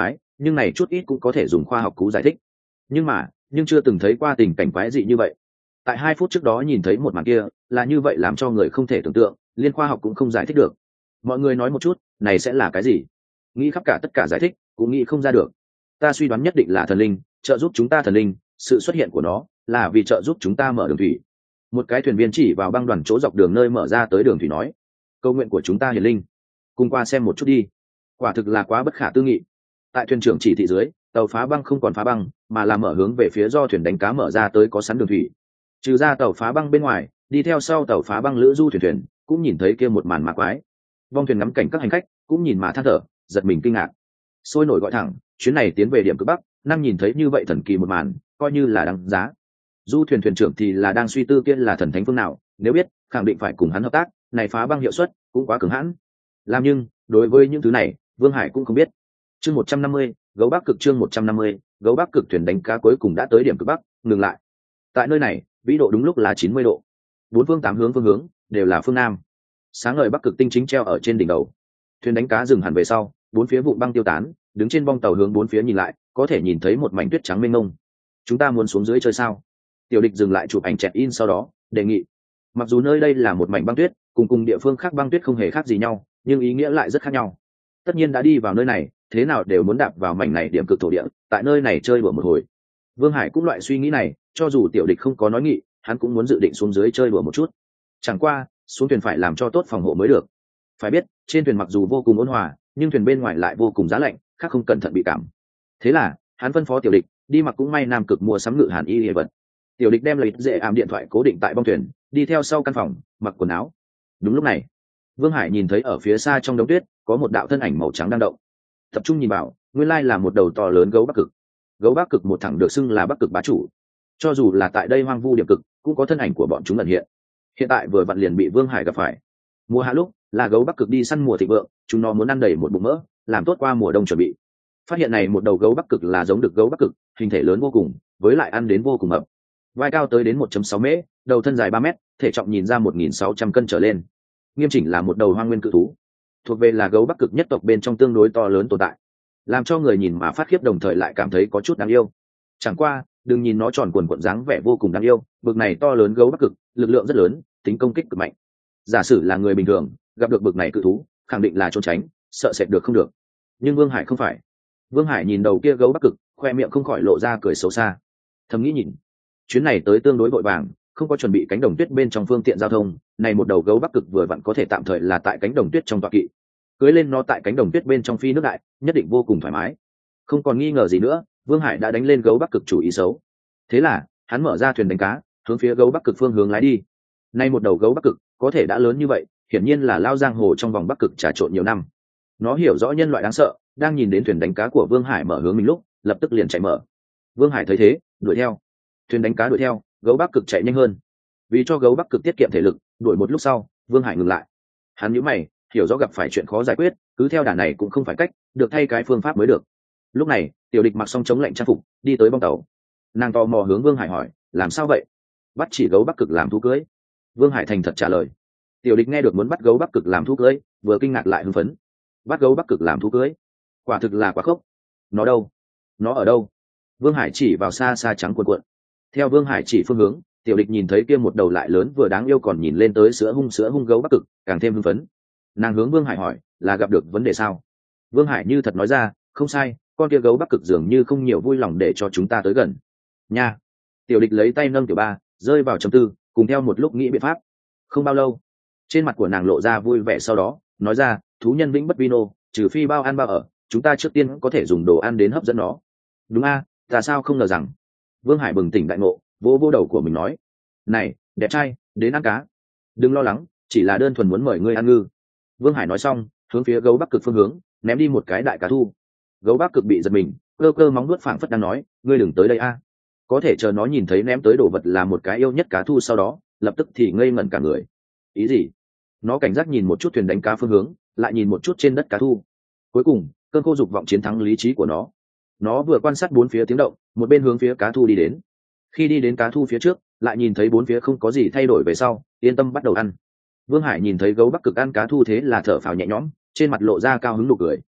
nhưng này chút ít cũng có thể dùng khoa học cú giải thích. Nhưng mà nhưng chưa từng thấy qua tình cảnh quái dị như vậy. Tại hai phút trước đó nhìn thấy một màn kia là như vậy, làm cho người không thể tưởng tượng, liên khoa học cũng không giải thích được. Mọi người nói một chút, này sẽ là cái gì? Nghĩ khắp cả tất cả giải thích cũng nghĩ không ra được. Ta suy đoán nhất định là thần linh trợ giúp chúng ta. Thần linh, sự xuất hiện của nó là vì trợ giúp chúng ta mở đường thủy. Một cái thuyền viên chỉ vào băng đoàn chỗ dọc đường nơi mở ra tới đường thủy nói, câu nguyện của chúng ta hiền linh, cùng qua xem một chút đi. Quả thực là quá bất khả tư nghị. Tại thuyền trưởng chỉ thị dưới, tàu phá băng không còn phá băng, mà là mở hướng về phía do thuyền đánh cá mở ra tới có sẵn đường thủy. Trừ ra tàu phá băng bên ngoài, đi theo sau tàu phá băng lữ du thuyền thuyền cũng nhìn thấy kia một màn ma quái. Vong thuyền ngắm cảnh các hành khách cũng nhìn mà than thở, giật mình kinh ngạc, sôi nổi gọi thẳng, chuyến này tiến về điểm cực bắc, năng nhìn thấy như vậy thần kỳ một màn, coi như là đáng giá. Du thuyền thuyền trưởng thì là đang suy tư kia là thần thánh phương nào, nếu biết khẳng định phải cùng hắn hợp tác, này phá băng hiệu suất cũng quá cứng hãn. Làm nhưng đối với những thứ này Vương Hải cũng không biết. Chương một trăm năm mươi, gấu bắc cực. Chương một trăm năm mươi, gấu bắc cực. Thuyền đánh cá cuối cùng đã tới điểm cực bắc, ngừng lại. Tại nơi này vĩ độ đúng lúc là chín mươi độ, bốn phương tám hướng phương hướng đều là phương nam. Sáng ngời bắc cực tinh chính treo ở trên đỉnh đầu. Thuyền đánh cá dừng hẳn về sau, bốn phía vụn băng tiêu tán, đứng trên bong tàu hướng bốn phía nhìn lại, có thể nhìn thấy một mảnh tuyết trắng mênh mông. Chúng ta muốn xuống dưới chơi sao? Tiểu Địch dừng lại chụp ảnh check in, sau đó đề nghị. Mặc dù nơi đây là một mảnh băng tuyết, cùng cùng địa phương khác băng tuyết không hề khác gì nhau, nhưng ý nghĩa lại rất khác nhau. Tất nhiên đã đi vào nơi này, thế nào đều muốn đạp vào mảnh này điểm cực thổ địa, tại nơi này chơi đùa một hồi. Vương Hải cũng loại suy nghĩ này, cho dù Tiểu Địch không có nói nghị, hắn cũng muốn dự định xuống dưới chơi đùa một chút. Chẳng qua xuống thuyền phải làm cho tốt phòng hộ mới được. Phải biết trên thuyền mặc dù vô cùng ôn hòa, nhưng thuyền bên ngoài lại vô cùng giá lạnh, khác không cẩn thận bị cảm. Thế là hắn phân phó Tiểu Địch đi mặc cũng may nam cực mua sắm ngự hàn y hệ vật. Tiểu Địch đem lấy dễ ảm điện thoại cố định tại bong thuyền, đi theo sau căn phòng mặc quần áo. Đúng lúc này Vương Hải nhìn thấy ở phía xa trong đống tuyết có một đạo thân ảnh màu trắng đang động. Tập trung nhìn vào, nguyên lai là một đầu to lớn gấu bắc cực. Gấu bắc cực một thẳng được xưng là bắc cực bá chủ, cho dù là tại đây hoang vu điểm cực cũng có thân ảnh của bọn chúng ẩn hiện. Hiện tại vừa vặn liền bị Vương Hải gặp phải. Mùa hạ lúc là gấu bắc cực đi săn mùa thịnh vượng, chúng nó muốn ăn đầy một bụng mỡ, làm tốt qua mùa đông chuẩn bị. Phát hiện này một đầu gấu bắc cực là giống được gấu bắc cực, hình thể lớn vô cùng, với lại ăn đến vô cùng mập. Vai cao tới đến một phẩy sáu mét, đầu thân dài ba mét, thể trọng nhìn ra một nghìn sáu trăm cân trở lên. Nghiêm chỉnh là một đầu hoang nguyên cự thú, thuộc về là gấu bắc cực nhất tộc bên trong tương đối to lớn tồn tại, làm cho người nhìn mà phát khiếp, đồng thời lại cảm thấy có chút đáng yêu. Chẳng qua đừng nhìn nó tròn quần quận dáng vẻ vô cùng đáng yêu, bực này to lớn gấu bắc cực lực lượng rất lớn, tính công kích cực mạnh. Giả sử là người bình thường gặp được bực này cự thú, khẳng định là trốn tránh, sợ sệt được không được. Nhưng Vương Hải không phải. Vương Hải nhìn đầu kia gấu bắc cực, khoe miệng không khỏi lộ ra cười xấu xa. Thầm nghĩ nhìn, chuyến này tới tương đối vội vàng, không có chuẩn bị cánh đồng tuyết bên trong phương tiện giao thông, này một đầu gấu bắc cực vừa vặn có thể tạm thời là tại cánh đồng tuyết trong tọa kỵ, cưới lên nó tại cánh đồng tuyết bên trong phi nước đại, nhất định vô cùng thoải mái. Không còn nghi ngờ gì nữa, Vương Hải đã đánh lên gấu bắc cực chủ ý xấu. Thế là hắn mở ra thuyền đánh cá, hướng phía gấu bắc cực phương hướng lái đi. Nay một đầu gấu bắc cực có thể đã lớn như vậy, hiển nhiên là lao giang hồ trong vòng bắc cực trà trộn nhiều năm. Nó hiểu rõ nhân loại đáng sợ, đang nhìn đến thuyền đánh cá của Vương Hải mở hướng mình lúc, lập tức liền chạy mở. Vương Hải thấy thế, đuổi theo. Thuyền đánh cá đuổi theo, gấu bắc cực chạy nhanh hơn. Vì cho gấu bắc cực tiết kiệm thể lực, đuổi một lúc sau, Vương Hải ngừng lại. Hắn nhíu mày, hiểu rõ gặp phải chuyện khó giải quyết, cứ theo đà này cũng không phải cách, được thay cái phương pháp mới được. Lúc này Tiểu Địch mặc xong chống lạnh trang phục, đi tới bong tàu. Nàng tò mò hướng Vương Hải hỏi, làm sao vậy? Bắt chỉ gấu bắc cực làm thú cưới. Vương Hải thành thật trả lời. Tiểu Địch nghe được muốn bắt gấu bắc cực làm thú cưới, vừa kinh ngạc lại hưng phấn. Bắt gấu bắc cực làm thú cưới, quả thực là quá khốc. Nó đâu? Nó ở đâu? Vương Hải chỉ vào xa xa trắng cuộn cuộn. Theo Vương Hải chỉ phương hướng, Tiểu Địch nhìn thấy kia một đầu lại lớn vừa đáng yêu, còn nhìn lên tới sữa hung sữa hung gấu bắc cực, càng thêm hưng phấn. Nàng hướng Vương Hải hỏi, là gặp được vấn đề sao? Vương Hải như thật nói ra, không sai, con kia gấu bắc cực dường như không nhiều vui lòng để cho chúng ta tới gần. Nha. Tiểu Địch lấy tay nâng Tiểu Ba, rơi vào trầm tư, cùng theo một lúc nghĩ biện pháp. Không bao lâu, trên mặt của nàng lộ ra vui vẻ, sau đó nói ra, thú nhân vĩnh bất vino, trừ phi bao ăn bao ở, chúng ta trước tiên có thể dùng đồ ăn đến hấp dẫn nó. Đúng a, à, ta sao không ngờ rằng. Vương Hải bừng tỉnh đại ngộ, vỗ vỗ đầu của mình nói, này đẹp trai, đến ăn cá. Đừng lo lắng, chỉ là đơn thuần muốn mời ngươi ăn ngư. Vương Hải nói xong, hướng phía gấu bắc cực phương hướng ném đi một cái đại cá thu. Gấu bắc cực bị giật mình, cơ cơ móng nuốt phảng phất đang nói, ngươi đừng tới đây a. Có thể chờ nó nhìn thấy ném tới đồ vật là một cái yêu nhất cá thu, sau đó lập tức thì ngây ngẩn cả người. Ý gì? Nó cảnh giác nhìn một chút thuyền đánh cá phương hướng, lại nhìn một chút trên đất cá thu. Cuối cùng cơn khô dục vọng chiến thắng lý trí của nó. Nó vừa quan sát bốn phía tiếng động, một bên hướng phía cá thu đi đến. Khi đi đến cá thu phía trước, lại nhìn thấy bốn phía không có gì thay đổi về sau, yên tâm bắt đầu ăn. Vương Hải nhìn thấy gấu bắc cực ăn cá thu thế là thở phào nhẹ nhõm, trên mặt lộ ra cao hứng nụ cười.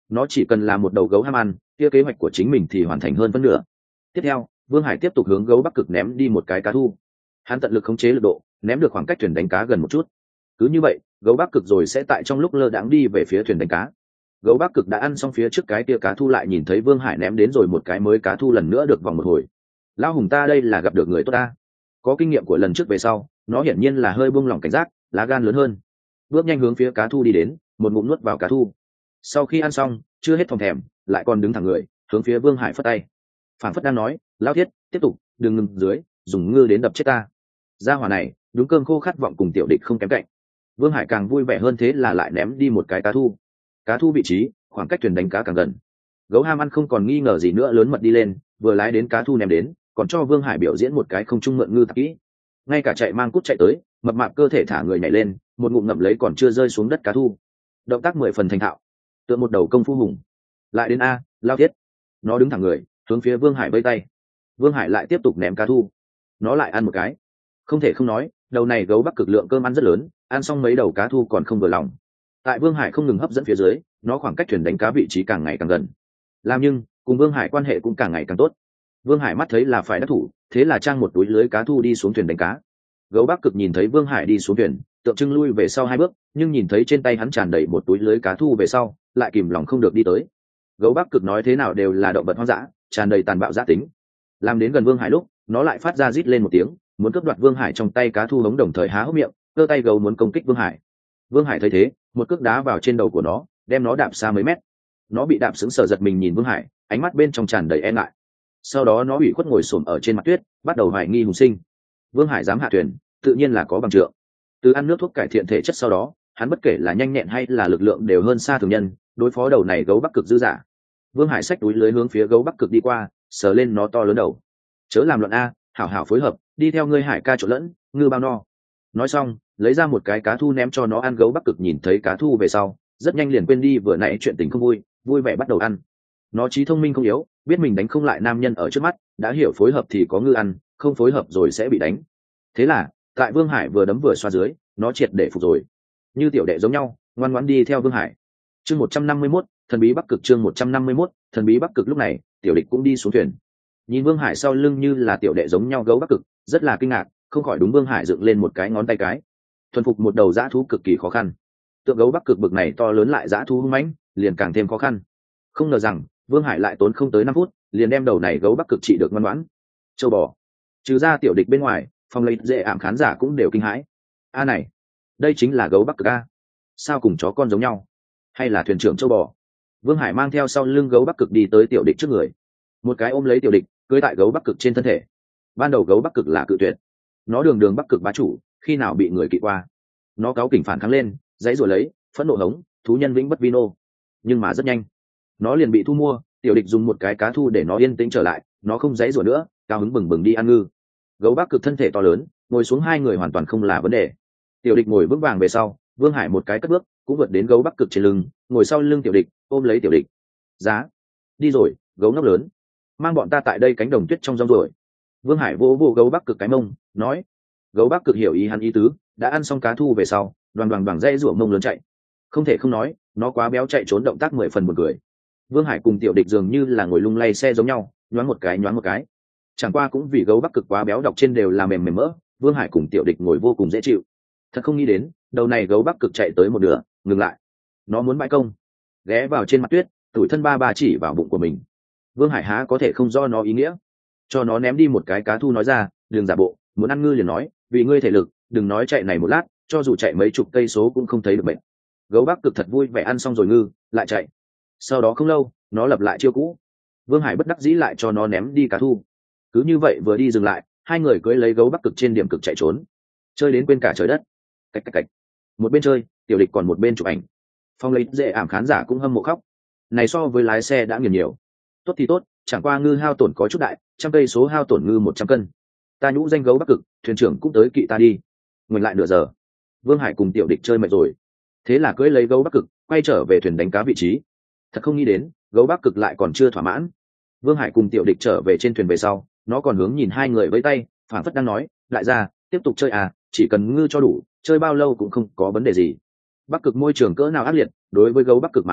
nó chỉ cần là một đầu gấu ham ăn, kia kế hoạch của chính mình thì hoàn thành hơn phân nửa. Tiếp theo, Vương Hải tiếp tục hướng gấu Bắc Cực ném đi một cái cá thu. Hắn tận lực khống chế lực độ, ném được khoảng cách thuyền đánh cá gần một chút. Cứ như vậy, gấu Bắc Cực rồi sẽ tại trong lúc lơ đãng đi về phía thuyền đánh cá. Gấu Bắc Cực đã ăn xong phía trước cái kia cá thu, lại nhìn thấy Vương Hải ném đến rồi một cái mới cá thu, lần nữa được vòng một hồi. Lão hùng ta đây là gặp được người tốt ta. Có kinh nghiệm của lần trước về sau, nó hiển nhiên là hơi buông lỏng cảnh giác, lá gan lớn hơn. Bước nhanh hướng phía cá thu đi đến, một ngụm nuốt vào cá thu. Sau khi ăn xong, chưa hết thòng thèm, lại còn đứng thẳng người, hướng phía Vương Hải phất tay. Phản phất đang nói, Lão Thiết, tiếp tục, đừng ngừng dưới, dùng ngư đến đập chết ta. Gia hỏa này, đúng cơm khô khát vọng cùng tiểu địch không kém cạnh. Vương Hải càng vui vẻ hơn, thế là lại ném đi một cái cá thu. Cá thu vị trí, khoảng cách thuyền đánh cá càng gần. Gấu ham ăn không còn nghi ngờ gì nữa, lớn mật đi lên, vừa lái đến cá thu ném đến, còn cho Vương Hải biểu diễn một cái không trung mượn ngư thật kỹ. Ngay cả chạy mang cút chạy tới, mập mạp cơ thể thả người nhảy lên, một ngụm ngậm lấy còn chưa rơi xuống đất cá thu. Động tác mười phần thành thạo, tựa một đầu công phu hùng. Lại đến a, Lao Thiết. Nó đứng thẳng người, hướng phía Vương Hải vây tay. Vương Hải lại tiếp tục ném cá thu. Nó lại ăn một cái. Không thể không nói, đầu này gấu Bắc Cực lượng cơm ăn rất lớn, ăn xong mấy đầu cá thu còn không vừa lòng. Tại Vương Hải không ngừng hấp dẫn phía dưới, nó khoảng cách thuyền đánh cá vị trí càng ngày càng gần. Làm nhưng cùng Vương Hải quan hệ cũng càng ngày càng tốt. Vương Hải mắt thấy là phải đắc thủ, thế là trang một túi lưới cá thu đi xuống thuyền đánh cá. Gấu Bắc Cực nhìn thấy Vương Hải đi xuống thuyền, tượng trưng lui về sau hai bước, nhưng nhìn thấy trên tay hắn tràn đầy một túi lưới cá thu về sau, lại kìm lòng không được đi tới. Gấu Bắc Cực nói thế nào đều là động vật hoang dã, tràn đầy tàn bạo dã tính. Làm đến gần Vương Hải lúc, nó lại phát ra rít lên một tiếng, muốn cướp đoạt Vương Hải trong tay cá thu hống, đồng thời há hốc miệng, cơ tay gấu muốn công kích Vương Hải. Vương Hải thấy thế, một cước đá vào trên đầu của nó, đem nó đạp xa mấy mét. Nó bị đạp sững sờ, giật mình nhìn Vương Hải, ánh mắt bên trong tràn đầy e ngại. Sau đó nó ủy khuất ngồi xổm ở trên mặt tuyết, bắt đầu hoài nghi hùng sinh. Vương Hải dám hạ thuyền, tự nhiên là có bằng trượng. Từ ăn nước thuốc cải thiện thể chất sau đó, hắn bất kể là nhanh nhẹn hay là lực lượng đều hơn xa thường nhân, đối phó đầu này gấu Bắc Cực dư dả. Vương Hải xách túi lưới hướng phía gấu Bắc Cực đi qua, sờ lên nó to lớn đầu. Chớ làm loạn a, hảo hảo phối hợp, đi theo ngươi Hải ca trộn lẫn, ngư bao no. Nói xong, lấy ra một cái cá thu ném cho nó ăn. Gấu Bắc Cực nhìn thấy cá thu về sau, rất nhanh liền quên đi vừa nãy chuyện tình không vui, vui vẻ bắt đầu ăn. Nó trí thông minh không yếu, biết mình đánh không lại nam nhân ở trước mắt, đã hiểu phối hợp thì có ngư ăn, không phối hợp rồi sẽ bị đánh. Thế là tại Vương Hải vừa đấm vừa xoa dưới, nó triệt để phục rồi, như tiểu đệ giống nhau, ngoan ngoãn đi theo Vương Hải. Chương một trăm năm mươi mốt, thần bí Bắc Cực. Chương một trăm năm mươi mốt, thần bí Bắc Cực. Lúc này tiểu địch cũng đi xuống thuyền, nhìn Vương Hải sau lưng như là tiểu đệ giống nhau gấu Bắc Cực, rất là kinh ngạc, không khỏi đúng Vương Hải dựng lên một cái ngón tay cái. Thuần phục một đầu dã thú cực kỳ khó khăn, tượng gấu Bắc Cực bực này to lớn lại dã thú hung mãnh, liền càng thêm khó khăn. Không ngờ rằng Vương Hải lại tốn không tới năm phút, liền đem đầu này gấu Bắc Cực trị được ngoan ngoãn. Châu bò, trừ ra tiểu địch bên ngoài, phòng lấy dễ ảm khán giả cũng đều kinh hãi. A này, đây chính là gấu Bắc Cực a? Sao cùng chó con giống nhau? Hay là thuyền trưởng châu bò? Vương Hải mang theo sau lưng gấu Bắc Cực đi tới tiểu địch trước người, một cái ôm lấy tiểu địch, cưỡi tại gấu Bắc Cực trên thân thể. Ban đầu gấu Bắc Cực là cự tuyệt, nó đường đường Bắc Cực bá chủ, khi nào bị người kỵ qua. Nó cáu kỉnh phản kháng lên, dãy rồi lấy, phẫn nộ hống, thú nhân vĩnh bất vi nô. Nhưng mà rất nhanh, nó liền bị thu mua. Tiểu địch dùng một cái cá thu để nó yên tĩnh trở lại, nó không dãy rủa nữa, cao hứng bừng bừng đi ăn ngư. Gấu Bắc Cực thân thể to lớn, ngồi xuống hai người hoàn toàn không là vấn đề. Tiểu địch ngồi vững vàng về sau, Vương Hải một cái cất bước, cũng vượt đến gấu Bắc Cực trên lưng, ngồi sau lưng tiểu địch, ôm lấy tiểu địch. Giá, đi rồi, gấu ngốc lớn, mang bọn ta tại đây cánh đồng tuyết trong rong rồi. Vương Hải vỗ vỗ gấu Bắc Cực cái mông, nói. Gấu Bắc Cực hiểu ý hắn ý tứ, đã ăn xong cá thu về sau, đoàn đoàn đoàn dây rủa mông lớn chạy. Không thể không nói, nó quá béo, chạy trốn động tác mười phần buồn cười. Vương Hải cùng tiểu địch dường như là ngồi lung lay xe giống nhau, nhoáng một cái nhoáng một cái. Chẳng qua cũng vì gấu Bắc Cực quá béo, đọc trên đều là mềm mềm mỡ, Vương Hải cùng tiểu địch ngồi vô cùng dễ chịu. Thật không nghĩ đến, đầu này gấu Bắc Cực chạy tới một nửa, ngừng lại. Nó muốn bãi công, ghé vào trên mặt tuyết, tủi thân ba ba chỉ vào bụng của mình. Vương Hải há có thể không do nó ý nghĩa, cho nó ném đi một cái cá thu, nói ra, đừng giả bộ, muốn ăn ngư liền nói, vì ngươi thể lực, đừng nói chạy này một lát, cho dù chạy mấy chục cây số cũng không thấy được bệnh. Gấu Bắc Cực thật vui vẻ ăn xong rồi ngư, lại chạy. Sau đó không lâu, nó lập lại chiêu cũ. Vương Hải bất đắc dĩ lại cho nó ném đi cá thu. Cứ như vậy vừa đi dừng lại, hai người cưỡi lấy gấu Bắc Cực trên điểm cực chạy trốn, chơi đến quên cả trời đất. Cách cách cách. Một bên chơi, tiểu địch còn một bên chụp ảnh. Phong lấy dễ ảm khán giả cũng hâm mộ khóc. Này so với lái xe đã nghiền nhiều. Tốt thì tốt, chẳng qua ngư hao tổn có chút đại, trăm cây số hao tổn ngư một trăm cân. Ta nhũ danh gấu Bắc Cực, thuyền trưởng cũng tới kỵ ta đi. Ngừng lại nửa giờ, Vương Hải cùng tiểu địch chơi mệt rồi, thế là cưỡi lấy gấu Bắc Cực quay trở về thuyền đánh cá vị trí. Thật không nghĩ đến, gấu Bắc Cực lại còn chưa thỏa mãn. Vương Hải cùng tiểu địch trở về trên thuyền về sau, nó còn hướng nhìn hai người với tay, phản phất đang nói, lại ra, tiếp tục chơi à, chỉ cần ngư cho đủ, chơi bao lâu cũng không có vấn đề gì. Bắc Cực môi trường cỡ nào ác liệt, đối với gấu Bắc Cực mà nói,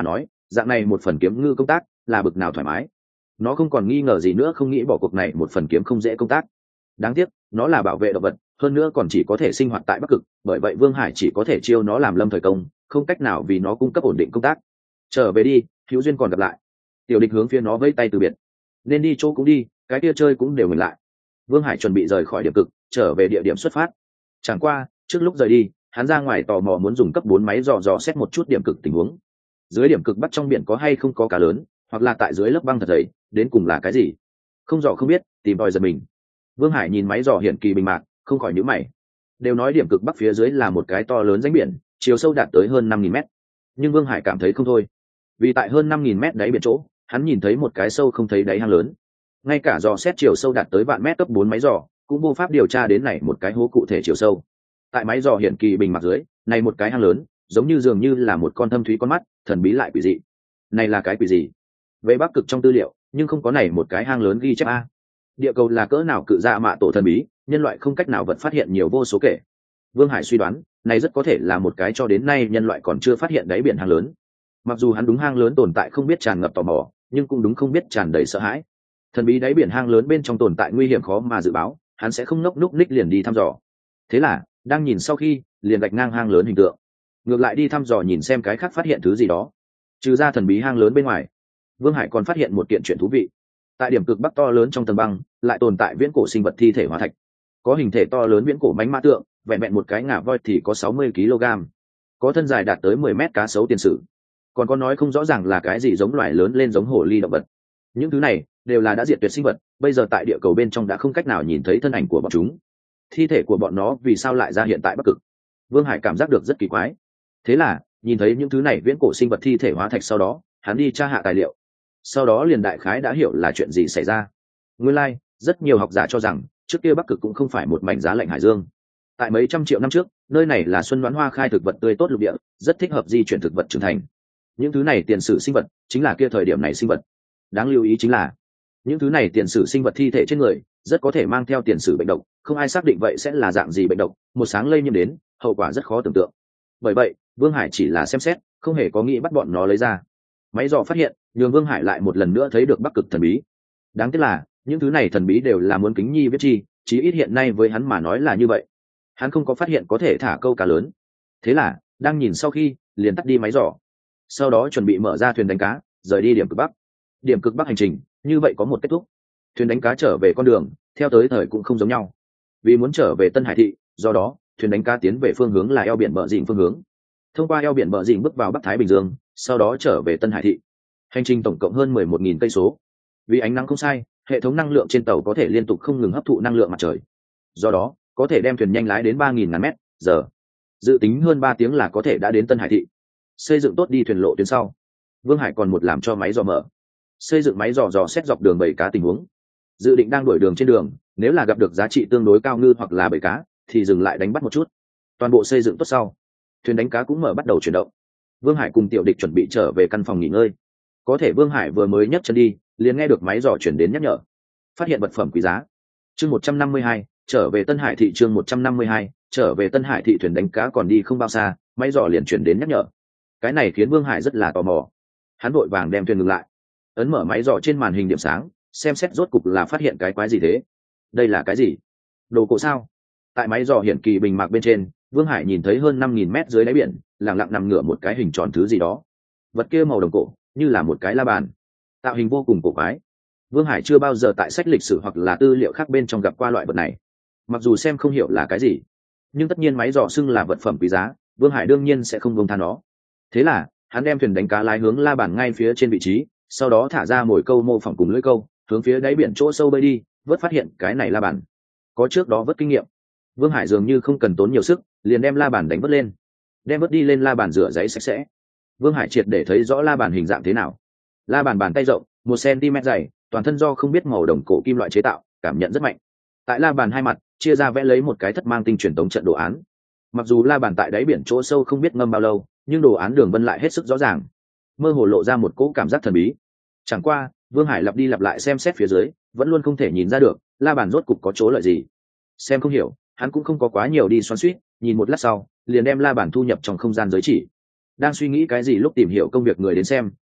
dạng này một phần kiếm ngư công tác là bực nào thoải mái. Nó không còn nghi ngờ gì nữa, không nghĩ bỏ cuộc này một phần kiếm không dễ công tác. Đáng tiếc nó là bảo vệ động vật, hơn nữa còn chỉ có thể sinh hoạt tại Bắc Cực, bởi vậy Vương Hải chỉ có thể chiêu nó làm lâm thời công, không cách nào vì nó cung cấp ổn định công tác. Trở về đi, hữu duyên còn gặp lại. Tiểu Địch hướng phía nó vẫy tay từ biệt. Nên đi chỗ cũng đi, cái kia chơi cũng đều ngừng lại. Vương Hải chuẩn bị rời khỏi điểm cực, trở về địa điểm xuất phát. Chẳng qua trước lúc rời đi, hắn ra ngoài tò mò muốn dùng cấp bốn máy dò dò xét một chút điểm cực tình huống. Dưới điểm cực Bắc trong biển có hay không có cá lớn, hoặc là tại dưới lớp băng thật dày, đến cùng là cái gì? Không dò không biết, tìm tòi giật mình. Vương Hải nhìn máy dò hiển kỳ bình mạc, không khỏi nhíu mày. Đều nói điểm cực Bắc phía dưới là một cái to lớn rãnh biển, chiều sâu đạt tới hơn năm nghìn mét. Nhưng Vương Hải cảm thấy không thôi. Vì tại hơn năm nghìn mét đáy biển chỗ, hắn nhìn thấy một cái sâu không thấy đáy hang lớn. Ngay cả dò xét chiều sâu đạt tới vạn mét cấp bốn máy dò, cũng vô pháp điều tra đến này một cái hố cụ thể chiều sâu. Tại máy dò hiển kỳ bình mặt dưới, này một cái hang lớn, giống như dường như là một con thâm thúy con mắt, thần bí lại quỷ dị. Này là cái quỷ gì? Về Bắc Cực trong tư liệu, nhưng không có này một cái hang lớn ghi chép a. Địa cầu là cỡ nào cự dạ mạ tổ thần bí, nhân loại không cách nào vật phát hiện nhiều vô số kể. Vương Hải suy đoán, này rất có thể là một cái cho đến nay nhân loại còn chưa phát hiện đáy biển hang lớn. Mặc dù hắn đúng hang lớn tồn tại không biết tràn ngập tò mò, nhưng cũng đúng không biết tràn đầy sợ hãi. Thần bí đáy biển hang lớn bên trong tồn tại nguy hiểm khó mà dự báo, hắn sẽ không nốc núc ních liền đi thăm dò. Thế là, đang nhìn sau khi, liền gạch ngang hang lớn hình tượng. Ngược lại đi thăm dò nhìn xem cái khác phát hiện thứ gì đó. Trừ ra thần bí hang lớn bên ngoài, Vương Hải còn phát hiện một kiện chuyện thú vị. Tại điểm cực Bắc to lớn trong tầng băng, lại tồn tại viễn cổ sinh vật thi thể hóa thạch. Có hình thể to lớn viễn cổ mánh mã tượng, vẹn vẹn một cái ngà voi thì có sáu mươi ki lô gam. Có thân dài đạt tới mười mét cá sấu tiền sử. Còn có nói không rõ ràng là cái gì giống loài lớn lên giống hổ ly động vật. Những thứ này đều là đã diệt tuyệt sinh vật, bây giờ tại địa cầu bên trong đã không cách nào nhìn thấy thân ảnh của bọn chúng. Thi thể của bọn nó vì sao lại ra hiện tại Bắc Cực? Vương Hải cảm giác được rất kỳ quái. Thế là, nhìn thấy những thứ này viễn cổ sinh vật thi thể hóa thạch sau đó, hắn đi tra hạ tài liệu. Sau đó liền đại khái đã hiểu là chuyện gì xảy ra. Nguyên lai, like, rất nhiều học giả cho rằng, trước kia Bắc Cực cũng không phải một mảnh giá lạnh hải dương. Tại mấy trăm triệu năm trước, nơi này là xuân đoán hoa khai thực vật tươi tốt lục địa, rất thích hợp di chuyển thực vật trưởng thành. Những thứ này tiền sử sinh vật chính là kia thời điểm này sinh vật. Đáng lưu ý chính là, những thứ này tiền sử sinh vật thi thể trên người rất có thể mang theo tiền sử bệnh độc, không ai xác định vậy sẽ là dạng gì bệnh độc, một sáng lây nhiễm đến, hậu quả rất khó tưởng tượng. Bởi vậy, Vương Hải chỉ là xem xét, không hề có nghĩ bắt bọn nó lấy ra. Máy dò phát hiện, nhường Vương Hải lại một lần nữa thấy được Bắc Cực thần bí. Đáng tiếc là, những thứ này thần bí đều là muốn kính nhi viết chi, chí ít hiện nay với hắn mà nói là như vậy. Hắn không có phát hiện có thể thả câu cá lớn. Thế là, đang nhìn sau khi, liền tắt đi máy dò. Sau đó chuẩn bị mở ra thuyền đánh cá, rời đi điểm cực Bắc. Điểm cực Bắc hành trình, như vậy có một kết thúc. Thuyền đánh cá trở về con đường, theo tới thời cũng không giống nhau. Vì muốn trở về Tân Hải thị, do đó, thuyền đánh cá tiến về phương hướng là eo biển Bờ Dịnh phương hướng. Thông qua eo biển Bờ Dịnh bước vào Bắc Thái Bình Dương, sau đó trở về Tân Hải thị. Hành trình tổng cộng hơn mười một nghìn cây số. Vì ánh nắng không sai, hệ thống năng lượng trên tàu có thể liên tục không ngừng hấp thụ năng lượng mặt trời. Do đó, có thể đem thuyền nhanh lái đến ba nghìn ngàn mét giờ. Dự tính hơn ba tiếng là có thể đã đến Tân Hải thị. Xây dựng tốt đi thuyền lộ tuyến sau. Vương Hải còn một làm cho máy dò mở. Xây dựng máy dò dò xét dọc đường bầy cá tình huống. Dự định đang đuổi đường trên đường, nếu là gặp được giá trị tương đối cao ngư hoặc là bầy cá, thì dừng lại đánh bắt một chút. Toàn bộ xây dựng tốt sau, thuyền đánh cá cũng mở bắt đầu chuyển động. Vương Hải cùng Tiểu Địch chuẩn bị trở về căn phòng nghỉ ngơi. Có thể Vương Hải vừa mới nhấc chân đi, liền nghe được máy dò chuyển đến nhắc nhở. Phát hiện vật phẩm quý giá. Chương một trăm năm mươi hai, trở về Tân Hải thị. Chương một trăm năm mươi hai, trở về Tân Hải thị. Thuyền đánh cá còn đi không bao xa, máy dò liền chuyển đến nhắc nhở. Cái này khiến Vương Hải rất là tò mò. Hắn vội vàng đem thuyền ngừng lại, ấn mở máy dò trên màn hình điểm sáng, xem xét rốt cục là phát hiện cái quái gì thế. Đây là cái gì? Đồ cổ sao? Tại máy dò hiển kỳ bình mạc bên trên, Vương Hải nhìn thấy hơn năm nghìn mét dưới đáy biển, lặng lặng nằm ngửa một cái hình tròn thứ gì đó. Vật kia màu đồng cổ, như là một cái la bàn, tạo hình vô cùng cổ quái. Vương Hải chưa bao giờ tại sách lịch sử hoặc là tư liệu khác bên trong gặp qua loại vật này. Mặc dù xem không hiểu là cái gì, nhưng tất nhiên máy dò xưng là vật phẩm quý giá, Vương Hải đương nhiên sẽ không buông tha nó. Thế là, hắn đem thuyền đánh cá lái hướng la bàn ngay phía trên vị trí, sau đó thả ra mồi câu mô phỏng cùng lưỡi câu, hướng phía đáy biển chỗ sâu bơi đi, vớt phát hiện cái này la bàn. Có trước đó vớt kinh nghiệm, Vương Hải dường như không cần tốn nhiều sức, liền đem la bàn đánh vớt lên, đem vớt đi lên la bàn rửa giấy sạch sẽ. Vương Hải triệt để thấy rõ la bàn hình dạng thế nào. La bàn bàn tay rộng, một cm dày, toàn thân do không biết màu đồng cổ kim loại chế tạo, cảm nhận rất mạnh. Tại la bàn hai mặt, chia ra vẽ lấy một cái thất mang tinh truyền tống trận đồ án. Mặc dù la bàn tại đáy biển chỗ sâu không biết ngâm bao lâu, nhưng đồ án đường vân lại hết sức rõ ràng, mơ hồ lộ ra một cỗ cảm giác thần bí. Chẳng qua, Vương Hải lặp đi lặp lại xem xét phía dưới, vẫn luôn không thể nhìn ra được la bàn rốt cục có chỗ lợi gì. Xem không hiểu, hắn cũng không có quá nhiều đi xoắn xuýt, nhìn một lát sau, liền đem la bàn thu nhập trong không gian giới chỉ. Đang suy nghĩ cái gì lúc tìm hiểu công việc người đến xem,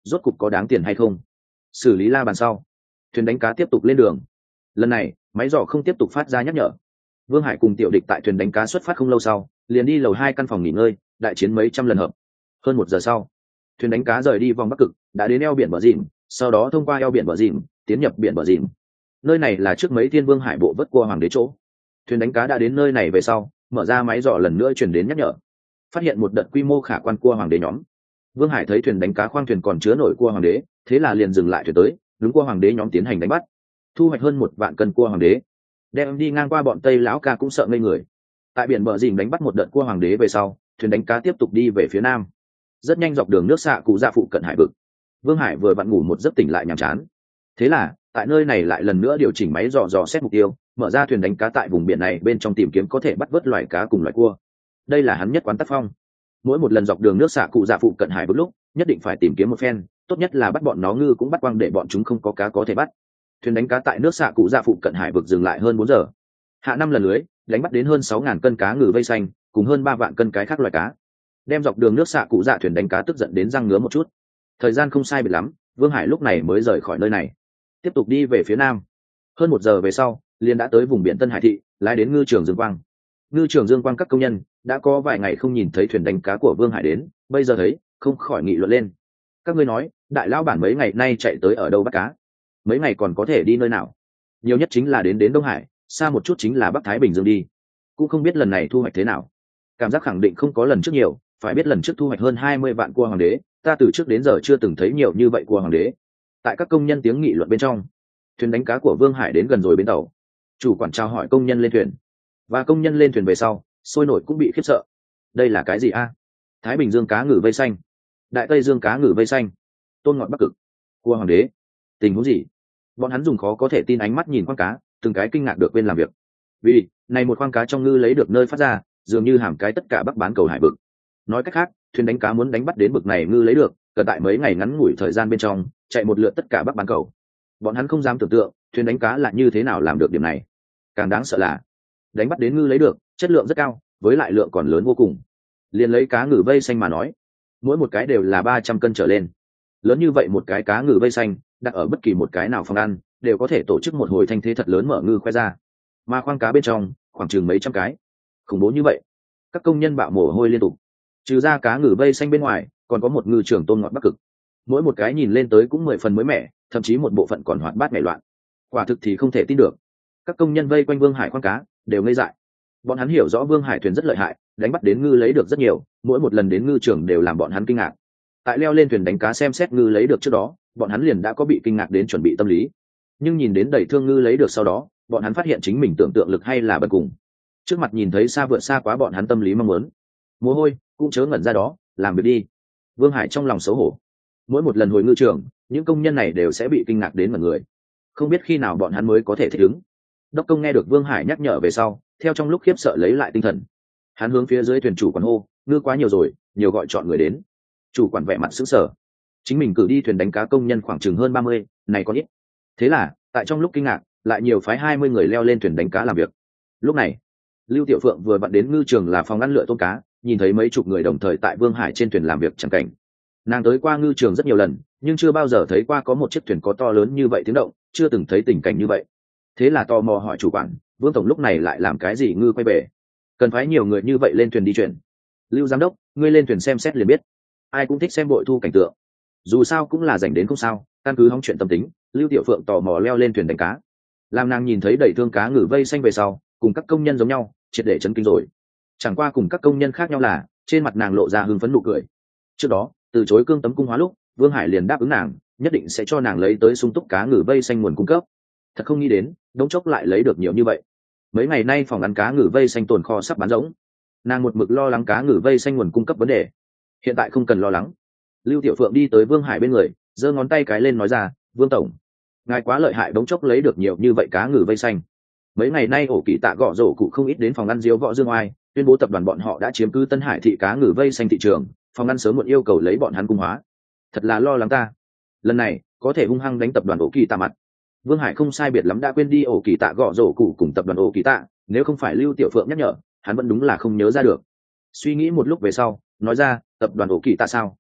rốt cục có đáng tiền hay không. Xử lý la bàn sau, thuyền đánh cá tiếp tục lên đường. Lần này máy dò không tiếp tục phát ra nhắc nhở. Vương Hải cùng tiểu địch tại thuyền đánh cá xuất phát không lâu sau liền đi lầu hai căn phòng nghỉ ngơi, đại chiến mấy trăm lần hợp. Hơn một giờ sau, thuyền đánh cá rời đi vòng bắc cực, đã đến eo biển bờ dìm, sau đó thông qua eo biển bờ dìm tiến nhập biển bờ dìm. Nơi này là trước mấy thiên Vương Hải bộ vớt cua hoàng đế chỗ. Thuyền đánh cá đã đến nơi này về sau, mở ra máy dò lần nữa truyền đến nhắc nhở, phát hiện một đợt quy mô khả quan cua hoàng đế nhóm. Vương Hải thấy thuyền đánh cá khoang thuyền còn chứa nổi cua hoàng đế, thế là liền dừng lại thuyền tới, đúng cua hoàng đế nhóm tiến hành đánh bắt, thu hoạch hơn một vạn cân cua hoàng đế, đem đi ngang qua bọn Tây lão ca cũng sợ ngây người. Tại biển bờ dìm đánh bắt một đợt cua hoàng đế về sau, thuyền đánh cá tiếp tục đi về phía nam, rất nhanh dọc đường nước xạ cụ dạ phụ cận hải vực. Vương Hải vừa vặn ngủ một giấc tỉnh lại nhàm chán, thế là tại nơi này lại lần nữa điều chỉnh máy dò dò xét mục tiêu, mở ra thuyền đánh cá tại vùng biển này bên trong tìm kiếm có thể bắt vớt loài cá cùng loài cua. Đây là hắn nhất quán tác phong, mỗi một lần dọc đường nước xạ cụ dạ phụ cận hải vực lúc nhất định phải tìm kiếm một phen, tốt nhất là bắt bọn nó ngư cũng bắt quăng để bọn chúng không có cá có thể bắt. Thuyền đánh cá tại nước xạ cụ dạ phụ cận hải vực dừng lại hơn bốn giờ, hạ năm lần lưới, đánh bắt đến hơn sáu ngàn cân cá ngừ vây xanh cùng hơn ba vạn cân cái khác loài cá, đem dọc đường nước xạ cụ dạ thuyền đánh cá tức giận đến răng ngứa một chút. Thời gian không sai biệt lắm, Vương Hải lúc này mới rời khỏi nơi này, tiếp tục đi về phía nam. Hơn một giờ về sau liền đã tới vùng biển Tân Hải thị, lái đến ngư trường Dương Quang. Ngư trường Dương Quang các công nhân đã có vài ngày không nhìn thấy thuyền đánh cá của Vương Hải đến, bây giờ thấy không khỏi nghị luận lên. Các ngươi nói đại lão bản mấy ngày nay chạy tới ở đâu bắt cá, mấy ngày còn có thể đi nơi nào? Nhiều nhất chính là đến đến Đông Hải, xa một chút chính là Bắc Thái Bình Dương đi, cũng không biết lần này thu hoạch thế nào. Cảm giác khẳng định không có lần trước nhiều, phải biết lần trước thu hoạch hơn hai mươi vạn cua hoàng đế, ta từ trước đến giờ chưa từng thấy nhiều như vậy cua hoàng đế. Tại các công nhân tiếng nghị luận bên trong, thuyền đánh cá của Vương Hải đến gần rồi bến tàu. Chủ quản chào hỏi công nhân lên thuyền, và công nhân lên thuyền về sau sôi nổi cũng bị khiếp sợ. Đây là cái gì a? Thái Bình Dương cá ngừ vây xanh, Đại Tây Dương cá ngừ vây xanh, tôn ngọt Bắc Cực, cua hoàng đế, tình huống gì? Bọn hắn dùng khó có thể tin ánh mắt nhìn khoang cá, từng cái kinh ngạc được quên làm việc. Vì này một khoang cá trong ngư lấy được nơi phát ra, dường như hàm cái tất cả Bắc bán cầu hải vực. Nói cách khác, thuyền đánh cá muốn đánh bắt đến bực này ngư lấy được, cần tại mấy ngày ngắn ngủi thời gian bên trong chạy một lượt tất cả Bắc bán cầu. Bọn hắn không dám tưởng tượng thuyền đánh cá là như thế nào làm được điểm này. Càng đáng sợ là đánh bắt đến ngư lấy được chất lượng rất cao, với lại lượng còn lớn vô cùng. Liền lấy cá ngừ vây xanh mà nói, mỗi một cái đều là ba trăm cân trở lên. Lớn như vậy một cái cá ngừ vây xanh đặt ở bất kỳ một cái nào phòng ăn đều có thể tổ chức một hồi thanh thế thật lớn mở ngư khoe ra, mà khoang cá bên trong khoảng chừng mấy trăm cái, khủng bố như vậy. Các công nhân bạo mồ hôi liên tục. Trừ ra cá ngừ vây xanh bên ngoài, còn có một ngư trường tôm ngọt Bắc Cực, mỗi một cái nhìn lên tới cũng mười phần mới mẻ, thậm chí một bộ phận còn hoạt bát nhảy loạn. Quả thực thì không thể tin được. Các công nhân vây quanh Vương Hải khoang cá đều ngây dại. Bọn hắn hiểu rõ Vương Hải thuyền rất lợi hại, đánh bắt đến ngư lấy được rất nhiều, mỗi một lần đến ngư trường đều làm bọn hắn kinh ngạc. Tại leo lên thuyền đánh cá xem xét ngư lấy được trước đó, bọn hắn liền đã có bị kinh ngạc đến chuẩn bị tâm lý. Nhưng nhìn đến đầy thương ngư lấy được sau đó, bọn hắn phát hiện chính mình tưởng tượng lực hay là bần cùng. Trước mặt nhìn thấy xa vượt xa quá bọn hắn tâm lý mong muốn. Mồ hôi cũng chớ ngẩn ra đó, làm việc đi. Vương Hải trong lòng xấu hổ. Mỗi một lần hồi ngư trường, những công nhân này đều sẽ bị kinh ngạc đến mọi người. Không biết khi nào bọn hắn mới có thể thích ứng. Đốc công nghe được Vương Hải nhắc nhở về sau, theo trong lúc khiếp sợ lấy lại tinh thần. Hắn hướng phía dưới thuyền chủ quản hô, ngư quá nhiều rồi, nhiều gọi chọn người đến. Chủ quản vẻ mặt sững sờ. Chính mình cử đi thuyền đánh cá công nhân khoảng chừng hơn ba mươi, này có ít. Thế là, tại trong lúc kinh ngạc, lại nhiều phái hai mươi người leo lên thuyền đánh cá làm việc. Lúc này, Lưu Tiểu Phượng vừa vặn đến ngư trường là phòng ăn lựa tôm cá, nhìn thấy mấy chục người đồng thời tại Vương Hải trên thuyền làm việc chẳng cảnh. Nàng tới qua ngư trường rất nhiều lần, nhưng chưa bao giờ thấy qua có một chiếc thuyền có to lớn như vậy tiếng động, chưa từng thấy tình cảnh như vậy. Thế là tò mò hỏi chủ quản, Vương tổng lúc này lại làm cái gì ngư quay bể, cần phải nhiều người như vậy lên thuyền đi chuyển? Lưu giám đốc, ngươi lên thuyền xem xét liền biết. Ai cũng thích xem bội thu cảnh tượng, dù sao cũng là dành đến không sao. Căn cứ hóng chuyện tâm tính, Lưu Tiểu Phượng tò mò leo lên thuyền đánh cá. Làm nàng nhìn thấy đầy thương cá ngừ vây xanh về sau, cùng các công nhân giống nhau, triệt để chấn kinh rồi. Chẳng qua cùng các công nhân khác nhau là trên mặt nàng lộ ra hưng phấn nụ cười. Trước đó từ chối cương tấm cung hóa lúc, Vương Hải liền đáp ứng nàng nhất định sẽ cho nàng lấy tới sung túc cá ngừ vây xanh nguồn cung cấp. Thật không nghĩ đến đống chốc lại lấy được nhiều như vậy. Mấy ngày nay phòng ăn cá ngừ vây xanh tồn kho sắp bán rỗng, nàng một mực lo lắng cá ngừ vây xanh nguồn cung cấp vấn đề. Hiện tại không cần lo lắng. Lưu Tiểu Phượng đi tới Vương Hải bên người, giơ ngón tay cái lên nói ra, Vương tổng, ngài quá lợi hại, đống chốc lấy được nhiều như vậy cá ngừ vây xanh. Mấy ngày nay ổ kỳ tạ gõ rổ cụ không ít đến phòng ăn diếu võ dương oai, tuyên bố tập đoàn bọn họ đã chiếm cứ Tân Hải thị cá ngừ vây xanh thị trường, phòng ăn sớm muộn yêu cầu lấy bọn hắn cung hóa. Thật là lo lắng ta, lần này có thể hung hăng đánh tập đoàn ổ kỳ tạ mặt. Vương Hải không sai biệt lắm đã quên đi ổ kỳ tạ gõ rổ cụ cùng tập đoàn ổ kỳ tạ, nếu không phải Lưu Tiểu Phượng nhắc nhở, hắn vẫn đúng là không nhớ ra được. Suy nghĩ một lúc về sau, nói ra, tập đoàn ổ kỳ tạ sao?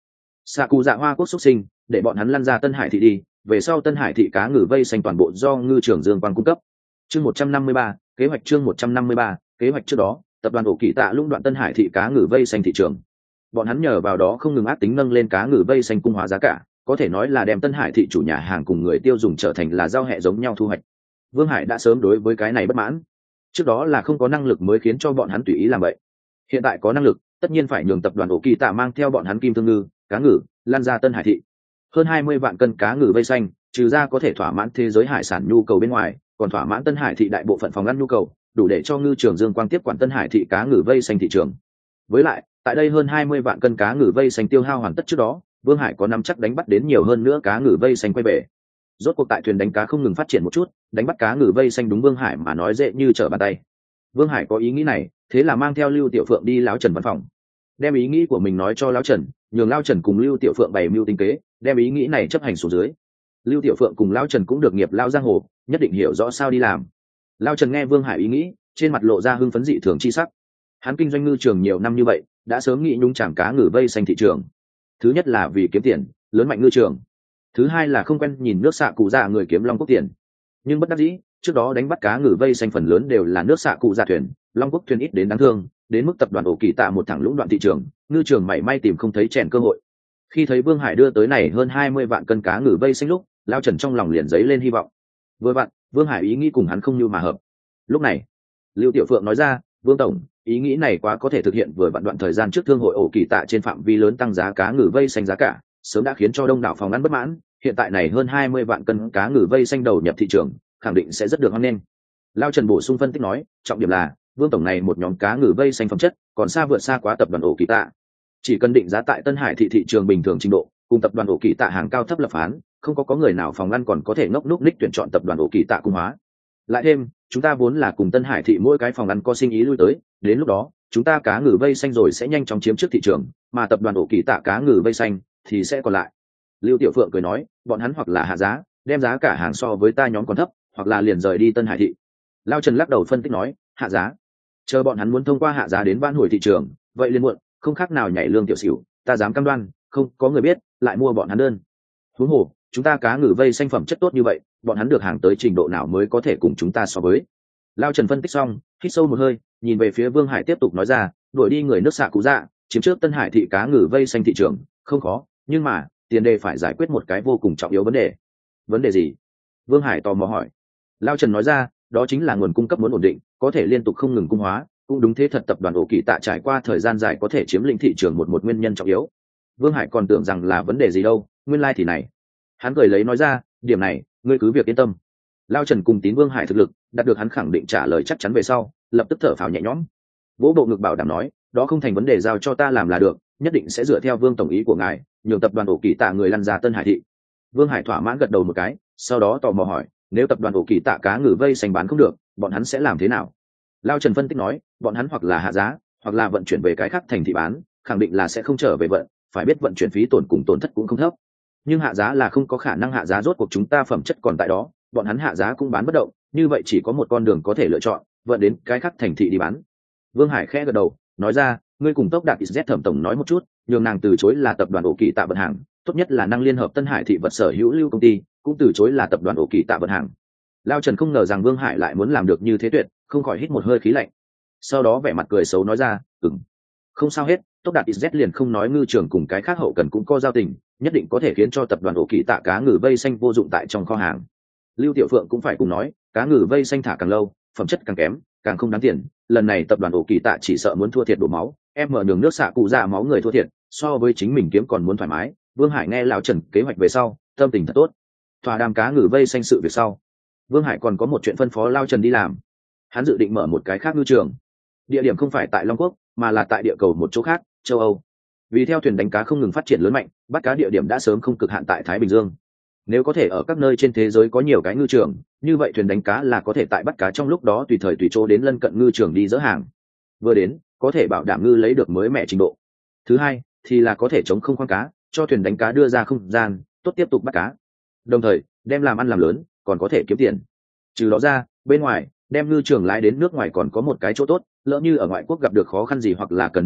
xạ cụ dạ hoa quốc xuất sinh, để bọn hắn lăn ra Tân Hải thị đi, về sau Tân Hải thị cá ngừ vây xanh toàn bộ do ngư trưởng Dương Quang cung cấp. Chương một trăm năm mươi ba, kế hoạch chương một trăm năm mươi ba, kế hoạch trước đó, tập đoàn ổ kỳ tạ lũng đoạn Tân Hải thị cá ngừ vây xanh thị trường. Bọn hắn nhờ vào đó không ngừng áp tính nâng lên cá ngừ vây xanh cung hóa giá cả, có thể nói là đem Tân Hải thị chủ nhà hàng cùng người tiêu dùng trở thành là giao hẹ giống nhau thu hoạch. Vương Hải đã sớm đối với cái này bất mãn. Trước đó là không có năng lực mới khiến cho bọn hắn tùy ý làm vậy. Hiện tại có năng lực, tất nhiên phải nhường tập đoàn ổ kỳ tạ mang theo bọn hắn kim thương ngư, cá ngừ, lan ra Tân Hải thị. Hơn hai mươi vạn cân cá ngừ vây xanh, trừ ra có thể thỏa mãn thế giới hải sản nhu cầu bên ngoài, còn thỏa mãn Tân Hải thị đại bộ phận phòng ăn nhu cầu, đủ để cho ngư trường Dương Quang tiếp quản Tân Hải thị cá ngừ vây xanh thị trường. Với lại, tại đây hơn hai mươi vạn cân cá ngừ vây xanh tiêu hao hoàn tất trước đó, Vương Hải có nắm chắc đánh bắt đến nhiều hơn nữa cá ngừ vây xanh quay về. Rốt cuộc tại thuyền đánh cá không ngừng phát triển một chút, đánh bắt cá ngừ vây xanh đúng Vương Hải mà nói dễ như trở bàn tay. Vương Hải có ý nghĩ này, thế là mang theo Lưu Tiểu Phượng đi Lão Trần văn phòng, đem ý nghĩ của mình nói cho Lão Trần, nhường Lão Trần cùng Lưu Tiểu Phượng bày mưu tính kế, đem ý nghĩ này chấp hành xuống dưới. Lưu Tiểu Phượng cùng Lão Trần cũng được nghiệp lao giang hồ, nhất định hiểu rõ sao đi làm. Lão Trần nghe Vương Hải ý nghĩ, trên mặt lộ ra hưng phấn dị thường chi sắc. Hắn kinh doanh ngư trường nhiều năm như vậy, đã sớm nghĩ nhúng chàm cá ngừ vây xanh thị trường. Thứ nhất là vì kiếm tiền, lớn mạnh ngư trường. Thứ hai là không quen nhìn nước xạ cụ dạ người kiếm long quốc tiền. Nhưng bất đắc dĩ, trước đó đánh bắt cá ngừ vây xanh phần lớn đều là nước xạ cụ dạ thuyền, long quốc thuyền ít đến đáng thương, đến mức tập đoàn ổ kỳ tạ một thẳng lũng đoạn thị trường, ngư trường mảy may tìm không thấy chèn cơ hội. Khi thấy Vương Hải đưa tới này hơn hai mươi vạn cân cá ngừ vây xanh lúc, Lão Trần trong lòng liền dấy lên hy vọng. Vừa vặn, Vương Hải ý nghĩ cùng hắn không như mà hợp. Lúc này, Lưu Tiểu Phượng nói ra, Vương tổng, ý nghĩ này quá có thể thực hiện, vừa vặn đoạn thời gian trước thương hội ổ kỳ tạ trên phạm vi lớn tăng giá cá ngừ vây xanh giá cả, sớm đã khiến cho đông đảo phòng ăn bất mãn, hiện tại này hơn hai mươi vạn cân cá ngừ vây xanh đầu nhập thị trường, khẳng định sẽ rất được hoan nghênh. Lão Trần bổ sung phân tích nói, trọng điểm là, Vương tổng này một nhóm cá ngừ vây xanh phẩm chất, còn xa vượt xa quá tập đoàn ổ kỳ tạ. Chỉ cần định giá tại Tân Hải thị thị trường bình thường trình độ, cùng tập đoàn ổ kỳ tạ hàng cao thấp lập phán, không có có người nào phòng ăn còn có thể ngốc núc ních tuyển chọn tập đoàn ổ kỳ tạ cung hóa. Lại thêm, chúng ta vốn là cùng Tân Hải thị mỗi cái phòng ăn có sinh ý lui tới, đến lúc đó, chúng ta cá ngừ vây xanh rồi sẽ nhanh chóng chiếm trước thị trường, mà tập đoàn ổ kỳ tạ cá ngừ vây xanh thì sẽ còn lại. Lưu Tiểu Phượng cười nói, bọn hắn hoặc là hạ giá, đem giá cả hàng so với ta nhóm còn thấp, hoặc là liền rời đi Tân Hải thị. Lão Trần lắc đầu phân tích nói, hạ giá. Chờ bọn hắn muốn thông qua hạ giá đến vãn hồi thị trường, vậy liền muộn, không khác nào nhảy lương tiểu xỉu, ta dám cam đoan, không có người biết, lại mua bọn hắn đơn. Huống hồ, chúng ta cá ngừ vây xanh phẩm chất tốt như vậy, bọn hắn được hàng tới trình độ nào mới có thể cùng chúng ta so với. Lão Trần phân tích xong, hít sâu một hơi, nhìn về phía Vương Hải tiếp tục nói ra, đuổi đi người nước xạ cụ dạ, chiếm trước Tân Hải thị cá ngừ vây xanh thị trường, không khó, nhưng mà, tiền đề phải giải quyết một cái vô cùng trọng yếu vấn đề. Vấn đề gì? Vương Hải tò mò hỏi. Lão Trần nói ra, đó chính là nguồn cung cấp muốn ổn định, có thể liên tục không ngừng cung hóa, cũng đúng thế thật tập đoàn ổ kỳ tạ trải qua thời gian dài có thể chiếm lĩnh thị trường một một nguyên nhân trọng yếu. Vương Hải còn tưởng rằng là vấn đề gì đâu, nguyên lai like thì này. Hắn cười lấy nói ra, điểm này, ngươi cứ việc yên tâm. Lão Trần cùng tín Vương Hải thực lực, đạt được hắn khẳng định trả lời chắc chắn về sau, lập tức thở phào nhẹ nhõm. Vỗ bộ ngực bảo đảm nói, đó không thành vấn đề, giao cho ta làm là được, nhất định sẽ dựa theo Vương tổng ý của ngài, nhường tập đoàn ổ kỳ tạ người lăn ra Tân Hải thị. Vương Hải thỏa mãn gật đầu một cái, sau đó tò mò hỏi, nếu tập đoàn ổ kỳ tạ cá ngừ vây xanh bán không được, bọn hắn sẽ làm thế nào? Lão Trần phân tích nói, bọn hắn hoặc là hạ giá, hoặc là vận chuyển về cái khác thành thị bán, khẳng định là sẽ không trở về vận, phải biết vận chuyển phí tổn cùng tổn thất cũng không thấp. Nhưng hạ giá là không có khả năng hạ giá, rốt cuộc chúng ta phẩm chất còn tại đó, bọn hắn hạ giá cũng bán bất động, như vậy chỉ có một con đường có thể lựa chọn, vận đến cái khác thành thị đi bán. Vương Hải khẽ gật đầu, nói ra, ngươi cùng Tốc Đạt Z thẩm tổng nói một chút, nhường nàng từ chối là tập đoàn ổ kỳ tạ vận hàng, tốt nhất là năng liên hợp Tân Hải thị vật sở hữu lưu công ty, cũng từ chối là tập đoàn ổ kỳ tạ vận hàng. Lão Trần không ngờ rằng Vương Hải lại muốn làm được như thế tuyệt, không khỏi hít một hơi khí lạnh. Sau đó vẻ mặt cười xấu nói ra, ừm, không sao hết, Tốc Đạt Z liền không nói ngư trường cùng cái khác hậu cần cũng có giao tình, nhất định có thể khiến cho tập đoàn ổ kỳ tạ cá ngừ vây xanh vô dụng tại trong kho hàng. Lưu Tiểu Phượng cũng phải cùng nói, cá ngừ vây xanh thả càng lâu, phẩm chất càng kém, càng không đáng tiền, lần này tập đoàn ổ kỳ tạ chỉ sợ muốn thua thiệt đổ máu, em mở đường nước xạ cụ dạ máu người thua thiệt, so với chính mình kiếm còn muốn thoải mái. Vương Hải nghe Lão Trần kế hoạch về sau, tâm tình thật tốt. Thỏa đàm cá ngừ vây xanh sự việc sau, Vương Hải còn có một chuyện phân phó Lão Trần đi làm. Hắn dự định mở một cái khác ngư trường, địa điểm không phải tại Long Quốc, mà là tại địa cầu một chỗ khác, châu Âu. Vì theo thuyền đánh cá không ngừng phát triển lớn mạnh, bắt cá địa điểm đã sớm không cực hạn tại Thái Bình Dương. Nếu có thể ở các nơi trên thế giới có nhiều cái ngư trường, như vậy thuyền đánh cá là có thể tại bắt cá trong lúc đó tùy thời tùy chỗ đến lân cận ngư trường đi dỡ hàng. Vừa đến, có thể bảo đảm ngư lấy được mới mẻ trình độ. Thứ hai, thì là có thể chống không khoang cá, cho thuyền đánh cá đưa ra không gian, tốt tiếp tục bắt cá. Đồng thời, đem làm ăn làm lớn, còn có thể kiếm tiền. Trừ đó ra, bên ngoài, đem ngư trường lái đến nước ngoài còn có một cái chỗ tốt, lỡ như ở ngoại quốc gặp được khó khăn gì hoặc là cần giúp đỡ,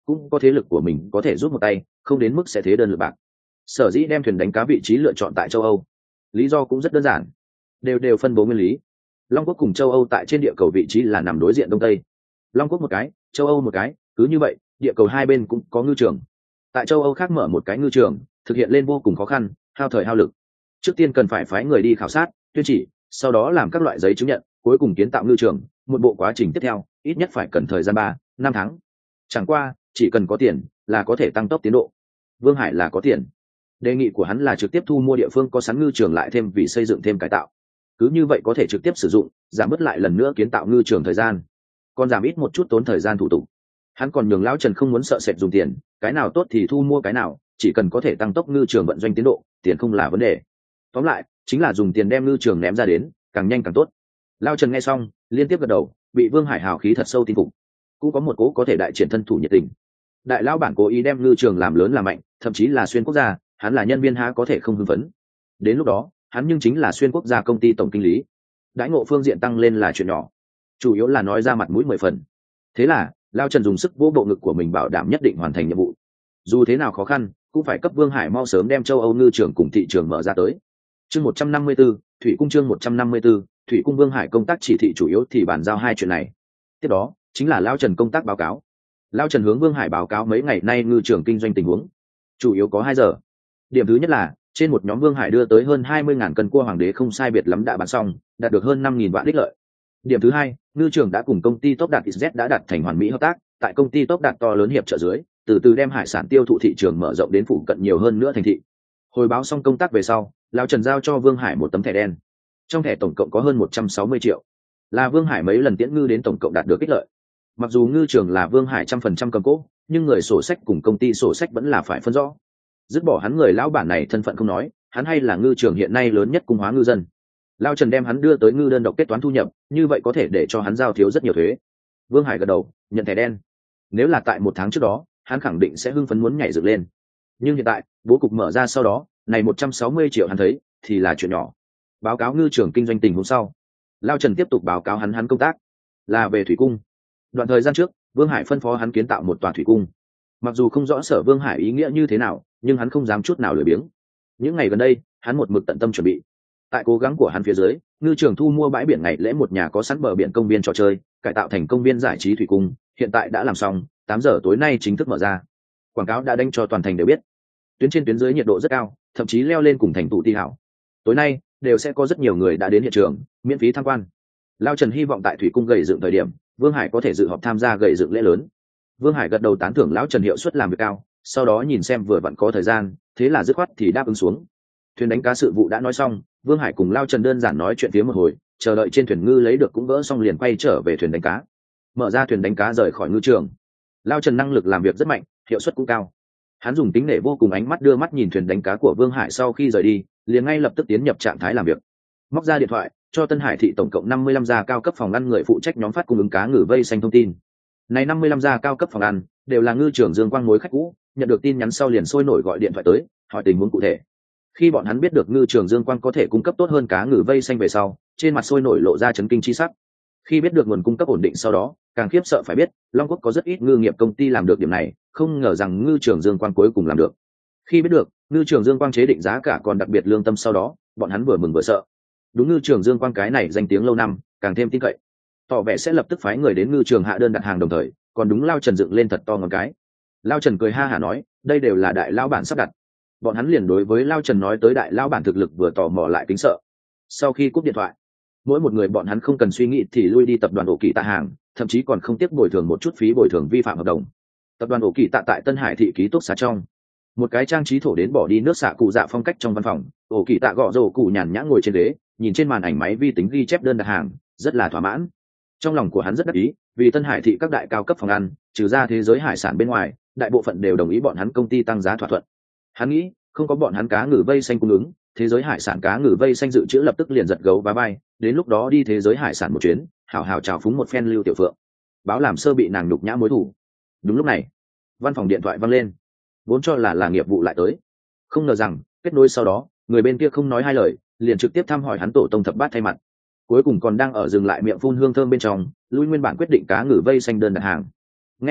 cũng có thế lực của mình có thể giúp một tay, không đến mức sẽ thế đơn lực bạc. Sở dĩ đem thuyền đánh cá vị trí lựa chọn tại châu Âu, lý do cũng rất đơn giản, đều đều phân bố nguyên lý. Long quốc cùng châu Âu tại trên địa cầu vị trí là nằm đối diện đông tây, Long quốc một cái, châu Âu một cái, cứ như vậy địa cầu hai bên cũng có ngư trường. Tại châu Âu khác mở một cái ngư trường thực hiện lên vô cùng khó khăn, hao thời hao lực. Trước tiên cần phải phái người đi khảo sát, tuyên chỉ, sau đó làm các loại giấy chứng nhận, cuối cùng kiến tạo ngư trường. Một bộ quá trình tiếp theo ít nhất phải cần thời gian ba năm tháng. Chẳng qua chỉ cần có tiền là có thể tăng tốc tiến độ. Vương Hải là có tiền, đề nghị của hắn là trực tiếp thu mua địa phương có sẵn ngư trường lại thêm vì xây dựng thêm cải tạo, cứ như vậy có thể trực tiếp sử dụng, giảm bớt lại lần nữa kiến tạo ngư trường thời gian, còn giảm ít một chút tốn thời gian thủ tục. Hắn còn nhường lão Trần không muốn sợ sệt dùng tiền, cái nào tốt thì thu mua cái nào, chỉ cần có thể tăng tốc ngư trường vận doanh tiến độ, tiền không là vấn đề. Tóm lại chính là dùng tiền đem ngư trường ném ra đến, càng nhanh càng tốt. Lão Trần nghe xong liên tiếp gật đầu, bị Vương Hải hào khí thật sâu tin phục. Cũng có một cố có thể đại triển thân thủ nhiệt tình. Đại lão bản cố ý đem ngư trường làm lớn làm mạnh, thậm chí là xuyên quốc gia, hắn là nhân viên há có thể không hưng phấn. Đến lúc đó hắn nhưng chính là xuyên quốc gia công ty tổng kinh lý, đãi ngộ phương diện tăng lên là chuyện nhỏ, chủ yếu là nói ra mặt mũi mười phần. Thế là Lao Trần dùng sức vỗ bộ ngực của mình bảo đảm nhất định hoàn thành nhiệm vụ, dù thế nào khó khăn cũng phải cấp Vương Hải mau sớm đem châu Âu ngư trường cùng thị trường mở ra tới. Chương một trăm năm mươi 154, thủy cung chương một trăm năm mươi 154, thủy cung. Vương Hải công tác chỉ thị chủ yếu thì bàn giao hai chuyện này. Tiếp đó chính là Lao Trần công tác báo cáo. Lao Trần hướng Vương Hải báo cáo mấy ngày nay ngư trường kinh doanh tình huống, chủ yếu có hai giờ. Điểm thứ nhất là trên một nhóm Vương Hải đưa tới hơn hai mươi ngàn cân cua hoàng đế không sai biệt lắm đã bán xong, đạt được hơn năm nghìn vạn đích lợi. Điểm thứ hai, ngư trường đã cùng công ty Top Đạt ích dét đã đạt thành hoàn mỹ hợp tác, tại công ty Top Đạt to lớn hiệp trợ dưới, từ từ đem hải sản tiêu thụ thị trường mở rộng đến phụ cận nhiều hơn nữa thành thị. Hồi báo xong công tác về sau, Lão Trần giao cho Vương Hải một tấm thẻ đen. Trong thẻ tổng cộng có hơn một trăm sáu mươi triệu, là Vương Hải mấy lần tiễn ngư đến tổng cộng đạt được ích lợi. Mặc dù ngư trường là Vương Hải trăm phần trăm cầm cố, nhưng người sổ sách cùng công ty sổ sách vẫn là phải phân rõ. Dứt bỏ hắn người lão bản này thân phận không nói, hắn hay là ngư trường hiện nay lớn nhất cung hóa ngư dân. Lao Trần đem hắn đưa tới ngư đơn độc kết toán thu nhập, như vậy có thể để cho hắn giao thiếu rất nhiều thuế. Vương Hải gật đầu, nhận thẻ đen. Nếu là tại một tháng trước đó, hắn khẳng định sẽ hưng phấn muốn nhảy dựng lên. Nhưng hiện tại, bố cục mở ra sau đó, này một trăm sáu mươi triệu hắn thấy thì là chuyện nhỏ. Báo cáo ngư trường kinh doanh tình hôm sau, Lao Trần tiếp tục báo cáo hắn hắn công tác, là về thủy cung. Đoạn thời gian trước, Vương Hải phân phó hắn kiến tạo một tòa thủy cung. Mặc dù không rõ Sở Vương Hải ý nghĩa như thế nào, nhưng hắn không dám chút nào lười biếng. Những ngày gần đây, hắn một mực tận tâm chuẩn bị. Tại cố gắng của hắn phía dưới, ngư trường thu mua bãi biển ngày lễ một nhà có sẵn bờ biển công viên trò chơi, cải tạo thành công viên giải trí thủy cung, hiện tại đã làm xong, tám giờ tối nay chính thức mở ra. Quảng cáo đã đánh cho toàn thành đều biết. Tuyến trên tuyến dưới nhiệt độ rất cao, thậm chí leo lên cùng thành tụ ti hảo. Tối nay đều sẽ có rất nhiều người đã đến hiện trường, miễn phí tham quan. Lao Trần hy vọng tại thủy cung gầy dựng thời điểm, Vương Hải có thể dự họp tham gia gầy dựng lễ lớn. Vương Hải gật đầu tán thưởng lão Trần hiệu suất làm việc cao, sau đó nhìn xem vừa vặn có thời gian, thế là dứt khoát thì đáp ứng xuống. Thuyền đánh cá sự vụ đã nói xong, Vương Hải cùng Lao Trần đơn giản nói chuyện phía một hồi, chờ đợi trên thuyền ngư lấy được cũng gỡ xong liền quay trở về thuyền đánh cá. Mở ra thuyền đánh cá rời khỏi ngư trường. Lao Trần năng lực làm việc rất mạnh, hiệu suất cũng cao. Hắn dùng tính nể vô cùng ánh mắt đưa mắt nhìn thuyền đánh cá của Vương Hải sau khi rời đi, liền ngay lập tức tiến nhập trạng thái làm việc. Móc ra điện thoại, cho Tân Hải thị tổng cộng năm mươi lăm gia cao cấp phòng ăn người phụ trách nhóm phát cung ứng cá ngừ vây xanh thông tin. Này năm mươi lăm gia cao cấp phòng ăn đều là ngư trưởng Dương Quang mối khách cũ, nhận được tin nhắn sau liền sôi nổi gọi điện thoại tới, hỏi tình huống cụ thể. Khi bọn hắn biết được ngư trường Dương Quang có thể cung cấp tốt hơn cá ngừ vây xanh về sau, trên mặt sôi nổi lộ ra chấn kinh chi sắc. Khi biết được nguồn cung cấp ổn định sau đó, càng khiếp sợ phải biết, Long Quốc có rất ít ngư nghiệp công ty làm được điểm này, không ngờ rằng ngư trường Dương Quang cuối cùng làm được. Khi biết được ngư trường Dương Quang chế định giá cả còn đặc biệt lương tâm sau đó, bọn hắn vừa mừng vừa sợ. Đúng ngư trường Dương Quang cái này danh tiếng lâu năm, càng thêm tin cậy, tỏ vẻ sẽ lập tức phái người đến ngư trường hạ đơn đặt hàng đồng thời, còn đúng Lao Trần dựng lên thật to ngón cái. Lao Trần cười ha hả nói, đây đều là đại lão bản sắp đặt. Bọn hắn liền đối với Lao Trần nói tới đại lão bản thực lực vừa tò mò lại kính sợ. Sau khi cúp điện thoại, mỗi một người bọn hắn không cần suy nghĩ thì lui đi tập đoàn ổ kỳ tạ hàng, thậm chí còn không tiếc bồi thường một chút phí bồi thường vi phạm hợp đồng. Tập đoàn ổ kỳ tạ tại Tân Hải thị ký túc xá trong, một cái trang trí thổ đến bỏ đi nước xạ cụ dạ phong cách trong văn phòng, ổ kỳ tạ gõ rổ cụ nhàn nhã ngồi trên ghế, nhìn trên màn ảnh máy vi tính ghi chép đơn đặt hàng, rất là thỏa mãn. Trong lòng của hắn rất đắc ý, vì Tân Hải thị các đại cao cấp phòng ăn, trừ ra thế giới hải sản bên ngoài, đại bộ phận đều đồng ý bọn hắn công ty tăng giá thỏa thuận. Hắn nghĩ, không có bọn hắn cá ngừ vây xanh cung ứng, thế giới hải sản cá ngừ vây xanh dự trữ lập tức liền giật gấu và bay, đến lúc đó đi thế giới hải sản một chuyến, hảo hảo chào phúng một phen Lưu Tiểu Phượng, báo làm sơ bị nàng nhục nhã mối thù. Đúng lúc này, văn phòng điện thoại vang lên, vốn cho là là nghiệp vụ lại tới, không ngờ rằng kết nối sau đó, người bên kia không nói hai lời, liền trực tiếp thăm hỏi hắn tổ tông thập bát thay mặt, cuối cùng còn đang ở dừng lại miệng phun hương thơm bên trong, lui nguyên bản quyết định cá ngừ vây xanh đơn đặt hàng. Nghe được,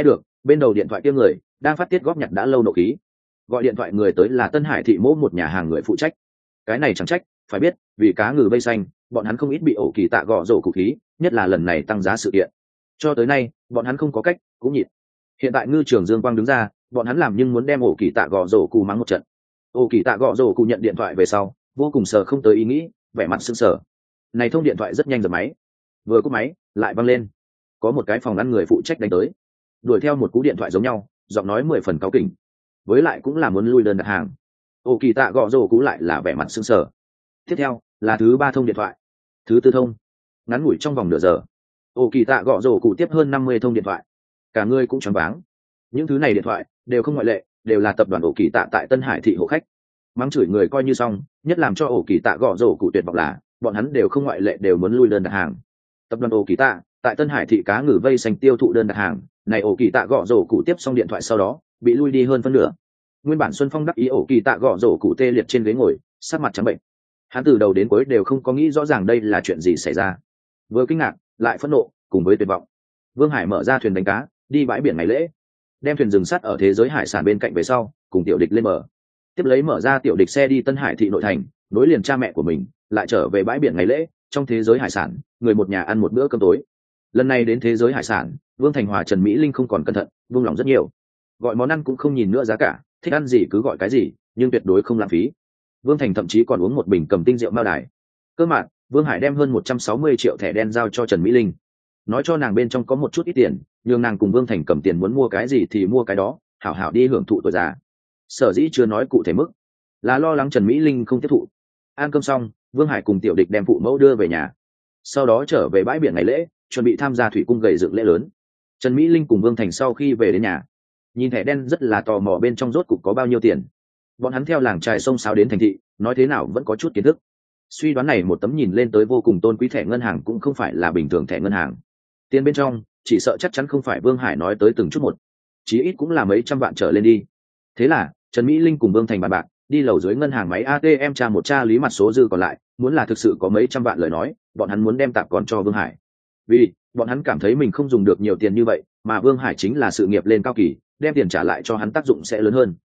bên đầu điện thoại kia người đang phát tiết góp nhặt đã lâu nộ khí. Gọi điện thoại người tới là Tân Hải thị mỗ một nhà hàng người phụ trách. Cái này chẳng trách, phải biết vì cá ngừ vây xanh bọn hắn không ít bị ổ kỳ tạ gõ rổ cụ khí, nhất là lần này tăng giá sự kiện. Cho tới nay bọn hắn không có cách cũng nhịn. Hiện tại ngư trường Dương Quang đứng ra, bọn hắn làm nhưng muốn đem ổ kỳ tạ gõ rổ cụ mắng một trận. Ổ kỳ tạ gõ rổ cụ nhận điện thoại về sau vô cùng sờ không tới ý nghĩ, vẻ mặt sững sờ. Này thông điện thoại rất nhanh giật máy, vừa cúp máy lại văng lên. Có một cái phòng ăn người phụ trách đánh tới, đuổi theo một cú điện thoại giống nhau, giọng nói mười phần cáu kỉnh, với lại cũng là muốn lui đơn đặt hàng. Ổ kỳ tạ gõ rổ cụ lại là vẻ mặt sững sờ. Tiếp theo là thứ ba thông điện thoại, thứ tư thông, ngắn ngủi trong vòng nửa giờ ổ kỳ tạ gõ rổ cụ tiếp hơn năm mươi thông điện thoại, cả người cũng choáng váng. Những thứ này điện thoại đều không ngoại lệ, đều là tập đoàn ổ kỳ tạ tại Tân Hải thị hộ khách. Mắng chửi người coi như xong, nhất làm cho ổ kỳ tạ gõ rổ cụ tuyệt vọng là bọn hắn đều không ngoại lệ đều muốn lui đơn đặt hàng. Tập đoàn ổ kỳ tạ tại Tân Hải thị cá ngừ vây xanh tiêu thụ đơn đặt hàng này, ổ kỳ tạ gõ rổ cụ tiếp xong điện thoại sau đó bị lui đi hơn phân nửa. Nguyên bản Xuân Phong đắc ý ổ kỳ tạ gõ rổ cụ tê liệt trên ghế ngồi, sắc mặt trắng bệnh. Hắn từ đầu đến cuối đều không có nghĩ rõ ràng đây là chuyện gì xảy ra, vừa kinh ngạc lại phẫn nộ cùng với tuyệt vọng. Vương Hải mở ra thuyền đánh cá đi bãi biển ngày lễ, đem thuyền dừng sắt ở thế giới hải sản bên cạnh về sau, cùng tiểu địch lên mở, tiếp lấy mở ra tiểu địch xe đi Tân Hải thị nội thành, nối liền cha mẹ của mình, lại trở về bãi biển ngày lễ. Trong thế giới hải sản, người một nhà ăn một bữa cơm tối. Lần này đến thế giới hải sản, Vương Thành Hòa Trần Mỹ Linh không còn cẩn thận, buông lòng rất nhiều. Gọi món ăn cũng không nhìn nữa giá cả, thích ăn gì cứ gọi cái gì, nhưng tuyệt đối không lãng phí. Vương Thành thậm chí còn uống một bình cầm tinh rượu mao đài. Cơ mạn, Vương Hải đem hơn một trăm sáu mươi triệu thẻ đen giao cho Trần Mỹ Linh, nói cho nàng bên trong có một chút ít tiền, nhưng nàng cùng Vương Thành cầm tiền muốn mua cái gì thì mua cái đó, hảo hảo đi hưởng thụ tuổi già. Sở dĩ chưa nói cụ thể mức, là lo lắng Trần Mỹ Linh không tiếp thụ. Ăn cơm xong, Vương Hải cùng tiểu địch đem phụ mẫu đưa về nhà, sau đó trở về bãi biển ngày lễ, chuẩn bị tham gia thủy cung gầy dựng lễ lớn. Trần Mỹ Linh cùng Vương Thành sau khi về đến nhà, nhìn thẻ đen rất là tò mò bên trong rốt cục có bao nhiêu tiền. Bọn hắn theo làng trài sông sáo đến thành thị, nói thế nào vẫn có chút kiến thức. Suy đoán này một tấm nhìn lên tới vô cùng tôn quý thẻ ngân hàng cũng không phải là bình thường thẻ ngân hàng. Tiền bên trong, chỉ sợ chắc chắn không phải Vương Hải nói tới từng chút một, chí ít cũng là mấy trăm vạn trở lên đi. Thế là Trần Mỹ Linh cùng Vương Thành bàn bạc, đi lầu dưới ngân hàng máy a tê em tra một tra lý mặt số dư còn lại, muốn là thực sự có mấy trăm vạn lời nói, bọn hắn muốn đem tạm còn cho Vương Hải. Vì bọn hắn cảm thấy mình không dùng được nhiều tiền như vậy, mà Vương Hải chính là sự nghiệp lên cao kỳ, đem tiền trả lại cho hắn tác dụng sẽ lớn hơn.